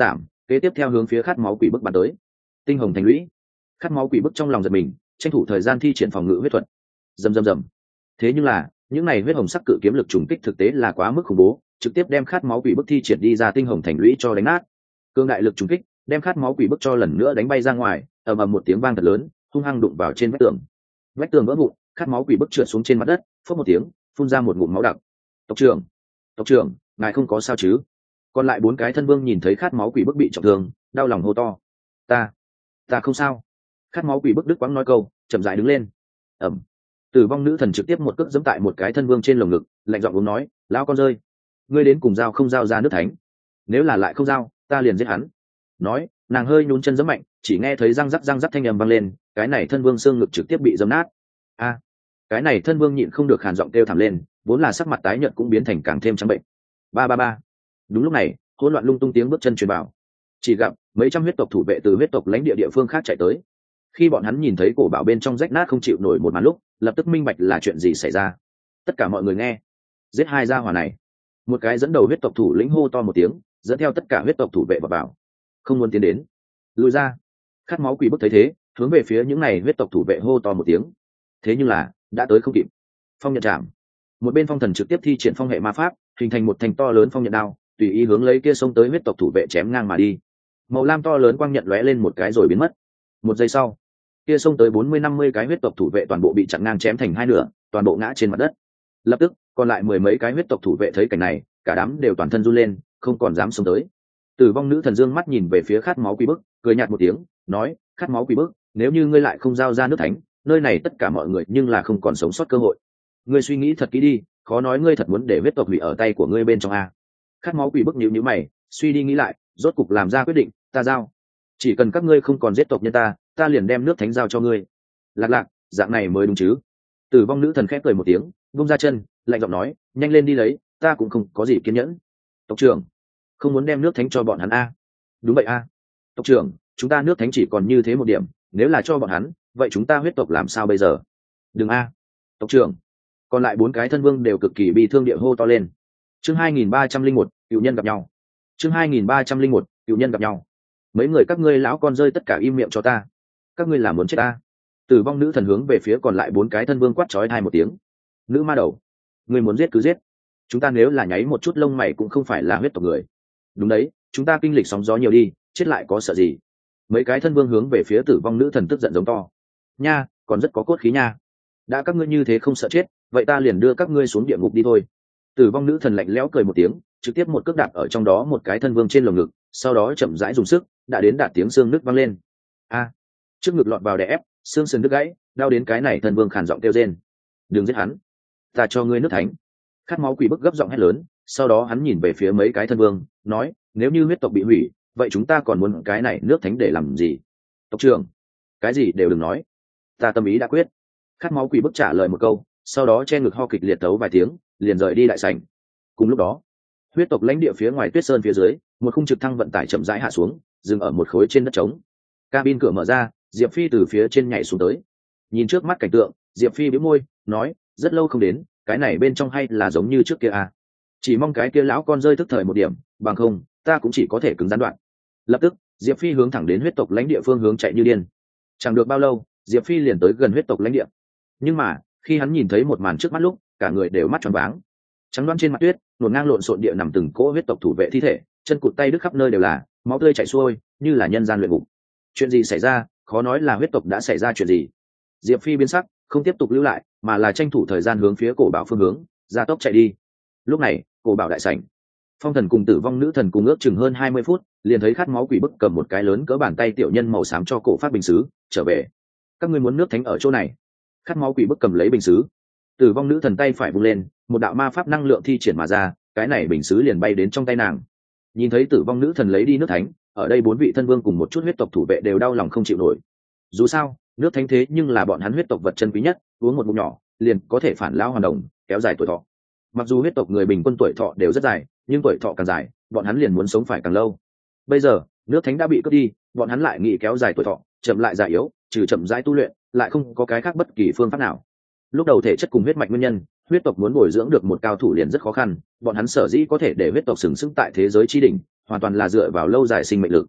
Speaker 1: kế tiếp theo hướng phía khát máu quỷ bức bắn tới. Tinh hồng thành lũy. Khát máu quỷ bức trong lòng giật mình, tranh thủ thời gian thi triển phòng ngự huyết thuật. Rầm rầm rầm. Thế nhưng là, những này huyết hồng sắc cự kiếm lực trùng kích thực tế là quá mức khủng bố, trực tiếp đem khát máu quỷ bức thi triển đi ra tinh hồng thành lũy cho đánh nát. Cương đại lực trùng kích, đem khát máu quỷ bức cho lần nữa đánh bay ra ngoài, ầm ầm một tiếng vang thật lớn, hung hăng đụng vào trên vách tường. Vách tường vỡ vụn, khát máu quỷ bức trượt xuống trên mặt đất, phốc một tiếng, phun ra một ngụm máu đặc. Tộc trưởng, tộc trưởng, ngài không có sao chứ? Còn lại bốn cái thân vương nhìn thấy khát máu quỷ bức bị trọng thương, đau lòng hô to. Ta, ta không sao. Khát máu quỷ bức đứt quãng nói câu, chậm rãi đứng lên. Ẩm. Tử vong nữ thần trực tiếp một cước giẫm tại một cái thân vương trên lồng ngực, lạnh giọng uống nói, lão con rơi, ngươi đến cùng giao không giao ra nước thánh? Nếu là lại không giao, ta liền giết hắn. Nói, nàng hơi nhún chân giẫm mạnh, chỉ nghe thấy răng rắc răng rắc thanh âm vang lên, cái này thân vương xương ngực trực tiếp bị giẫm nát. A, cái này thân vương nhịn không được khàn giọng kêu thảm lên, vốn là sắc mặt tái nhợt cũng biến thành càng thêm trắng bệnh. Ba ba ba. Đúng lúc này, hỗn loạn lung tung tiếng bước chân truyền vào. Chỉ gặp mấy trăm huyết tộc thủ vệ từ huyết tộc lãnh địa địa phương khác chạy tới. Khi bọn hắn nhìn thấy cổ bảo bên trong rách nát không chịu nổi một màn lúc, lập tức minh bạch là chuyện gì xảy ra. Tất cả mọi người nghe, giết hai gia hỏa này. Một cái dẫn đầu huyết tộc thủ lĩnh hô to một tiếng, dẫn theo tất cả huyết tộc thủ vệ vào bảo. Không muốn tiến đến, lùi ra. Khát máu quỷ bức thấy thế, hướng về phía những này huyết tộc thủ vệ hô to một tiếng. Thế nhưng là đã tới không kịp. Phong nhận chạm. Một bên phong thần trực tiếp thi triển phong hệ ma pháp, hình thành một thành to lớn phong nhận đao, tùy ý hướng lấy kia xông tới huyết tộc thủ vệ chém ngang mà đi. Màu lam to lớn quang nhận lóe lên một cái rồi biến mất. Một giây sau, kia xông tới bốn mươi năm mươi cái huyết tộc thủ vệ toàn bộ bị chặn ngang chém thành hai nửa, toàn bộ ngã trên mặt đất. Lập tức, còn lại mười mấy cái huyết tộc thủ vệ thấy cảnh này, cả đám đều toàn thân run lên, không còn dám xông tới. Tử vong nữ thần dương mắt nhìn về phía khát máu quỷ bức, cười nhạt một tiếng, nói, khát máu quỷ bức, nếu như ngươi lại không giao ra nước thánh, nơi này tất cả mọi người nhưng là không còn sống sót cơ hội. Ngươi suy nghĩ thật kỹ đi, khó nói ngươi thật muốn để huyết tộc hủy ở tay của ngươi bên trong a. Khát máu quỷ bức nhíu nhíu mày, suy đi nghĩ lại, rốt cục làm ra quyết định, ta giao. Chỉ cần các ngươi không còn giết tộc nhân ta, ta liền đem nước thánh giao cho ngươi. Lạc lạc, dạng này mới đúng chứ? Tử vong nữ thần khép cười một tiếng, vung ra chân, lạnh giọng nói, nhanh lên đi lấy, ta cũng không có gì kiên nhẫn. Tộc trưởng, không muốn đem nước thánh cho bọn hắn a? Đúng vậy a. Tộc trưởng, chúng ta nước thánh chỉ còn như thế một điểm, nếu là cho bọn hắn, vậy chúng ta huyết tộc làm sao bây giờ? Đừng a. Tộc trưởng. Còn lại bốn cái thân vương đều cực kỳ bị thương địa hô to lên. Chương hai nghìn ba trăm linh một, cựu nhân gặp nhau. Chương hai nghìn ba trăm linh một, cựu nhân gặp nhau. Mấy người các ngươi lão con rơi tất cả im miệng cho ta. Các ngươi làm muốn chết ta. Tử vong nữ thần hướng về phía còn lại bốn cái thân vương quát chói tai một tiếng. Nữ ma đầu, ngươi muốn giết cứ giết. Chúng ta nếu là nháy một chút lông mày cũng không phải là huyết tộc người. Đúng đấy, chúng ta kinh lịch sóng gió nhiều đi, chết lại có sợ gì. Mấy cái thân vương hướng về phía tử vong nữ thần tức giận giống to. Nha, còn rất có cốt khí nha. Đã các ngươi như thế không sợ chết, vậy ta liền đưa các ngươi xuống địa ngục đi thôi. Tử vong nữ thần lạnh lẽo cười một tiếng, trực tiếp một cước đạp ở trong đó một cái thân vương trên lồng ngực, sau đó chậm rãi dùng sức, đã đến đạt tiếng xương nứt vang lên. A, trước ngực lọt vào đè ép, xương sườn đứt gãy, đau đến cái này thân vương khàn giọng kêu rên. Đừng giết hắn, ta cho ngươi nước thánh. Khát máu quỷ bức gấp giọng hét lớn, sau đó hắn nhìn về phía mấy cái thân vương, nói, nếu như huyết tộc bị hủy, vậy chúng ta còn muốn cái này nước thánh để làm gì? Tộc trưởng, cái gì đều đừng nói, ta tâm ý đã quyết. Khát máu quỷ bức trả lời một câu, sau đó che ngực ho kịch liệt tấu vài tiếng, liền rời đi đại sảnh. Cùng lúc đó, huyết tộc lãnh địa phía ngoài tuyết sơn phía dưới, một khung trực thăng vận tải chậm rãi hạ xuống, dừng ở một khối trên đất trống. Cabin cửa mở ra, Diệp Phi từ phía trên nhảy xuống tới. Nhìn trước mắt cảnh tượng, Diệp Phi bĩu môi, nói, rất lâu không đến, cái này bên trong hay là giống như trước kia à? Chỉ mong cái kia lão con rơi thức thời một điểm, bằng không, ta cũng chỉ có thể cứng rắn đoạn. Lập tức, Diệp Phi hướng thẳng đến huyết tộc lãnh địa phương hướng chạy như điên. Chẳng được bao lâu, Diệp Phi liền tới gần huyết tộc lãnh địa. Nhưng mà, khi hắn nhìn thấy một màn trước mắt lúc, cả người đều mắt tròn váng. Trắng đoán trên mặt tuyết, luồn ngang lộn xộn địa nằm từng cỗ huyết tộc thủ vệ thi thể, chân cụt tay đứt khắp nơi đều là, máu tươi chảy xuôi, như là nhân gian luyện ngục. Chuyện gì xảy ra, khó nói là huyết tộc đã xảy ra chuyện gì. Diệp Phi biến sắc, không tiếp tục lưu lại, mà là tranh thủ thời gian hướng phía cổ bảo phương hướng, gia tốc chạy đi. Lúc này, cổ bảo đại sảnh, phong thần cùng tử vong nữ thần cùng ước chừng hơn hai mươi phút, liền thấy khát máu quỷ bức cầm một cái lớn cỡ bàn tay tiểu nhân màu xám cho cổ phát bình sứ trở về. Các ngươi muốn nước thánh ở chỗ này? Khát máu quỷ bức cầm lấy bình sứ, tử vong nữ thần tay phải vung lên, một đạo ma pháp năng lượng thi triển mà ra, cái này bình sứ liền bay đến trong tay nàng. Nhìn thấy tử vong nữ thần lấy đi nước thánh, ở đây bốn vị thân vương cùng một chút huyết tộc thủ vệ đều đau lòng không chịu nổi. Dù sao, nước thánh thế nhưng là bọn hắn huyết tộc vật chân quý nhất, uống một ngụm nhỏ liền có thể phản lão hoàn đồng, kéo dài tuổi thọ. Mặc dù huyết tộc người bình quân tuổi thọ đều rất dài, nhưng tuổi thọ càng dài, bọn hắn liền muốn sống phải càng lâu. Bây giờ, nước thánh đã bị cướp đi, bọn hắn lại nghĩ kéo dài tuổi thọ, chậm lại già yếu, trừ chậm rãi tu luyện, lại không có cái khác bất kỳ phương pháp nào. Lúc đầu thể chất cùng huyết mạch nguyên nhân, huyết tộc muốn bồi dưỡng được một cao thủ liền rất khó khăn, bọn hắn sở dĩ có thể để huyết tộc sừng sững tại thế giới chi đỉnh, hoàn toàn là dựa vào lâu dài sinh mệnh lực.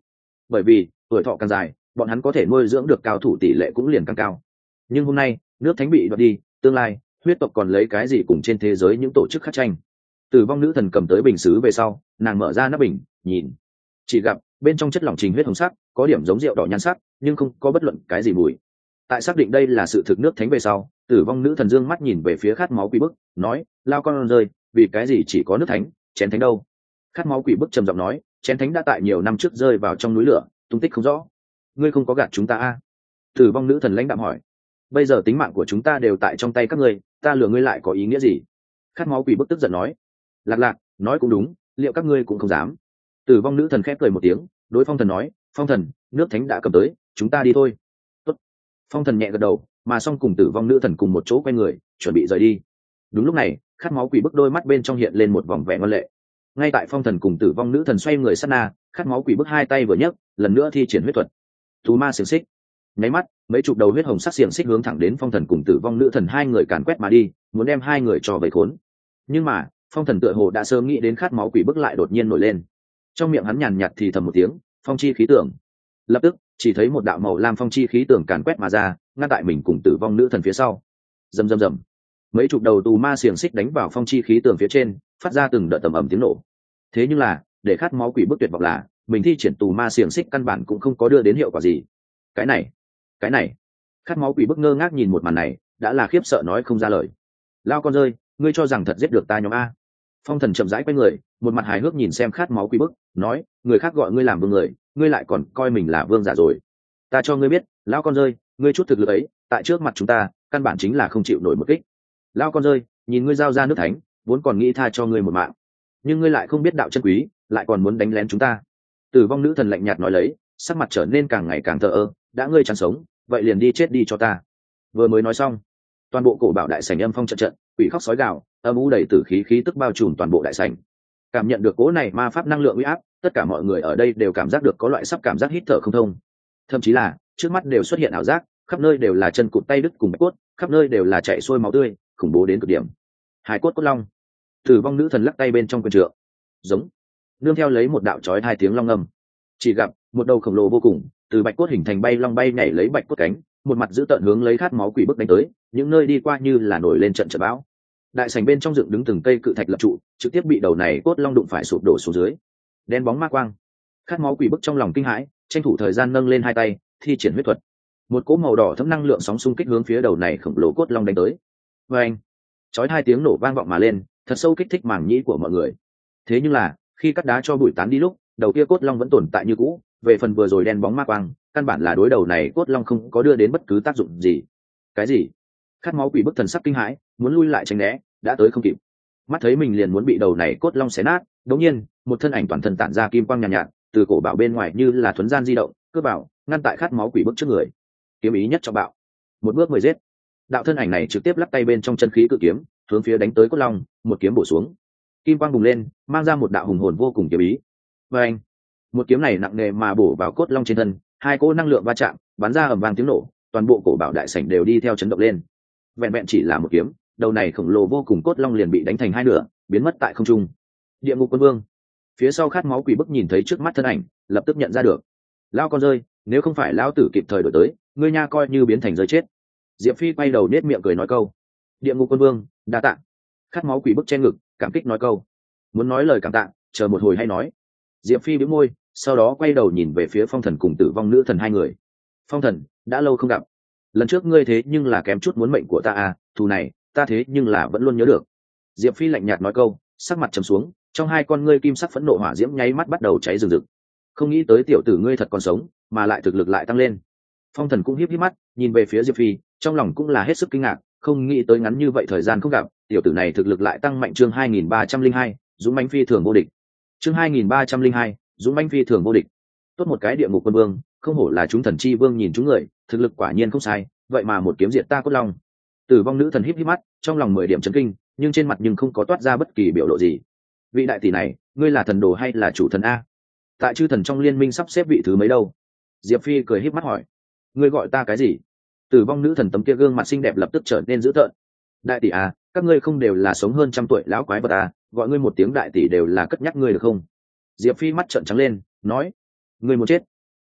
Speaker 1: bởi vì tuổi thọ càng dài bọn hắn có thể nuôi dưỡng được cao thủ tỷ lệ cũng liền càng cao. Nhưng hôm nay nước thánh bị đoạt đi, tương lai huyết tộc còn lấy cái gì cùng trên thế giới những tổ chức khác tranh? Tử vong nữ thần cầm tới bình sứ về sau, nàng mở ra nắp bình nhìn, chỉ gặp bên trong chất lỏng trình huyết hồng sắc, có điểm giống rượu đỏ nhan sắc, nhưng không có bất luận cái gì mùi. Tại xác định đây là sự thực nước thánh về sau, tử vong nữ thần dương mắt nhìn về phía khát máu quỷ bức, nói: lao con rơi, vì cái gì chỉ có nước thánh, chén thánh đâu? Khát máu quỷ bức trầm giọng nói: chén thánh đã tại nhiều năm trước rơi vào trong núi lửa, tung tích không rõ. Ngươi không có gạt chúng ta a? Tử vong nữ thần lãnh đạm hỏi. Bây giờ tính mạng của chúng ta đều tại trong tay các ngươi, ta lừa ngươi lại có ý nghĩa gì? Khát máu quỷ bức tức giận nói. Lạc lạc, nói cũng đúng, liệu các ngươi cũng không dám? Tử vong nữ thần khép cười một tiếng, đối phong thần nói: phong thần, nước thánh đã cầm tới, chúng ta đi thôi. Tốt. Phong thần nhẹ gật đầu, mà xong cùng tử vong nữ thần cùng một chỗ quay người chuẩn bị rời đi. Đúng lúc này, khát máu quỷ bức đôi mắt bên trong hiện lên một vòng vẻ ngoan lệ. Ngay tại phong thần cùng tử vong nữ thần xoay người sát na, khát máu quỷ bức hai tay vừa nhấc, lần nữa thi triển huyết thuật thú ma xiềng xích. Nháy mắt, mấy chục đầu huyết hồng sắc xiềng xích hướng thẳng đến phong thần cùng tử vong nữ thần hai người càn quét mà đi, muốn đem hai người cho vây khốn. Nhưng mà phong thần tựa hồ đã sớm nghĩ đến khát máu quỷ bức lại đột nhiên nổi lên, trong miệng hắn nhàn nhạt thì thầm một tiếng: phong chi khí tưởng. Lập tức chỉ thấy một đạo màu lam phong chi khí tưởng càn quét mà ra, ngăn tại mình cùng tử vong nữ thần phía sau. Rầm rầm rầm, mấy chục đầu tù ma xiềng xích đánh vào phong chi khí tưởng phía trên, phát ra từng đợt tầm ầm tiếng nổ. Thế nhưng là để khát máu quỷ bức tuyệt vọng là mình thi triển tù ma xiềng xích căn bản cũng không có đưa đến hiệu quả gì. Cái này, cái này, khát máu quỷ bức ngơ ngác nhìn một màn này, đã là khiếp sợ nói không ra lời. Lao con rơi, ngươi cho rằng thật giết được ta nhóm a? Phong thần chậm rãi quay người, một mặt hài hước nhìn xem khát máu quỷ bức, nói: người khác gọi ngươi làm vương người, ngươi lại còn coi mình là vương giả rồi. Ta cho ngươi biết, lão con rơi, ngươi chút thực lực ấy tại trước mặt chúng ta căn bản chính là không chịu nổi một kích. Lão con rơi, nhìn ngươi giao ra nước thánh, vốn còn nghĩ tha cho ngươi một mạng, nhưng ngươi lại không biết đạo chân quý, lại còn muốn đánh lén chúng ta. Tử vong nữ thần lạnh nhạt nói lấy, sắc mặt trở nên càng ngày càng thờ ơ. Đã ngươi chẳng sống, vậy liền đi chết đi cho ta. Vừa mới nói xong, toàn bộ cổ bảo đại sảnh âm phong trận trận, quỷ khóc sói gào, âm u đầy tử khí khí tức bao trùm toàn bộ đại sảnh. Cảm nhận được cỗ này ma pháp năng lượng uy áp, tất cả mọi người ở đây đều cảm giác được có loại sắp cảm giác hít thở không thông. Thậm chí là trước mắt đều xuất hiện ảo giác, khắp nơi đều là chân cụt tay đứt cùng bạch cốt, khắp nơi đều là chảy xuôi máu tươi, khủng bố đến cực điểm. Hải cốt cốt long. Tử vong nữ thần lắc tay bên trong quyền trượng, giống, nương theo lấy một đạo chói hai tiếng long ngâm. Chỉ gặp một đầu khổng lồ vô cùng, từ bạch cốt hình thành bay long bay nhảy lấy bạch cốt cánh, một mặt giữ tợn hướng lấy khát máu quỷ bức đánh tới, những nơi đi qua như là nổi lên trận trận bão. Đại sảnh bên trong dựng đứng từng cây cự thạch lập trụ, trực tiếp bị đầu này cốt long đụng phải sụp đổ xuống dưới. Đen bóng ma quang. Khát máu quỷ bức trong lòng kinh hãi, tranh thủ thời gian nâng lên hai tay, thi triển huyết thuật. Một cỗ màu đỏ thấm năng lượng sóng xung kích hướng phía đầu này khổng lồ cốt long đánh tới. Và anh, chói hai tiếng nổ vang vọng mà lên, thật sâu kích thích màng nhĩ của mọi người. Thế nhưng là khi cắt đá cho bụi tán đi lúc, đầu kia cốt long vẫn tồn tại như cũ. Về phần vừa rồi đen bóng ma quang, căn bản là đối đầu này cốt long không có đưa đến bất cứ tác dụng gì. Cái gì? Khát máu quỷ bức thần sắc kinh hãi, muốn lui lại tránh né, đã tới không kịp. Mắt thấy mình liền muốn bị đầu này cốt long xé nát, đột nhiên một thân ảnh toàn thân tản ra kim quang nhàn nhạt, nhạt từ cổ bảo bên ngoài như là thuấn gian di động, cướp bảo ngăn tại khát máu quỷ bức trước người. Kiếm ý nhất cho bạo, một bước mười giết. Đạo thân ảnh này trực tiếp lắc tay bên trong chân khí cự kiếm, hướng phía đánh tới cốt long, một kiếm bổ xuống. Kim quang bùng lên, mang ra một đạo hùng hồn vô cùng kiếm ý. Và anh, một kiếm này nặng nề mà bổ vào cốt long trên thân, hai cỗ năng lượng va chạm, bắn ra ầm vang tiếng nổ, toàn bộ cổ bảo đại sảnh đều đi theo chấn động lên. Vẹn vẹn chỉ là một kiếm, đầu này khổng lồ vô cùng cốt long liền bị đánh thành hai nửa, biến mất tại không trung. Địa ngục quân vương. Phía sau khát máu quỷ bức nhìn thấy trước mắt thân ảnh, lập tức nhận ra được. Lao con rơi, nếu không phải lão tử kịp thời đổi tới, ngươi nha coi như biến thành rơi chết. Diệp Phi quay đầu nết miệng cười nói câu. Địa ngục quân vương, đa tạ. Khát máu quỷ bức che ngực, cảm kích nói câu. Muốn nói lời cảm tạ, chờ một hồi hay nói. Diệp Phi bĩu môi, sau đó quay đầu nhìn về phía phong thần cùng tử vong nữ thần hai người. Phong thần, đã lâu không gặp. Lần trước ngươi thế nhưng là kém chút muốn mệnh của ta à, thù này ta thế nhưng là vẫn luôn nhớ được. Diệp Phi lạnh nhạt nói câu, sắc mặt trầm xuống, trong hai con ngươi kim sắc phẫn nộ hỏa diễm nháy mắt bắt đầu cháy rừng rực. Không nghĩ tới tiểu tử ngươi thật còn sống, mà lại thực lực lại tăng lên. Phong thần cũng híp híp mắt, nhìn về phía Diệp Phi, trong lòng cũng là hết sức kinh ngạc, không nghĩ tới ngắn như vậy thời gian không gặp, tiểu tử này thực lực lại tăng mạnh. Chương hai nghìn ba trăm linh hai, dũng mãnh phi thường vô địch. Chương hai nghìn ba trăm linh hai, dũng mãnh phi thường vô địch. Tốt một cái địa ngục quân vương, không hổ là chúng thần chi vương nhìn chúng người, thực lực quả nhiên không sai, vậy mà một kiếm diệt ta cốt long. Tử vong nữ thần híp híp mắt, trong lòng mười điểm chấn kinh, nhưng trên mặt nhưng không có toát ra bất kỳ biểu lộ gì. Vị đại tỷ này, ngươi là thần đồ hay là chủ thần a? Tại chư thần trong liên minh sắp xếp vị thứ mấy đâu? Diệp Phi cười híp mắt hỏi. Ngươi gọi ta cái gì? Tử vong nữ thần tấm kia gương mặt xinh đẹp lập tức trở nên dữ tợn. Đại tỷ à, các ngươi không đều là sống hơn trăm tuổi lão quái vật à, gọi ngươi một tiếng đại tỷ đều là cất nhắc ngươi được không? Diệp Phi mắt trợn trắng lên, nói. Ngươi muốn chết?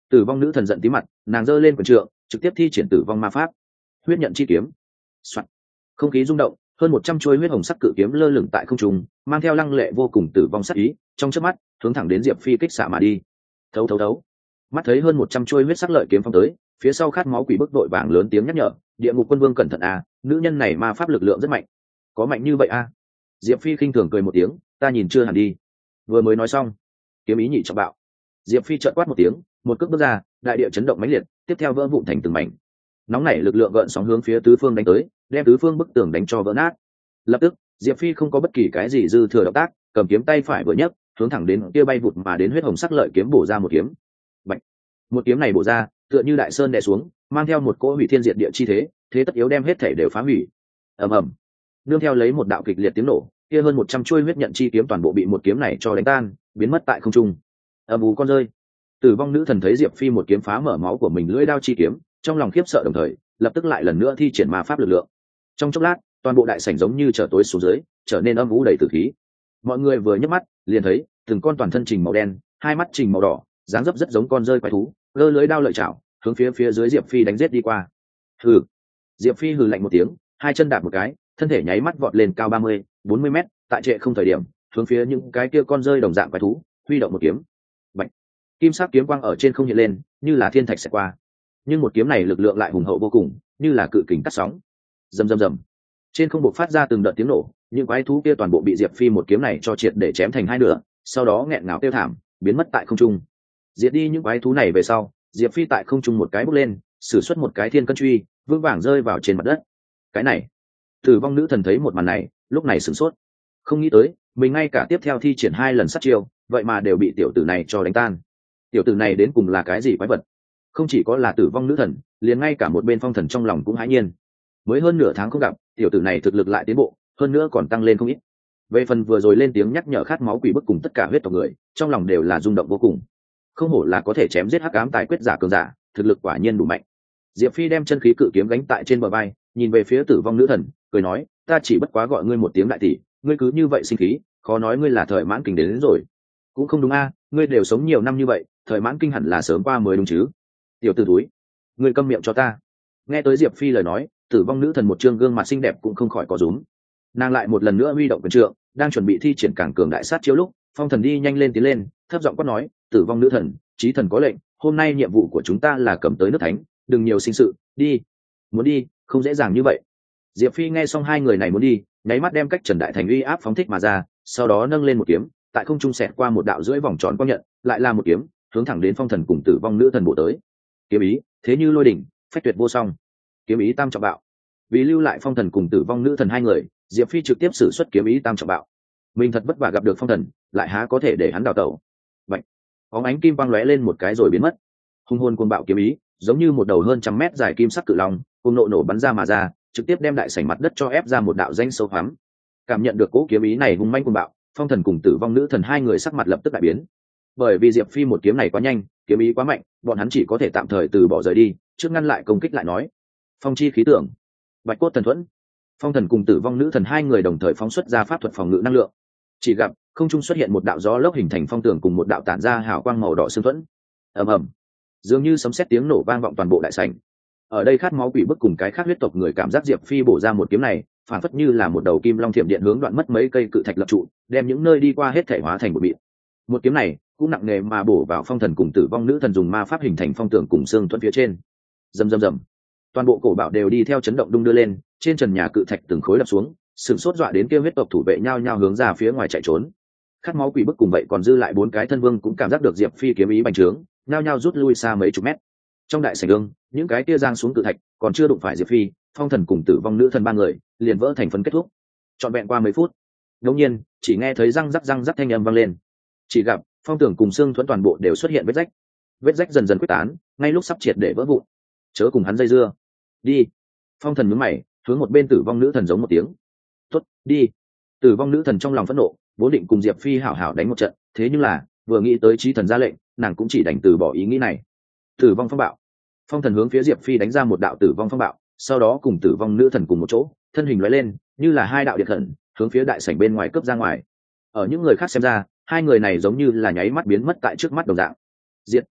Speaker 1: Tử vong nữ thần giận tí mặt, nàng giơ lên quần trượng trực tiếp thi triển tử vong ma pháp huyết nhận chi kiếm. Soạn. Không khí rung động, hơn một trăm chuôi huyết hồng sắc cự kiếm lơ lửng tại không trung, mang theo lăng lệ vô cùng tử vong sắc ý, trong chớp mắt hướng thẳng đến Diệp Phi kích xạ mà đi. Thấu thấu thấu. Mắt thấy hơn một trăm chuôi huyết sắc lợi kiếm phong tới, phía sau khát máu quỷ bức đội vàng lớn tiếng nhắc nhở, địa ngục quân vương cẩn thận à, nữ nhân này ma pháp lực lượng rất mạnh. Có mạnh như vậy à? Diệp Phi khinh thường cười một tiếng, ta nhìn chưa hẳn đi. Vừa mới nói xong, kiếm ý nhị trọng bạo. Diệp Phi chợt quát một tiếng, một cước bước ra, đại địa chấn động mãnh liệt, tiếp theo vỡ vụn thành từng mảnh. Nóng nảy lực lượng gợn sóng hướng phía tứ phương đánh tới, đem tứ phương bức tường đánh cho vỡ nát. Lập tức, Diệp Phi không có bất kỳ cái gì dư thừa động tác, cầm kiếm tay phải vừa nhấc, hướng thẳng đến kia bay vụt mà đến huyết hồng sắc lợi kiếm bổ ra một kiếm. Bạch. Một kiếm này bổ ra, tựa như đại sơn đè xuống, mang theo một cỗ hủy thiên diệt địa chi thế, thế tất yếu đem hết thể đều phá hủy. Ầm ầm. Nương theo lấy một đạo kịch liệt tiếng nổ, kia hơn một trăm chuôi huyết nhận chi kiếm toàn bộ bị một kiếm này cho đánh tan, biến mất tại không trung. Ầm ù con rơi. Tử vong nữ thần thấy Diệp Phi một kiếm phá mở máu của mình lưỡi đao chi kiếm, trong lòng khiếp sợ đồng thời, lập tức lại lần nữa thi triển ma pháp lực lượng. Trong chốc lát, toàn bộ đại sảnh giống như trở tối xuống dưới, trở nên âm u đầy tử khí. Mọi người vừa nhấc mắt, liền thấy từng con toàn thân trình màu đen, hai mắt trình màu đỏ, dáng dấp rất giống con rơi quái thú, gơ lưỡi đao lợi chảo, hướng phía phía dưới Diệp Phi đánh giết đi qua. Hừ. Diệp Phi hừ lạnh một tiếng, hai chân đạp một cái, thân thể nháy mắt vọt lên cao ba mươi, bốn mươi mét, tại trệ không thời điểm, hướng phía những cái kia con rơi đồng dạng quái thú, huy động một kiếm. Bạch. Kim sắc kiếm quang ở trên không hiện lên, như là thiên thạch sẽ qua. Nhưng một kiếm này lực lượng lại hùng hậu vô cùng, như là cự kình cắt sóng. Rầm rầm rầm. Trên không bộc phát ra từng đợt tiếng nổ, những quái thú kia toàn bộ bị Diệp Phi một kiếm này cho triệt để chém thành hai nửa, sau đó nghẹn ngào kêu thảm, biến mất tại không trung. Diệt đi những quái thú này về sau, Diệp Phi tại không trung một cái bước lên, sử xuất một cái thiên cân truy, vững vàng rơi vào trên mặt đất. Cái này, Tử vong nữ thần thấy một màn này, lúc này sửng sốt, không nghĩ tới, mình ngay cả tiếp theo thi triển hai lần sát chiêu, vậy mà đều bị tiểu tử này cho đánh tan. Tiểu tử này đến cùng là cái gì quái vật? Không chỉ có là tử vong nữ thần, liền ngay cả một bên phong thần trong lòng cũng hãi nhiên. Mới hơn nửa tháng không gặp, tiểu tử này thực lực lại tiến bộ, hơn nữa còn tăng lên không ít. Về phần vừa rồi lên tiếng nhắc nhở khát máu quỷ bức cùng tất cả huyết tộc người, trong lòng đều là rung động vô cùng. Không hổ là có thể chém giết hắc ám tài quyết giả cường giả, thực lực quả nhiên đủ mạnh. Diệp Phi đem chân khí cự kiếm gánh tại trên bờ vai, nhìn về phía tử vong nữ thần, cười nói, ta chỉ bất quá gọi ngươi một tiếng đại tỷ, ngươi cứ như vậy sinh khí, khó nói ngươi là thời mãn kinh đến, đến rồi. Cũng không đúng a, ngươi đều sống nhiều năm như vậy, thời mãn kinh hẳn là sớm qua mới đúng chứ. Tiểu tử túi, ngươi câm miệng cho ta. Nghe tới Diệp Phi lời nói, tử vong nữ thần một trương gương mặt xinh đẹp cũng không khỏi có rúm. Nàng lại một lần nữa huy động quyền trượng, đang chuẩn bị thi triển càng cường đại sát chiếu lúc, phong thần đi nhanh lên tiến lên, thấp giọng quát nói, tử vong nữ thần, chí thần có lệnh, hôm nay nhiệm vụ của chúng ta là cầm tới nước thánh, đừng nhiều sinh sự, đi. Muốn đi, không dễ dàng như vậy. Diệp Phi nghe xong hai người này muốn đi, nháy mắt đem cách Trần Đại Thành uy áp phóng thích mà ra, sau đó nâng lên một kiếm, tại không trung xẹt qua một đạo rưỡi vòng tròn quang nhận, lại là một kiếm, hướng thẳng đến phong thần cùng tử vong nữ thần bổ tới. Kiếm ý, thế như lôi đỉnh, phách tuyệt vô song. Kiếm ý tam trọng bạo. Vì lưu lại phong thần cùng tử vong nữ thần hai người, Diệp Phi trực tiếp sử xuất kiếm ý tam trọng bạo. Mình thật vất vả gặp được phong thần, lại há có thể để hắn đào tẩu. Bạch. Bóng ánh kim quang lóe lên một cái rồi biến mất. Hung hồn cuồng bạo kiếm ý, giống như một đầu hơn trăm mét dài kim sắc cự long, cùng nộ nổ bắn ra mà ra, trực tiếp đem đại sảnh mặt đất cho ép ra một đạo danh sâu hoắm. Cảm nhận được cỗ kiếm ý này hung manh cuồng bạo, phong thần cùng tử vong nữ thần hai người sắc mặt lập tức đại biến. Bởi vì Diệp Phi một kiếm này quá nhanh, kiếm ý quá mạnh, bọn hắn chỉ có thể tạm thời từ bỏ rời đi, trước ngăn lại công kích lại nói. Phong chi khí tượng, bạch cốt thần thuẫn. Phong thần cùng tử vong nữ thần hai người đồng thời phóng xuất ra pháp thuật phòng ngự năng lượng. Chỉ gặp không trung xuất hiện một đạo gió lốc hình thành phong tường cùng một đạo tản ra hào quang màu đỏ xương thuẫn. Ầm ầm, dường như sấm sét tiếng nổ vang vọng toàn bộ đại sảnh. Ở đây khát máu quỷ bức cùng cái khác huyết tộc người cảm giác Diệp Phi bổ ra một kiếm này, phản phất như là một đầu kim long thiểm điện hướng đoạn mất mấy cây cự thạch lập trụ, đem những nơi đi qua hết thể hóa thành một bụi. Một kiếm này cũng nặng nề mà bổ vào phong thần cùng tử vong nữ thần dùng ma pháp hình thành phong tường cùng xương thuẫn phía trên. Rầm rầm rầm, toàn bộ cổ bảo đều đi theo chấn động đung đưa lên, trên trần nhà cự thạch từng khối đập xuống, sừng sốt dọa đến kêu huyết tộc thủ vệ nhao nhao hướng ra phía ngoài chạy trốn. Khát máu quỷ bức cùng vậy còn dư lại bốn cái thân vương cũng cảm giác được Diệp Phi kiếm ý bành trướng, nhao nhao rút lui xa mấy chục mét. Trong đại sảnh ương, những cái kia giang xuống cự thạch còn chưa đụng phải Diệp Phi, phong thần cùng tử vong nữ thần ba người liền vỡ thành phấn kết thúc. Trọn vẹn qua mấy phút, đột nhiên chỉ nghe thấy răng rắc răng rắc thanh âm vang lên. Chỉ gặp phong tường cùng xương thuẫn toàn bộ đều xuất hiện vết rách, vết rách dần dần quyết tán, ngay lúc sắp triệt để vỡ vụn. Chớ cùng hắn dây dưa, đi. Phong thần nhướng mày, hướng một bên tử vong nữ thần giống một tiếng. Tốt, đi. Tử vong nữ thần trong lòng phẫn nộ, vốn định cùng Diệp Phi hảo hảo đánh một trận, thế nhưng là vừa nghĩ tới chí thần ra lệnh, nàng cũng chỉ đành từ bỏ ý nghĩ này. Tử vong phong bạo. Phong thần hướng phía Diệp Phi đánh ra một đạo tử vong phong bạo, sau đó cùng tử vong nữ thần cùng một chỗ, thân hình lóe lên, như là hai đạo điện thần, hướng phía đại sảnh bên ngoài cướp ra ngoài. Ở những người khác xem ra, hai người này giống như là nháy mắt biến mất tại trước mắt đồng dạng. Diệt.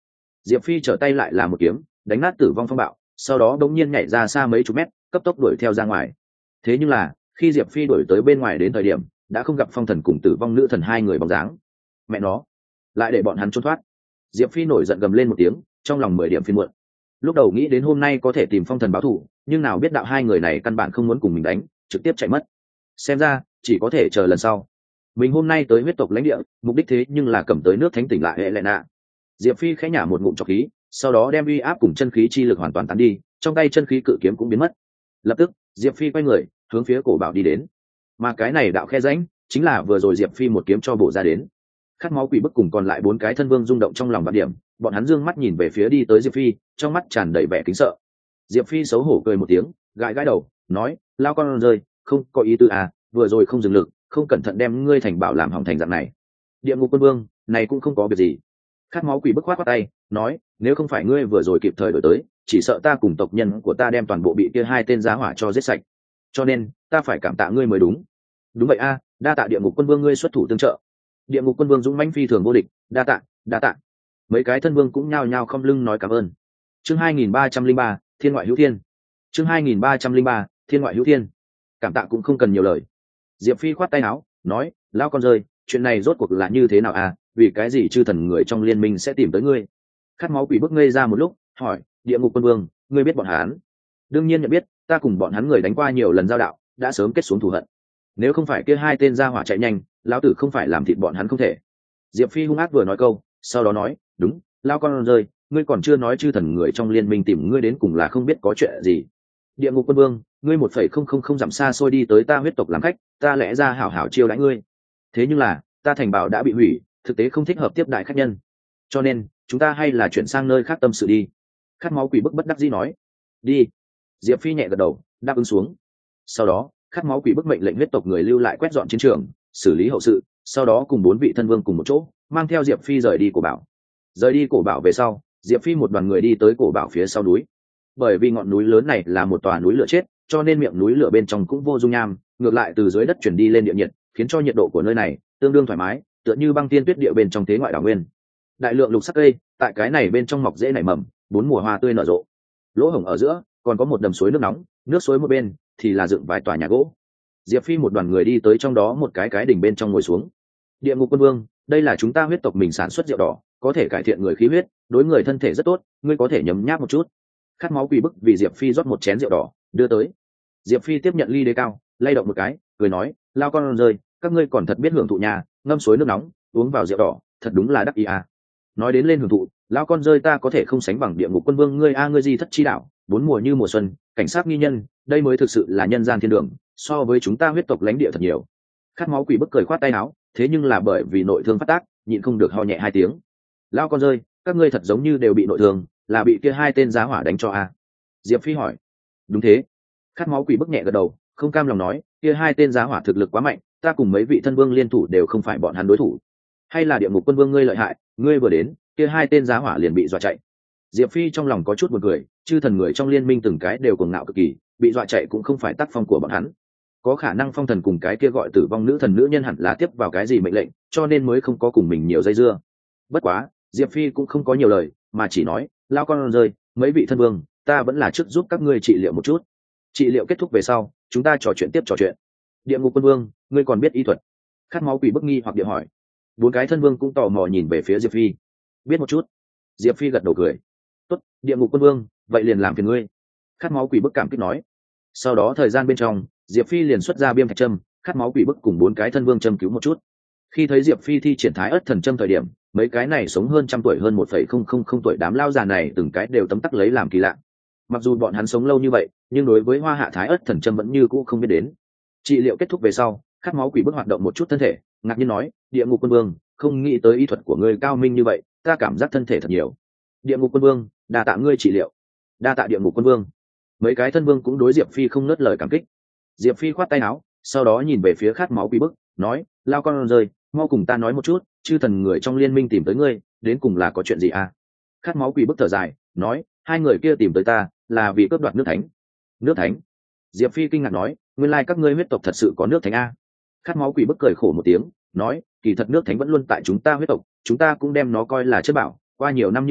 Speaker 1: Diệp Phi trở tay lại là một kiếm đánh nát tử vong phong bạo, sau đó đống nhiên nhảy ra xa mấy chục mét, cấp tốc đuổi theo ra ngoài. Thế nhưng là khi Diệp Phi đuổi tới bên ngoài đến thời điểm, đã không gặp phong thần cùng tử vong nữ thần hai người bóng dáng. Mẹ nó, lại để bọn hắn trốn thoát. Diệp Phi nổi giận gầm lên một tiếng, trong lòng mười điểm phiền muộn. Lúc đầu nghĩ đến hôm nay có thể tìm phong thần báo thù, nhưng nào biết đạo hai người này căn bản không muốn cùng mình đánh, trực tiếp chạy mất. Xem ra chỉ có thể chờ lần sau. Mình hôm nay tới huyết tộc lãnh địa, mục đích thế nhưng là cầm tới nước thánh tỉnh lại hệ lệ nạ. Diệp Phi khẽ nhả một ngụm trọc khí, sau đó đem uy áp cùng chân khí chi lực hoàn toàn tán đi, trong tay chân khí cự kiếm cũng biến mất. Lập tức Diệp Phi quay người hướng phía cổ bảo đi đến, mà cái này đạo khe rãnh chính là vừa rồi Diệp Phi một kiếm cho bổ ra đến. Khát máu quỷ bức cùng còn lại bốn cái thân vương rung động trong lòng vạn điểm, bọn hắn dương mắt nhìn về phía đi tới Diệp Phi, trong mắt tràn đầy vẻ kính sợ. Diệp Phi xấu hổ cười một tiếng, gãi gãi đầu nói, lao con rơi, không có ý tư à, vừa rồi không dừng lực, không cẩn thận đem ngươi thành bảo làm hỏng thành dạng này. Địa ngục quân vương này cũng không có việc gì. Khát máu quỷ bức khoát khoát tay nói, nếu không phải ngươi vừa rồi kịp thời đổi tới, chỉ sợ ta cùng tộc nhân của ta đem toàn bộ bị kia hai tên giá hỏa cho giết sạch, cho nên ta phải cảm tạ ngươi mới đúng. Đúng vậy a, đa tạ địa ngục quân vương ngươi xuất thủ tương trợ. Địa ngục quân vương dũng mãnh phi thường vô địch, đa tạ đa tạ. Mấy cái thân vương cũng nhao nhao không lưng nói cảm ơn. Chương hai nghìn ba trăm linh ba, thiên ngoại hữu thiên. Chương hai nghìn ba trăm linh ba, thiên ngoại hữu thiên. Cảm tạ cũng không cần nhiều lời. Diệp Phi khoát tay áo nói, lão con rơi, chuyện này rốt cuộc là như thế nào à, vì cái gì chư thần người trong liên minh sẽ tìm tới ngươi? Khát máu quỷ bức ngây ra một lúc, hỏi, địa ngục quân vương, ngươi biết bọn hắn? Đương nhiên nhận biết, ta cùng bọn hắn người đánh qua nhiều lần giao đạo, đã sớm kết xuống thù hận. Nếu không phải kia hai tên gia hỏa chạy nhanh, lão tử không phải làm thịt bọn hắn không thể. Diệp Phi hung ác vừa nói câu, sau đó nói, đúng, lao con rơi, ngươi còn chưa nói chư thần người trong liên minh tìm ngươi đến cùng là không biết có chuyện gì. Địa ngục quân vương, ngươi một phẩy không không không dặm xa xôi đi tới ta huyết tộc làm khách, ta lẽ ra hảo hảo chiêu đãi ngươi. Thế nhưng là, ta thành bảo đã bị hủy, thực tế không thích hợp tiếp đại khách nhân, cho nên chúng ta hay là chuyển sang nơi khác tâm sự đi. Khát máu quỷ bức bất đắc dĩ nói, đi. Diệp Phi nhẹ gật đầu đáp ứng xuống. Sau đó khát máu quỷ bức mệnh lệnh huyết tộc người lưu lại quét dọn chiến trường, xử lý hậu sự, sau đó cùng bốn vị thân vương cùng một chỗ mang theo Diệp Phi rời đi cổ bảo. Rời đi cổ bảo về sau, Diệp Phi một đoàn người đi tới cổ bảo phía sau núi. Bởi vì ngọn núi lớn này là một tòa núi lửa chết, cho nên miệng núi lửa bên trong cũng vô dung nham, ngược lại từ dưới đất chuyển đi lên địa nhiệt, khiến cho nhiệt độ của nơi này tương đương thoải mái, tựa như băng tiên tuyết địa bên trong thế ngoại đảo nguyên. Đại lượng lục sắc cây tại cái này bên trong mọc rễ nảy mầm, bốn mùa hoa tươi nở rộ. Lỗ hổng ở giữa còn có một đầm suối nước nóng, nước suối một bên thì là dựng vài tòa nhà gỗ. Diệp Phi một đoàn người đi tới trong đó một cái cái đỉnh bên trong ngồi xuống. Địa ngục quân vương, đây là chúng ta huyết tộc mình sản xuất rượu đỏ, có thể cải thiện người khí huyết, đối người thân thể rất tốt, ngươi có thể nhấm nháp một chút. Khát máu quỷ bức vì Diệp Phi rót một chén rượu đỏ đưa tới. Diệp Phi tiếp nhận ly đế cao, lay động một cái, cười nói, lao con rơi, các ngươi còn thật biết hưởng thụ nhà, ngâm suối nước nóng, uống vào rượu đỏ, thật đúng là đắc ý à. Nói đến lên hưởng thụ, lao con rơi ta có thể không sánh bằng địa ngục quân vương ngươi a, ngươi gì thất chi đạo, bốn mùa như mùa xuân, cảnh sát nghi nhân, đây mới thực sự là nhân gian thiên đường, so với chúng ta huyết tộc lãnh địa thật nhiều. Khát máu quỷ bức cười khoát tay áo, thế nhưng là bởi vì nội thương phát tác, nhịn không được ho nhẹ hai tiếng. Lao con rơi, các ngươi thật giống như đều bị nội thương, là bị kia hai tên giá hỏa đánh cho a? Diệp Phi hỏi. Đúng thế. Khát máu quỷ bức nhẹ gật đầu, không cam lòng nói, kia hai tên giá hỏa thực lực quá mạnh, ta cùng mấy vị thân vương liên thủ đều không phải bọn hắn đối thủ. Hay là địa ngục quân vương ngươi lợi hại, ngươi vừa đến, kia hai tên giá hỏa liền bị dọa chạy. Diệp Phi trong lòng có chút buồn cười, chư thần người trong liên minh từng cái đều cuồng ngạo cực kỳ, bị dọa chạy cũng không phải tác phong của bọn hắn. Có khả năng phong thần cùng cái kia gọi tử vong nữ thần nữ nhân hẳn là tiếp vào cái gì mệnh lệnh, cho nên mới không có cùng mình nhiều dây dưa. Bất quá Diệp Phi cũng không có nhiều lời, mà chỉ nói, lao con rơi, mấy vị thân vương, ta vẫn là trước giúp các ngươi trị liệu một chút, trị liệu kết thúc về sau chúng ta trò chuyện tiếp trò chuyện. Địa ngục quân vương, ngươi còn biết y thuật? Khát máu quỷ bức nghi hoặc địa hỏi. Bốn cái thân vương cũng tò mò nhìn về phía Diệp Phi. Biết một chút. Diệp Phi gật đầu cười. Tốt, địa ngục quân vương, vậy liền làm phiền ngươi. Khát máu quỷ bức cảm kích nói. Sau đó thời gian bên trong, Diệp Phi liền xuất ra biêm thạch châm, khát máu quỷ bức cùng bốn cái thân vương châm cứu một chút. Khi thấy Diệp Phi thi triển thái ất thần châm thời điểm, mấy cái này sống hơn trăm tuổi hơn một phẩy không không không tuổi đám lao già này từng cái đều tấm tắc lấy làm kỳ lạ. Mặc dù bọn hắn sống lâu như vậy, nhưng đối với hoa hạ thái ất thần châm vẫn như cũ không biết đến. Trị liệu kết thúc về sau, khát máu quỷ bức hoạt động một chút thân thể, ngạc nhiên nói, địa ngục quân vương, không nghĩ tới y thuật của ngươi cao minh như vậy, ta cảm giác thân thể thật nhiều. Địa ngục quân vương, đa tạ ngươi trị liệu. Đa tạ địa ngục quân vương. Mấy cái thân vương cũng đối Diệp Phi không ngớt lời cảm kích. Diệp Phi khoát tay áo, sau đó nhìn về phía khát máu quỷ bức, nói, lao con rơi, mau cùng ta nói một chút, chư thần người trong liên minh tìm tới ngươi, đến cùng là có chuyện gì à? Khát máu quỷ bức thở dài, nói, hai người kia tìm tới ta là vì cướp đoạt nước thánh. Nước thánh? Diệp Phi kinh ngạc nói, nguyên lai các ngươi huyết tộc thật sự có nước thánh a? Khát máu quỷ bức cười khổ một tiếng, nói, kỳ thật nước thánh vẫn luôn tại chúng ta huyết tộc, chúng ta cũng đem nó coi là chất bảo, qua nhiều năm như vậy,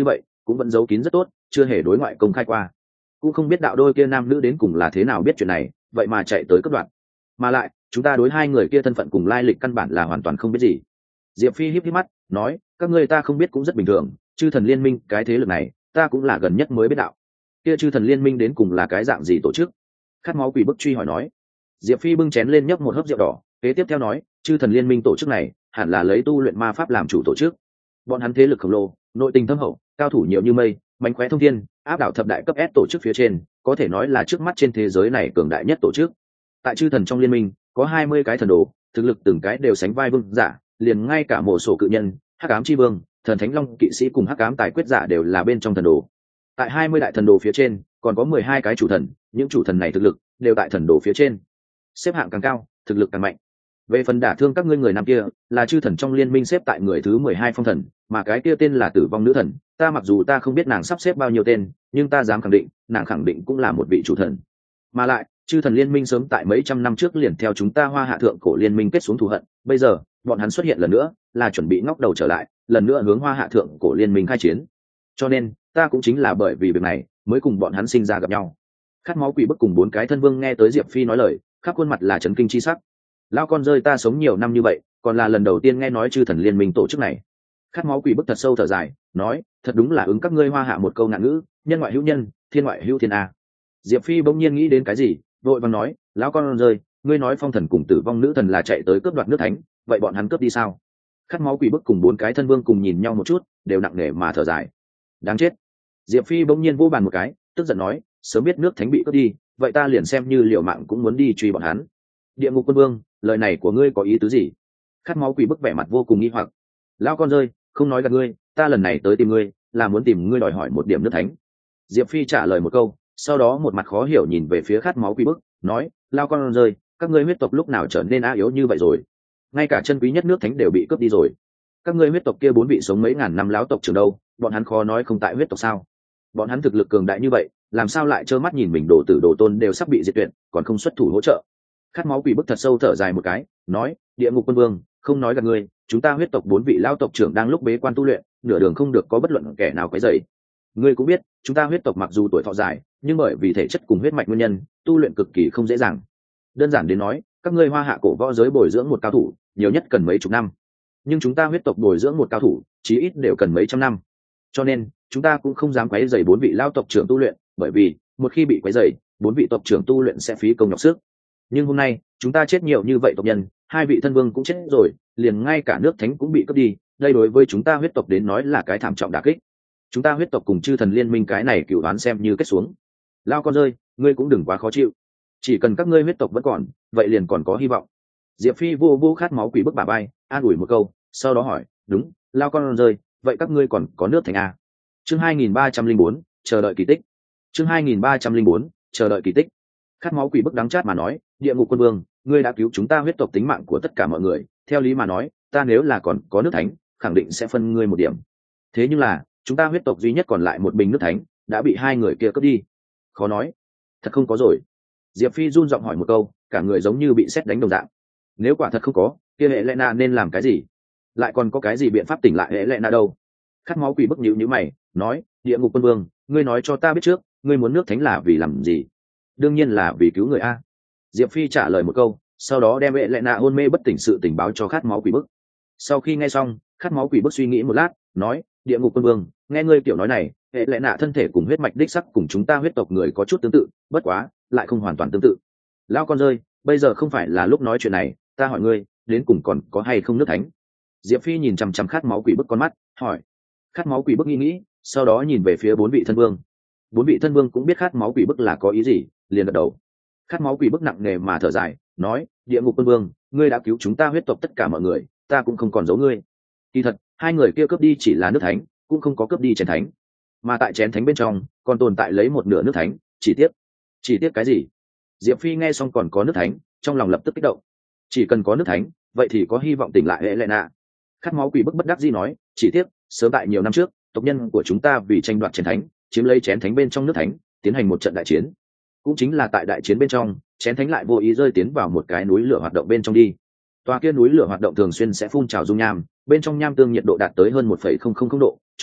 Speaker 1: cũng vẫn giấu kín rất tốt, chưa hề đối ngoại công khai qua. Cũng không biết đạo đôi kia nam nữ đến cùng là thế nào biết chuyện này, vậy mà chạy tới cướp đoạt. Mà lại chúng ta đối hai người kia thân phận cùng lai lịch căn bản là hoàn toàn không biết gì. Diệp Phi híp híp mắt nói, các ngươi ta không biết cũng rất bình thường, chư thần liên minh cái thế lực này ta cũng là gần nhất mới biết đạo. Kia chư thần liên minh đến cùng là cái dạng gì tổ chức? Khát máu quỷ bức truy hỏi nói. Diệp Phi bưng chén lên nhấp một hớp rượu đỏ, kế tiếp theo nói, chư thần liên minh tổ chức này hẳn là lấy tu luyện ma pháp làm chủ tổ chức. Bọn hắn thế lực khổng lồ, nội tình thâm hậu, cao thủ nhiều như mây, mánh khóe thông thiên, áp đảo thập đại cấp S tổ chức phía trên, có thể nói là trước mắt trên thế giới này cường đại nhất tổ chức. Tại chư thần trong liên minh có hai mươi cái thần đồ, thực lực từng cái đều sánh vai vương giả, liền ngay cả mộ sổ cự nhân, hắc ám chi vương, thần thánh long kỵ sĩ cùng hắc ám tài quyết giả đều là bên trong thần đồ. Tại hai mươi đại thần đồ phía trên còn có mười hai cái chủ thần, những chủ thần này thực lực đều tại thần đồ phía trên, xếp hạng càng cao thực lực càng mạnh. Về phần đả thương các ngươi người nam kia là chư thần trong liên minh xếp tại người thứ mười hai phong thần, mà cái kia tên là tử vong nữ thần, ta mặc dù ta không biết nàng sắp xếp bao nhiêu tên, nhưng ta dám khẳng định nàng khẳng định cũng là một vị chủ thần. Mà lại chư thần liên minh sớm tại mấy trăm năm trước liền theo chúng ta Hoa Hạ thượng cổ liên minh kết xuống thù hận, bây giờ bọn hắn xuất hiện lần nữa là chuẩn bị ngóc đầu trở lại, lần nữa hướng Hoa Hạ thượng cổ liên minh khai chiến. Cho nên ta cũng chính là bởi vì việc này mới cùng bọn hắn sinh ra gặp nhau. Khát máu quỷ bức cùng bốn cái thân vương nghe tới Diệp Phi nói lời, khắp khuôn mặt là chấn kinh chi sắc. Lao con rơi, ta sống nhiều năm như vậy còn là lần đầu tiên nghe nói chư thần liên minh tổ chức này. Khát máu quỷ bức thật sâu thở dài nói, thật đúng là ứng các ngươi Hoa Hạ một câu ngạn ngữ, nhân ngoại hữu nhân, thiên ngoại hữu thiên a. Diệp Phi bỗng nhiên nghĩ đến cái gì, vội vàng nói, lão con rơi, ngươi nói phong thần cùng tử vong nữ thần là chạy tới cướp đoạt nước thánh, vậy bọn hắn cướp đi sao? Khát máu quỷ bức cùng bốn cái thân vương cùng nhìn nhau một chút, đều nặng nề mà thở dài. Đáng chết. Diệp Phi bỗng nhiên vô bàn một cái, tức giận nói, sớm biết nước thánh bị cướp đi, vậy ta liền xem như liều mạng cũng muốn đi truy bọn hắn. Địa ngục quân vương, lời này của ngươi có ý tứ gì? Khát máu quỷ bức vẻ mặt vô cùng nghi hoặc. Lão con rơi, không nói gạt ngươi, ta lần này tới tìm ngươi là muốn tìm ngươi đòi hỏi một điểm nước thánh. Diệp Phi trả lời một câu, sau đó một mặt khó hiểu nhìn về phía khát máu quỷ bức, nói, lao con rơi, các ngươi huyết tộc lúc nào trở nên a yếu như vậy rồi? Ngay cả chân quý nhất nước thánh đều bị cướp đi rồi. Các ngươi huyết tộc kia bốn vị sống mấy ngàn năm lão tộc trưởng đâu, bọn hắn khó nói không tại huyết tộc sao? Bọn hắn thực lực cường đại như vậy, làm sao lại trơ mắt nhìn mình đồ tử đồ tôn đều sắp bị diệt tuyệt, còn không xuất thủ hỗ trợ? Khát máu quỷ bức thật sâu thở dài một cái, nói, địa ngục quân vương, không nói gạt ngươi, chúng ta huyết tộc bốn vị lão tộc trưởng đang lúc bế quan tu luyện, nửa đường không được có bất luận kẻ nào quấy rầy. Ngươi cũng biết, chúng ta huyết tộc mặc dù tuổi thọ dài, nhưng bởi vì thể chất cùng huyết mạch nguyên nhân, tu luyện cực kỳ không dễ dàng. Đơn giản đến nói, các ngươi Hoa Hạ cổ võ giới bồi dưỡng một cao thủ, nhiều nhất cần mấy chục năm, nhưng chúng ta huyết tộc bồi dưỡng một cao thủ, chí ít đều cần mấy trăm năm. Cho nên, chúng ta cũng không dám quấy rầy bốn vị lão tộc trưởng tu luyện, bởi vì một khi bị quấy rầy, bốn vị tộc trưởng tu luyện sẽ phí công nhọc sức. Nhưng hôm nay, chúng ta chết nhiều như vậy tộc nhân, hai vị thân vương cũng chết rồi, liền ngay cả nước thánh cũng bị cướp đi, đây đối với chúng ta huyết tộc đến nói là cái thảm trọng đả kích. Chúng ta huyết tộc cùng chư thần liên minh cái này cựu đoán xem như kết xuống. Lao con rơi, ngươi cũng đừng quá khó chịu, chỉ cần các ngươi huyết tộc vẫn còn, vậy liền còn có hy vọng. Diệp Phi vô vô khát máu quỷ bức bà bay, an ủi một câu, sau đó hỏi, đúng, lao con rơi, vậy các ngươi còn có nước thành a? Chương hai nghìn ba trăm linh bốn, chờ đợi kỳ tích. Chương hai nghìn ba trăm linh bốn, chờ đợi kỳ tích. Khát máu quỷ bức đắng chát mà nói, địa ngục quân vương, ngươi đã cứu chúng ta huyết tộc tính mạng của tất cả mọi người, theo lý mà nói, ta nếu là còn có nước thánh, khẳng định sẽ phân ngươi một điểm. Thế nhưng là, chúng ta huyết tộc duy nhất còn lại một bình nước thánh, đã bị hai người kia cướp đi. Khó nói, thật không có rồi. Diệp Phi run giọng hỏi một câu, cả người giống như bị sét đánh đồng dạng. Nếu quả thật không có, kia hệ lệ na nên làm cái gì? Lại còn có cái gì biện pháp tỉnh lại hệ lệ na đâu? Khát máu quỷ bức nhíu nhíu mày, nói, địa ngục quân vương, ngươi nói cho ta biết trước, ngươi muốn nước thánh là vì làm gì? Đương nhiên là vì cứu người a. Diệp Phi trả lời một câu, sau đó đem hệ lệ na hôn mê bất tỉnh sự tình báo cho khát máu quỷ bức. Sau khi nghe xong, khát máu quỷ bức suy nghĩ một lát, nói, địa ngục quân vương, nghe ngươi kiểu nói này, hệ lệ nạ thân thể cùng huyết mạch đích sắc cùng chúng ta huyết tộc người có chút tương tự, bất quá lại không hoàn toàn tương tự. Lao con rơi, bây giờ không phải là lúc nói chuyện này, ta hỏi ngươi, đến cùng còn có hay không nước thánh? Diệp Phi nhìn chằm chằm khát máu quỷ bức con mắt, hỏi. Khát máu quỷ bức nghĩ nghĩ, sau đó nhìn về phía bốn vị thân vương. Bốn vị thân vương cũng biết khát máu quỷ bức là có ý gì, liền gật đầu. Khát máu quỷ bức nặng nề mà thở dài, nói, địa ngục quân vương, ngươi đã cứu chúng ta huyết tộc tất cả mọi người, ta cũng không còn giấu ngươi. Kỳ thật, hai người kia cướp đi chỉ là nước thánh, cũng không có cướp đi chén thánh, mà tại chén thánh bên trong còn tồn tại lấy một nửa nước thánh, chỉ tiếc. Chỉ tiếc cái gì? Diệp Phi nghe xong còn có nước thánh, trong lòng lập tức kích động. Chỉ cần có nước thánh, vậy thì có hy vọng tỉnh lại hệ lệ nạ. Khát máu quỷ bức bất đắc dĩ nói, chỉ tiếc, sớm tại nhiều năm trước, tộc nhân của chúng ta vì tranh đoạt chén thánh, chiếm lấy chén thánh bên trong nước thánh, tiến hành một trận đại chiến. Cũng chính là tại đại chiến bên trong, chén thánh lại vô ý rơi tiến vào một cái núi lửa hoạt động bên trong đi. Tòa kia núi lửa hoạt động thường xuyên sẽ phun trào dung nham, bên trong nham tương nhiệt độ đạt tới hơn một phẩy không không không độ, cho nên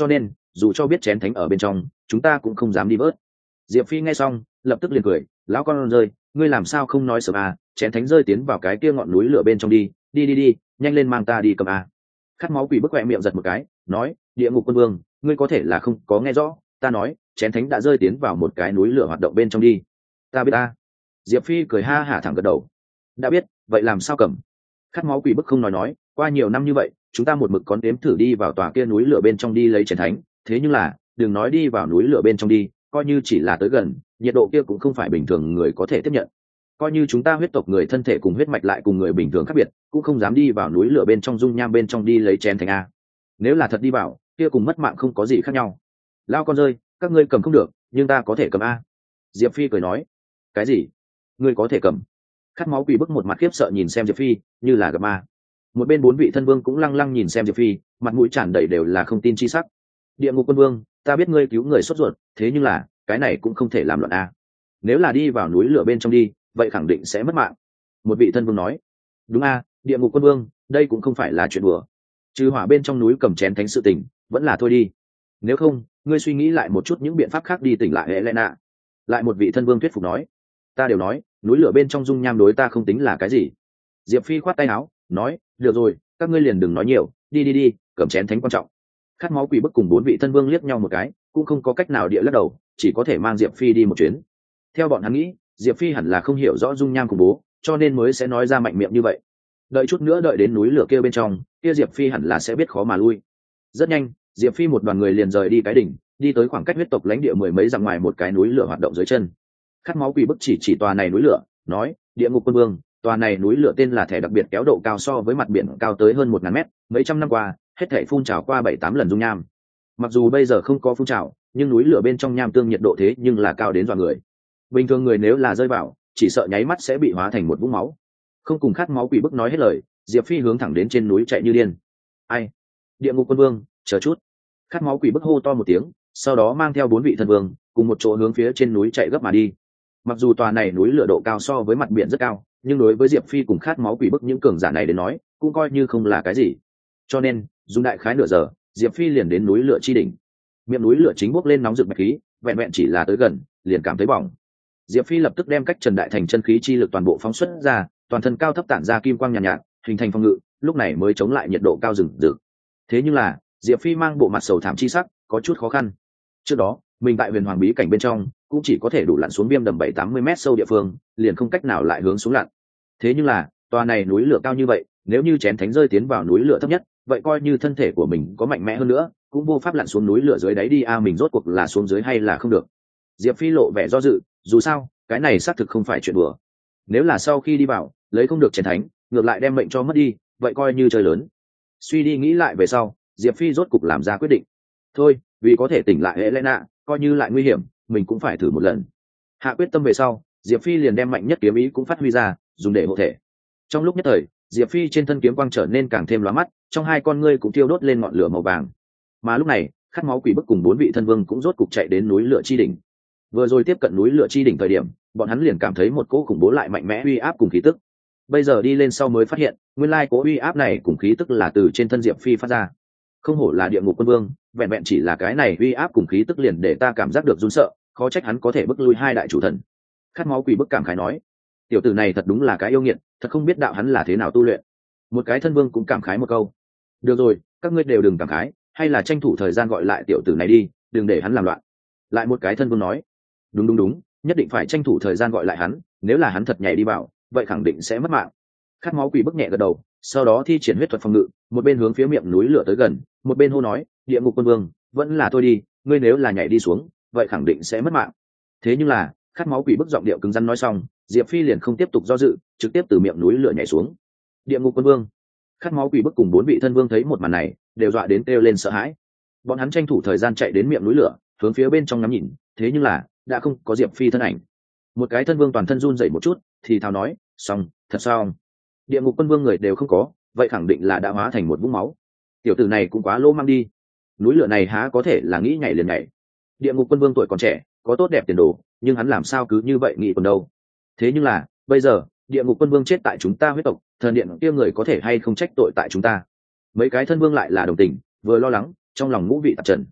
Speaker 1: dù cho biết chén thánh ở bên trong chúng ta cũng không dám đi bớt. Diệp Phi nghe xong lập tức liền cười, lão con rơi, ngươi làm sao không nói sớm à, chén thánh rơi tiến vào cái kia ngọn núi lửa bên trong đi, đi đi đi, nhanh lên mang ta đi cầm à. Khát máu quỷ bức quẹ miệng giật một cái, nói, địa ngục quân vương, ngươi có thể là không có nghe rõ, ta nói chén thánh đã rơi tiến vào một cái núi lửa hoạt động bên trong đi. Ta biết ta. Diệp Phi cười ha hả thẳng gật đầu. Đã biết, vậy làm sao cầm? Khát máu quỷ bức không nói nói, qua nhiều năm như vậy chúng ta một mực có đếm thử đi vào tòa kia núi lửa bên trong đi lấy chén thánh, thế nhưng là đừng nói đi vào núi lửa bên trong đi, coi như chỉ là tới gần, nhiệt độ kia cũng không phải bình thường người có thể tiếp nhận. Coi như chúng ta huyết tộc người thân thể cùng huyết mạch lại cùng người bình thường khác biệt, cũng không dám đi vào núi lửa bên trong dung nham bên trong đi lấy chén thánh a. Nếu là thật đi vào, kia cùng mất mạng không có gì khác nhau. Lao con rơi, các ngươi cầm không được, nhưng ta có thể cầm a. Diệp Phi cười nói. Cái gì? Ngươi có thể cầm? Khát máu quỷ bức một mặt khiếp sợ nhìn xem Diệp Phi, như là gặp ma. Một bên bốn vị thân vương cũng lăng lăng nhìn xem Diệp Phi, mặt mũi tràn đầy đều là không tin chi sắc. Địa ngục quân vương, ta biết ngươi cứu người sốt ruột, thế nhưng là cái này cũng không thể làm loạn a. Nếu là đi vào núi lửa bên trong đi, vậy khẳng định sẽ mất mạng. Một vị thân vương nói. Đúng a, địa ngục quân vương, đây cũng không phải là chuyện đùa. Trừ hỏa bên trong núi cầm chén thánh sự tình, vẫn là thôi đi. Nếu không, ngươi suy nghĩ lại một chút những biện pháp khác đi tỉnh lại Helena. Lại một vị thân vương thuyết phục nói. Ta đều nói, núi lửa bên trong dung nham đối ta không tính là cái gì. Diệp Phi khoát tay áo, nói, được rồi, các ngươi liền đừng nói nhiều, đi đi đi, cầm chén thánh quan trọng. Khát máu quỷ bức cùng bốn vị thân vương liếc nhau một cái, cũng không có cách nào địa lắc đầu, chỉ có thể mang Diệp Phi đi một chuyến. Theo bọn hắn nghĩ, Diệp Phi hẳn là không hiểu rõ dung nham khủng bố, cho nên mới sẽ nói ra mạnh miệng như vậy. Đợi chút nữa đợi đến núi lửa kia bên trong, kia Diệp Phi hẳn là sẽ biết khó mà lui. Rất nhanh, Diệp Phi một đoàn người liền rời đi cái đỉnh, đi tới khoảng cách huyết tộc lãnh địa mười mấy dặm ngoài một cái núi lửa hoạt động dưới chân. Khát máu quỷ bức chỉ chỉ tòa này núi lửa, nói, địa ngục quân vương, tòa này núi lửa tên là thẻ đặc biệt kéo độ cao so với mặt biển cao tới hơn một ngàn mét, mấy trăm năm qua hết thảy phun trào qua bảy tám lần dung nham. Mặc dù bây giờ không có phun trào, nhưng núi lửa bên trong nham tương nhiệt độ thế nhưng là cao đến dọa người. Bình thường người nếu là rơi vào, chỉ sợ nháy mắt sẽ bị hóa thành một vũng máu. Không cùng khát máu quỷ bức nói hết lời, Diệp Phi hướng thẳng đến trên núi chạy như điên. Ai? Địa ngục quân vương, chờ chút. Khát máu quỷ bức hô to một tiếng, sau đó mang theo bốn vị thân vương cùng một chỗ hướng phía trên núi chạy gấp mà đi. Mặc dù tòa này núi lửa độ cao so với mặt biển rất cao, nhưng đối với Diệp Phi cùng khát máu quỷ bức những cường giả này đến nói, cũng coi như không là cái gì. Cho nên, dùng đại khái nửa giờ, Diệp Phi liền đến núi lửa chi đỉnh. Miệng núi lửa chính bốc lên nóng rực bạch khí, vẹn vẹn chỉ là tới gần, liền cảm thấy bỏng. Diệp Phi lập tức đem cách Trần Đại Thành chân khí chi lực toàn bộ phóng xuất ra, toàn thân cao thấp tản ra kim quang nhàn nhạt, nhạt, hình thành phòng ngự, lúc này mới chống lại nhiệt độ cao rừng rực. Thế nhưng là, Diệp Phi mang bộ mặt sầu thảm chi sắc, có chút khó khăn. Trước đó, mình tại Huyền Hoàng bí cảnh bên trong, cũng chỉ có thể đủ lặn xuống viêm đầm bảy tám mươi mét sâu địa phương, liền không cách nào lại hướng xuống lặn. Thế nhưng là, tòa này núi lửa cao như vậy, nếu như chén thánh rơi tiến vào núi lửa thấp nhất, vậy coi như thân thể của mình có mạnh mẽ hơn nữa, cũng vô pháp lặn xuống núi lửa dưới đáy đi a, mình rốt cuộc là xuống dưới hay là không được. Diệp Phi lộ vẻ do dự, dù sao, cái này xác thực không phải chuyện đùa. Nếu là sau khi đi vào, lấy không được chén thánh, ngược lại đem mệnh cho mất đi, vậy coi như chơi lớn. Suy đi nghĩ lại về sau, Diệp Phi rốt cục làm ra quyết định. Thôi, vì có thể tỉnh lại Helena, coi như lại nguy hiểm, mình cũng phải thử một lần. Hạ quyết tâm về sau, Diệp Phi liền đem mạnh nhất kiếm ý cũng phát huy ra, dùng để hộ thể. Trong lúc nhất thời, Diệp Phi trên thân kiếm quang trở nên càng thêm lóa mắt, trong hai con ngươi cũng thiêu đốt lên ngọn lửa màu vàng. Mà lúc này, khát máu quỷ bức cùng bốn vị thân vương cũng rốt cục chạy đến núi lửa chi đỉnh. Vừa rồi tiếp cận núi lửa chi đỉnh thời điểm, bọn hắn liền cảm thấy một cỗ khủng bố lại mạnh mẽ uy áp cùng khí tức. Bây giờ đi lên sau mới phát hiện, nguyên lai cỗ uy áp này cùng khí tức là từ trên thân Diệp Phi phát ra. Không hổ là địa ngục quân vương, vẹn vẹn chỉ là cái này uy áp cùng khí tức liền để ta cảm giác được run sợ, khó trách hắn có thể bức lui hai đại chủ thần. Khát máu quỷ bức cảm khái nói, tiểu tử này thật đúng là cái yêu nghiệt, thật không biết đạo hắn là thế nào tu luyện. Một cái thân vương cũng cảm khái một câu. Được rồi, các ngươi đều đừng cảm khái, hay là tranh thủ thời gian gọi lại tiểu tử này đi, đừng để hắn làm loạn. Lại một cái thân vương nói, đúng đúng đúng, nhất định phải tranh thủ thời gian gọi lại hắn, nếu là hắn thật nhảy đi vào, vậy khẳng định sẽ mất mạng. Khát máu quỷ bức nhẹ gật đầu, sau đó thi triển huyết thuật phòng ngự, một bên hướng phía miệng núi lửa tới gần, một bên hô nói, địa ngục quân vương, vẫn là thôi đi, ngươi nếu là nhảy đi xuống, vậy khẳng định sẽ mất mạng. Thế nhưng là, khát máu quỷ bức giọng điệu cứng rắn nói xong, Diệp Phi liền không tiếp tục do dự, trực tiếp từ miệng núi lửa nhảy xuống. Địa ngục quân vương, khát máu quỷ bức cùng bốn vị thân vương thấy một màn này, đều dọa đến kêu lên sợ hãi. Bọn hắn tranh thủ thời gian chạy đến miệng núi lửa, hướng phía bên trong ngắm nhìn, thế nhưng là đã không có Diệp Phi thân ảnh. Một cái thân vương toàn thân run rẩy một chút, thì thào nói, xong, thật xong. Địa ngục quân vương người đều không có, vậy khẳng định là đã hóa thành một vũng máu. Tiểu tử này cũng quá lỗ mang đi, núi lửa này há có thể là nghĩ nhảy liền nhảy. Địa ngục quân vương tuổi còn trẻ, có tốt đẹp tiền đồ, nhưng hắn làm sao cứ như vậy nghĩ còn đâu. Thế nhưng là bây giờ địa ngục quân vương chết tại chúng ta huyết tộc, thần điện kia người có thể hay không trách tội tại chúng ta. Mấy cái thân vương lại là đồng tình, vừa lo lắng, trong lòng ngũ vị tạp trần.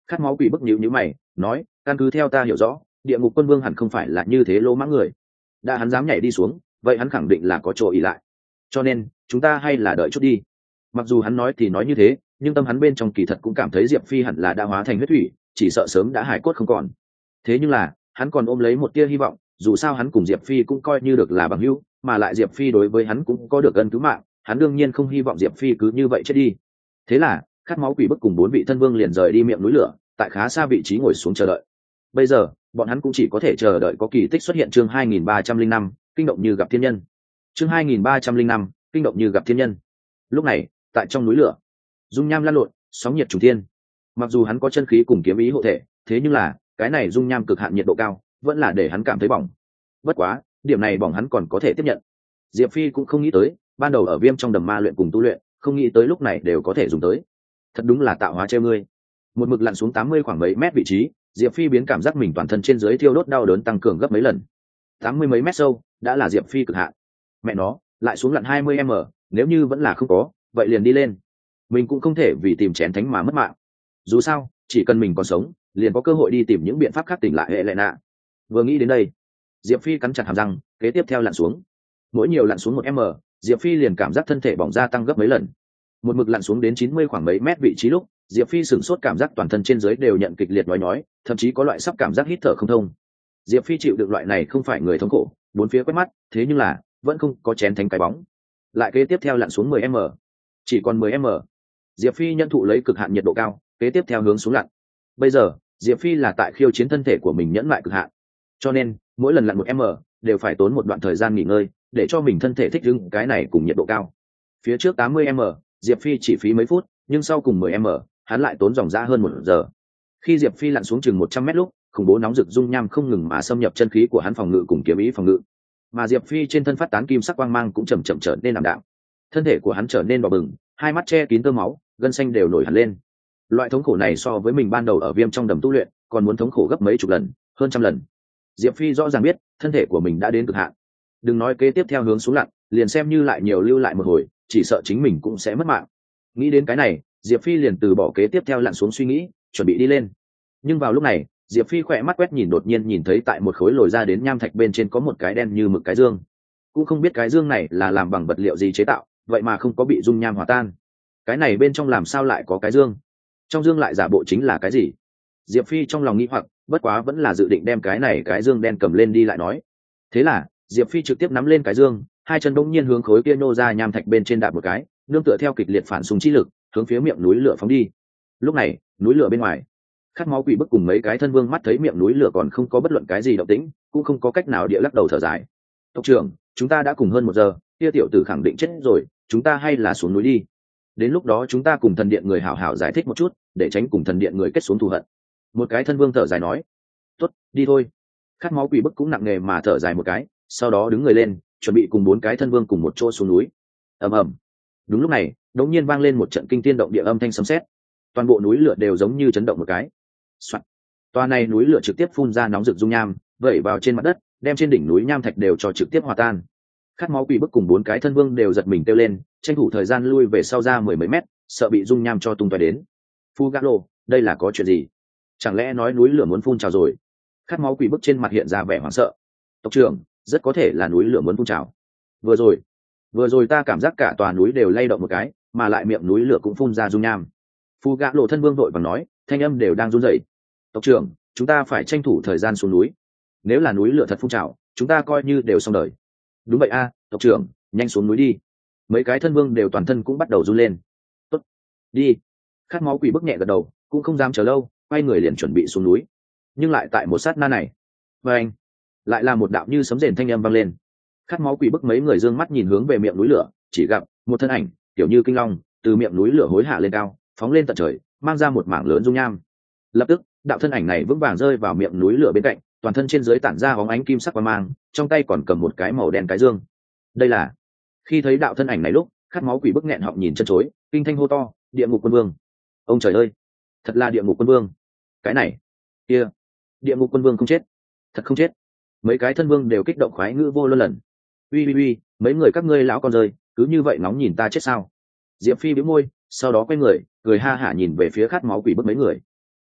Speaker 1: Khát máu quỷ bức nhíu nhíu mày nói, căn cứ theo ta hiểu rõ, địa ngục quân vương hẳn không phải là như thế lỗ mãng người. Đã hắn dám nhảy đi xuống, vậy hắn khẳng định là có chỗ ỉ lại, cho nên chúng ta hay là đợi chút đi. Mặc dù hắn nói thì nói như thế, nhưng tâm hắn bên trong kỳ thật cũng cảm thấy Diệp Phi hẳn là đã hóa thành huyết thủy, chỉ sợ sớm đã hải cốt không còn. Thế nhưng là hắn còn ôm lấy một tia hy vọng, dù sao hắn cùng Diệp Phi cũng coi như được là bằng hữu, mà lại Diệp Phi đối với hắn cũng có được ân cứu mạng, hắn đương nhiên không hy vọng Diệp Phi cứ như vậy chết đi. Thế là khát máu quỷ bức cùng bốn vị thân vương liền rời đi miệng núi lửa, tại khá xa vị trí ngồi xuống chờ đợi. Bây giờ bọn hắn cũng chỉ có thể chờ đợi có kỳ tích xuất hiện. Chương hai nghìn ba trăm linh năm, kinh động như gặp thiên nhân. Chương hai nghìn ba trăm linh năm, kinh động như gặp thiên nhân. Lúc này tại trong núi lửa, dung nham lan lộn, sóng nhiệt trùng thiên. Mặc dù hắn có chân khí cùng kiếm ý hộ thể, thế nhưng là cái này dung nham cực hạn nhiệt độ cao vẫn là để hắn cảm thấy bỏng. Bất quá điểm này bỏng hắn còn có thể tiếp nhận. Diệp Phi cũng không nghĩ tới, ban đầu ở viêm trong đầm ma luyện cùng tu luyện, không nghĩ tới lúc này đều có thể dùng tới. Thật đúng là tạo hóa treo ngươi. Một mực lặn xuống tám mươi khoảng mấy mét vị trí, Diệp Phi biến cảm giác mình toàn thân trên dưới thiêu đốt đau đớn tăng cường gấp mấy lần. Tám mươi mấy mét sâu đã là Diệp Phi cực hạn. Mẹ nó, lại xuống lặn hai mươi m, nếu như vẫn là không có, vậy liền đi lên. Mình cũng không thể vì tìm chén thánh mà mất mạng. Dù sao, chỉ cần mình còn sống, liền có cơ hội đi tìm những biện pháp khác tỉnh lại hệ lệ nạ. Vừa nghĩ đến đây, Diệp Phi cắn chặt hàm răng, kế tiếp theo lặn xuống. Mỗi nhiều lặn xuống một m, Diệp Phi liền cảm giác thân thể bỏng ra tăng gấp mấy lần. Một mực lặn xuống đến chín mươi khoảng mấy mét vị trí lúc, Diệp Phi sửng sốt, cảm giác toàn thân trên dưới đều nhận kịch liệt nhói nhói, thậm chí có loại sắp cảm giác hít thở không thông. Diệp Phi chịu được loại này không phải người thống khổ, bốn phía quét mắt, thế nhưng là vẫn không có chén thánh cái bóng. Lại kế tiếp theo lặn xuống mười m, chỉ còn mười m. Diệp Phi nhận thụ lấy cực hạn nhiệt độ cao, kế tiếp theo hướng xuống lặn. Bây giờ Diệp Phi là tại khiêu chiến thân thể của mình nhẫn lại cực hạn, cho nên mỗi lần lặn một m đều phải tốn một đoạn thời gian nghỉ ngơi để cho mình thân thể thích ứng cái này cùng nhiệt độ cao. Phía trước tám mươi m Diệp Phi chỉ phí mấy phút, nhưng sau cùng mười m hắn lại tốn dòng ra hơn một giờ. Khi Diệp Phi lặn xuống chừng một trăm mét lúc, khủng bố nóng rực dung nham không ngừng mà xâm nhập chân khí của hắn phòng ngự cùng kiếm ý phòng ngự, mà Diệp Phi trên thân phát tán kim sắc quang mang cũng chậm chậm trở nên ảm đạm. Thân thể của hắn trở nên đỏ bừng, hai mắt che kín tơ máu, gân xanh đều nổi hẳn lên. Loại thống khổ này so với mình ban đầu ở viêm trong đầm tu luyện còn muốn thống khổ gấp mấy chục lần, hơn trăm lần. Diệp Phi rõ ràng biết thân thể của mình đã đến cực hạn. Đừng nói kế tiếp theo hướng xuống lặn, liền xem như lại nhiều lưu lại một hồi, chỉ sợ chính mình cũng sẽ mất mạng. Nghĩ đến cái này, Diệp Phi liền từ bỏ kế tiếp theo lặn xuống suy nghĩ, chuẩn bị đi lên. Nhưng vào lúc này, Diệp Phi khỏe mắt quét nhìn, đột nhiên nhìn thấy tại một khối lồi ra đến nham thạch bên trên có một cái đen như mực cái dương. Cũng không biết cái dương này là làm bằng vật liệu gì chế tạo, vậy mà không có bị dung nham hòa tan. Cái này bên trong làm sao lại có cái dương? Trong dương lại giả bộ chính là cái gì? Diệp Phi trong lòng nghĩ hoặc, bất quá vẫn là dự định đem cái này cái dương đen cầm lên đi lại nói. Thế là Diệp Phi trực tiếp nắm lên cái dương, hai chân bỗng nhiên hướng khối kia nô ra nham thạch bên trên đạp một cái, nương tựa theo kịch liệt phản xung chi lực, hướng phía miệng núi lửa phóng đi. Lúc này, núi lửa bên ngoài, Khát máu quỷ bức cùng mấy cái thân vương mắt thấy miệng núi lửa còn không có bất luận cái gì động tĩnh, cũng không có cách nào địa lắc đầu thở dài. Tộc trưởng, chúng ta đã cùng hơn một giờ, kia tiểu tử khẳng định chết rồi, chúng ta hay là xuống núi đi. Đến lúc đó chúng ta cùng thần điện người hảo hảo giải thích một chút, để tránh cùng thần điện người kết xuống thù hận. Một cái thân vương thở dài nói. Tốt, đi thôi. Khát máu quỷ bức cũng nặng nề mà thở dài một cái, sau đó đứng người lên, chuẩn bị cùng bốn cái thân vương cùng một chỗ xuống núi. Ầm ầm. Đúng lúc này, đột nhiên vang lên một trận kinh thiên động địa âm thanh sấm sét. Toàn bộ núi lửa đều giống như chấn động một cái. Soạn. Toa này núi lửa trực tiếp phun ra nóng rực dung nham, vẩy vào trên mặt đất, đem trên đỉnh núi nham thạch đều cho trực tiếp hòa tan. Khát máu quỷ bức cùng bốn cái thân vương đều giật mình kêu lên, tranh thủ thời gian lui về sau ra mười mấy mét, sợ bị dung nham cho tung tóe đến. Phu Galo, đây là có chuyện gì? Chẳng lẽ nói núi lửa muốn phun trào rồi? Khát máu quỷ bức trên mặt hiện ra vẻ hoảng sợ. Tộc trưởng, rất có thể là núi lửa muốn phun trào. Vừa rồi, vừa rồi ta cảm giác cả tòa núi đều lay động một cái, mà lại miệng núi lửa cũng phun ra dung nham. Phu Galo thân vương vội vàng nói, thanh âm đều đang run rẩy. Tộc trưởng, chúng ta phải tranh thủ thời gian xuống núi. Nếu là núi lửa thật phun trào, chúng ta coi như đều xong đời. Đúng vậy a, tộc trưởng, nhanh xuống núi đi. Mấy cái thân vương đều toàn thân cũng bắt đầu run lên. Tốt, đi. Khát máu quỷ bức nhẹ gật đầu, cũng không dám chờ lâu, quay người liền chuẩn bị xuống núi. Nhưng lại tại một sát na này, và anh, lại là một đạo như sấm rền thanh âm vang lên. Khát máu quỷ bức mấy người dương mắt nhìn hướng về miệng núi lửa, chỉ gặp một thân ảnh kiểu như kinh long từ miệng núi lửa hối hạ lên cao, phóng lên tận trời, mang ra một mảng lớn dung nham. Lập tức, đạo thân ảnh này vững vàng rơi vào miệng núi lửa bên cạnh, toàn thân trên dưới tản ra bóng ánh kim sắc quang mang, trong tay còn cầm một cái màu đen cái dương. Đây là... Khi thấy đạo thân ảnh này lúc, Khát máu quỷ bức nghẹn họng nhìn chân chối, kinh thanh hô to, địa ngục quân vương. Ông trời ơi, thật là địa ngục quân vương. Cái này, kia, địa ngục quân vương không chết, thật không chết. Mấy cái thân vương đều kích động khoái ngữ vô luân lần. Uy uy uy, mấy người các ngươi lão con rơi, cứ như vậy nóng nhìn ta chết sao? Diệp Phi bĩu môi, sau đó quay người, cười ha hả nhìn về phía Khát máu quỷ bức mấy người.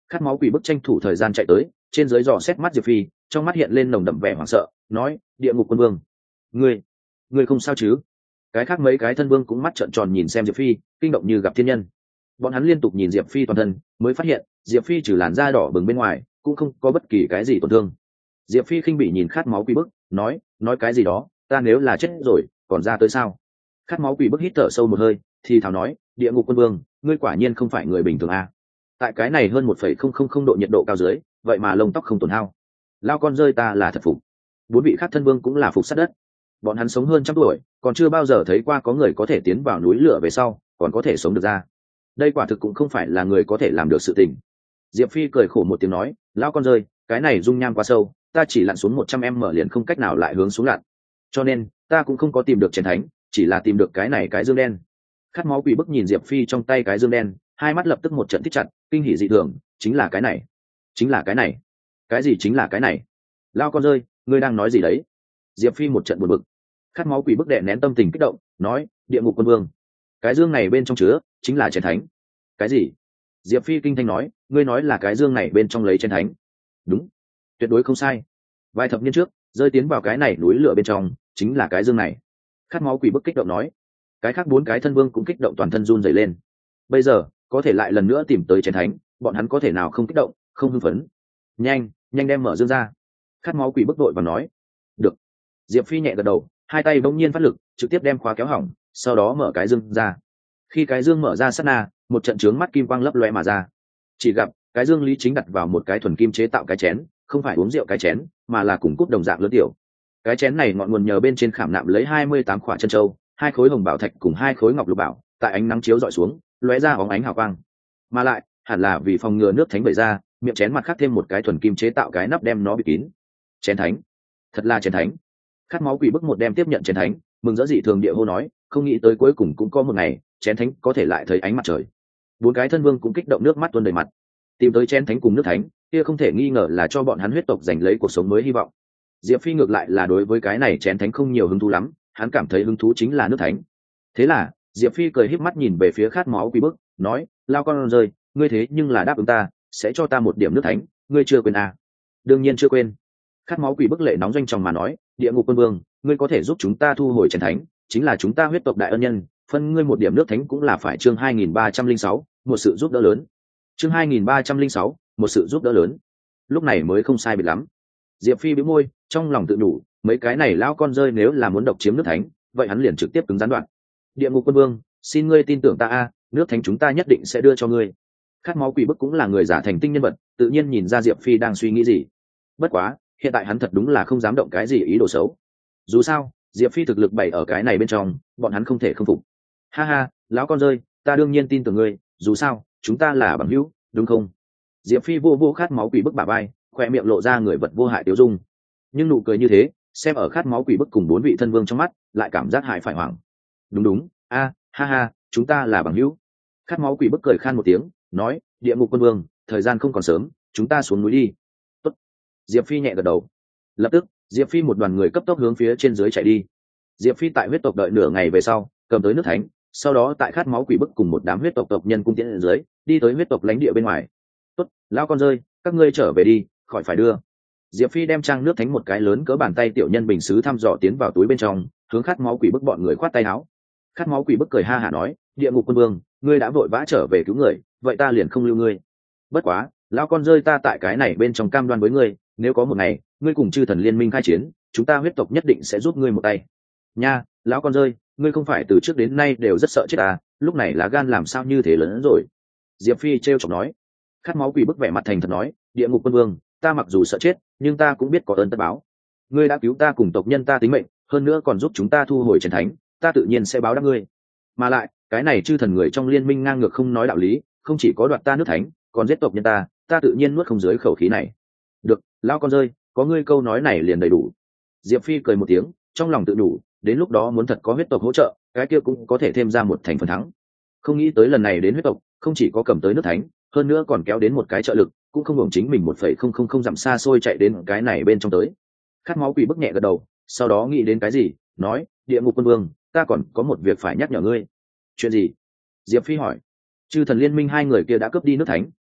Speaker 1: Khát máu quỷ bức tranh thủ thời gian chạy tới, trên dưới dò xét mắt Diệp Phi, trong mắt hiện lên nồng đậm vẻ hoảng sợ, nói: địa ngục quân vương, ngươi ngươi không sao chứ? Cái khác mấy cái thân vương cũng mắt trợn tròn nhìn xem Diệp Phi, kinh động như gặp thiên nhân. Bọn hắn liên tục nhìn Diệp Phi toàn thân, mới phát hiện Diệp Phi trừ làn da đỏ bừng bên ngoài cũng không có bất kỳ cái gì tổn thương. Diệp Phi khinh bị nhìn khát máu quỷ bức, nói: nói cái gì đó, ta nếu là chết rồi còn ra tới sao? Khát máu quỷ bức hít thở sâu một hơi, thì thào nói: địa ngục quân vương, ngươi quả nhiên không phải người bình thường à? Tại cái này hơn một phẩy không không không độ nhiệt độ cao dưới, vậy mà lông tóc không tổn hao. Lao con rơi ta là thật phục. Bốn vị khác thân vương cũng là phục sát đất. Bọn hắn sống hơn trăm tuổi, còn chưa bao giờ thấy qua có người có thể tiến vào núi lửa về sau còn có thể sống được ra. Đây quả thực cũng không phải là người có thể làm được sự tình. Diệp Phi cười khổ một tiếng nói: lão con rơi, cái này dung nham quá sâu, ta chỉ lặn xuống một trăm em mở liền không cách nào lại hướng xuống lặn, cho nên ta cũng không có tìm được chén thánh, chỉ là tìm được cái này cái dương đen. Khát máu quỷ bức nhìn Diệp Phi trong tay cái dương đen, hai mắt lập tức một trận thích chặt, kinh hỉ dị thường. Chính là cái này, chính là cái này. Cái gì chính là cái này? Lao con rơi, ngươi đang nói gì đấy? Diệp Phi một trận buồn bực. Khát máu quỷ bức đè nén tâm tình kích động, nói: địa ngục quân vương, cái dương này bên trong chứa chính là chén thánh. Cái gì? Diệp Phi kinh thanh nói: ngươi nói là cái dương này bên trong lấy chén thánh? Đúng, tuyệt đối không sai. Vài thập niên trước rơi tiến vào cái này núi lửa bên trong chính là cái dương này. Khát máu quỷ bức kích động nói. Cái khác bốn cái thân vương cũng kích động toàn thân run rẩy lên. Bây giờ có thể lại lần nữa tìm tới chén thánh, bọn hắn có thể nào không kích động, không hưng phấn? Nhanh nhanh đem mở dương ra. Khát máu quỷ bức đội và nói. Được. Diệp Phi nhẹ gật đầu, hai tay bỗng nhiên phát lực, trực tiếp đem khóa kéo hỏng, sau đó mở cái dương ra. Khi cái dương mở ra sát na, một trận trướng mắt kim quang lấp loe mà ra. Chỉ gặp cái dương lý chính đặt vào một cái thuần kim chế tạo cái chén, không phải uống rượu cái chén, mà là cùng cúp đồng dạng lớn tiểu. Cái chén này ngọn nguồn nhờ bên trên khảm nạm lấy hai mươi tám khỏa chân châu, hai khối hồng bảo thạch cùng hai khối ngọc lục bảo, tại ánh nắng chiếu dọi xuống, lóe ra óng ánh hào quang. Mà lại, hẳn là vì phòng ngừa nước thánh bày ra, miệng chén mặt khác thêm một cái thuần kim chế tạo cái nắp đem nó bịt kín. Chén thánh, thật là chén thánh. Khát máu quỷ bức một đem tiếp nhận chén thánh, mừng rỡ dị thường địa hô nói: không nghĩ tới cuối cùng cũng có một ngày chén thánh có thể lại thấy ánh mặt trời. Bốn cái thân vương cũng kích động nước mắt tuôn đầy mặt. Tìm tới chén thánh cùng nước thánh, kia không thể nghi ngờ là cho bọn hắn huyết tộc giành lấy cuộc sống mới hy vọng. Diệp Phi ngược lại là đối với cái này chén thánh không nhiều hứng thú lắm, hắn cảm thấy hứng thú chính là nước thánh. Thế là Diệp Phi cười híp mắt nhìn về phía khát máu quỷ bức, nói: lao con rơi, ngươi thế nhưng là đáp ứng ta sẽ cho ta một điểm nước thánh, ngươi chưa quên à? Đương nhiên chưa quên. Khát máu quỷ bức lệ nóng doanh trong mà nói: địa ngục quân vương, ngươi có thể giúp chúng ta thu hồi chén thánh, chính là chúng ta huyết tộc đại ân nhân, phân ngươi một điểm nước thánh cũng là phải. Chương hai nghìn ba trăm linh sáu, một sự giúp đỡ lớn. Chương hai nghìn ba trăm linh sáu, một sự giúp đỡ lớn. Lúc này mới không sai biệt lắm. Diệp Phi bĩu môi, trong lòng tự đủ, mấy cái này lão con rơi nếu là muốn độc chiếm nước thánh, vậy hắn liền trực tiếp cứng rắn đoạn. Địa ngục quân vương, xin ngươi tin tưởng ta a, nước thánh chúng ta nhất định sẽ đưa cho ngươi. Khát máu quỷ bức cũng là người giả thành tinh nhân vật, tự nhiên nhìn ra Diệp Phi đang suy nghĩ gì. Bất quá, hiện tại hắn thật đúng là không dám động cái gì ý đồ xấu. Dù sao, Diệp Phi thực lực bày ở cái này bên trong, bọn hắn không thể không phục. Ha ha, lão con rơi, ta đương nhiên tin tưởng ngươi, dù sao, chúng ta là bằng hữu, đúng không? Diệp Phi vô vô khát máu quỷ bức bả vai, khoe miệng lộ ra người vật vô hại tiêu dung. Nhưng nụ cười như thế, xem ở khát máu quỷ bức cùng bốn vị thân vương trong mắt, lại cảm giác hại phải hoảng. Đúng đúng, a, ha ha, chúng ta là bằng hữu. Khát máu quỷ bức cười khan một tiếng, nói: địa ngục quân vương, thời gian không còn sớm, chúng ta xuống núi đi. Tốt. Diệp Phi nhẹ gật đầu. Lập tức, Diệp Phi một đoàn người cấp tốc hướng phía trên dưới chạy đi. Diệp Phi tại huyết tộc đợi nửa ngày về sau, cầm tới nước thánh, sau đó tại khát máu quỷ bức cùng một đám huyết tộc tộc nhân cung tiễn dưới, đi tới huyết tộc lãnh địa bên ngoài. Tốt, lao con rơi, các ngươi trở về đi, khỏi phải đưa. Diệp Phi đem trang nước thánh một cái lớn cỡ bàn tay tiểu nhân bình sứ thăm dò tiến vào túi bên trong, hướng khát máu quỷ bức bọn người khoát tay áo. Khát máu quỷ bức cười ha hả nói: địa ngục quân vương, ngươi đã vội vã trở về cứu người, vậy ta liền không lưu ngươi. Bất quá, lao con rơi ta tại cái này bên trong cam đoan với ngươi, nếu có một ngày ngươi cùng chư thần liên minh khai chiến, chúng ta huyết tộc nhất định sẽ giúp ngươi một tay. Nha, lão con rơi, ngươi không phải từ trước đến nay đều rất sợ chết à, lúc này lá gan làm sao như thế lớn rồi? Diệp Phi trêu chọc nói. Khát máu quỷ bức vẻ mặt thành thật nói: địa ngục quân vương, ta mặc dù sợ chết, nhưng ta cũng biết có ơn tất báo. Ngươi đã cứu ta cùng tộc nhân ta tính mệnh, hơn nữa còn giúp chúng ta thu hồi trần thánh, ta tự nhiên sẽ báo đáp ngươi. Mà lại, cái này chư thần người trong liên minh ngang ngược không nói đạo lý, không chỉ có đoạt ta nước thánh, còn giết tộc nhân ta, ta tự nhiên nuốt không dưới khẩu khí này. Được, lão con rơi, có ngươi câu nói này liền đầy đủ. Diệp Phi cười một tiếng, trong lòng tự đủ, đến lúc đó muốn thật có huyết tộc hỗ trợ, cái kia cũng có thể thêm ra một thành phần thắng. Không nghĩ tới lần này đến huyết tộc, không chỉ có cầm tới nước thánh, hơn nữa còn kéo đến một cái trợ lực, cũng không hưởng chính mình một phẩy không không không dặm xa xôi chạy đến cái này bên trong tới. Khát máu quỷ bức nhẹ gật đầu, sau đó nghĩ đến cái gì, nói: địa ngục quân vương, ta còn có một việc phải nhắc nhở ngươi. Chuyện gì? Diệp Phi hỏi. Chư thần liên minh hai người kia đã cướp đi nước thánh,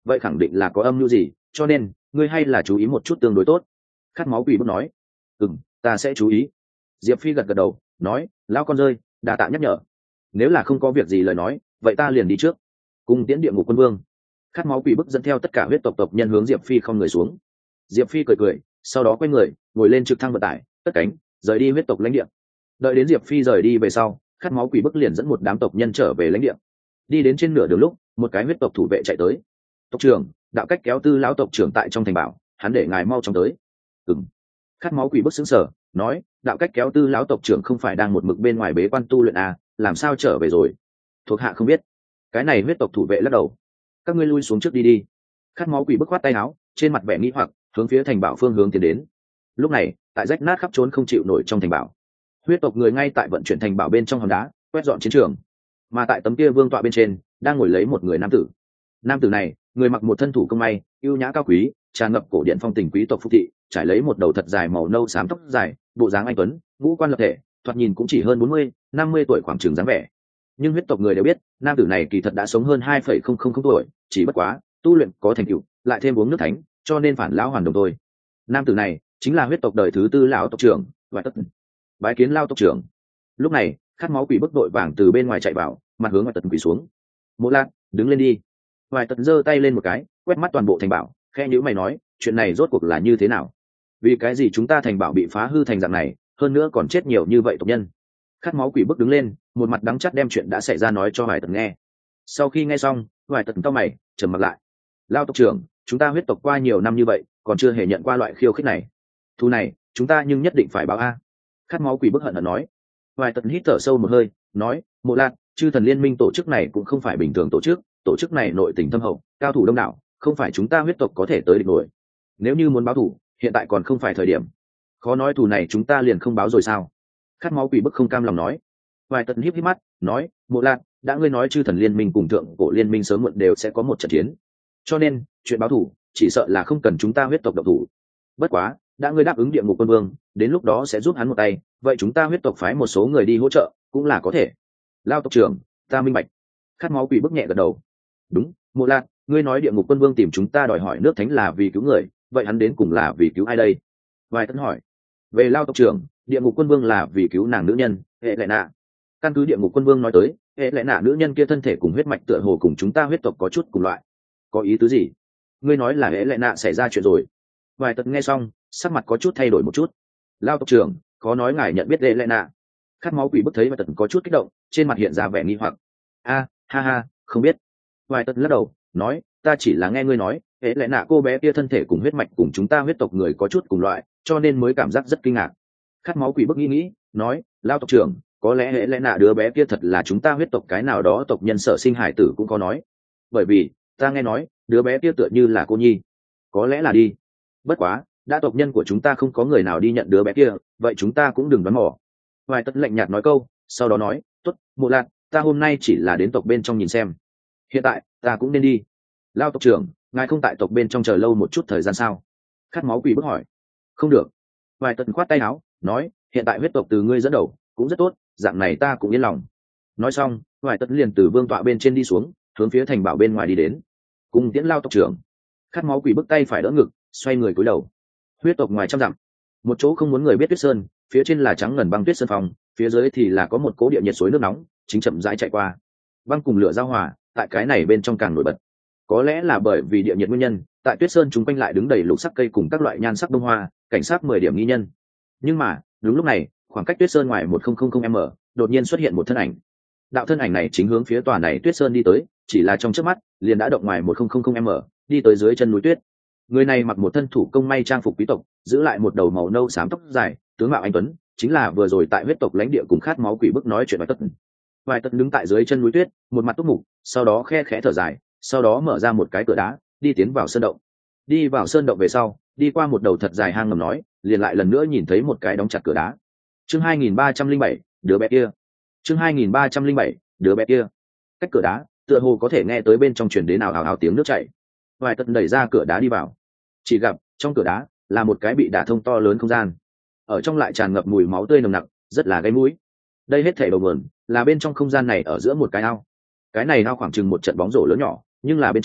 Speaker 1: vậy khẳng định là có âm mưu gì, cho nên ngươi hay là chú ý một chút tương đối tốt. Khát máu quỷ bức nói. Ừ, ta sẽ chú ý. Diệp Phi gật gật đầu nói, lão con rơi, đà tạ nhắc nhở. Nếu là không có việc gì lời nói, vậy ta liền đi trước, cùng tiễn địa ngục quân vương. Khát máu quỷ bức dẫn theo tất cả huyết tộc tộc nhân hướng Diệp Phi không người xuống. Diệp Phi cười cười, sau đó quay người ngồi lên trực thăng vận tải, cất cánh rời đi huyết tộc lãnh địa. Đợi đến Diệp Phi rời đi về sau, khát máu quỷ bức liền dẫn một đám tộc nhân trở về lãnh địa. Đi đến trên nửa đường lúc, một cái huyết tộc thủ vệ chạy tới. Tộc trưởng, đạo cách kéo tư lão tộc trưởng tại trong thành bảo, hắn để ngài mau chóng tới. Ừm. Khát máu quỷ bức sững sờ nói, đạo cách kéo tư lão tộc trưởng không phải đang một mực bên ngoài bế quan tu luyện à, làm sao trở về rồi? Thuộc hạ không biết. Cái này huyết tộc thủ vệ lắc đầu. Các ngươi lui xuống trước đi đi. Khát máu quỷ bức khoát tay áo, trên mặt vẻ nghi hoặc hướng phía thành bảo phương hướng tiến đến. Lúc này, tại rách nát khắp trốn không chịu nổi trong thành bảo, huyết tộc người ngay tại vận chuyển thành bảo bên trong hòn đá, quét dọn chiến trường. Mà tại tấm kia vương tọa bên trên đang ngồi lấy một người nam tử. Nam tử này, người mặc một thân thủ công may, ưu nhã cao quý, tràn ngập cổ điện phong tình quý tộc phúc thị, trải lấy một đầu thật dài màu nâu xám tóc dài, bộ dáng anh tuấn, ngũ quan lập thể, thoạt nhìn cũng chỉ hơn bốn mươi, năm mươi tuổi khoảng chừng dáng vẻ. Nhưng huyết tộc người đều biết, nam tử này kỳ thật đã sống hơn hai phẩy không không không tuổi, chỉ bất quá tu luyện có thành tựu, lại thêm uống nước thánh, cho nên phản lão hoàn đồng thôi. Nam tử này chính là huyết tộc đời thứ tư lão tộc trưởng, Hoài Tất. Bái kiến lao tộc trưởng. Lúc này, khát máu quỷ bức đội vàng từ bên ngoài chạy vào, mặt hướng Hoài Tật quỷ xuống. Mộ Lạc, đứng lên đi. Hoài Tật giơ tay lên một cái, quét mắt toàn bộ thành bảo, khe nhíu mày nói, chuyện này rốt cuộc là như thế nào? Vì cái gì chúng ta thành bảo bị phá hư thành dạng này, hơn nữa còn chết nhiều như vậy tộc nhân? Khát máu quỷ bức đứng lên, một mặt đắng chát đem chuyện đã xảy ra nói cho Hoài Tật nghe. Sau khi nghe xong, Hoài Tật cau mày, trầm mặt lại. Lao tộc trưởng, chúng ta huyết tộc qua nhiều năm như vậy, còn chưa hề nhận qua loại khiêu khích này. Thu này, chúng ta nhưng nhất định phải báo a. Khát máu quỷ bức hận hận nói. Hoài Tật hít thở sâu một hơi, nói, Mộ Lạc, chư thần liên minh tổ chức này cũng không phải bình thường tổ chức, tổ chức này nội tình thâm hậu, cao thủ đông đảo, không phải chúng ta huyết tộc có thể tới địch nổi. Nếu như muốn báo thù, hiện tại còn không phải thời điểm. Khó nói thù này chúng ta liền không báo rồi sao? Khát máu quỷ bức không cam lòng nói. Hoài Tật híp híp mắt, nói, Mộ Lạc, đã ngươi nói chư thần liên minh cùng thượng cổ liên minh sớm muộn đều sẽ có một trận chiến, cho nên chuyện báo thù chỉ sợ là không cần chúng ta huyết tộc độc thủ. Bất quá, đã ngươi đáp ứng địa ngục quân vương, đến lúc đó sẽ giúp hắn một tay, vậy chúng ta huyết tộc phái một số người đi hỗ trợ cũng là có thể. Lao tộc trưởng, ta minh bạch. Khát máu quỷ bức nhẹ gật đầu. Đúng, Mộ Lạc, ngươi nói địa ngục quân vương tìm chúng ta đòi hỏi nước thánh là vì cứu người, vậy hắn đến cùng là vì cứu ai đây? Vài Tấn hỏi. Về Lao tộc trưởng, địa ngục quân vương là vì cứu nàng nữ nhân hệ lệ nạ. Căn cứ địa ngục quân vương nói tới, hệ lệ nạ nữ nhân kia thân thể cùng huyết mạch tựa hồ cùng chúng ta huyết tộc có chút cùng loại. Có ý tứ gì? Ngươi nói là hệ lệ nạ xảy ra chuyện rồi? Vài Tấn nghe xong, sắc mặt có chút thay đổi một chút. Lao tộc trưởng, khó nói ngài nhận biết hệ lệ nạ? Khát máu quỷ bức thấy Vài Tấn có chút kích động, trên mặt hiện ra vẻ nghi hoặc. A, ha ha, không biết. Vài Tấn lắc đầu, nói, ta chỉ là nghe ngươi nói, hệ lệ nạ cô bé kia thân thể cùng huyết mạch cùng chúng ta huyết tộc người có chút cùng loại, cho nên mới cảm giác rất kinh ngạc. Khát máu quỷ bức nghĩ nghĩ, nói, Lao tộc trưởng, có lẽ hệ lẽ nạ đứa bé kia thật là chúng ta huyết tộc cái nào đó tộc nhân sở sinh hải tử cũng có nói. Bởi vì ta nghe nói đứa bé kia tựa như là cô nhi. Có lẽ là đi. Bất quá, đã tộc nhân của chúng ta không có người nào đi nhận đứa bé kia, vậy chúng ta cũng đừng đoán mò. Hoài Tất lạnh nhạt nói câu, sau đó nói, tốt, Mộ Lạc, ta hôm nay chỉ là đến tộc bên trong nhìn xem, hiện tại ta cũng nên đi. Lao tộc trưởng, ngài không tại tộc bên trong chờ lâu một chút thời gian sao? Khát máu quỷ bức hỏi. Không được. Hoài Tất khoát tay áo, nói, hiện tại huyết tộc từ ngươi dẫn đầu cũng rất tốt, dạng này ta cũng yên lòng. Nói xong, Hoài Tất liền từ vương tọa bên trên đi xuống, hướng phía thành bảo bên ngoài đi đến, cùng tiễn Lao tộc trưởng. Khát máu quỷ bức tay phải đỡ ngực, xoay người cúi đầu. Huyết tộc ngoài trăm dặm, một chỗ không muốn người biết tuyết sơn, phía trên là trắng ngần băng tuyết sơn phong, phía dưới thì là có một cố địa nhiệt suối nước nóng chính chậm rãi chạy qua. Băng cùng lửa giao hòa, tại cái này bên trong càng nổi bật. Có lẽ là bởi vì địa nhiệt nguyên nhân, tại tuyết sơn chúng quanh lại đứng đầy lục sắc cây cùng các loại nhan sắc bông hoa, cảnh sát mười điểm nghi nhân. Nhưng mà đúng lúc này, khoảng cách tuyết sơn ngoài một nghìn m đột nhiên xuất hiện một thân ảnh. Đạo thân ảnh này chính hướng phía tòa này tuyết sơn đi tới, chỉ là trong chớp mắt liền đã động ngoài một nghìn m đi tới dưới chân núi tuyết. Người này mặc một thân thủ công may trang phục quý tộc, giữ lại một đầu màu nâu xám tóc dài, tướng mạo anh tuấn, chính là vừa rồi tại huyết tộc lãnh địa cùng khát máu quỷ bức nói chuyện Vài Tất. Vài Tất đứng tại dưới chân núi tuyết, một mặt túc mục, sau đó khe khẽ thở dài, sau đó mở ra một cái cửa đá, đi tiến vào sơn động. Đi vào sơn động về sau, đi qua một đầu thật dài hang ngầm nói, liền lại lần nữa nhìn thấy một cái đóng chặt cửa đá. Chương hai nghìn ba trăm linh bảy, đứa bé kia. Chương hai nghìn ba trăm linh bảy, đứa bé kia. Cách cửa đá, tựa hồ có thể nghe tới bên trong truyền đến ào ào ào tiếng nước chảy. Vài Tất đẩy ra cửa đá đi vào. Chỉ gặp trong cửa đá là một cái bị đả thông to lớn không gian, ở trong lại tràn ngập mùi máu tươi nồng nặc, rất là gây mũi. Đây hết thảy đầu nguồn là bên trong không gian này ở giữa một cái ao. Cái này ao khoảng chừng một trận bóng rổ lớn nhỏ, nhưng là bên trong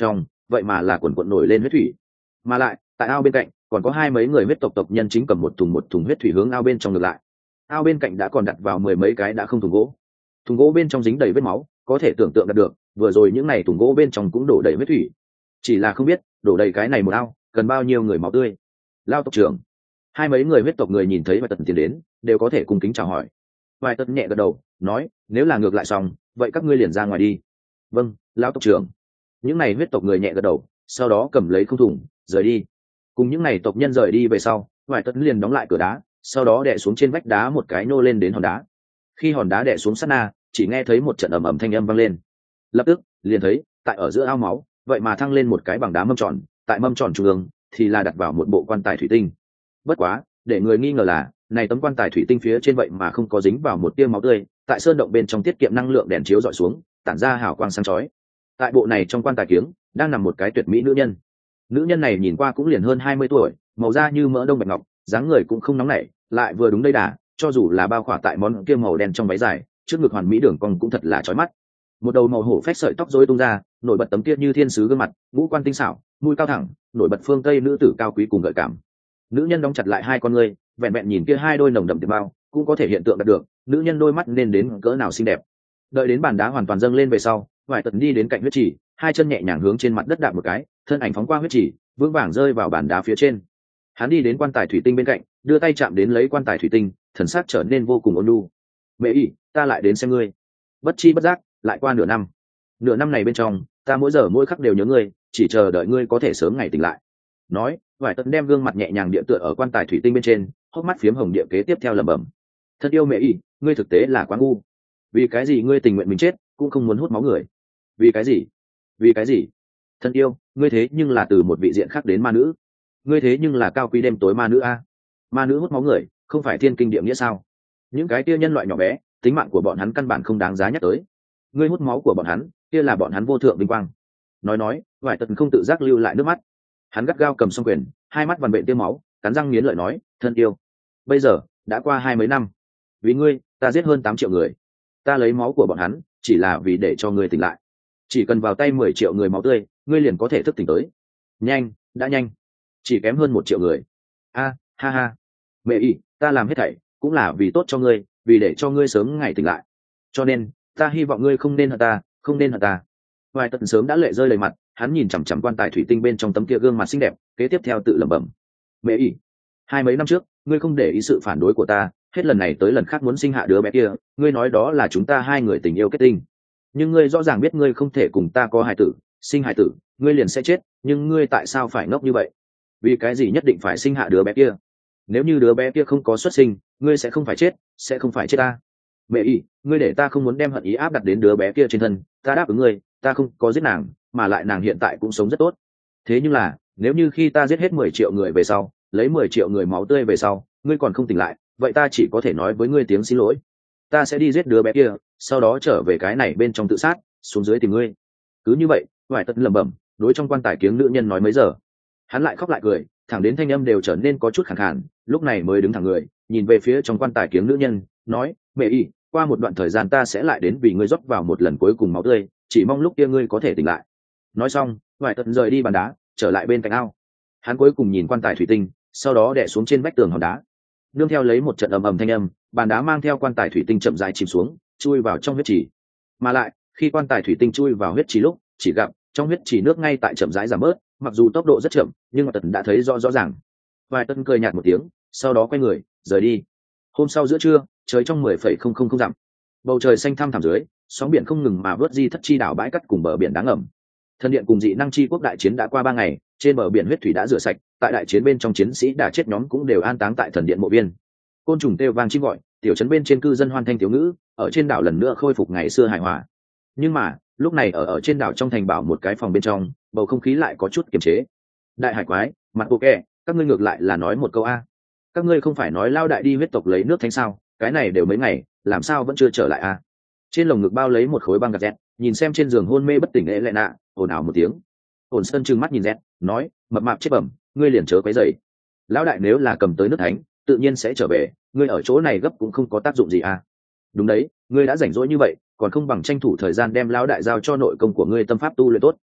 Speaker 1: vậy mà là quần quận nổi lên huyết thủy. Mà lại tại ao bên cạnh còn có hai mấy người huyết tộc tộc nhân chính cầm một thùng một thùng huyết thủy hướng ao bên trong ngược lại. Ao bên cạnh đã còn đặt vào mười mấy cái đã không thùng gỗ, thùng gỗ bên trong dính đầy vết máu, có thể tưởng tượng được vừa rồi những này thùng gỗ bên trong cũng đổ đầy huyết thủy, chỉ là không biết đổ đầy cái này một ao cần bao nhiêu người máu tươi. Lao tộc trưởng, hai mấy người huyết tộc người nhìn thấy vài tần tiến đến đều có thể cung kính chào hỏi. Vài tần nhẹ gật đầu nói, nếu là ngược lại xong vậy các ngươi liền ra ngoài đi. Vâng, lão tộc trưởng. Những này huyết tộc người nhẹ gật đầu, sau đó cầm lấy không thùng rời đi. Cùng những này tộc nhân rời đi về sau, vài tần liền đóng lại cửa đá, sau đó đè xuống trên vách đá một cái nô lên đến hòn đá. Khi hòn đá đè xuống sát na, chỉ nghe thấy một trận ầm ầm thanh âm vang lên. Lập tức liền thấy tại ở giữa ao máu vậy mà thăng lên một cái bằng đá mâm tròn, tại mâm tròn trung ương thì là đặt vào một bộ quan tài thủy tinh. Bất quá để người nghi ngờ là này tấm quan tài thủy tinh phía trên vậy mà không có dính vào một tia máu tươi, tại sơn động bên trong tiết kiệm năng lượng đèn chiếu dọi xuống tản ra hào quang sáng chói. Tại bộ này trong quan tài kiếng đang nằm một cái tuyệt mỹ nữ nhân. Nữ nhân này nhìn qua cũng liền hơn hai mươi tuổi, màu da như mỡ đông bạch ngọc, dáng người cũng không nóng nảy, lại vừa đúng đây đà, cho dù là bao khỏa tại món kia màu đen trong váy dài, trước ngực hoàn mỹ đường cong cũng thật là chói mắt. Một đầu màu hổ phách sợi tóc rối tung ra, nổi bật tấm kia như thiên sứ gương mặt, ngũ quan tinh xảo, mũi cao thẳng, nổi bật phương tây nữ tử cao quý cùng gợi cảm. Nữ nhân đóng chặt lại hai con ngươi, vẹn vẹn nhìn kia hai đôi nồng đậm tiềm bao, cũng có thể hiện tượng đạt được nữ nhân đôi mắt nên đến cỡ nào xinh đẹp. Đợi đến bàn đá hoàn toàn dâng lên về sau, Hoài Tần đi đến cạnh huyết chỉ, hai chân nhẹ nhàng hướng trên mặt đất đạp một cái, thân ảnh phóng qua huyết chỉ, vững vàng rơi vào bàn đá phía trên. Hắn đi đến quan tài thủy tinh bên cạnh, đưa tay chạm đến lấy quan tài thủy tinh, thần sắc trở nên vô cùng ôn nhu. Mẹ ỉ, ta lại đến xem ngươi. Bất chi bất giác lại qua nửa năm. Nửa năm này bên trong, ta mỗi giờ mỗi khắc đều nhớ ngươi, chỉ chờ đợi ngươi có thể sớm ngày tỉnh lại. Nói, Hoài Tần đem gương mặt nhẹ nhàng địa tựa ở quan tài thủy tinh bên trên, hốc mắt phiếm hồng địa kế tiếp theo lẩm bẩm. Thật yêu mẹ ỉ, ngươi thực tế là quá ngu. Vì cái gì ngươi tình nguyện mình chết cũng không muốn hút máu người? Vì cái gì? Vì cái gì? Thân yêu, ngươi thế nhưng là từ một vị diện khác đến ma nữ. Ngươi thế nhưng là cao quý đêm tối ma nữ a. Ma nữ hút máu người, không phải thiên kinh địa nghĩa sao? Những cái kia nhân loại nhỏ bé, tính mạng của bọn hắn căn bản không đáng giá nhắc tới. Ngươi hút máu của bọn hắn, kia là bọn hắn vô thượng vinh quang. Nói nói, Hoài Tần không tự giác lưu lại nước mắt. Hắn gắt gao cầm song quyền, hai mắt vằn vện tiêu máu, cắn răng nghiến lợi nói, thân yêu, bây giờ đã qua hai mấy năm, vì ngươi ta giết hơn tám triệu người, ta lấy máu của bọn hắn chỉ là vì để cho ngươi tỉnh lại. Chỉ cần vào tay mười triệu người máu tươi, ngươi liền có thể thức tỉnh tới. Nhanh, đã nhanh, chỉ kém hơn một triệu người. A, ha ha, mẹ ỉ, ta làm hết thảy cũng là vì tốt cho ngươi, vì để cho ngươi sớm ngày tỉnh lại. Cho nên ta hy vọng ngươi không nên hận ta, không nên hận ta. Hoài Tần sớm đã lệ rơi đầy mặt, hắn nhìn chằm chằm quan tài thủy tinh bên trong tấm kia gương mặt xinh đẹp, kế tiếp theo tự lẩm bẩm. Mẹ ỉ, hai mấy năm trước ngươi không để ý sự phản đối của ta, hết lần này tới lần khác muốn sinh hạ đứa bé kia, ngươi nói đó là chúng ta hai người tình yêu kết tinh. Nhưng ngươi rõ ràng biết ngươi không thể cùng ta có hài tử, sinh hài tử ngươi liền sẽ chết, nhưng ngươi tại sao phải ngốc như vậy? Vì cái gì nhất định phải sinh hạ đứa bé kia? Nếu như đứa bé kia không có xuất sinh, ngươi sẽ không phải chết, sẽ không phải chết ta. Mẹ ỉ, ngươi để ta không muốn đem hận ý áp đặt đến đứa bé kia trên thân, ta đáp ứng ngươi, ta không có giết nàng, mà lại nàng hiện tại cũng sống rất tốt. Thế nhưng là, nếu như khi ta giết hết mười triệu người về sau, lấy mười triệu người máu tươi về sau, ngươi còn không tỉnh lại, vậy ta chỉ có thể nói với ngươi tiếng xin lỗi. Ta sẽ đi giết đứa bé kia, sau đó trở về cái này bên trong tự sát, xuống dưới tìm ngươi. Cứ như vậy, Hoài Tần lẩm bẩm, đối trong quan tài kiếng nữ nhân nói mấy giờ. Hắn lại khóc lại cười, thẳng đến thanh âm đều trở nên có chút khàn khàn, lúc này mới đứng thẳng người, nhìn về phía trong quan tài kiếng nữ nhân, nói, mẹ ỉ, qua một đoạn thời gian ta sẽ lại đến vì ngươi rót vào một lần cuối cùng máu tươi, chỉ mong lúc kia ngươi có thể tỉnh lại. Nói xong, Hoài Tần rời đi bàn đá, trở lại bên cạnh ao. Hắn cuối cùng nhìn quan tài thủy tinh, sau đó đè xuống trên vách tường hòn đá. Nương theo lấy một trận ầm ầm thanh âm, bàn đá mang theo quan tài thủy tinh chậm rãi chìm xuống, chui vào trong huyết trì. Mà lại, khi quan tài thủy tinh chui vào huyết trì lúc, chỉ gặp trong huyết trì nước ngay tại chậm rãi giảm bớt, mặc dù tốc độ rất chậm, nhưng mà Tần đã thấy rõ rõ ràng. Vài Tân cười nhạt một tiếng, sau đó quay người rời đi. Hôm sau giữa trưa, trời trong mười phẩy không không không dặm, bầu trời xanh thăm thẳm dưới, sóng biển không ngừng mà vớt di thất chi đảo bãi cắt cùng bờ biển đáng ngầm. Thần điện cùng dị năng chi quốc đại chiến đã qua ba ngày, trên bờ biển huyết thủy đã rửa sạch, tại đại chiến bên trong chiến sĩ đã chết nhóm cũng đều an táng tại thần điện mộ viên. Côn trùng kêu vang chim gọi, tiểu trấn bên trên cư dân hoan thanh thiếu ngữ, ở trên đảo lần nữa khôi phục ngày xưa hài hòa. Nhưng mà lúc này ở ở trên đảo trong thành bảo một cái phòng bên trong, bầu không khí lại có chút kiềm chế. Đại hải quái, mặt bộ kẹ, các ngươi ngược lại là nói một câu a. Các ngươi không phải nói lao đại đi huyết tộc lấy nước thánh sao? Cái này đều mấy ngày, làm sao vẫn chưa trở lại a? Trên lồng ngực bao lấy một khối băng gạc dẹt, nhìn xem trên giường hôn mê bất tỉnh lệ lệ nạ, ồn ào một tiếng. Ổn Sơn trừng mắt nhìn dẹt, nói, mập mạp chết bẩm, ngươi liền chớ quấy rầy. Lão đại nếu là cầm tới nước thánh, tự nhiên sẽ trở về, ngươi ở chỗ này gấp cũng không có tác dụng gì à? Đúng đấy, ngươi đã rảnh rỗi như vậy, còn không bằng tranh thủ thời gian đem lão đại giao cho nội công của ngươi tâm pháp tu luyện tốt.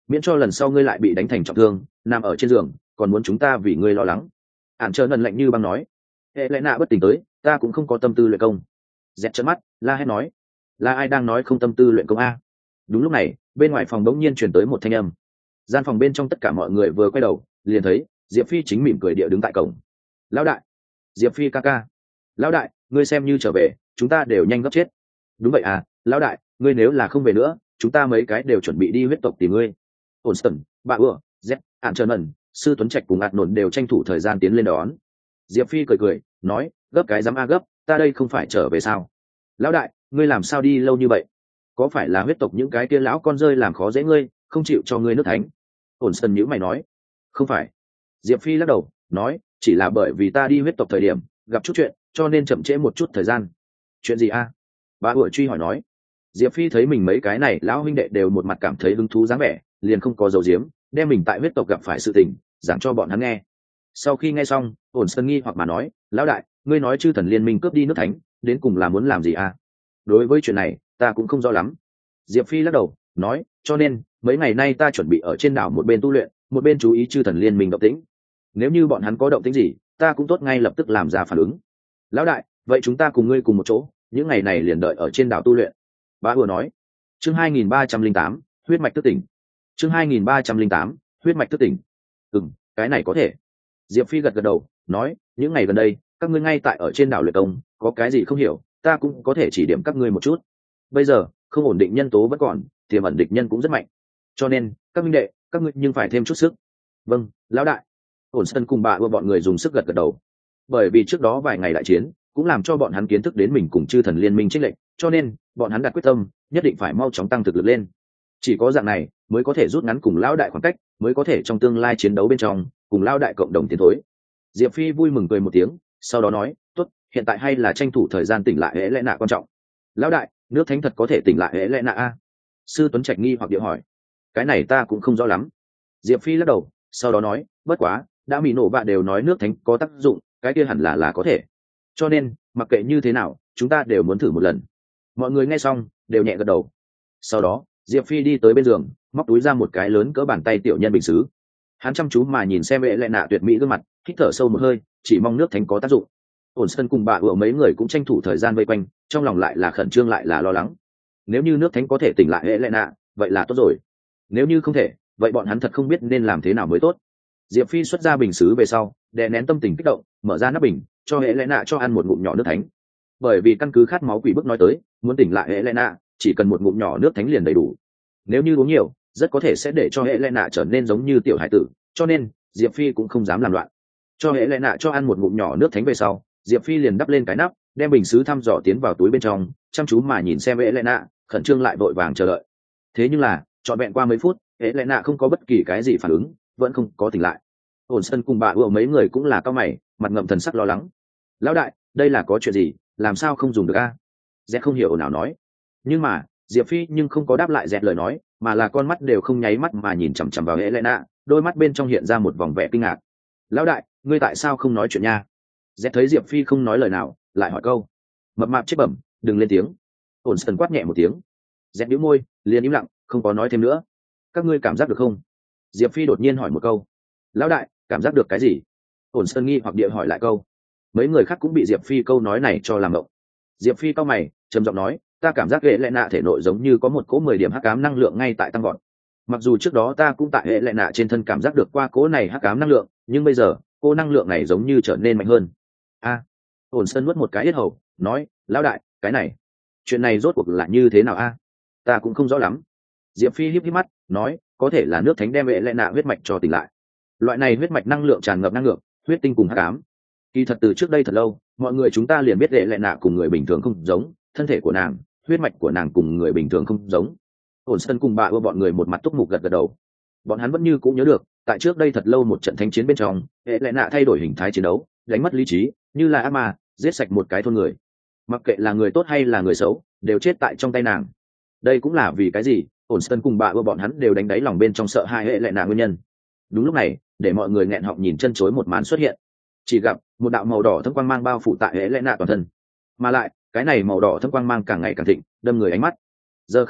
Speaker 1: miễn cho lần sau ngươi lại bị đánh thành trọng thương nằm ở trên giường còn muốn chúng ta vì ngươi lo lắng. Ản trở nần lạnh như băng nói. Hệ lẽ nạ bất tỉnh tới, ta cũng không có tâm tư luyện công. Dẹt trợn mắt la hét nói, là ai đang nói không tâm tư luyện công a? Đúng lúc này bên ngoài phòng đống nhiên truyền tới một thanh âm. Gian phòng bên trong tất cả mọi người vừa quay đầu liền thấy Diệp Phi chính mỉm cười địa đứng tại cổng. Lão đại, Diệp Phi ca ca. Lão đại, ngươi xem như trở về, chúng ta đều nhanh gấp chết. Đúng vậy à, lão đại, ngươi nếu là không về nữa chúng ta mấy cái đều chuẩn bị đi huyết tộc tìm ngươi. Onston, bà ưa, Z, Ản Trần Mẩn, sư Tuấn Trạch cùng ạt nổn đều tranh thủ thời gian tiến lên đón. Diệp Phi cười cười nói, gấp cái dám a gấp, ta đây không phải trở về sao? Lão đại, ngươi làm sao đi lâu như vậy? Có phải là huyết tộc những cái kia lão con rơi làm khó dễ ngươi, không chịu cho ngươi nước thánh? Onston nhíu mày nói, không phải. Diệp Phi lắc đầu nói, chỉ là bởi vì ta đi huyết tộc thời điểm gặp chút chuyện cho nên chậm trễ một chút thời gian. Chuyện gì a? Bà ủa truy hỏi nói. Diệp Phi thấy mình mấy cái này lão huynh đệ đều một mặt cảm thấy hứng thú dáng vẻ, liền không có dầu diếm, đem mình tại huyết tộc gặp phải sự tình giảng cho bọn hắn nghe. Sau khi nghe xong, ổn sơn nghi hoặc mà nói, lão đại, ngươi nói chư thần liên minh cướp đi nước thánh đến cùng là muốn làm gì a? Đối với chuyện này ta cũng không rõ lắm. Diệp Phi lắc đầu nói, cho nên mấy ngày nay ta chuẩn bị ở trên đảo một bên tu luyện một bên chú ý chư thần liên minh động tĩnh, nếu như bọn hắn có động tĩnh gì ta cũng tốt ngay lập tức làm ra phản ứng. Lão đại, vậy chúng ta cùng ngươi cùng một chỗ những ngày này liền đợi ở trên đảo tu luyện. Bá vừa nói. Chương hai nghìn ba trăm linh tám, huyết mạch thức tỉnh. Chương hai nghìn ba trăm linh tám, huyết mạch thức tỉnh. Ừm, cái này có thể. Diệp Phi gật gật đầu nói, những ngày gần đây các ngươi ngay tại ở trên đảo luyện công, có cái gì không hiểu ta cũng có thể chỉ điểm các ngươi một chút. Bây giờ không ổn định nhân tố vẫn còn, tiềm ẩn địch nhân cũng rất mạnh, cho nên các minh đệ các ngươi nhưng phải thêm chút sức. Vâng, lão đại. Ổn sân cùng bà ưa bọn người dùng sức gật gật đầu, bởi vì trước đó vài ngày đại chiến cũng làm cho bọn hắn kiến thức đến mình cùng chư thần liên minh trích lệnh, cho nên bọn hắn đặt quyết tâm nhất định phải mau chóng tăng thực lực lên. Chỉ có dạng này mới có thể rút ngắn cùng lão đại khoảng cách, mới có thể trong tương lai chiến đấu bên trong cùng lão đại cộng đồng tiến thối. Diệp Phi vui mừng cười một tiếng, sau đó nói, tốt, hiện tại hay là tranh thủ thời gian tỉnh lại hễ lẽ nạ quan trọng. Lão đại, nước thánh thật có thể tỉnh lại hễ lẽ nạ a? Sư Tuấn Trạch nghi hoặc điệu hỏi. Cái này ta cũng không rõ lắm. Diệp Phi lắc đầu, sau đó nói, bất quá đã mỹ nổ bạn đều nói nước thánh có tác dụng, cái kia hẳn là là có thể, cho nên mặc kệ như thế nào chúng ta đều muốn thử một lần. Mọi người nghe xong đều nhẹ gật đầu. Sau đó Diệp Phi đi tới bên giường móc túi ra một cái lớn cỡ bàn tay tiểu nhân bình xứ, hắn chăm chú mà nhìn xem vệ lệ nạ tuyệt mỹ gương mặt, hít thở sâu một hơi, chỉ mong nước thánh có tác dụng. Ổn sân cùng bà ủa mấy người cũng tranh thủ thời gian vây quanh, trong lòng lại là khẩn trương lại là lo lắng. Nếu như nước thánh có thể tỉnh lại vệ lệ nạ vậy là tốt rồi, nếu như không thể vậy bọn hắn thật không biết nên làm thế nào mới tốt. Diệp Phi xuất ra bình xứ về sau đè nén tâm tình kích động, mở ra nắp bình cho hệ lẽ nạ cho ăn một ngụm nhỏ nước thánh, bởi vì căn cứ khát máu quỷ bức nói tới, muốn tỉnh lại hệ lẽ nạ chỉ cần một ngụm nhỏ nước thánh liền đầy đủ, nếu như uống nhiều rất có thể sẽ để cho hệ lẽ nạ trở nên giống như tiểu hải tử, cho nên Diệp Phi cũng không dám làm loạn. Cho hệ lẽ nạ cho ăn một ngụm nhỏ nước thánh về sau, Diệp Phi liền đắp lên cái nắp, đem bình xứ thăm dò tiến vào túi bên trong, chăm chú mà nhìn xem hệ lẽ nạ, khẩn trương lại vội vàng chờ đợi. Thế nhưng là trọn vẹn qua mấy phút hệ lẽ nạ không có bất kỳ cái gì phản ứng, vẫn không có tỉnh lại. Ổn sân cùng bà ưa mấy người cũng là cao mày, mặt ngậm thần sắc lo lắng. Lão đại, đây là có chuyện gì, làm sao không dùng được a? Dẹt không hiểu nào nói. Nhưng mà Diệp Phi nhưng không có đáp lại Dẹt lời nói, mà là con mắt đều không nháy mắt mà nhìn chằm chằm vào hệ lẽ nạ, đôi mắt bên trong hiện ra một vòng vẻ kinh ngạc. Lão đại, ngươi tại sao không nói chuyện nha? Dẹt thấy Diệp Phi không nói lời nào lại hỏi câu. Mập mạp chết bẩm, đừng lên tiếng. Ổn sân quát nhẹ một tiếng. Dẹt nhíu môi liền im lặng, không có nói thêm nữa. Các ngươi cảm giác được không? Diệp Phi đột nhiên hỏi một câu. Lão đại, cảm giác được cái gì? Ổn sơn nghi hoặc địa hỏi lại câu. Mấy người khác cũng bị Diệp Phi câu nói này cho làm động. Diệp Phi cau mày trầm giọng nói, ta cảm giác hệ lệ nạ thể nội giống như có một cỗ mười điểm hắc ám năng lượng ngay tại tăng gọn. Mặc dù trước đó ta cũng tại hệ lệ nạ trên thân cảm giác được qua cỗ này hắc ám năng lượng, nhưng bây giờ cỗ năng lượng này giống như trở nên mạnh hơn. A, à, Ổn sơn nuốt một cái yết hầu nói, lão đại, cái này chuyện này rốt cuộc là như thế nào a? Ta cũng không rõ lắm. Diệp Phi híp híp mắt nói, có thể là nước thánh đem hệ lệ nạ huyết mạch cho tỉnh lại. Loại này huyết mạch năng lượng tràn ngập năng lượng, huyết tinh cùng hắc ám. Kỳ thật từ trước đây thật lâu mọi người chúng ta liền biết hệ lệ nạ cùng người bình thường không giống, thân thể của nàng, huyết mạch của nàng cùng người bình thường không giống. Ổn sân cùng bà ưa bọn người một mặt túc mục gật gật đầu. Bọn hắn vẫn như cũng nhớ được tại trước đây thật lâu một trận thánh chiến bên trong, hệ lệ nạ thay đổi hình thái chiến đấu, đánh mất lý trí như là ác ma, giết sạch một cái thôn người, mặc kệ là người tốt hay là người xấu đều chết tại trong tay nàng. Đây cũng là vì cái gì ổn sân cùng bà ưa bọn hắn đều đánh đáy lòng bên trong sợ hai hệ lệ nạ nguyên nhân. Đúng lúc này để mọi người nghẹn họng nhìn chân chối một màn xuất hiện, chỉ gặp một đạo màu đỏ thâm quang mang bao phủ tại hệ lệ nạ toàn thân, mà lại cái này màu đỏ thâm quang mang càng ngày càng thịnh, đâm người ánh mắt. Giờ khắc này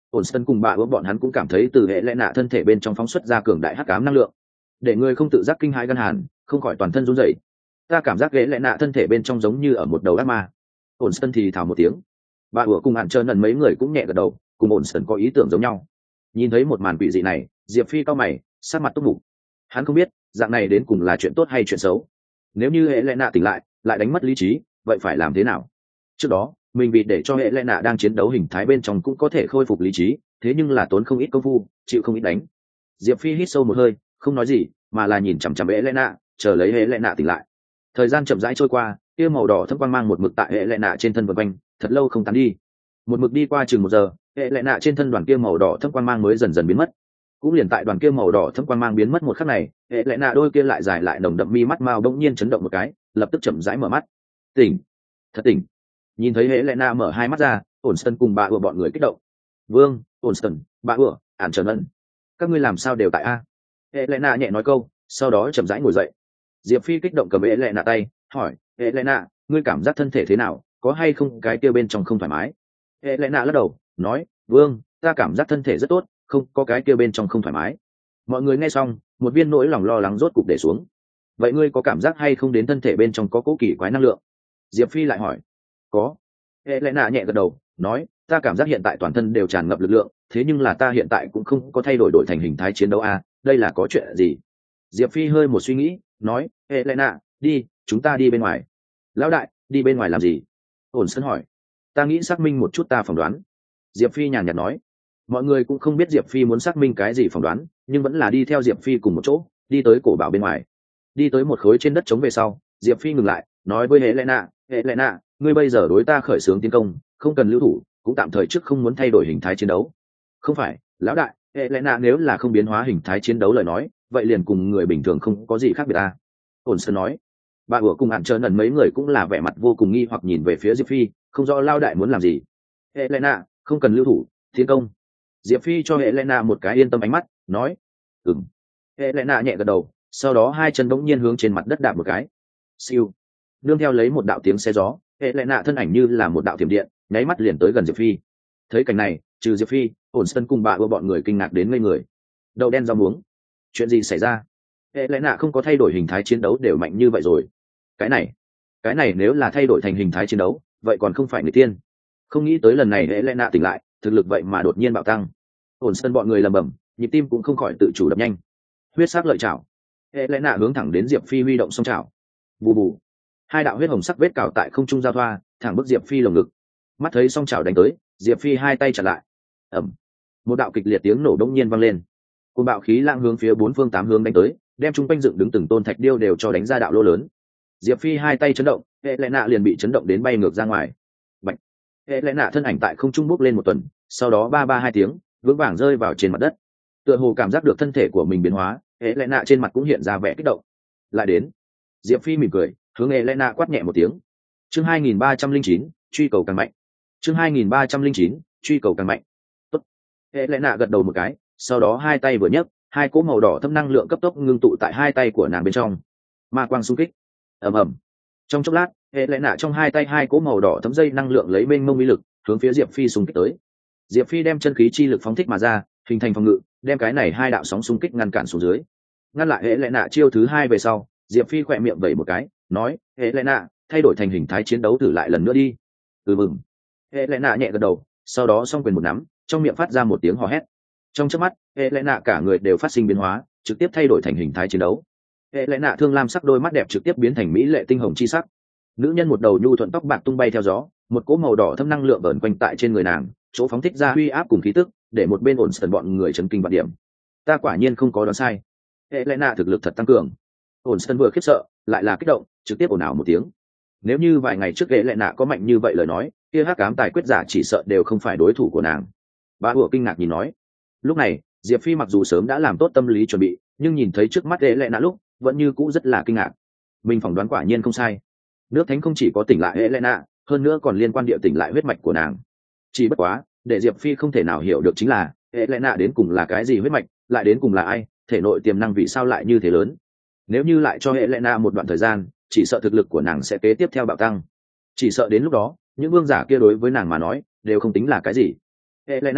Speaker 1: ổn sân cùng bà ưa bọn hắn cũng cảm thấy từ hệ lẽ nạ thân thể bên trong phóng xuất ra cường đại hắc ám năng lượng, để người không tự giác kinh hãi gan hàn, không khỏi toàn thân run rẩy. Ta cảm giác hệ lẽ nạ thân thể bên trong giống như ở một đầu ác ma. Ổn sân thì thào một tiếng. Bà ưa cùng hạn trơn lần mấy người cũng nhẹ gật đầu, cùng ổn sân có ý tưởng giống nhau. Nhìn thấy một màn quỷ dị này, Diệp Phi cau mày, sát mặt túc mục. Hắn không biết dạng này đến cùng là chuyện tốt hay chuyện xấu. Nếu như hệ lẽ nạ tỉnh lại lại đánh mất lý trí, vậy phải làm thế nào? Trước đó mình vì để cho hệ lẽ nạ đang chiến đấu hình thái bên trong cũng có thể khôi phục lý trí, thế nhưng là tốn không ít công phu, chịu không ít đánh. Diệp Phi hít sâu một hơi, không nói gì, mà là nhìn chằm chằm hệ lẽ nạ, chờ lấy hệ lẽ nạ tỉnh lại. Thời gian chậm rãi trôi qua, kia màu đỏ thâm quang mang một mực tại hệ lẽ nạ trên thân vần quanh, thật lâu không tán đi. Một mực đi qua chừng một giờ, hệ lẽ nạ trên thân đoàn kia màu đỏ thâm quang mang mới dần dần biến mất. Cũng liền tại đoàn kia màu đỏ thâm quang mang biến mất một khắc này, hệ lẽ nạ đôi kia lại dài lại nồng đậm mi mắt mao bỗng nhiên chấn động một cái, lập tức chậm rãi mở mắt. Tỉnh, thật tỉnh. Nhìn thấy hệ lẽ nạ mở hai mắt ra, ổn sân cùng bà ưa bọn người kích động. Vương, ổn sân, bà ưa, ản trần ân, các ngươi làm sao đều tại a? Hệ lẽ nạ nhẹ nói câu, sau đó chậm rãi ngồi dậy. Diệp Phi kích động cầm hệ lẽ nạ tay, hỏi, hệ lẽ nạ, ngươi cảm giác thân thể thế nào, có hay không cái kia bên trong không thoải mái? Hệ lẽ nạ lắc đầu, nói, vương, ta cảm giác thân thể rất tốt, không có cái kia bên trong không thoải mái. Mọi người nghe xong, một viên nỗi lòng lo lắng rốt cục để xuống. Vậy ngươi có cảm giác hay không đến thân thể bên trong có cố kỳ quái năng lượng? Diệp Phi lại hỏi. Có. Hệ lẽ nạ nhẹ gật đầu, nói, ta cảm giác hiện tại toàn thân đều tràn ngập lực lượng, thế nhưng là ta hiện tại cũng không có thay đổi đổi thành hình thái chiến đấu a, đây là có chuyện gì? Diệp Phi hơi một suy nghĩ, nói, hệ lẽ nạ, đi, chúng ta đi bên ngoài. Lão đại, đi bên ngoài làm gì? Ổn sân hỏi. Ta nghĩ xác minh một chút ta phỏng đoán. Diệp Phi nhàn nhạt nói. Mọi người cũng không biết Diệp Phi muốn xác minh cái gì phỏng đoán, nhưng vẫn là đi theo Diệp Phi cùng một chỗ, đi tới cổ bảo bên ngoài. Đi tới một khối trên đất trống về sau, Diệp Phi ngừng lại, nói với hệ lẽ nạ, hệ lẽ nạ, ngươi bây giờ đối ta khởi xướng tiến công, không cần lưu thủ, cũng tạm thời trước không muốn thay đổi hình thái chiến đấu. Không phải, lão đại, hệ lẽ nạ nếu là không biến hóa hình thái chiến đấu lời nói, vậy liền cùng người bình thường không có gì khác biệt ta. Ổn sơn nói. Bà ủa cùng hạn trơn ẩn mấy người cũng là vẻ mặt vô cùng nghi hoặc nhìn về phía Diệp Phi, không rõ lao đại muốn làm gì. Hệ lẽ nạ, không cần lưu thủ, tiến công. Diệp Phi cho hệ lẽ nạ một cái yên tâm ánh mắt, nói, ừm. Hệ lẽ nạ nhẹ gật đầu, sau đó hai chân bỗng nhiên hướng trên mặt đất đạp một cái. Siêu. Nương theo lấy một đạo tiếng xe gió, hệ lẽ nạ thân ảnh như là một đạo thiểm điện, nháy mắt liền tới gần Diệp Phi. Thấy cảnh này, trừ Diệp Phi, ổn sân cùng bà ưa bọn người kinh ngạc đến ngây người. Đậu đen rau muống. Chuyện gì xảy ra? Hệ lẽ nạ không có thay đổi hình thái chiến đấu đều mạnh như vậy rồi. Cái này, cái này nếu là thay đổi thành hình thái chiến đấu, vậy còn không phải người tiên. Không nghĩ tới lần này hệ lẽ nạ tỉnh lại, thực lực vậy mà đột nhiên bạo tăng. Ổn sân bọn người lầm bầm, nhịp tim cũng không khỏi tự chủ đập nhanh. Huyết sắc lợi chảo. Hệ lẽ nạ hướng thẳng đến Diệp Phi huy động song chảo. Bù bù. Hai đạo huyết hồng sắc vết cào tại không trung giao thoa, thẳng bức Diệp Phi lồng ngực. Mắt thấy song chảo đánh tới, Diệp Phi hai tay chặn lại. Ầm. Một đạo kịch liệt tiếng nổ đống nhiên vang lên. Cơn bạo khí lang hướng phía bốn phương tám hướng đánh tới, đem chúng quanh dựng đứng từng tôn thạch điêu đều cho đánh ra đạo lỗ lớn. Diệp Phi hai tay chấn động, hệ lẽ nạ liền bị chấn động đến bay ngược ra ngoài. Bạch. Hệ lẽ nạ thân ảnh tại không trung bốc lên một tuần, sau đó ba ba hai tiếng, vững vàng rơi vào trên mặt đất. Tựa hồ cảm giác được thân thể của mình biến hóa, hệ lẽ nạ trên mặt cũng hiện ra vẻ kích động. Lại đến. Diệp Phi mỉm cười, hướng hệ lẽ nạ quát nhẹ một tiếng. Chương hai nghìn ba trăm linh chín, truy cầu càng mạnh. Chương hai nghìn ba trăm linh chín, truy cầu càng mạnh. Tốt. Hệ lẽ nạ gật đầu một cái, sau đó hai tay vừa nhấc, hai cỗ màu đỏ thâm năng lượng cấp tốc ngưng tụ tại hai tay của nàng bên trong. Ma quang xung kích. Ầm ầm. Trong chốc lát, hệ lẽ nạ trong hai tay hai cỗ màu đỏ thấm dây năng lượng lấy mênh mông uy lực hướng phía Diệp Phi xung kích tới. Diệp Phi đem chân khí chi lực phóng thích mà ra, hình thành phòng ngự, đem cái này hai đạo sóng xung kích ngăn cản xuống dưới. Ngăn lại hệ lẽ nạ chiêu thứ hai về sau, Diệp Phi khỏe miệng vẩy một cái, nói, hệ lẽ nạ, thay đổi thành hình thái chiến đấu thử lại lần nữa đi. Ừ mừng. Hệ lẽ nạ nhẹ gật đầu, sau đó song quyền một nắm, trong miệng phát ra một tiếng hò hét. Trong chớp mắt, hệ lẽ nạ cả người đều phát sinh biến hóa, trực tiếp thay đổi thành hình thái chiến đấu. Hệ lẽ nạ thương lam sắc đôi mắt đẹp trực tiếp biến thành mỹ lệ tinh hồng chi sắc. Nữ nhân một đầu nhu thuận tóc bạc tung bay theo gió, một cỗ màu đỏ thâm năng lượng vờn quanh tại trên người nàng, chỗ phóng thích ra uy áp cùng khí tức, để một bên ổn sần bọn người chấn kinh vạn điểm. Ta quả nhiên không có đoán sai, hệ lẽ nạ thực lực thật tăng cường. Ổn sần vừa khiếp sợ, lại là kích động, trực tiếp ồn ào một tiếng. Nếu như vài ngày trước hệ lẽ nạ có mạnh như vậy lời nói, kia hắc ám tài quyết giả chỉ sợ đều không phải đối thủ của nàng. Bà hùa kinh ngạc nhìn nói. Lúc này, Diệp Phi mặc dù sớm đã làm tốt tâm lý chuẩn bị, nhưng nhìn thấy trước mắt hệ lẽ nạ lúc, vẫn như cũ rất là kinh ngạc. Mình phỏng đoán quả nhiên không sai. Nước thánh không chỉ có tỉnh lại hệ lẽ nạ, hơn nữa còn liên quan địa tỉnh lại huyết mạch của nàng. Chỉ bất quá, để Diệp Phi không thể nào hiểu được chính là hệ lẽ nạ đến cùng là cái gì huyết mạch, lại đến cùng là ai, thể nội tiềm năng vì sao lại như thế lớn. Nếu như lại cho hệ lẽ nạ một đoạn thời gian, chỉ sợ thực lực của nàng sẽ kế tiếp theo bạo tăng. Chỉ sợ đến lúc đó, những vương giả kia đối với nàng mà nói đều không tính là cái gì. Hệ lẽ nạ,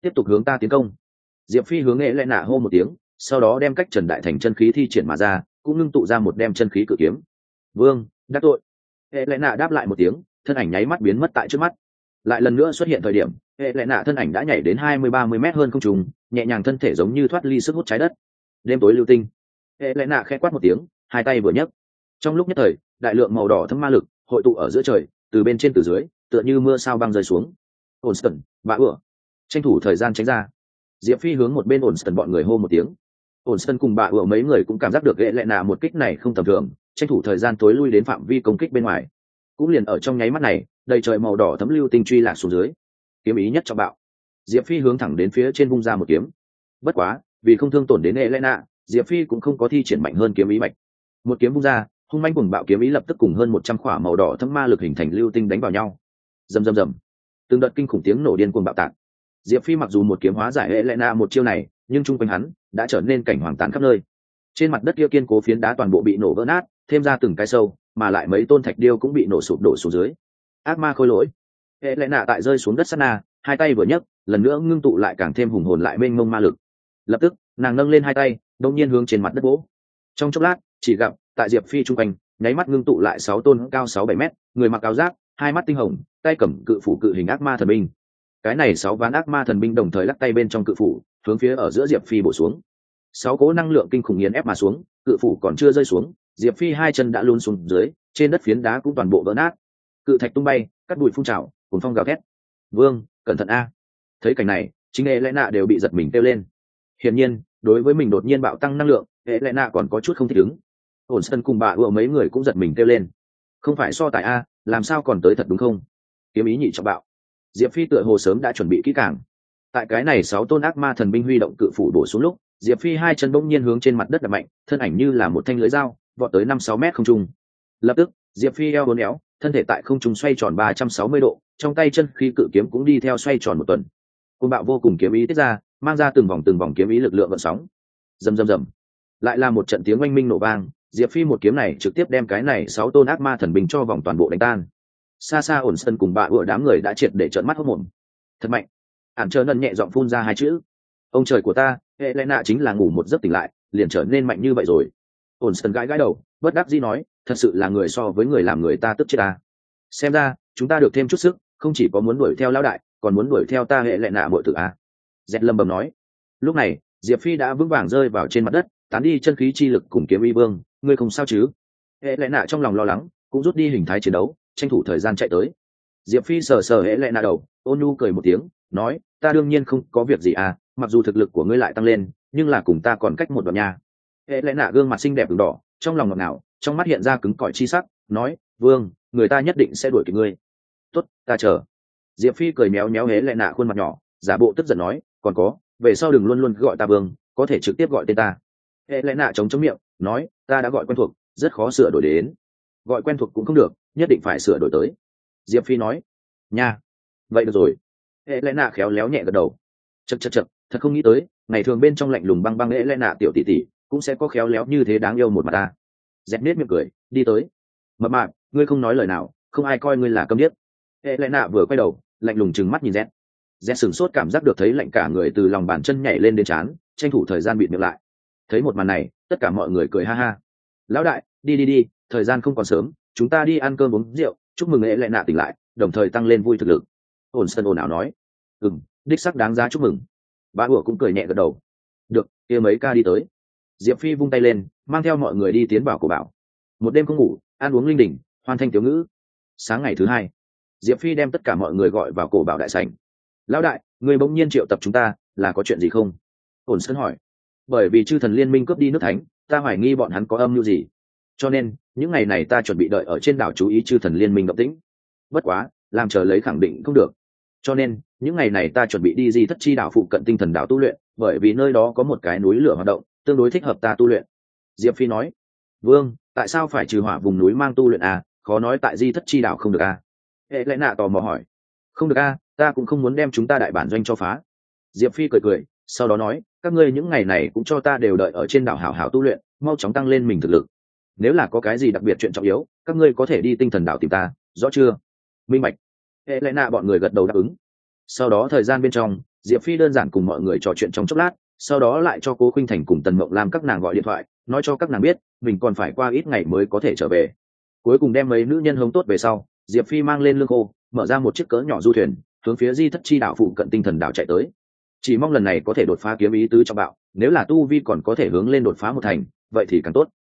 Speaker 1: tiếp tục hướng ta tiến công. Diệp Phi hướng hệ lệ nạ hô một tiếng, sau đó đem cách Trần Đại Thành chân khí thi triển mà ra, cũng ngưng tụ ra một đem chân khí cự kiếm. Vương, đắc tội. Hệ lệ nạ đáp lại một tiếng, thân ảnh nháy mắt biến mất tại trước mắt. Lại lần nữa xuất hiện thời điểm, hệ lệ nạ thân ảnh đã nhảy đến hai mươi ba mươi mét hơn không trung, nhẹ nhàng thân thể giống như thoát ly sức hút trái đất. Đêm tối lưu tinh. Hệ lệ nạ khẽ quát một tiếng, hai tay vừa nhấc. Trong lúc nhất thời, đại lượng màu đỏ thấm ma lực hội tụ ở giữa trời, từ bên trên từ dưới, tựa như mưa sao băng rơi xuống. Onston, bạ ửa, tranh thủ thời gian tránh ra. Diệp Phi hướng một bên Onston bọn người hô một tiếng. Onston cùng bạ ửa mấy người cũng cảm giác được hệ lệ nạ một kích này không tầm thường, tranh thủ thời gian tối lui đến phạm vi công kích bên ngoài. Cũng liền ở trong nháy mắt này, đầy trời màu đỏ thấm lưu tinh truy lạc xuống dưới. Kiếm ý nhất cho bạo. Diệp Phi hướng thẳng đến phía trên vung ra một kiếm. Bất quá, vì không thương tổn đến hệ lệ nạ, Diệp Phi cũng không có thi triển mạnh hơn kiếm ý mạnh. Một kiếm vung ra, hung manh cùng bạo kiếm ý lập tức cùng hơn một trăm khỏa màu đỏ thấm ma lực hình thành lưu tinh đánh vào nhau. Rầm rầm rầm. Từng đợt kinh khủng tiếng nổ điên cuồng bạo tạc. Diệp Phi mặc dù một kiếm hóa giải hệ lệ nạ một chiêu này, nhưng chung quanh hắn đã trở nên cảnh hoàng tàn khắp nơi. Trên mặt đất kia kiên cố phiến đá toàn bộ bị nổ vỡ nát, thêm ra từng cái sâu, mà lại mấy tôn thạch điêu cũng bị nổ sụp đổ xuống dưới. Ác ma khôi lỗi. Hệ lệ nạ tại rơi xuống đất sát na, hai tay vừa nhấc, lần nữa ngưng tụ lại càng thêm hùng hồn lại mênh mông ma lực. Lập tức, nàng nâng lên hai tay, đột nhiên hướng trên mặt đất vỗ. Trong chốc lát, chỉ gặp tại Diệp Phi trung quanh, nháy mắt ngưng tụ lại sáu tôn cao sáu bảy mét, người mặc áo giáp, hai mắt tinh hồng, tay cầm cự phủ cự hình ác ma thần binh. Cái này sáu ván ác ma thần binh đồng thời lắc tay bên trong cự phủ, hướng phía ở giữa Diệp Phi bổ xuống. Sáu cỗ năng lượng kinh khủng nghiền ép mà xuống, cự phủ còn chưa rơi xuống, Diệp Phi hai chân đã lún xuống dưới, trên đất phiến đá cũng toàn bộ vỡ nát. Cự thạch tung bay, cắt bụi phun trào, cuồng phong gào thét. Vương, cẩn thận a! Thấy cảnh này, chính hệ lẽ nạ đều bị giật mình kêu lên. Hiển nhiên, đối với mình đột nhiên bạo tăng năng lượng, hệ lẽ nạ còn có chút không thích ứng. Ổn sân cùng bà ưa mấy người cũng giật mình kêu lên. Không phải so tài a, làm sao còn tới thật đúng không? Kiếm ý nhị trọng bạo. Diệp Phi tựa hồ sớm đã chuẩn bị kỹ càng. Tại cái này sáu tôn ác ma thần binh huy động cự phủ đổ xuống lúc, Diệp Phi hai chân bỗng nhiên hướng trên mặt đất đập mạnh, thân ảnh như là một thanh lưới dao, vọt tới năm sáu mét không trung. Lập tức, Diệp Phi eo uốn éo, thân thể tại không trung xoay tròn ba trăm sáu mươi độ, trong tay chân khí cự kiếm cũng đi theo xoay tròn một tuần. Côn bạo vô cùng kiếm ý tiết ra, mang ra từng vòng từng vòng kiếm ý lực lượng gợn sóng. Rầm rầm rầm. Lại là một trận tiếng oanh minh nổ vang, Diệp Phi một kiếm này trực tiếp đem cái này sáu tôn ác ma thần binh cho vòng toàn bộ đánh tan. Xa xa ổn sân cùng bạ ựa đám người đã triệt để trợn mắt hốt mồm. Thật mạnh. Ản Trơ Nân nhẹ giọng phun ra hai chữ. Ông trời của ta, hệ lẽ nạ chính là ngủ một giấc tỉnh lại, liền trở nên mạnh như vậy rồi. Ổn sân gãi gãi đầu, bất đắc dĩ nói, thật sự là người so với người làm người ta tức chết ta. Xem ra, chúng ta được thêm chút sức, không chỉ có muốn đuổi theo lão đại, còn muốn đuổi theo ta hệ lẽ nạ muội tử a. Dẹt lâm bầm nói. Lúc này, Diệp Phi đã vững vàng rơi vào trên mặt đất, tán đi chân khí chi lực cùng kiếm uy vương, ngươi không sao chứ? Hệ lẽ nạ trong lòng lo lắng, cũng rút đi hình thái chiến đấu, tranh thủ thời gian chạy tới. Diệp Phi sờ sờ hệ lẽ nạ đầu, ôn nhu cười một tiếng, nói, ta đương nhiên không có việc gì à, mặc dù thực lực của ngươi lại tăng lên, nhưng là cùng ta còn cách một đoạn nha. Hệ lẽ nạ gương mặt xinh đẹp ửng đỏ, trong lòng ngọt ngào, trong mắt hiện ra cứng cỏi chi sắc, nói, vương, người ta nhất định sẽ đuổi kịp ngươi. Tốt, ta chờ. Diệp Phi cười méo méo hệ lẽ nạ khuôn mặt nhỏ, giả bộ tức giận nói, còn có, về sau đừng luôn luôn gọi ta vương, có thể trực tiếp gọi tên ta. Hệ lẽ nạ chống chống miệng, nói, ta đã gọi quen thuộc, rất khó sửa đổi đến. Gọi quen thuộc cũng không được, nhất định phải sửa đổi tới. Diệp Phi nói, nha, vậy được rồi. Hệ lẽ nạ khéo léo nhẹ gật đầu. Chật chật chật, thật không nghĩ tới, ngày thường bên trong lạnh lùng băng băng hệ lẽ nạ tiểu tỷ tỷ cũng sẽ có khéo léo như thế đáng yêu một mặt ta. Dẹt nết miệng cười, đi tới. Mập mạp, ngươi không nói lời nào, không ai coi ngươi là câm điếc. Hệ lẽ nạ vừa quay đầu, lạnh lùng trừng mắt nhìn Dẹt. Dẹt sửng sốt cảm giác được thấy lạnh cả người từ lòng bàn chân nhảy lên đến trán, tranh thủ thời gian bịt miệng lại. Thấy một màn này, tất cả mọi người cười ha ha. Lão đại, đi đi đi, thời gian không còn sớm, chúng ta đi ăn cơm uống rượu, chúc mừng hệ lẽ nạ tỉnh lại, đồng thời tăng lên vui thực lực. Ổn sân ồn ào nói, ừm, đích sắc đáng giá chúc mừng. Bá ủa cũng cười nhẹ gật đầu. Được, kia mấy ca đi tới. Diệp Phi vung tay lên, mang theo mọi người đi tiến vào cổ bảo. Một đêm không ngủ, ăn uống linh đình, hoàn thành tiểu ngữ. Sáng ngày thứ hai, Diệp Phi đem tất cả mọi người gọi vào cổ bảo đại sảnh. Lão đại, người bỗng nhiên triệu tập chúng ta, là có chuyện gì không? Ổn sân hỏi. Bởi vì chư thần liên minh cướp đi nước thánh, ta hoài nghi bọn hắn có âm mưu gì, cho nên những ngày này ta chuẩn bị đợi ở trên đảo chú ý chư thần liên minh động tĩnh. Bất quá, làm chờ lấy khẳng định không được, cho nên những ngày này ta chuẩn bị đi di thất chi đảo phụ cận tinh thần đảo tu luyện, bởi vì nơi đó có một cái núi lửa hoạt động, tương đối thích hợp ta tu luyện. Diệp Phi nói. Vương, tại sao phải trừ hỏa vùng núi mang tu luyện à, khó nói tại di thất chi đảo không được à? Hệ lẽ nạ tò mò hỏi. Không được à, ta cũng không muốn đem chúng ta đại bản doanh cho phá. Diệp Phi cười cười, sau đó nói, các ngươi những ngày này cũng cho ta đều đợi ở trên đảo hảo hảo tu luyện, mau chóng tăng lên mình thực lực. Nếu là có cái gì đặc biệt chuyện trọng yếu, các ngươi có thể đi tinh thần đảo tìm ta, rõ chưa? Minh bạch. Hệ lẽ nạ bọn người gật đầu đáp ứng. Sau đó thời gian bên trong, diệp phi đơn giản cùng mọi người trò chuyện trong chốc lát, sau đó lại cho cố khuynh thành cùng tần mộng lam các nàng gọi điện thoại, nói cho các nàng biết mình còn phải qua ít ngày mới có thể trở về. Cuối cùng đem mấy nữ nhân hống tốt về sau, diệp phi mang lên lương khô, mở ra một chiếc cỡ nhỏ du thuyền, hướng phía di thất chi đảo phụ cận tinh thần đảo chạy tới. Chỉ mong lần này có thể đột phá kiếm ý tứ trong bạo, nếu là tu vi còn có thể hướng lên đột phá một thành, vậy thì càng tốt.